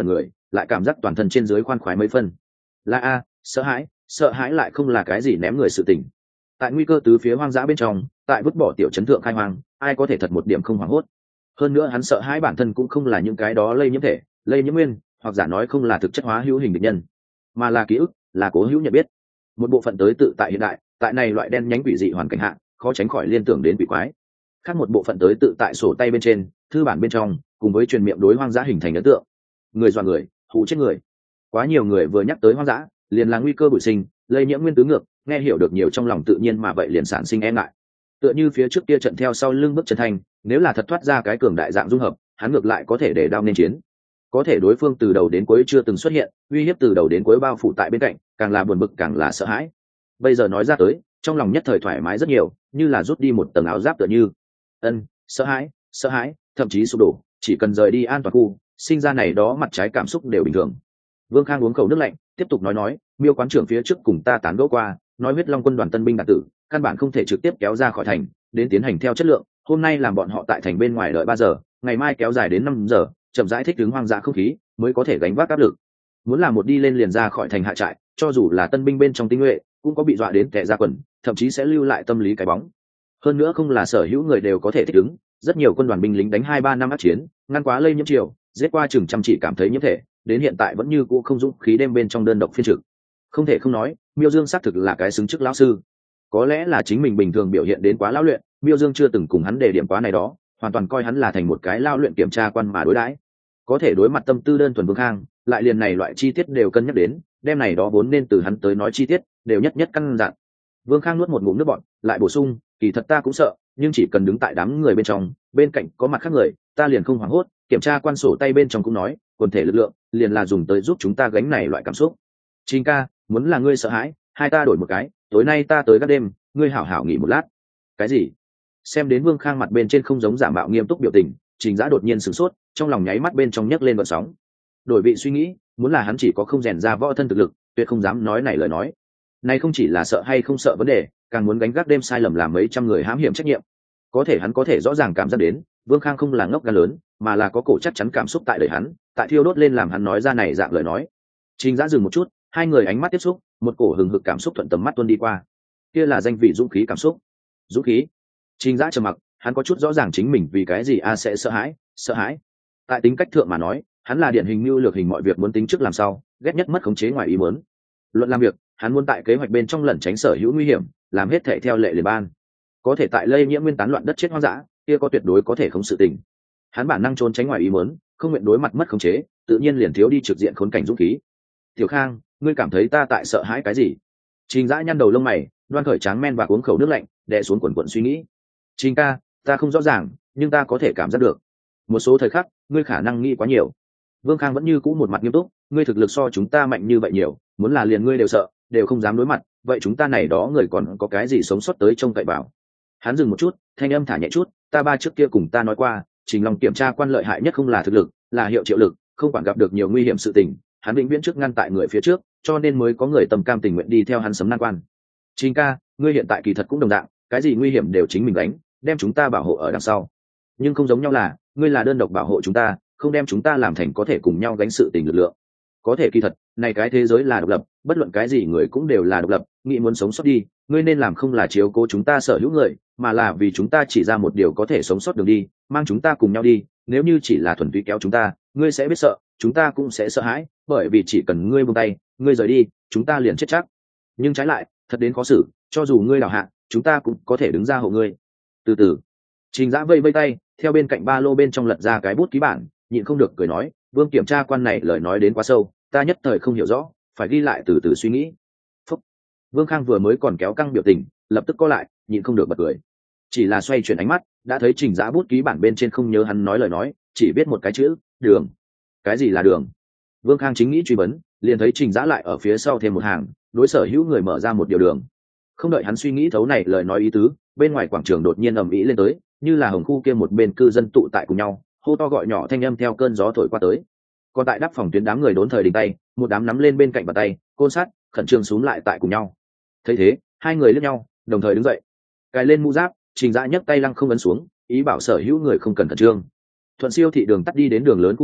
lại cảm giác toàn thân trên dưới khoan khoái mấy phân. Là a, sợ hãi, sợ hãi lại không là cái gì ném người sự tình. Tại nguy cơ tứ phía hoang dã bên trong, tại vứt bỏ tiểu trấn thượng khai hoang, ai có thể thật một điểm không hoảng hốt. Hơn nữa hắn sợ hãi bản thân cũng không là những cái đó lây nhiễm thể, lây nhiễm nguyên, hoặc giả nói không là thực chất hóa hữu hình địch nhân, mà là ký ức, là cố hữu nhận biết. Một bộ phận tới tự tại hiện đại, tại này loại đen nhánh quỷ dị hoàn cảnh hạ, khó tránh khỏi liên tưởng đến quỷ quái. Khác một bộ phận tới tự tại sổ tay bên trên, thư bản bên trong, cùng với truyền miệng đối hoang dã hình thành ấn tượng. Người dọa người, hù chết người. Quá nhiều người vừa nhắc tới hoang dã, liền là nguy cơ bụi sinh, lây nhiễm nguyên tứ ngược, nghe hiểu được nhiều trong lòng tự nhiên mà vậy liền sản sinh e ngại. Tựa như phía trước kia trận theo sau lưng bước chân thành, nếu là thật thoát ra cái cường đại dạng dung hợp, hắn ngược lại có thể để đao nên chiến. Có thể đối phương từ đầu đến cuối chưa từng xuất hiện, uy hiếp từ đầu đến cuối bao phủ tại bên cạnh, càng là buồn bực càng là sợ hãi. Bây giờ nói ra tới, trong lòng nhất thời thoải mái rất nhiều, như là rút đi một tầng áo giáp tựa như. Ân, sợ hãi, sợ hãi, thậm chí sụp đổ, chỉ cần rời đi an toàn khu, sinh ra này đó mặt trái cảm xúc đều bình thường. Vương Khang uống khẩu nước lạnh, tiếp tục nói nói, Miêu quán trưởng phía trước cùng ta tán gẫu qua, nói huyết long quân đoàn tân binh đạt tử, căn bản không thể trực tiếp kéo ra khỏi thành, đến tiến hành theo chất lượng, hôm nay làm bọn họ tại thành bên ngoài đợi ba giờ, ngày mai kéo dài đến năm giờ, chậm rãi thích ứng hoang dã không khí, mới có thể gánh vác áp lực. Muốn làm một đi lên liền ra khỏi thành hạ trại, cho dù là tân binh bên trong tinh nhuệ, cũng có bị dọa đến tè ra quần, thậm chí sẽ lưu lại tâm lý cái bóng. Hơn nữa không là sở hữu người đều có thể thích ứng, rất nhiều quân đoàn binh lính đánh hai ba năm ác chiến, ngăn quá lây nhiễm chiều, giết qua chừng trăm chỉ cảm thấy nhiễm thể, đến hiện tại vẫn như cũ không dũng khí đêm bên trong đơn độc phiên trực. Không thể không nói, Miêu Dương xác thực là cái xứng chức lão sư. Có lẽ là chính mình bình thường biểu hiện đến quá lão luyện, Miêu Dương chưa từng cùng hắn đề điểm quá này đó, hoàn toàn coi hắn là thành một cái lao luyện kiểm tra quan mà đối đãi. Có thể đối mặt tâm tư đơn thuần Vương Khang, lại liền này loại chi tiết đều cân nhắc đến, đem này đó vốn nên từ hắn tới nói chi tiết, đều nhất nhất căn dặn. Vương Khang nuốt một ngụm nước bọt, lại bổ sung, kỳ thật ta cũng sợ, nhưng chỉ cần đứng tại đám người bên trong, bên cạnh có mặt khác người, ta liền không hoảng hốt. Kiểm tra quan sổ tay bên trong cũng nói, quần thể lực lượng liền là dùng tới giúp chúng ta gánh này loại cảm xúc. Trình ca, muốn là ngươi sợ hãi, hai ta đổi một cái, tối nay ta tới các đêm, ngươi hảo hảo nghỉ một lát. Cái gì? Xem đến Vương Khang mặt bên trên không giống giả mạo nghiêm túc biểu tình, Trình Dã đột nhiên sửng sốt, trong lòng nháy mắt bên trong nhấc lên gợn sóng. Đổi vị suy nghĩ, muốn là hắn chỉ có không rèn ra võ thân thực lực, tuyệt không dám nói này lời nói. Này không chỉ là sợ hay không sợ vấn đề, càng muốn gánh gác đêm sai lầm làm mấy trăm người hãm hiểm trách nhiệm. Có thể hắn có thể rõ ràng cảm giác đến, Vương Khang không là ngốc gan lớn, mà là có cổ chắc chắn cảm xúc tại đời hắn, tại thiêu đốt lên làm hắn nói ra này dạng lời nói. Trình Dã dừng một chút, hai người ánh mắt tiếp xúc, một cổ hừng hực cảm xúc thuận tầm mắt tuôn đi qua. Kia là danh vị dũng khí cảm xúc. Dũng khí? Trình Dã trầm mặc, hắn có chút rõ ràng chính mình vì cái gì a sẽ sợ hãi, sợ hãi. Tại tính cách thượng mà nói, hắn là điển hình mưu lược hình mọi việc muốn tính trước làm sao, ghét nhất mất khống chế ngoài ý muốn. Luận làm việc, hắn muốn tại kế hoạch bên trong lẩn tránh sở hữu nguy hiểm, làm hết thể theo lệ liền ban. Có thể tại lây nhiễm nguyên tán loạn đất chết hoang dã, kia có tuyệt đối có thể không sự tình. Hắn bản năng trốn tránh ngoài ý muốn, không nguyện đối mặt mất khống chế, tự nhiên liền thiếu đi trực diện khốn cảnh dũng khí. Tiểu Khang, ngươi cảm thấy ta tại sợ hãi cái gì? Trình Dã nhăn đầu lông mày, đoan khởi tráng men và uống khẩu nước lạnh, đè xuống quần quần suy nghĩ. Trình ca, ta không rõ ràng, nhưng ta có thể cảm giác được. Một số thời khắc, ngươi khả năng nghĩ quá nhiều. Vương Khang vẫn như cũ một mặt nghiêm túc, ngươi thực lực so chúng ta mạnh như vậy nhiều, muốn là liền ngươi đều sợ, đều không dám đối mặt, vậy chúng ta này đó người còn có cái gì sống sót tới trông cậy vào? Hắn dừng một chút, thanh âm thả nhẹ chút, ta ba trước kia cùng ta nói qua, Trình Long kiểm tra quan lợi hại nhất không là thực lực, là hiệu triệu lực, không quản gặp được nhiều nguy hiểm sự tình, hắn vĩnh viễn trước ngăn tại người phía trước, cho nên mới có người tâm cam tình nguyện đi theo hắn sấm nan quan. Trình ca, ngươi hiện tại kỳ thật cũng đồng dạng, cái gì nguy hiểm đều chính mình đánh, đem chúng ta bảo hộ ở đằng sau. Nhưng không giống nhau là, ngươi là đơn độc bảo hộ chúng ta, không đem chúng ta làm thành có thể cùng nhau gánh sự tình lực lượng. Có thể kỳ thật, này cái thế giới là độc lập, bất luận cái gì người cũng đều là độc lập, nghĩ muốn sống sót đi, ngươi nên làm không là chiếu cố chúng ta sở hữu người, mà là vì chúng ta chỉ ra một điều có thể sống sót đường đi, mang chúng ta cùng nhau đi, nếu như chỉ là thuần túy kéo chúng ta, ngươi sẽ biết sợ, chúng ta cũng sẽ sợ hãi, bởi vì chỉ cần ngươi buông tay, ngươi rời đi, chúng ta liền chết chắc. Nhưng trái lại, thật đến khó xử, cho dù ngươi đào hạ, chúng ta cũng có thể đứng ra hộ ngươi. Từ từ, Trình Dã vây vây tay, theo bên cạnh ba lô bên trong lật ra cái bút ký bản, nhịn không được cười nói, Vương kiểm tra quan này lời nói đến quá sâu, ta nhất thời không hiểu rõ, phải ghi lại từ từ suy nghĩ. Phúc. Vương Khang vừa mới còn kéo căng biểu tình, lập tức co lại, nhịn không được bật cười. Chỉ là xoay chuyển ánh mắt, đã thấy Trình Dã bút ký bản bên trên không nhớ hắn nói lời nói, chỉ viết một cái chữ, đường. Cái gì là đường? Vương Khang chính nghĩ truy vấn, liền thấy Trình Dã lại ở phía sau thêm một hàng, đối sở hữu người mở ra một điều đường. Không đợi hắn suy nghĩ thấu này lời nói ý tứ, bên ngoài quảng trường đột nhiên ầm ĩ lên tới, như là hồng khu kia một bên cư dân tụ tại cùng nhau, hô to gọi nhỏ thanh âm theo cơn gió thổi qua tới. Còn tại đắp phòng tuyến đám người đốn thời đình tay, một đám nắm lên bên cạnh bàn tay, côn sắt, khẩn trương xúm lại tại cùng nhau. Thấy thế, hai người liếc nhau, đồng thời đứng dậy, cài lên mũ giáp. Trình Dã nhấc tay lăng không ấn xuống, ý bảo sở hữu người không cần khẩn trương. Thuận siêu thị đường tắt đi đến đường lớn khu thượng,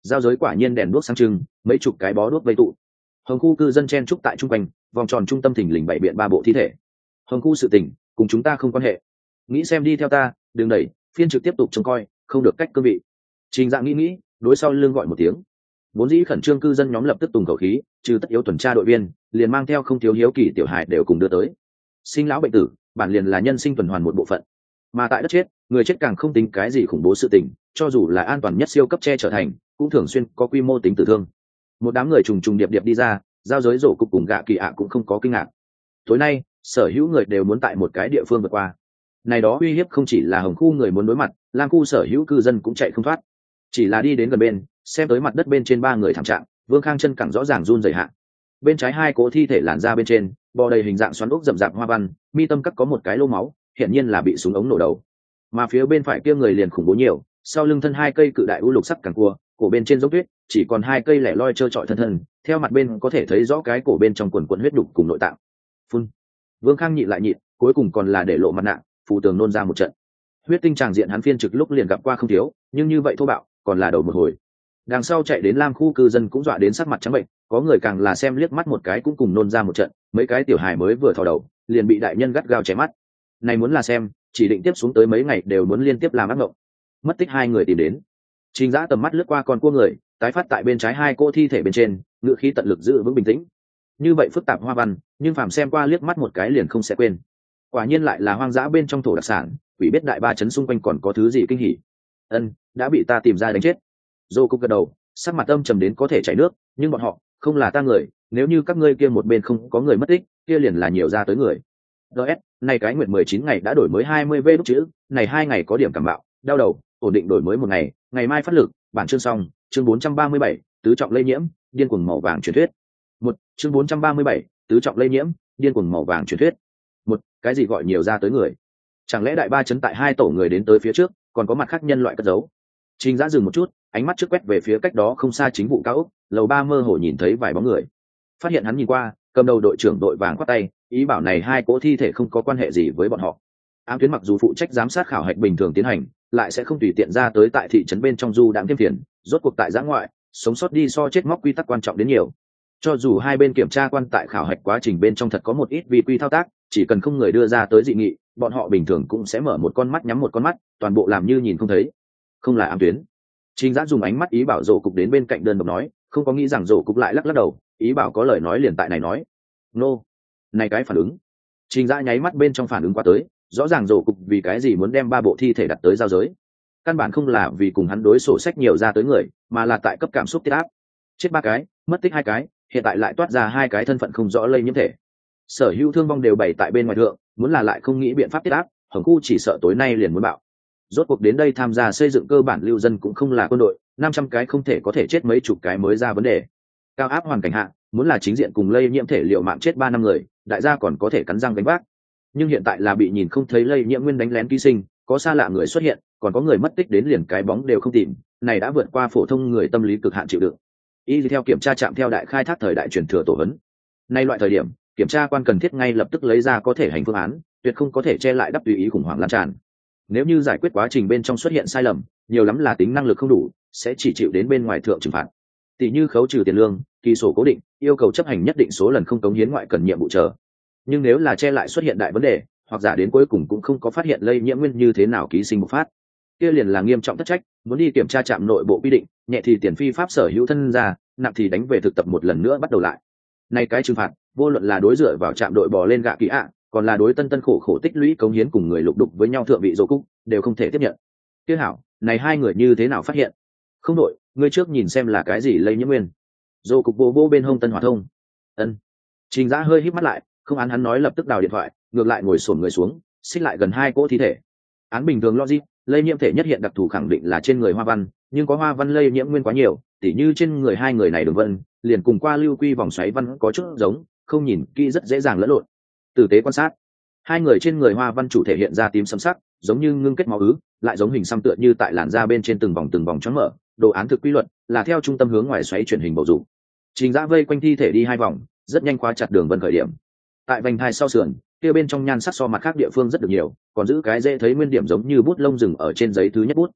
giao giới quả nhiên đèn đuốc sáng trưng, mấy chục cái bó đuốc vây tụ. Hồng khu cư dân chen trúc tại trung quanh, vòng tròn trung tâm thình lình bảy biện ba bộ thi thể. Hồng khu sự tình cùng chúng ta không quan hệ, nghĩ xem đi theo ta, đừng đẩy, phiên trực tiếp tục trông coi, không được cách cương vị. Trình Dạng nghĩ nghĩ, đối sau lưng gọi một tiếng. Vốn dĩ khẩn trương cư dân nhóm lập tức tùng khẩu khí, trừ tất yếu tuần tra đội viên, liền mang theo không thiếu hiếu kỳ tiểu hài đều cùng đưa tới. Sinh lão bệnh tử, bản liền là nhân sinh tuần hoàn một bộ phận, mà tại đất chết, người chết càng không tính cái gì khủng bố sự tình, cho dù là an toàn nhất siêu cấp che trở thành, cũng thường xuyên có quy mô tính tử thương. Một đám người trùng trùng điệp điệp đi ra, giao giới rổ cục cùng gạ kỳ ạ cũng không có kinh ngạc. Tối nay, sở hữu người đều muốn tại một cái địa phương vượt qua. Này đó uy hiếp không chỉ là Hồng khu người muốn đối mặt, Lam khu sở hữu cư dân cũng chạy không thoát. Chỉ là đi đến gần bên, xem tới mặt đất bên trên ba người thảm trạng, Vương Khang chân cẳng rõ ràng run rẩy hạ. Bên trái hai cỗ thi thể làn ra bên trên, bò đầy hình dạng xoắn ốc rậm rạp hoa văn, mi tâm cắt có một cái lô máu, hiển nhiên là bị súng ống nổ đầu. Mà phía bên phải kia người liền khủng bố nhiều, sau lưng thân hai cây cự đại u lục sắc càng cua, cổ bên trên giống tuyết, chỉ còn hai cây lẻ loi trơ trọi thân thân, theo mặt bên có thể thấy rõ cái cổ bên trong quần quần huyết đục cùng nội tạng. Phun. Vương Khang nhịn lại nhịn, cuối cùng còn là để lộ mặt nạ, phù tường nôn ra một trận. Huyết tinh tràng diện hắn phiên trực lúc liền gặp qua không thiếu, nhưng như vậy thô bạo, còn là đầu một hồi. Đằng sau chạy đến Lam khu cư dân cũng dọa đến sắc mặt trắng bệnh, có người càng là xem liếc mắt một cái cũng cùng nôn ra một trận, mấy cái tiểu hài mới vừa thò đầu, liền bị đại nhân gắt gao chém mắt. Này muốn là xem, chỉ định tiếp xuống tới mấy ngày đều muốn liên tiếp làm ác mộng. Mất tích hai người tìm đến. Trình Dã tầm mắt lướt qua con cua người, tái phát tại bên trái hai cô thi thể bên trên, ngữ khí tận lực giữ vững bình tĩnh. Như vậy phức tạp hoa văn, nhưng phàm xem qua liếc mắt một cái liền không sẽ quên. Quả nhiên lại là hoang dã bên trong thổ đặc sản, quỷ biết đại ba chấn xung quanh còn có thứ gì kinh hỉ. Ân, đã bị ta tìm ra đánh chết. Dô cục gật đầu, sắc mặt âm trầm đến có thể chảy nước, nhưng bọn họ không là ta người, nếu như các ngươi kia một bên không có người mất tích, kia liền là nhiều ra tới người. ds này cái nguyện mười chín ngày đã đổi mới hai mươi v đúc chữ, này hai ngày có điểm cảm bạo, đau đầu, ổn định đổi mới một ngày, ngày mai phát lực, bản chương xong, chương bốn trăm ba mươi bảy, tứ trọng lây nhiễm, điên cuồng màu vàng truyền thuyết. Một, chương bốn trăm ba mươi bảy, tứ trọng lây nhiễm, điên cuồng màu vàng truyền thuyết. Một, cái gì gọi nhiều ra tới người? Chẳng lẽ đại ba chấn tại hai tổ người đến tới phía trước, còn có mặt khác nhân loại cất giấu? Trình Dã dừng một chút, ánh mắt trước quét về phía cách đó không xa chính vụ cao ốc, lầu ba mơ hồ nhìn thấy vài bóng người. Phát hiện hắn nhìn qua, cầm đầu đội trưởng đội vàng quát tay, ý bảo này hai cỗ thi thể không có quan hệ gì với bọn họ. Ám tuyến mặc dù phụ trách giám sát khảo hạch bình thường tiến hành, lại sẽ không tùy tiện ra tới tại thị trấn bên trong du đãng thêm phiền, rốt cuộc tại giã ngoại, sống sót đi so chết móc quy tắc quan trọng đến nhiều. Cho dù hai bên kiểm tra quan tại khảo hạch quá trình bên trong thật có một ít vi quy thao tác, chỉ cần không người đưa ra tới dị nghị, bọn họ bình thường cũng sẽ mở một con mắt nhắm một con mắt, toàn bộ làm như nhìn không thấy. Không là ám tuyến. Trình Dã dùng ánh mắt ý bảo Dỗ Cục đến bên cạnh đơn độc nói, không có nghĩ rằng Dỗ Cục lại lắc lắc đầu, ý bảo có lời nói liền tại này nói. Nô, này cái phản ứng. Trình Dã nháy mắt bên trong phản ứng qua tới, rõ ràng Dỗ Cục vì cái gì muốn đem ba bộ thi thể đặt tới giao giới. Căn bản không là vì cùng hắn đối sổ sách nhiều ra tới người, mà là tại cấp cảm xúc tiết áp. Chết ba cái, mất tích hai cái, hiện tại lại toát ra hai cái thân phận không rõ lây nhiễm thể. Sở hữu thương vong đều bày tại bên ngoài thượng, muốn là lại không nghĩ biện pháp tiết áp, Hồng khu chỉ sợ tối nay liền muốn bạo. Rốt cuộc đến đây tham gia xây dựng cơ bản lưu dân cũng không là quân đội, năm trăm cái không thể có thể chết mấy chục cái mới ra vấn đề. Cao áp hoàn cảnh hạ, muốn là chính diện cùng lây nhiễm thể liệu mạng chết ba năm người, đại gia còn có thể cắn răng đánh vác. Nhưng hiện tại là bị nhìn không thấy lây nhiễm nguyên đánh lén ký sinh, có xa lạ người xuất hiện, còn có người mất tích đến liền cái bóng đều không tìm, này đã vượt qua phổ thông người tâm lý cực hạn chịu đựng. Y theo kiểm tra chạm theo đại khai thác thời đại truyền thừa tổ hấn. Nay loại thời điểm, kiểm tra quan cần thiết ngay lập tức lấy ra có thể hành phương án, tuyệt không có thể che lại đắp tùy ý khủng hoảng lan tràn. Nếu như giải quyết quá trình bên trong xuất hiện sai lầm, nhiều lắm là tính năng lực không đủ, sẽ chỉ chịu đến bên ngoài thượng trừng phạt. Tỷ như khấu trừ tiền lương, kỳ sổ cố định, yêu cầu chấp hành nhất định số lần không cống hiến ngoại cần nhiệm vụ chờ. Nhưng nếu là che lại xuất hiện đại vấn đề, hoặc giả đến cuối cùng cũng không có phát hiện lây nhiễm nguyên như thế nào ký sinh bộc phát, kia liền là nghiêm trọng thất trách, muốn đi kiểm tra trạm nội bộ quy định, nhẹ thì tiền phi pháp sở hữu thân ra, nặng thì đánh về thực tập một lần nữa bắt đầu lại. Này cái trừng phạt, vô luận là đối dựa vào trạm đội bò lên gạ kỳ ạ, còn là đối tân tân khổ khổ tích lũy cống hiến cùng người lục đục với nhau thượng vị Dỗ Cúc, đều không thể tiếp nhận. Tiếc hảo, này hai người như thế nào phát hiện? Không đội, ngươi trước nhìn xem là cái gì lây nhiễm nguyên. Dỗ Cúc vô vô bên hông Tân Hỏa Thông. Ân. Trình Dã hơi híp mắt lại, không án hắn nói lập tức đào điện thoại, ngược lại ngồi xổm người xuống, xích lại gần hai cỗ thi thể. Án bình thường logic, lây nhiễm thể nhất hiện đặc thù khẳng định là trên người Hoa Văn, nhưng có Hoa Văn lây nhiễm nguyên quá nhiều, tỉ như trên người hai người này đường vân, liền cùng qua lưu quy vòng xoáy văn có chút giống, không nhìn kỹ rất dễ dàng lẫn lộn. Tử tế quan sát, hai người trên người Hoa Văn chủ thể hiện ra tím sẫm sắc, giống như ngưng kết máu ứ, lại giống hình xăm tựa như tại làn da bên trên từng vòng từng vòng choáng mở, đồ án thực quy luật, là theo trung tâm hướng ngoài xoáy chuyển hình bầu dục. Trình Dã vây quanh thi thể đi hai vòng, rất nhanh khóa chặt đường vân khởi điểm. Tại vành thai sau sườn, kia bên trong nhan sắc so mặt khác địa phương rất được nhiều, còn giữ cái dễ thấy nguyên điểm giống như bút lông rừng ở trên giấy thứ nhất bút.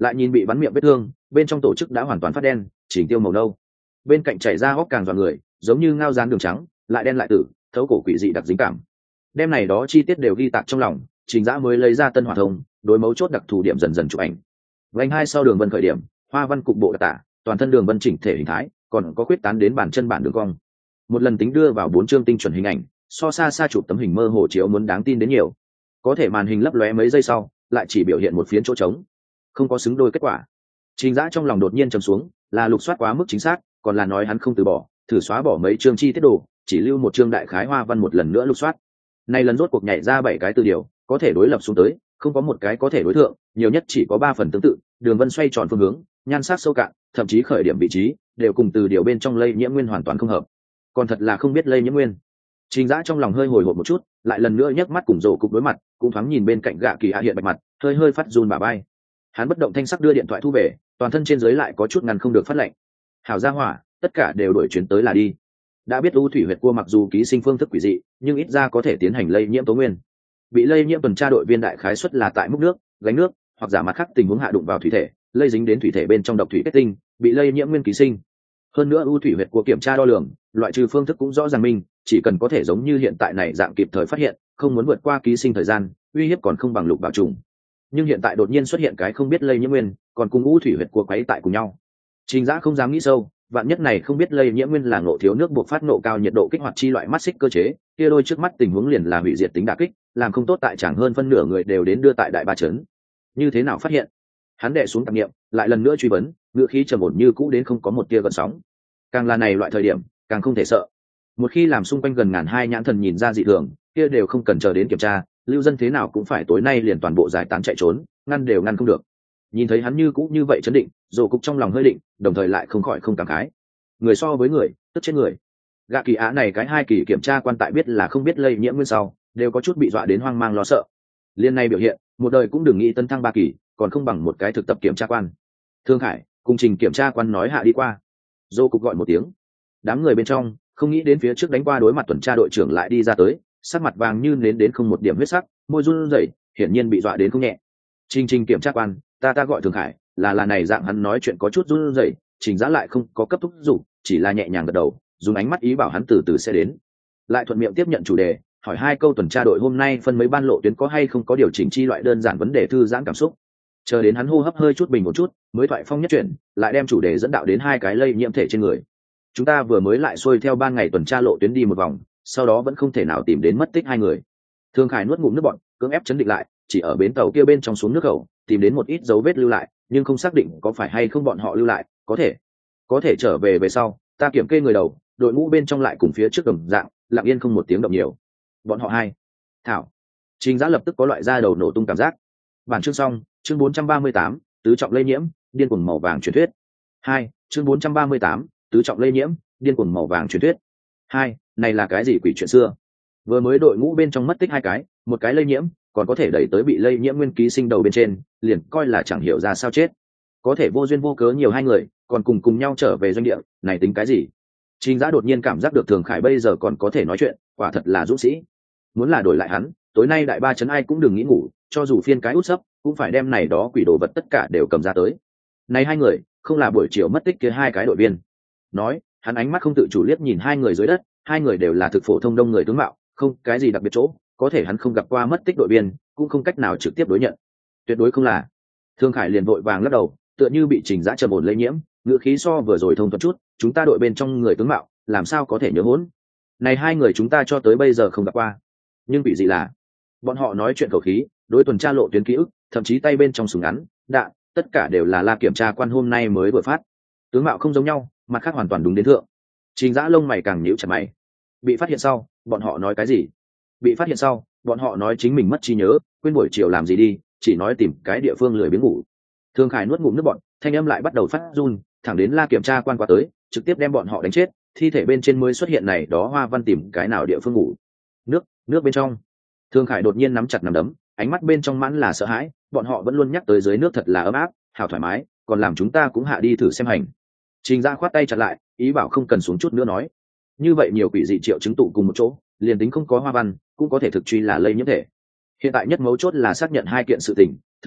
lại nhìn bị bắn miệng vết thương, bên trong tổ chức đã hoàn toàn phát đen, chỉnh tiêu màu nâu, bên cạnh chảy ra hốc càng dọa người, giống như ngao rán đường trắng, lại đen lại tử, thấu cổ quỷ dị đặc dính cảm. Đêm này đó chi tiết đều ghi tạc trong lòng, Trình Dã mới lấy ra tân hỏa thông, đối mấu chốt đặc thù điểm dần dần chụp ảnh. Vành hai sau đường vân khởi điểm, hoa văn cục bộ đặc tả, toàn thân đường vân chỉnh thể hình thái, còn có khuyết tán đến bàn chân bản đường cong. Một lần tính đưa vào bốn chương tinh chuẩn hình ảnh, so xa xa chụp tấm hình mơ hồ chiếu muốn đáng tin đến nhiều. Có thể màn hình lấp lóe mấy giây sau, lại chỉ biểu hiện một phiến chỗ trống, không có xứng đôi kết quả. Trình Dã trong lòng đột nhiên trầm xuống, là lục soát quá mức chính xác, còn là nói hắn không từ bỏ, thử xóa bỏ mấy chương chi tiết đồ, chỉ lưu một chương đại khái hoa văn một lần nữa lục soát. Nay lần rốt cuộc nhảy ra bảy cái từ điều, có thể đối lập xuống tới, không có một cái có thể đối thượng, nhiều nhất chỉ có ba phần tương tự, đường vân xoay tròn phương hướng, nhan sắc sâu cạn, thậm chí khởi điểm vị trí đều cùng từ điều bên trong lây nhiễm nguyên hoàn toàn không hợp. Còn thật là không biết lây nhiễm nguyên. Trình Dã trong lòng hơi hồi hộp một chút, lại lần nữa nhấc mắt cùng rổ cục đối mặt, cũng thoáng nhìn bên cạnh gạ kỳ hạ hiện bạch mặt, hơi hơi phát run bả bay. Hắn bất động thanh sắc đưa điện thoại thu về, toàn thân trên dưới lại có chút ngăn không được phát lệnh. Hảo gia hỏa, tất cả đều đổi chuyến tới là đi. Đã biết u thủy huyệt cua mặc dù ký sinh phương thức quỷ dị, nhưng ít ra có thể tiến hành lây nhiễm tố nguyên. Bị lây nhiễm tuần tra đội viên đại khái suất là tại mức nước, gánh nước, hoặc giả mặt khác tình huống hạ đụng vào thủy thể, lây dính đến thủy thể bên trong độc thủy kết tinh, bị lây nhiễm nguyên ký sinh. Hơn nữa u thủy huyệt của kiểm tra đo lường, loại trừ phương thức cũng rõ ràng minh, chỉ cần có thể giống như hiện tại này dạng kịp thời phát hiện, không muốn vượt qua ký sinh thời gian, uy hiếp còn không bằng lục bảo trùng. Nhưng hiện tại đột nhiên xuất hiện cái không biết lây nhiễm nguyên, còn cùng u thủy huyệt của quấy tại cùng nhau. Trình Dã không dám nghĩ sâu, vạn nhất này không biết lây nhiễm nguyên là ngộ thiếu nước buộc phát nộ cao nhiệt độ kích hoạt chi loại mắt xích cơ chế, kia đôi trước mắt tình huống liền là hủy diệt tính đả kích, làm không tốt tại chẳng hơn phân nửa người đều đến đưa tại đại ba chấn. Như thế nào phát hiện? Hắn đệ xuống tạp niệm, lại lần nữa truy vấn, ngựa khí trầm ổn như cũ đến không có một tia gợn sóng. Càng là này loại thời điểm, càng không thể sợ. Một khi làm xung quanh gần ngàn hai nhãn thần nhìn ra dị thường, kia đều không cần chờ đến kiểm tra, lưu dân thế nào cũng phải tối nay liền toàn bộ giải tán chạy trốn, ngăn đều ngăn không được. Nhìn thấy hắn như cũ như vậy chấn định, Dỗ cục trong lòng hơi định, đồng thời lại không khỏi không cảm khái. Người so với người, tức chết người. Gạ kỳ á này cái hai kỳ kiểm tra quan tại biết là không biết lây nhiễm nguyên sau, đều có chút bị dọa đến hoang mang lo sợ. Liên này biểu hiện, một đời cũng đừng nghĩ tân thăng ba kỳ, còn không bằng một cái thực tập kiểm tra quan. Thương Hải, cùng Trình kiểm tra quan nói hạ đi qua. Dỗ cục gọi một tiếng. Đám người bên trong, không nghĩ đến phía trước đánh qua đối mặt tuần tra đội trưởng lại đi ra tới, sắc mặt vàng như nến đến không một điểm huyết sắc, môi run rẩy, hiển nhiên bị dọa đến không nhẹ. Trình Trình kiểm tra quan, ta ta gọi Thương Hải, là là này dạng hắn nói chuyện có chút run rẩy, Trình Dã lại không có cấp thúc giục, chỉ là nhẹ nhàng gật đầu, dùng ánh mắt ý bảo hắn từ từ sẽ đến. Lại thuận miệng tiếp nhận chủ đề, hỏi hai câu tuần tra đội hôm nay phân mấy ban lộ tuyến có hay không có điều chỉnh chi loại đơn giản vấn đề thư giãn cảm xúc. Chờ đến hắn hô hấp hơi chút bình một chút, mới thoại phong nhất chuyển, lại đem chủ đề dẫn đạo đến hai cái lây nhiễm thể trên người. Chúng ta vừa mới lại xuôi theo ban ngày tuần tra lộ tuyến đi một vòng, sau đó vẫn không thể nào tìm đến mất tích hai người. Thương Khải nuốt ngụm nước bọt, cưỡng ép chấn định lại, chỉ ở bến tàu kia bên trong xuống nước khẩu, tìm đến một ít dấu vết lưu lại, nhưng không xác định có phải hay không bọn họ lưu lại, có thể, có thể trở về về sau, ta kiểm kê người đầu, đội ngũ bên trong lại cùng phía trước đồng dạng, lặng yên không một tiếng động nhiều. Bọn họ hai. Thảo. Trình Dã lập tức có loại da đầu nổ tung cảm giác. Bản chương xong, chương bốn trăm ba mươi tám, tứ trọng lây nhiễm, điên cuồng màu vàng truyền thuyết. Hai, chương bốn trăm ba mươi tám, tứ trọng lây nhiễm, điên cuồng màu vàng truyền thuyết. Hai, này là cái gì quỷ chuyện xưa? Vừa mới đội ngũ bên trong mất tích hai cái, một cái lây nhiễm, còn có thể đẩy tới bị lây nhiễm nguyên ký sinh đầu bên trên, liền coi là chẳng hiểu ra sao chết. Có thể vô duyên vô cớ nhiều hai người, còn cùng cùng nhau trở về doanh địa, này tính cái gì? Trình Dã đột nhiên cảm giác được Thường Khải bây giờ còn có thể nói chuyện, quả thật là dũng sĩ. Muốn là đổi lại hắn, tối nay đại ba chấn ai cũng đừng nghĩ ngủ, cho dù phiên cái út sấp, cũng phải đem này đó quỷ đồ vật tất cả đều cầm ra tới. Này hai người, không là buổi chiều mất tích kia hai cái đội viên. Nói, hắn ánh mắt không tự chủ liếc nhìn hai người dưới đất, hai người đều là thực phổ thông đông người tướng mạo, không cái gì đặc biệt chỗ, có thể hắn không gặp qua mất tích đội viên, cũng không cách nào trực tiếp đối nhận. Tuyệt đối không là. Thương Khải liền vội vàng lắc đầu, tựa như bị Trình Dã trầm ổn lây nhiễm, ngữ khí so vừa rồi thông thuận chút, chúng ta đội bên trong người tướng mạo, làm sao có thể nhớ hỗn. Này hai người chúng ta cho tới bây giờ không gặp qua. Nhưng bị gì là, bọn họ nói chuyện khẩu khí, đối tuần tra lộ tuyến ký ức, thậm chí tay bên trong súng ngắn, đạn, tất cả đều là la kiểm tra quan hôm nay mới vừa phát. Tướng mạo không giống nhau, mặt khác hoàn toàn đúng đến thượng. Trình Dã lông mày càng nhíu chặt mày. Bị phát hiện sau, bọn họ nói cái gì? Bị phát hiện sau, bọn họ nói chính mình mất trí nhớ, quên buổi chiều làm gì đi, chỉ nói tìm cái địa phương lười biếng ngủ. Thương Khải nuốt ngụm nước bọn, thanh âm lại bắt đầu phát run, thẳng đến la kiểm tra quan qua tới, trực tiếp đem bọn họ đánh chết, thi thể bên trên mới xuất hiện này đó hoa văn tìm cái nào địa phương ngủ. Nước, nước bên trong. Thương Khải đột nhiên nắm chặt nắm đấm, ánh mắt bên trong mãn là sợ hãi, bọn họ vẫn luôn nhắc tới dưới nước thật là ấm áp, hào thoải mái, còn làm chúng ta cũng hạ đi thử xem hành. Trình Dã khoát tay chặt lại, ý bảo không cần xuống chút nữa nói. Như vậy nhiều quỷ dị triệu chứng tụ cùng một chỗ, liền tính không có hoa văn, cũng có thể thực truy là lây nhiễm thể. Hiện tại nhất mấu chốt là xác nhận hai kiện sự tình, thứ nhất,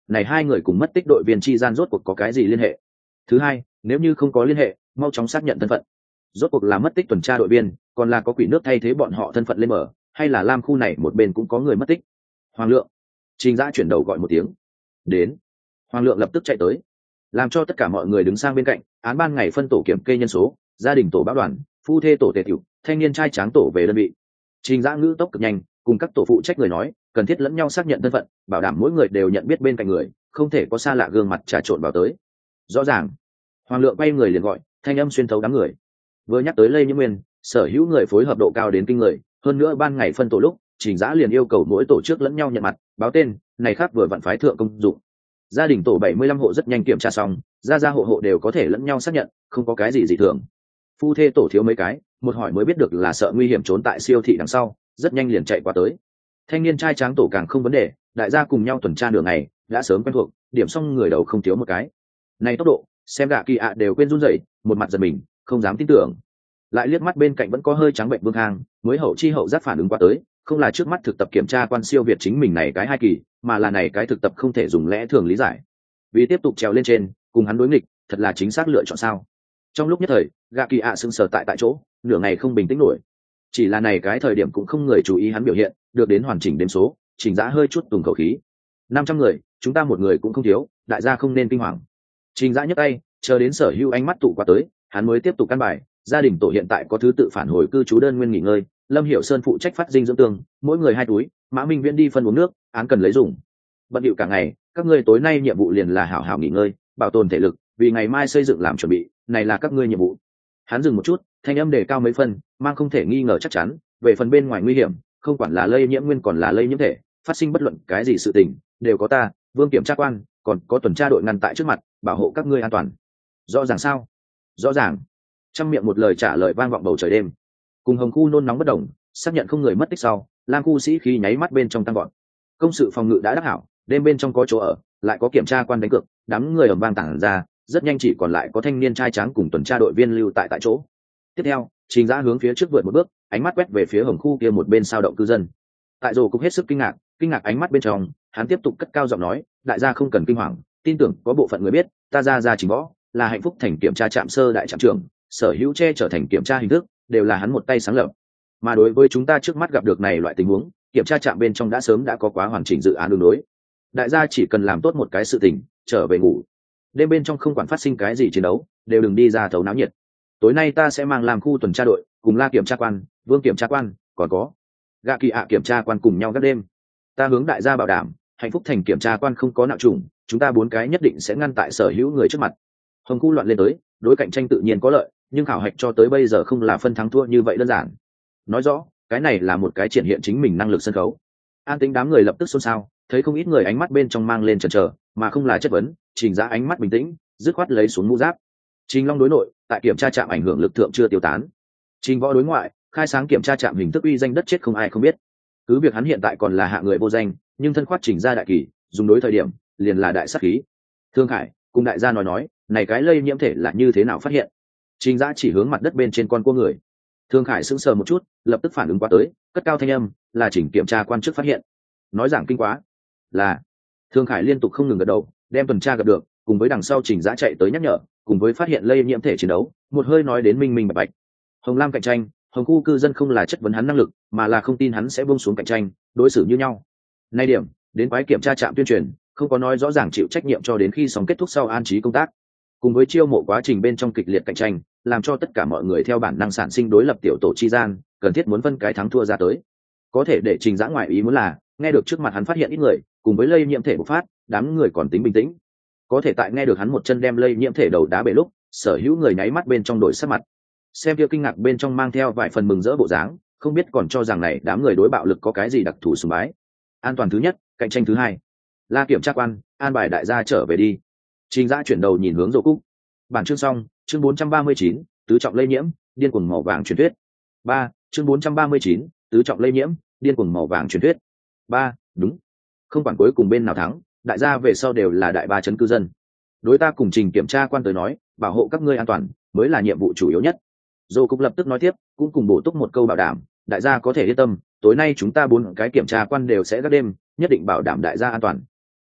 này hai người cùng mất tích đội viên chi gian rốt cuộc có cái gì liên hệ. Thứ hai, nếu như không có liên hệ, mau chóng xác nhận thân phận. Rốt cuộc là mất tích tuần tra đội viên, còn là có quỷ nước thay thế bọn họ thân phận lên mở, hay là lam khu này một bên cũng có người mất tích. Hoàng Lượng. Trình Dã chuyển đầu gọi một tiếng. Đến. Hoàng Lượng lập tức chạy tới, làm cho tất cả mọi người đứng sang bên cạnh. Án ban ngày phân tổ kiểm kê nhân số, gia đình tổ báo đoàn, phu thê tổ tề tiểu, thanh niên trai tráng tổ về đơn vị. Trình Dã ngữ tốc cực nhanh, cùng các tổ phụ trách người nói, cần thiết lẫn nhau xác nhận thân phận, bảo đảm mỗi người đều nhận biết bên cạnh người, không thể có xa lạ gương mặt trà trộn vào tới. Rõ ràng. Hoàng Lượng quay người liền gọi, thanh âm xuyên thấu đám người. Vừa nhắc tới lây nhiễm nguyên, sở hữu người phối hợp độ cao đến kinh người, hơn nữa ban ngày phân tổ lúc, Trình Dã liền yêu cầu mỗi tổ chức lẫn nhau nhận mặt, báo tên, này khác vừa vặn phái thượng công dụng. Gia đình tổ bảy mươi lăm hộ rất nhanh kiểm tra xong, gia gia hộ hộ đều có thể lẫn nhau xác nhận, không có cái gì dị thường. Phu thê tổ thiếu mấy cái, một hỏi mới biết được là sợ nguy hiểm trốn tại siêu thị đằng sau, rất nhanh liền chạy qua tới. Thanh niên trai tráng tổ càng không vấn đề, đại gia cùng nhau tuần tra đường này, đã sớm quen thuộc, điểm xong người đầu không thiếu một cái. Này tốc độ, xem gạ kỳ ạ đều quên run rẩy, một mặt giật mình, không dám tin tưởng. Lại liếc mắt bên cạnh vẫn có hơi trắng bệnh Vương Hàng, mới hậu chi hậu giác phản ứng qua tới, không là trước mắt thực tập kiểm tra quan siêu việt chính mình này cái hai kỳ, mà là này cái thực tập không thể dùng lẽ thường lý giải. Vì tiếp tục trèo lên trên, cùng hắn đối nghịch, thật là chính xác lựa chọn sao? Trong lúc nhất thời, gạ kỳ ạ sững sờ tại tại chỗ, nửa ngày không bình tĩnh nổi. Chỉ là này cái thời điểm cũng không người chú ý hắn biểu hiện, được đến hoàn chỉnh đếm số, Trình Dã hơi chút tùng khẩu khí. năm trăm người, chúng ta một người cũng không thiếu, đại gia không nên kinh hoàng. Trình Dã nhấc tay, chờ đến sở hữu ánh mắt tụ qua tới, hắn mới tiếp tục căn bài. Gia đình tổ hiện tại có thứ tự phản hồi cư trú đơn nguyên nghỉ ngơi, Lâm Hiểu Sơn phụ trách phát dinh dưỡng tương, mỗi người hai túi, Mã Minh Viễn đi phân uống nước, án cần lấy dùng. Bận điệu cả ngày, các ngươi tối nay nhiệm vụ liền là hảo hảo nghỉ ngơi, bảo tồn thể lực, vì ngày mai xây dựng làm chuẩn bị, này là các ngươi nhiệm vụ. Hắn dừng một chút, thanh âm đề cao mấy phân, mang không thể nghi ngờ chắc chắn, về phần bên ngoài nguy hiểm, không quản là lây nhiễm nguyên còn là lây nhiễm thể, phát sinh bất luận cái gì sự tình, đều có ta, Vương kiểm tra quan, còn có tuần tra đội ngăn tại trước mặt, bảo hộ các ngươi an toàn. Rõ ràng sao? Rõ ràng. Trăm miệng một lời trả lời vang vọng bầu trời đêm. Cùng Hồng khu nôn nóng bất động, xác nhận không người mất tích sau, Lam khu sĩ khí nháy mắt bên trong tăng gọn. Công sự phòng ngự đã đắc hảo, đêm bên trong có chỗ ở, lại có kiểm tra quan đánh cược, đám người ầm vang tản ra, rất nhanh chỉ còn lại có thanh niên trai tráng cùng tuần tra đội viên lưu tại tại chỗ. Tiếp theo, Trình Dã hướng phía trước vượt một bước, ánh mắt quét về phía Hồng khu kia một bên sao động cư dân. Tại Dồ cũng hết sức kinh ngạc, kinh ngạc ánh mắt bên trong, hắn tiếp tục cất cao giọng nói, đại gia không cần kinh hoàng, tin tưởng có bộ phận người biết, ta ra ra Trình Võ, là hạnh phúc thành kiểm tra trạm sơ đại trạm trưởng, sở hữu che trở thành kiểm tra hình thức, đều là hắn một tay sáng lập. Mà đối với chúng ta trước mắt gặp được này loại tình huống, kiểm tra trạm bên trong đã sớm đã có quá hoàn chỉnh dự án đường đối. Đại gia chỉ cần làm tốt một cái sự tình, trở về ngủ. Đêm bên trong không quản phát sinh cái gì chiến đấu, đều đừng đi ra thấu náo nhiệt. Tối nay ta sẽ mang làm khu tuần tra đội, cùng La kiểm tra quan, Vương kiểm tra quan, còn có Gạ Kỳ ạ kiểm tra quan cùng nhau các đêm. Ta hướng đại gia bảo đảm, hạnh phúc thành kiểm tra quan không có nạo trùng, chúng ta bốn cái nhất định sẽ ngăn tại sở hữu người trước mặt. Hồng khu loạn lên tới, đối cạnh tranh tự nhiên có lợi, nhưng khảo hạch cho tới bây giờ không là phân thắng thua như vậy đơn giản. Nói rõ, cái này là một cái triển hiện chính mình năng lực sân khấu. An tính đám người lập tức xôn xao, thấy không ít người ánh mắt bên trong mang lên chần chờ, mà không là chất vấn, Trình Dã ánh mắt bình tĩnh, dứt khoát lấy xuống mũ giáp. Trình Long đối nội, tại kiểm tra trạm ảnh hưởng lực thượng chưa tiêu tán. Trình Võ đối ngoại, khai sáng kiểm tra trạm hình thức uy danh đất chết không ai không biết. Cứ việc hắn hiện tại còn là hạ người vô danh, nhưng thân khoát Trình gia đại kỳ, dùng đối thời điểm, liền là đại sát khí. Thương Khải cùng đại gia nói nói, này cái lây nhiễm thể là như thế nào phát hiện? Trình Dã chỉ hướng mặt đất bên trên con cua người. Thương Khải sững sờ một chút, lập tức phản ứng qua tới, cất cao thanh âm, là chỉnh kiểm tra quan chức phát hiện. Nói giảng kinh quá. Là. Thương Khải liên tục không ngừng gật đầu, đem tuần tra gặp được, cùng với đằng sau Trình Dã chạy tới nhắc nhở, cùng với phát hiện lây nhiễm thể chiến đấu, một hơi nói đến minh minh bạch bạch. Hồng Lam cạnh tranh, Hồng khu cư dân không là chất vấn hắn năng lực, mà là không tin hắn sẽ buông xuống cạnh tranh, đối xử như nhau. Nay điểm, đến quái kiểm tra trạm tuyên truyền, không có nói rõ ràng chịu trách nhiệm cho đến khi xong kết thúc sau an trí công tác. Cùng với chiêu mộ quá trình bên trong kịch liệt cạnh tranh, làm cho tất cả mọi người theo bản năng sản sinh đối lập tiểu tổ chi gian, cần thiết muốn phân cái thắng thua ra tới. Có thể để Trình Dã ngoại ý muốn là, nghe được trước mặt hắn phát hiện ít người, cùng với lây nhiễm thể bộc phát, đám người còn tính bình tĩnh. Có thể tại nghe được hắn một chân đem lây nhiễm thể đầu đá bể lúc, sở hữu người nháy mắt bên trong đổi sắc mặt. Xem kia kinh ngạc bên trong mang theo vài phần mừng rỡ bộ dáng, không biết còn cho rằng này đám người đối bạo lực có cái gì đặc thù sùng bái. An toàn thứ nhất, cạnh tranh thứ hai. La kiểm tra quan, an bài đại gia trở về đi. Trình Dã chuyển đầu nhìn hướng Dỗ Cúc. Bản chương xong, chương bốn trăm ba mươi chín, tứ trọng lây nhiễm, điên cuồng màu vàng truyền thuyết. ba, chương bốn trăm ba mươi chín, tứ trọng lây nhiễm, điên cuồng màu vàng truyền thuyết. ba, đúng. Không quản cuối cùng bên nào thắng, đại gia về sau đều là đại ba chấn cư dân. Đối ta cùng Trình kiểm tra quan tới nói, bảo hộ các ngươi an toàn mới là nhiệm vụ chủ yếu nhất. Dỗ Cúc lập tức nói tiếp, cũng cùng bổ túc một câu bảo đảm, đại gia có thể yên tâm, tối nay chúng ta bốn cái kiểm tra quan đều sẽ gác đêm, nhất định bảo đảm đại gia an toàn.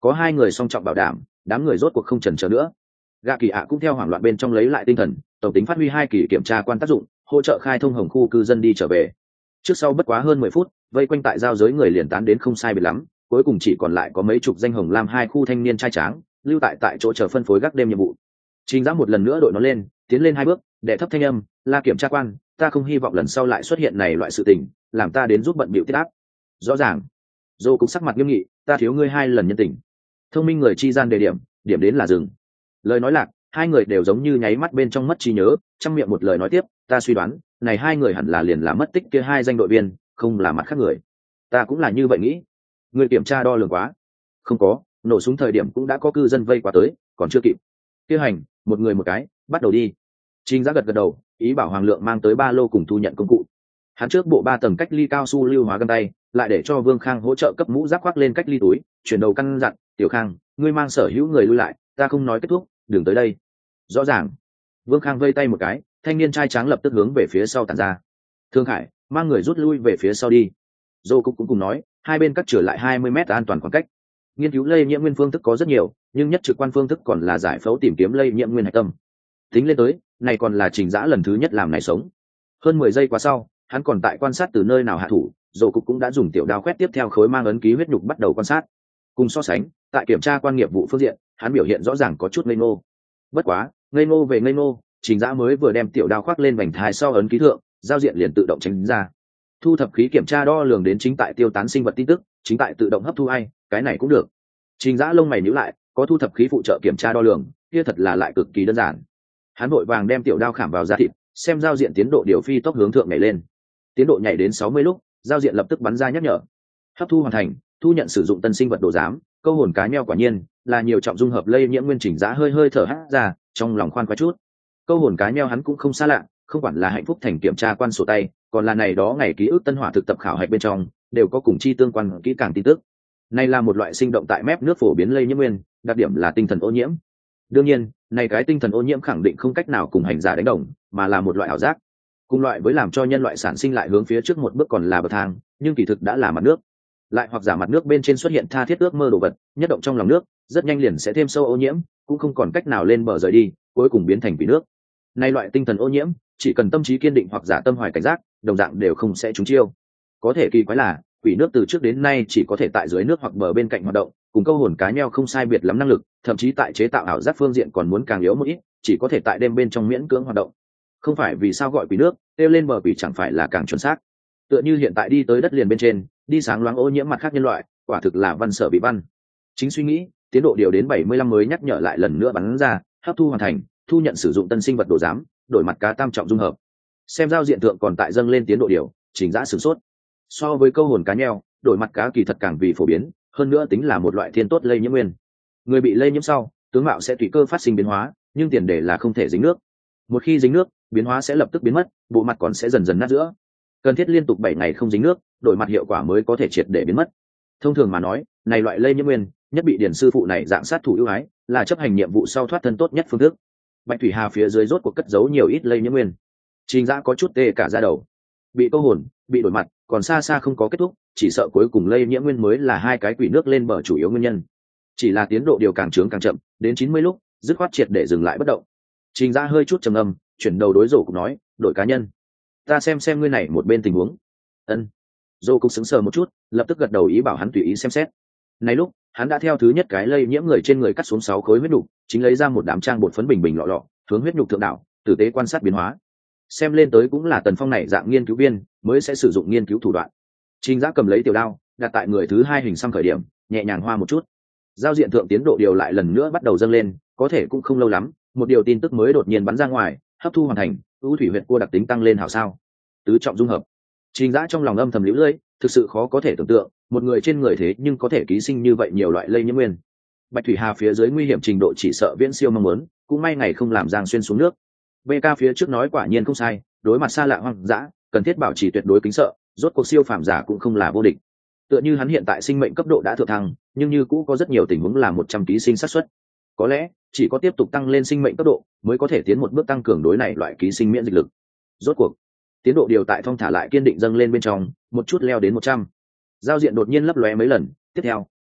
Có hai người song trọng bảo đảm, đám người rốt cuộc không chần chờ nữa. Gạ Kỳ ạ cũng theo hoảng loạn bên trong lấy lại tinh thần, tổng tính phát huy hai kỳ kiểm tra quan tác dụng, hỗ trợ khai thông hồng khu cư dân đi trở về. Trước sau bất quá hơn mười phút, vây quanh tại giao giới người liền tán đến không sai biệt lắm, cuối cùng chỉ còn lại có mấy chục danh hồng lam hai khu thanh niên trai tráng lưu tại tại chỗ chờ phân phối gác đêm nhiệm vụ. Trình Giã một lần nữa đội nó lên, tiến lên hai bước, đệ thấp thanh âm, "La kiểm tra quan, ta không hy vọng lần sau lại xuất hiện này loại sự tình, làm ta đến giúp bận bịu tiết áp." Rõ ràng. Dô cũng sắc mặt nghiêm nghị, "Ta thiếu ngươi hai lần nhân tình." Thông minh người chi gian đề điểm, điểm đến là dừng. Lời nói lạc, hai người đều giống như nháy mắt bên trong mất trí nhớ, trong miệng một lời nói tiếp, "Ta suy đoán, này hai người hẳn là liền là mất tích kia hai danh đội viên, không là mặt khác người." "Ta cũng là như vậy nghĩ." "Người kiểm tra đo lường quá." "Không có, nổ súng thời điểm cũng đã có cư dân vây qua tới, còn chưa kịp." "Kia hành, một người một cái, bắt đầu đi." Trình Giã gật gật đầu, ý bảo Hoàng Lượng mang tới ba lô cùng thu nhận công cụ. Hắn trước bộ ba tầng cách ly cao su lưu hóa găng tay, lại để cho Vương Khang hỗ trợ cấp mũ giáp khoác lên cách ly túi, chuyển đầu căn dặn, "Tiểu Khang, ngươi mang sở hữu người lui lại, ta không nói kết thúc, đừng tới đây." "Rõ ràng." Vương Khang vây tay một cái, thanh niên trai tráng lập tức hướng về phía sau tản ra. Thương Khải mang người rút lui về phía sau đi. Dô Cục cũng cùng nói, hai bên cắt trở lại hai mươi mét an toàn khoảng cách. Nghiên cứu lây nhiễm nguyên phương thức có rất nhiều, nhưng nhất trực quan phương thức còn là giải phẫu tìm kiếm lây nhiễm nguyên hạch tâm. Tính lên tới, này còn là Trình Giã lần thứ nhất làm này sống. Hơn mười giây qua sau, hắn còn tại quan sát từ nơi nào hạ thủ, Dô Cục cũng đã dùng tiểu đao quét tiếp theo khối mang ấn ký huyết nhục bắt đầu quan sát. Cùng so sánh, tại kiểm tra quan nghiệp vụ phương diện, hắn biểu hiện rõ ràng có chút ngây ngô. Bất quá, ngây ngô về ngây ngô, Trình Giã mới vừa đem tiểu đao khoác lên vành thai sau ấn ký thượng, giao diện liền tự động tránh ra. Thu thập khí kiểm tra đo lường đến chính tại tiêu tán sinh vật tin tức, chính tại tự động hấp thu ai, cái này cũng được. Trình Giã lông mày nhíu lại, có thu thập khí phụ trợ kiểm tra đo lường, kia thật là lại cực kỳ đơn giản. Hắn vội vàng đem tiểu đao khảm vào da thịt, xem giao diện tiến độ điều phi tốc hướng thượng nhảy lên. Tiến độ nhảy đến sáu mươi lúc, giao diện lập tức bắn ra nhắc nhở. Hấp thu hoàn thành, thu nhận sử dụng tân sinh vật đồ giám, câu hồn cá meo quả nhiên là nhiều trọng dung hợp lây nhiễm nguyên. Trình Giã hơi hơi thở hắt ra, trong lòng khoan khoái chút. Câu hồn cá meo hắn cũng không xa lạ, không quản là hạnh phúc thành kiểm tra quan sổ tay, còn là này đó ngày ký ức tân hỏa thực tập khảo hạch bên trong, đều có cùng chi tương quan kỹ càng tin tức. Này là một loại sinh động tại mép nước phổ biến lây nhiễm nguyên, đặc điểm là tinh thần ô nhiễm. Đương nhiên, này cái tinh thần ô nhiễm khẳng định không cách nào cùng hành giả đánh đồng, mà là một loại ảo giác. Cùng loại với làm cho nhân loại sản sinh lại hướng phía trước một bước còn là bậc thang, nhưng kỳ thực đã là mặt nước. Lại hoặc giả mặt nước bên trên xuất hiện tha thiết ước mơ đồ vật, nhất động trong lòng nước, rất nhanh liền sẽ thêm sâu ô nhiễm, cũng không còn cách nào lên bờ rời đi, cuối cùng biến thành quỷ nước. Này loại tinh thần ô nhiễm, chỉ cần tâm trí kiên định hoặc giả tâm hoài cảnh giác, đồng dạng đều không sẽ trúng chiêu. Có thể kỳ quái là, quỷ nước từ trước đến nay chỉ có thể tại dưới nước hoặc bờ bên cạnh hoạt động, cùng câu hồn cá nheo không sai biệt lắm năng lực, thậm chí tại chế tạo ảo giác phương diện còn muốn càng yếu một ít, chỉ có thể tại đêm bên trong miễn cưỡng hoạt động. Không phải vì sao gọi quỷ nước, kêu lên bờ quỷ chẳng phải là càng chuẩn xác. Tựa như hiện tại đi tới đất liền bên trên, đi sáng loáng ô nhiễm mặt khác nhân loại, quả thực là văn sở bị văn. Chính suy nghĩ, tiến độ điều đến bảy mươi lăm mới nhắc nhở lại lần nữa bắn ra, hấp thu hoàn thành, thu nhận sử dụng tân sinh vật đồ giám, đổi mặt cá tam trọng dung hợp. Xem giao diện tượng còn tại dâng lên tiến độ điều, Trình Giã sửng sốt. So với câu hồn cá nheo, đổi mặt cá kỳ thật càng vì phổ biến, hơn nữa tính là một loại thiên tốt lây nhiễm nguyên. Người bị lây nhiễm sau, tướng mạo sẽ tùy cơ phát sinh biến hóa, nhưng tiền đề là không thể dính nước. Một khi dính nước, biến hóa sẽ lập tức biến mất, bộ mặt còn sẽ dần dần nát giữa. Cần thiết liên tục bảy ngày không dính nước, đổi mặt hiệu quả mới có thể triệt để biến mất. Thông thường mà nói, này loại lây nhiễm nguyên, nhất bị điển sư phụ này dạng sát thủ ưu ái, là chấp hành nhiệm vụ sau thoát thân tốt nhất phương thức. Bạch Thủy Hà phía dưới rốt cuộc cất giấu nhiều ít lây nhiễm nguyên. Trình Giã có chút tê cả da đầu. Bị câu hồn, bị đổi mặt, còn xa xa không có kết thúc, chỉ sợ cuối cùng lây nhiễm nguyên mới là hai cái quỷ nước lên bờ chủ yếu nguyên nhân. Chỉ là tiến độ điều càng trướng càng chậm, đến chín mươi lúc, dứt khoát triệt để dừng lại bất động. Trình Giã hơi chút trầm âm, chuyển đầu đối Dỗ Cục nói, "Đội cá nhân, ta xem xem ngươi này một bên tình huống." Ân. Dỗ Cục sững sờ một chút, lập tức gật đầu ý bảo hắn tùy ý xem xét. Này lúc, hắn đã theo thứ nhất cái lây nhiễm người trên người cắt xuống sáu khối huyết nhục, chính lấy ra một đám trang bột phấn bình bình lọ lọ, hướng huyết nhục thượng đạo, tử tế quan sát biến hóa. Xem lên tới cũng là Tần Phong này dạng nghiên cứu viên mới sẽ sử dụng nghiên cứu thủ đoạn. Trình Giã cầm lấy tiểu đao, đặt tại người thứ hai hình xăm khởi điểm, nhẹ nhàng hoa một chút. Giao diện thượng tiến độ điều lại lần nữa bắt đầu dâng lên, có thể cũng không lâu lắm, một điều tin tức mới đột nhiên bắn ra ngoài, hấp thu hoàn thành, ưu thủy huyệt cua đặc tính tăng lên hảo sao. Tứ trọng dung hợp. Trình Giã trong lòng âm thầm liễu lưỡi, thực sự khó có thể tưởng tượng, một người trên người thế nhưng có thể ký sinh như vậy nhiều loại lây nhiễm nguyên. Bạch Thủy Hà phía dưới nguy hiểm trình độ chỉ sợ viễn siêu mong muốn, cũng may ngày không làm Giang Xuyên xuống nước. bê ca phía trước nói quả nhiên không sai, đối mặt xa lạ hoang dã, cần thiết bảo trì tuyệt đối kính sợ, rốt cuộc siêu phàm giả cũng không là vô địch. Tựa như hắn hiện tại sinh mệnh cấp độ đã thượng thăng, nhưng như cũ có rất nhiều tình huống là một trăm ký sinh xác suất. Có lẽ chỉ có tiếp tục tăng lên sinh mệnh cấp độ mới có thể tiến một bước tăng cường đối này loại ký sinh miễn dịch lực. Rốt cuộc tiến độ điều tại thong thả lại kiên định dâng lên bên trong, một chút leo đến một trăm. Giao diện đột nhiên lấp lóe mấy lần, tiếp theo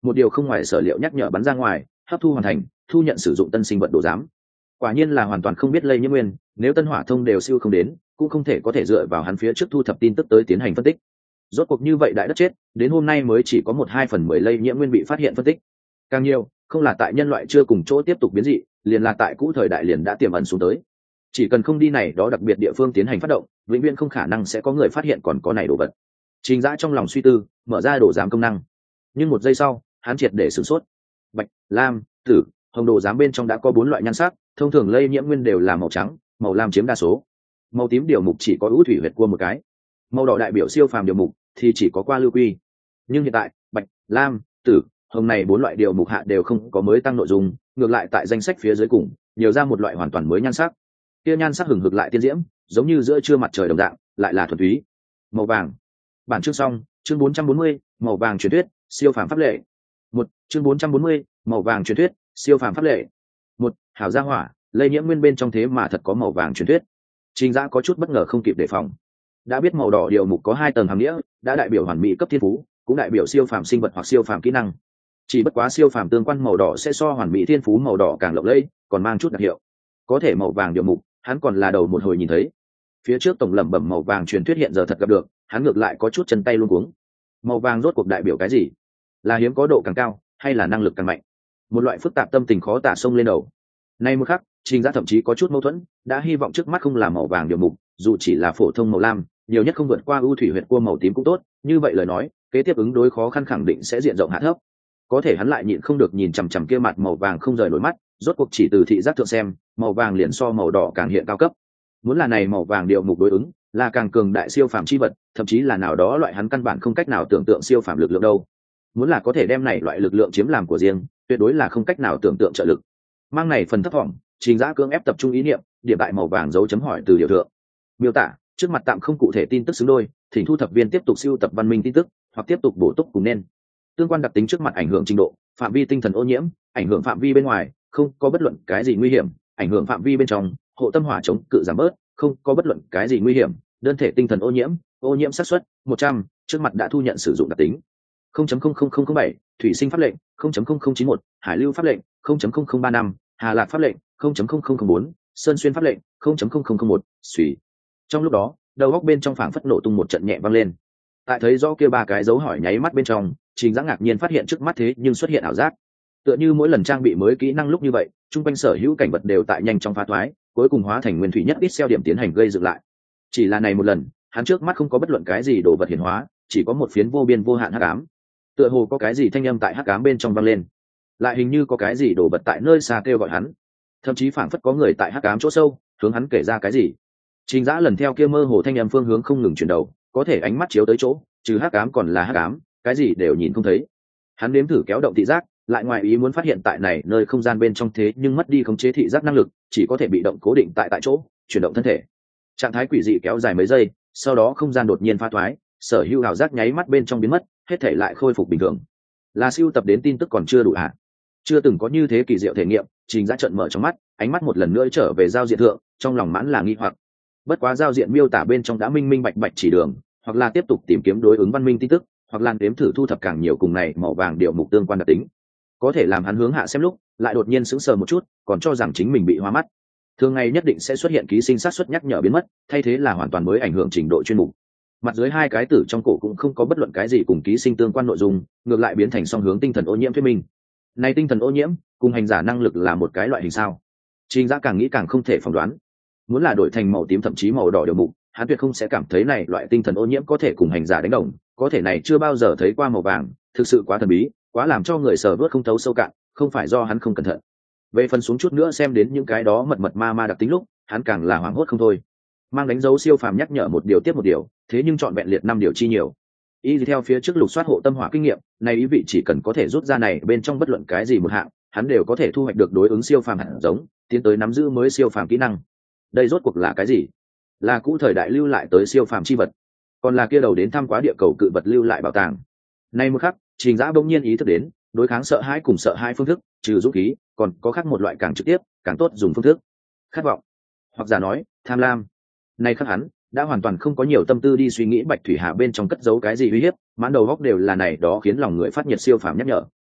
một điều không ngoài sở liệu nhắc nhở bắn ra ngoài, hấp thu hoàn thành, thu nhận sử dụng tân sinh vật đồ giám. Quả nhiên là hoàn toàn không biết lây nhiễm nguyên, nếu tân hỏa thông đều siêu không đến, cũng không thể có thể dựa vào hắn phía trước thu thập tin tức tới tiến hành phân tích. Rốt cuộc như vậy đại đất chết, đến hôm nay mới chỉ có một hai phần mười lây nhiễm nguyên bị phát hiện phân tích. Càng nhiều, không là tại nhân loại chưa cùng chỗ tiếp tục biến dị, liền là tại cũ thời đại liền đã tiềm ẩn xuống tới. Chỉ cần không đi này đó đặc biệt địa phương tiến hành phát động, vĩnh viễn không khả năng sẽ có người phát hiện còn có này đồ vật. Trình Dã trong lòng suy tư, mở ra đồ giám công năng. Nhưng một giây sau, hắn triệt để sửng sốt. Bạch, lam, tử, hồng đồ giám bên trong đã có bốn loại nhan sắc, thông thường lây nhiễm nguyên đều là màu trắng, màu lam chiếm đa số. Màu tím điều mục chỉ có ưu thủy huyệt cua một cái. Màu đỏ đại biểu siêu phàm điều mục thì chỉ có qua lưu quy. Nhưng hiện tại, bạch, lam, tử, hồng này bốn loại điều mục hạ đều không có mới tăng nội dung, ngược lại tại danh sách phía dưới cùng, nhiều ra một loại hoàn toàn mới nhan sắc. Kia nhan sắc hừng hực lại tiên diễm, giống như giữa trưa mặt trời đồng dạng, lại là thuần túy. Màu vàng. Bản chương xong, chương bốn trăm bốn mươi, màu vàng truyền thuyết, siêu phàm pháp lệ. Một, chương bốn trăm bốn mươi, màu vàng truyền thuyết, siêu phàm pháp lệ. Một, hảo gia hỏa, lây nhiễm nguyên bên trong thế mà thật có màu vàng truyền thuyết. Trình Dã có chút bất ngờ không kịp đề phòng. Đã biết màu đỏ điều mục có hai tầng hàm nghĩa, đã đại biểu hoàn mỹ cấp thiên phú, cũng đại biểu siêu phàm sinh vật hoặc siêu phàm kỹ năng. Chỉ bất quá siêu phàm tương quan màu đỏ sẽ so hoàn mỹ thiên phú màu đỏ càng lộng lẫy, còn mang chút đặc hiệu. Có thể màu vàng điều mục, hắn còn là đầu một hồi nhìn thấy. Phía trước tổng lẩm bẩm màu vàng truyền thuyết hiện giờ thật gặp được, hắn ngược lại có chút chân tay luống cuống. Màu vàng rốt cuộc đại biểu cái gì? Là hiếm có độ càng cao, hay là năng lực càng mạnh? Một loại phức tạp tâm tình khó tả xông lên đầu. Nay một khắc, Trình Dã thậm chí có chút mâu thuẫn, đã hy vọng trước mắt không là màu vàng điều mục, dù chỉ là phổ thông màu lam, nhiều nhất không vượt qua ưu thủy huyệt cua màu tím cũng tốt, như vậy lời nói, kế tiếp ứng đối khó khăn khẳng định sẽ diện rộng hạ thấp. Có thể hắn lại nhịn không được nhìn chằm chằm kia mặt màu vàng không rời nổi mắt, rốt cuộc chỉ từ thị giác thượng xem, màu vàng liền so màu đỏ càng hiện cao cấp. Muốn là này màu vàng điều mục đối ứng, là càng cường đại siêu phàm chi vật, thậm chí là nào đó loại hắn căn bản không cách nào tưởng tượng siêu phàm lực lượng đâu. Muốn là có thể đem này loại lực lượng chiếm làm của riêng, tuyệt đối là không cách nào tưởng tượng trợ lực. Mang này phần thấp vọng, Trình Dã cưỡng ép tập trung ý niệm, điểm tại màu vàng dấu chấm hỏi từ điều thượng. Miêu tả, trước mặt tạm không cụ thể tin tức xứng đôi, thỉnh thu thập viên tiếp tục siêu tập văn minh tin tức, hoặc tiếp tục bổ túc cùng nên. Tương quan đặc tính trước mặt ảnh hưởng trình độ, phạm vi tinh thần ô nhiễm, ảnh hưởng phạm vi bên ngoài, không có bất luận cái gì nguy hiểm, ảnh hưởng phạm vi bên trong, hộ tâm hỏa chống cự giảm bớt, không có bất luận cái gì nguy hiểm, đơn thể tinh thần ô nhiễm, ô nhiễm xác suất một trăm, trước mặt đã thu nhận sử dụng đặc tính. không chấm không không không không bảy, thủy sinh pháp lệnh, không chấm không không chín một, hải lưu pháp lệnh, không chấm không không ba năm, hà lạc pháp lệnh, không chấm không không không bốn, sơn xuyên pháp lệnh, không chấm không không không một, xùy. Trong lúc đó, đầu góc bên trong phảng phất nổ tung một trận nhẹ vang lên. Tại thấy rõ kia ba cái dấu hỏi nháy mắt bên trong, Trình Dã ngạc nhiên phát hiện trước mắt thế nhưng xuất hiện ảo giác. Tựa như mỗi lần trang bị mới kỹ năng lúc như vậy, trung quanh sở hữu cảnh vật đều tại nhanh chóng phá thoái, cuối cùng hóa thành nguyên thủy nhất ít xeo điểm tiến hành gây dựng lại. Chỉ là này một lần, hắn trước mắt không có bất luận cái gì đồ vật hiển hóa, chỉ có một phiến vô biên vô hạn hắc ám. Tựa hồ có cái gì thanh âm tại hắc ám bên trong vang lên, lại hình như có cái gì đồ vật tại nơi xa kêu gọi hắn, thậm chí phảng phất có người tại hắc ám chỗ sâu hướng hắn kể ra cái gì. Trình Dã lần theo kia mơ hồ thanh âm phương hướng không ngừng chuyển đầu, có thể ánh mắt chiếu tới chỗ, trừ hắc ám còn là hắc ám, cái gì đều nhìn không thấy. Hắn nếm thử kéo động thị giác, lại ngoài ý muốn phát hiện tại này nơi không gian bên trong thế nhưng mất đi khống chế thị giác năng lực, chỉ có thể bị động cố định tại tại chỗ, chuyển động thân thể. Trạng thái quỷ dị kéo dài mấy giây, sau đó không gian đột nhiên phá thoái, sở hữu ảo giác nháy mắt bên trong biến mất, hết thể lại khôi phục bình thường. Là siêu tập đến tin tức còn chưa đủ hả? Chưa từng có như thế kỳ diệu thể nghiệm, Trình Dã trợn mở trong mắt, ánh mắt một lần nữa trở về giao diện thượng, trong lòng mãn là nghi hoặc. Bất quá giao diện miêu tả bên trong đã minh minh bạch bạch chỉ đường, hoặc là tiếp tục tìm kiếm đối ứng văn minh tin tức, hoặc là đếm thử thu thập càng nhiều cùng này màu vàng điều mục tương quan đặc tính. Có thể làm hắn hướng hạ xem lúc, lại đột nhiên sững sờ một chút, còn cho rằng chính mình bị hoa mắt. Thường ngày nhất định sẽ xuất hiện ký sinh sát suất nhắc nhở biến mất, thay thế là hoàn toàn mới ảnh hưởng trình độ chuyên mục. Mặt dưới hai cái tử trong cổ cũng không có bất luận cái gì cùng ký sinh tương quan nội dung, ngược lại biến thành song hướng tinh thần ô nhiễm thuyết minh. Này tinh thần ô nhiễm, cùng hành giả năng lực là một cái loại hình sao? Trình Dã càng nghĩ càng không thể phỏng đoán. Muốn là đổi thành màu tím thậm chí màu đỏ điều mục, hắn tuyệt không sẽ cảm thấy này loại tinh thần ô nhiễm có thể cùng hành giả đánh đồng, có thể này chưa bao giờ thấy qua màu vàng, thực sự quá thần bí, quá làm cho người sờ vớt không thấu sâu cạn, không phải do hắn không cẩn thận. Về phần xuống chút nữa xem đến những cái đó mật mật ma ma đặc tính lúc, hắn càng là hoảng hốt không thôi. Mang đánh dấu siêu phàm nhắc nhở một điều tiếp một điều, thế nhưng chọn vẹn liệt năm điều chi nhiều. Y theo phía trước lục soát hộ tâm hỏa kinh nghiệm, này ý vị chỉ cần có thể rút ra này bên trong bất luận cái gì một hạng, hắn đều có thể thu hoạch được đối ứng siêu phàm hạt giống, tiến tới nắm giữ mới siêu phàm kỹ năng. Đây rốt cuộc là cái gì? Là cũ thời đại lưu lại tới siêu phàm chi vật, còn là kia đầu đến thăm quá địa cầu cự vật lưu lại bảo tàng. Nay một khắc, Trình Dã bỗng nhiên ý thức đến, đối kháng sợ hãi cùng sợ hãi phương thức, trừ dũng khí, còn có khác một loại càng trực tiếp, càng tốt dùng phương thức. Khát vọng, hoặc giả nói, tham lam. Nay khắc hắn đã hoàn toàn không có nhiều tâm tư đi suy nghĩ Bạch Thủy Hà bên trong cất giấu cái gì uy hiếp, mãn đầu góc đều là này đó khiến lòng người phát nhiệt siêu phàm nhắc nhở.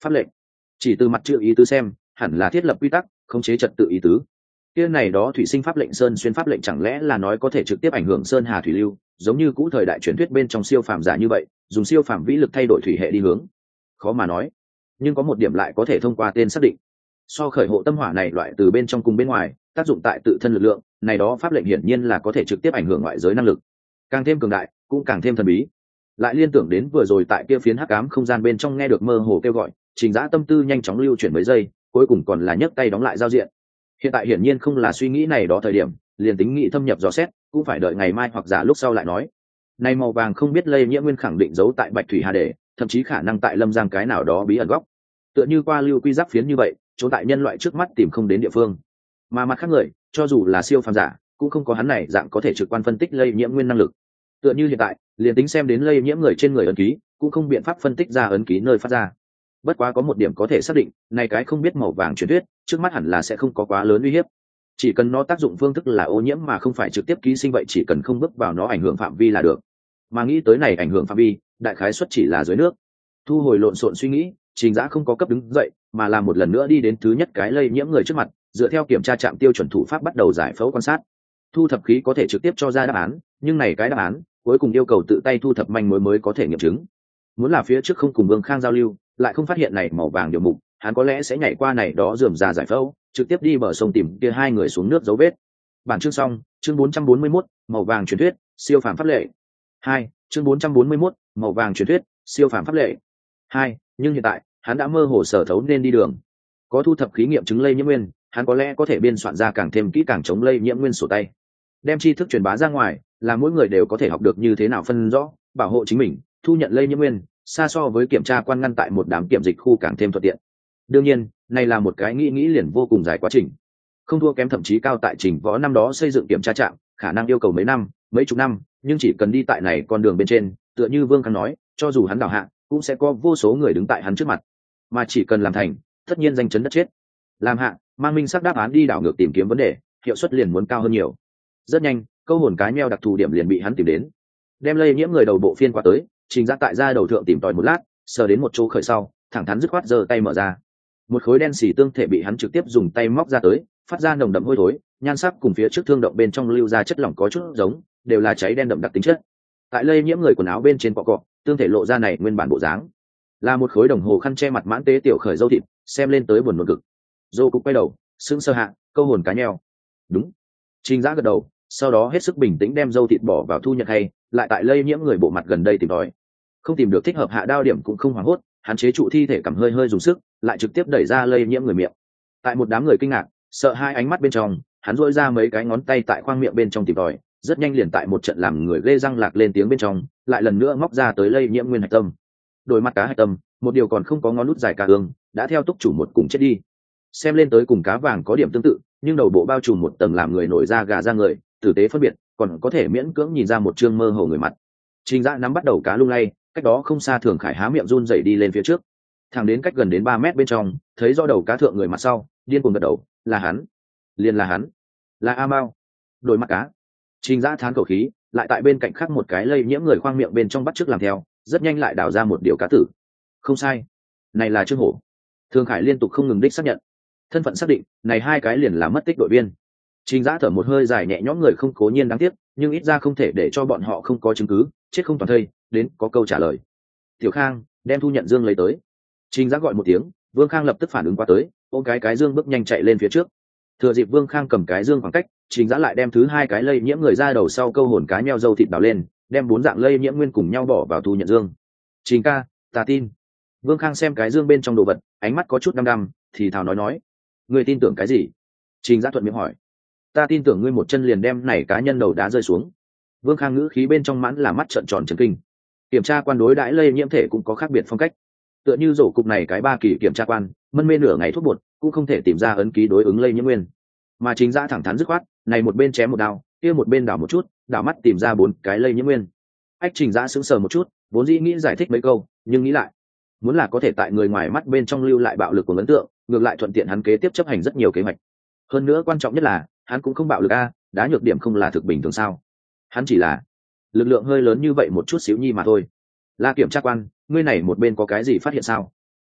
pháp lệnh. Chỉ từ mặt chữ ý tứ xem, hẳn là thiết lập quy tắc, khống chế trật tự ý tứ. Kia này đó thủy sinh pháp lệnh sơn xuyên pháp lệnh chẳng lẽ là nói có thể trực tiếp ảnh hưởng sơn hà thủy lưu, giống như cũ thời đại truyền thuyết bên trong siêu phàm giả như vậy, dùng siêu phàm vĩ lực thay đổi thủy hệ đi hướng. Khó mà nói, nhưng có một điểm lại có thể thông qua tên xác định. So khởi hộ tâm hỏa này loại từ bên trong cùng bên ngoài, tác dụng tại tự thân lực lượng, này đó pháp lệnh hiển nhiên là có thể trực tiếp ảnh hưởng ngoại giới năng lực. Càng thêm cường đại, cũng càng thêm thần bí. Lại liên tưởng đến vừa rồi tại kia phiến hắc ám không gian bên trong nghe được mơ hồ kêu gọi, Trình Dã tâm tư nhanh chóng lưu chuyển mấy giây, cuối cùng còn là nhấc tay đóng lại giao diện. Hiện tại hiển nhiên không là suy nghĩ này đó thời điểm, liền tính nghĩ thâm nhập dò xét, cũng phải đợi ngày mai hoặc giả lúc sau lại nói. Này màu vàng không biết lây nhiễm nguyên khẳng định giấu tại Bạch Thủy Hà Đề, thậm chí khả năng tại Lâm Giang cái nào đó bí ẩn góc. Tựa như qua lưu quy giáp phiến như vậy, chỗ tại nhân loại trước mắt tìm không đến địa phương. Mà mặt khác người, cho dù là siêu phàm giả, cũng không có hắn này dạng có thể trực quan phân tích lây nhiễm nguyên năng lực. Tựa như hiện tại, liền tính xem đến lây nhiễm người trên người ấn ký, cũng không biện pháp phân tích ra ấn ký nơi phát ra. Bất quá có một điểm có thể xác định, này cái không biết màu vàng truyền thuyết, trước mắt hẳn là sẽ không có quá lớn uy hiếp. Chỉ cần nó tác dụng phương thức là ô nhiễm mà không phải trực tiếp ký sinh, vậy chỉ cần không bước vào nó ảnh hưởng phạm vi là được. Mà nghĩ tới này ảnh hưởng phạm vi, đại khái suất chỉ là dưới nước. Thu hồi lộn xộn suy nghĩ, Trình Dã không có cấp đứng dậy, mà làm một lần nữa đi đến thứ nhất cái lây nhiễm người trước mặt, dựa theo kiểm tra trạm tiêu chuẩn thủ pháp bắt đầu giải phẫu quan sát. Thu thập khí có thể trực tiếp cho ra đáp án, nhưng này cái đáp án cuối cùng yêu cầu tự tay thu thập manh mối mới có thể nghiệm chứng. Muốn là phía trước không cùng Vương Khang giao lưu, lại không phát hiện này màu vàng điều mục, hắn có lẽ sẽ nhảy qua này đó rườm rà giải phẫu, trực tiếp đi bờ sông tìm kia hai người xuống nước dấu vết. Bản chương xong, chương bốn trăm bốn mươi mốt, màu vàng truyền thuyết, siêu phàm pháp lệ. hai, chương bốn trăm bốn mươi mốt, màu vàng truyền thuyết, siêu phàm pháp lệ. hai, nhưng hiện tại, hắn đã mơ hồ sở thấu nên đi đường. Có thu thập khí nghiệm chứng lây nhiễm nguyên, hắn có lẽ có thể biên soạn ra càng thêm kỹ càng chống lây nhiễm nguyên sổ tay. Đem tri thức truyền bá ra ngoài, là mỗi người đều có thể học được như thế nào phân rõ, bảo hộ chính mình, thu nhận lây nhiễm nguyên, xa so với kiểm tra quan ngăn tại một đám kiểm dịch khu càng thêm thuận tiện. Đương nhiên, này là một cái nghĩ nghĩ liền vô cùng dài quá trình, không thua kém thậm chí cao tại Trình Võ năm đó xây dựng kiểm tra trạm, khả năng yêu cầu mấy năm, mấy chục năm, nhưng chỉ cần đi tại này con đường bên trên, tựa như Vương Khang nói, cho dù hắn đào hạ, cũng sẽ có vô số người đứng tại hắn trước mặt, mà chỉ cần làm thành, tất nhiên danh chấn đất chết. Làm hạ, mang minh sắc đáp án đi đảo ngược tìm kiếm vấn đề, hiệu suất liền muốn cao hơn nhiều. Rất nhanh, câu hồn cái meo đặc thù điểm liền bị hắn tìm đến, đem lây nhiễm người đầu bộ phiên qua tới, Trình Dã tại ra đầu thượng tìm tòi một lát, sờ đến một chỗ khởi sau, thẳng thắn dứt khoát giơ tay mở ra. Một khối đen xì tương thể bị hắn trực tiếp dùng tay móc ra tới, phát ra nồng đậm hôi thối, nhan sắc cùng phía trước thương động bên trong lưu ra chất lỏng có chút giống, đều là cháy đen đậm đặc tính chất. Tại lây nhiễm người quần áo bên trên cọ cọ, tương thể lộ ra này nguyên bản bộ dáng, là một khối đồng hồ khăn che mặt mãn tế tiểu khởi dâu thịt, xem lên tới buồn nôn cực. Dô cục quay đầu, sững sờ hạ, câu hồn cá nheo. Đúng. Trình Dã gật đầu, sau đó hết sức bình tĩnh đem dâu thịt bỏ vào thu nhận hay, lại tại lây nhiễm người bộ mặt gần đây tìm tòi. Không tìm được thích hợp hạ đao điểm cũng không hoảng hốt, hắn chế trụ thi thể cầm hơi hơi dùng sức, lại trực tiếp đẩy ra lây nhiễm người miệng. Tại một đám người kinh ngạc, sợ hai ánh mắt bên trong, hắn duỗi ra mấy cái ngón tay tại khoang miệng bên trong tìm tòi, rất nhanh liền tại một trận làm người ghê răng lạc lên tiếng bên trong, lại lần nữa móc ra tới lây nhiễm nguyên hạch tâm. Đôi mắt cá hạch tâm, một điều còn không có ngón nút dài cả ương, đã theo túc chủ một cùng chết đi. Xem lên tới cùng cá vàng có điểm tương tự, nhưng đầu bộ bao trùm một tầng làm người nổi da gà da người, tử tế phân biệt, còn có thể miễn cưỡng nhìn ra một trương mơ hồ người mặt. Trình Dã nắm bắt đầu cá lung lay, cách đó không xa Thường Khải há miệng run rẩy đi lên phía trước, thẳng đến cách gần đến ba mét bên trong, thấy do đầu cá thượng người mặt sau, điên cuồng gật đầu, là hắn, liền là hắn, là A Mao. Đôi mắt cá. Trình Dã thán khẩu khí, lại tại bên cạnh khác một cái lây nhiễm người khoang miệng bên trong bắt chước làm theo, rất nhanh lại đào ra một điều cá tử. Không sai, này là Trương Hổ. Thường Khải liên tục không ngừng đích xác nhận, thân phận xác định, này hai cái liền là mất tích đội viên. Trình Dã thở một hơi dài nhẹ nhõm, người không cố nhiên đáng tiếc, nhưng ít ra không thể để cho bọn họ không có chứng cứ, chết không toàn thây, đến có câu trả lời. Tiểu Khang, đem thu nhận dương lấy tới. Trình Dã gọi một tiếng, Vương Khang lập tức phản ứng qua tới, ôm cái cái dương bước nhanh chạy lên phía trước. Thừa dịp Vương Khang cầm cái dương khoảng cách, Trình Dã lại đem thứ hai cái lây nhiễm người ra đầu sau câu hồn cái meo dâu thịt đào lên, đem bốn dạng lây nhiễm nguyên cùng nhau bỏ vào thu nhận dương. Trình ca, ta tin. Vương Khang xem cái dương bên trong đồ vật, ánh mắt có chút đăm đăm, thì thào nói nói, ngươi tin tưởng cái gì? Trình Dã thuận miệng hỏi. Ta tin tưởng ngươi một chân liền đem này cá nhân đầu đá rơi xuống. Vương Khang ngữ khí bên trong mãn là mắt trợn tròn trấn kinh. Kiểm tra quan đối đãi lây nhiễm thể cũng có khác biệt phong cách, tựa như rổ cục này cái ba kỳ kiểm tra quan mân mê nửa ngày thuốc bột cũng không thể tìm ra ấn ký đối ứng lây nhiễm nguyên, mà Trình Dã thẳng thắn dứt khoát, này một bên chém một đao, kia một bên đảo một chút, đảo mắt tìm ra bốn cái lây nhiễm nguyên. Ách Trình Dã sững sờ một chút, vốn dĩ nghĩ giải thích mấy câu, nhưng nghĩ lại, muốn là có thể tại người ngoài mắt bên trong lưu lại bạo lực của ấn tượng, ngược lại thuận tiện hắn kế tiếp chấp hành rất nhiều kế hoạch. Hơn nữa quan trọng nhất là, hắn cũng không bạo lực a, đá nhược điểm không là thực bình thường sao? Hắn chỉ là lực lượng hơi lớn như vậy một chút xíu nhi mà thôi. La kiểm tra quan, ngươi này một bên có cái gì phát hiện sao?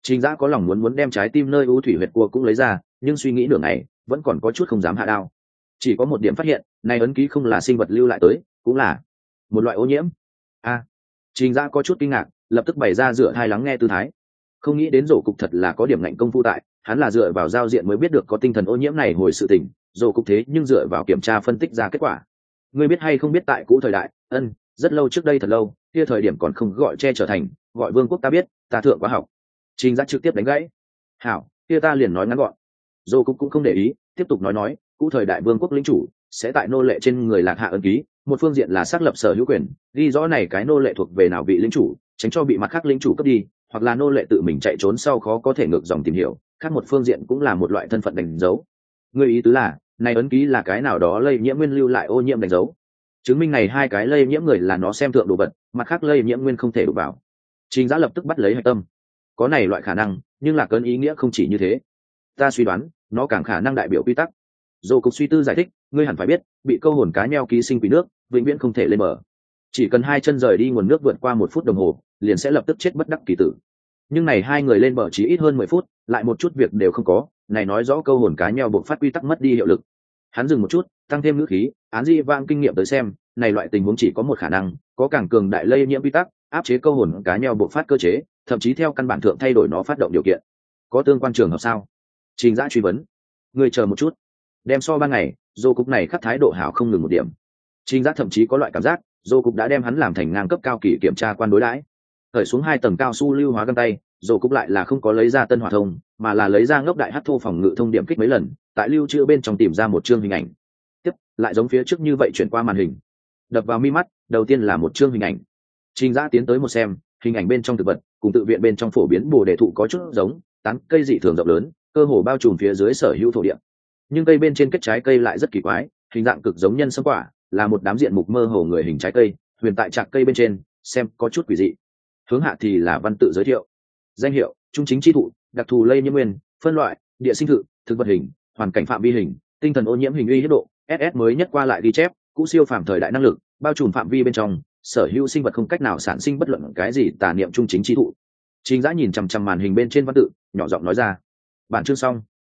Trình Dã có lòng muốn muốn đem trái tim nơi u thủy huyệt cua cũng lấy ra, nhưng suy nghĩ nửa ngày, vẫn còn có chút không dám hạ đao. Chỉ có một điểm phát hiện, này ấn ký không là sinh vật lưu lại tới, cũng là một loại ô nhiễm. A, à, Trình Dã có chút kinh ngạc, lập tức bày ra dựa thai lắng nghe tư thái. Không nghĩ đến rổ cục thật là có điểm ngạnh công phu tại, hắn là dựa vào giao diện mới biết được có tinh thần ô nhiễm này hồi sự tình, rổ cục thế nhưng dựa vào kiểm tra phân tích ra kết quả. Ngươi biết hay không biết tại cũ thời đại, ân, rất lâu trước đây thật lâu, kia thời điểm còn không gọi che trở thành, gọi vương quốc ta biết, ta thượng quá học. Trình Dã trực tiếp đánh gãy. Hảo, kia ta liền nói ngắn gọn. Rổ cục cũng không để ý, tiếp tục nói nói, cũ thời đại vương quốc lĩnh chủ sẽ tại nô lệ trên người lạc hạ ấn ký, một phương diện là xác lập sở hữu quyền, ghi rõ này cái nô lệ thuộc về nào vị lĩnh chủ, tránh cho bị mặt khác lĩnh chủ cướp đi, hoặc là nô lệ tự mình chạy trốn sau khó có thể ngược dòng tìm hiểu, khác một phương diện cũng là một loại thân phận đánh dấu. Người ý tứ là, này ấn ký là cái nào đó lây nhiễm nguyên lưu lại ô nhiễm đánh dấu, chứng minh này hai cái lây nhiễm người là nó xem thượng đồ vật, mặt khác lây nhiễm nguyên không thể đụng vào. Trình Dã lập tức bắt lấy hạch tâm. Có này loại khả năng, nhưng là cơn ý nghĩa không chỉ như thế. Ta suy đoán, nó càng khả năng đại biểu quy tắc. Dô Cục suy tư giải thích, ngươi hẳn phải biết, bị câu hồn cá nheo ký sinh quỷ nước, vĩnh viễn không thể lên bờ. Chỉ cần hai chân rời đi nguồn nước vượt qua một phút đồng hồ, liền sẽ lập tức chết bất đắc kỳ tử. Nhưng này hai người lên bờ chỉ ít hơn mười phút, lại một chút việc đều không có, này nói rõ câu hồn cá nheo buộc phát quy tắc mất đi hiệu lực. Hắn dừng một chút, tăng thêm ngữ khí, án di vang kinh nghiệm tới xem, này loại tình huống chỉ có một khả năng, có càng cường đại lây nhiễm quy tắc, áp chế câu hồn cá nheo buộc phát cơ chế, thậm chí theo căn bản thượng thay đổi nó phát động điều kiện. Có tương quan trường hợp sao? Trình Dã truy vấn. Ngươi chờ một chút. Đem so ba ngày, Dô Cục này khắc thái độ hảo không ngừng một điểm. Trình Dã thậm chí có loại cảm giác, Dô Cục đã đem hắn làm thành ngang cấp cao kỳ kiểm tra quan đối đãi. Khởi xuống hai tầng cao su lưu hóa găng tay, Dô Cục lại là không có lấy ra tân hỏa thông, mà là lấy ra ngốc đại hắc thô phòng ngự thông điểm kích mấy lần, tại lưu trữ bên trong tìm ra một chương hình ảnh. Tiếp, lại giống phía trước như vậy chuyển qua màn hình. Đập vào mi mắt, đầu tiên là một chương hình ảnh. Trình Dã tiến tới một xem, hình ảnh bên trong thực vật, cùng tự viện bên trong phổ biến bồ đề thụ có chút giống, tán cây dị thường rộng lớn, cơ hồ bao trùm phía dưới sở hữu thổ địa. Nhưng cây bên trên kết trái cây lại rất kỳ quái, hình dạng cực giống nhân sâm quả, là một đám diện mục mơ hồ người hình trái cây, huyền tại trạc cây bên trên, xem có chút quỷ dị. Hướng hạ thì là văn tự giới thiệu. Danh hiệu: trung chính chi thụ, đặc thù lây nhiễm nguyên, phân loại: địa sinh thự, thực vật hình, hoàn cảnh phạm vi hình, tinh thần ô nhiễm hình uy hiếp độ, ét ét mới nhất qua lại ghi chép, cũ siêu phàm thời đại năng lực, bao trùm phạm vi bên trong, sở hữu sinh vật không cách nào sản sinh bất luận cái gì tà niệm trung chính chi thụ. Trình Dã nhìn chằm chằm màn hình bên trên văn tự, nhỏ giọng nói ra. Bản chương xong.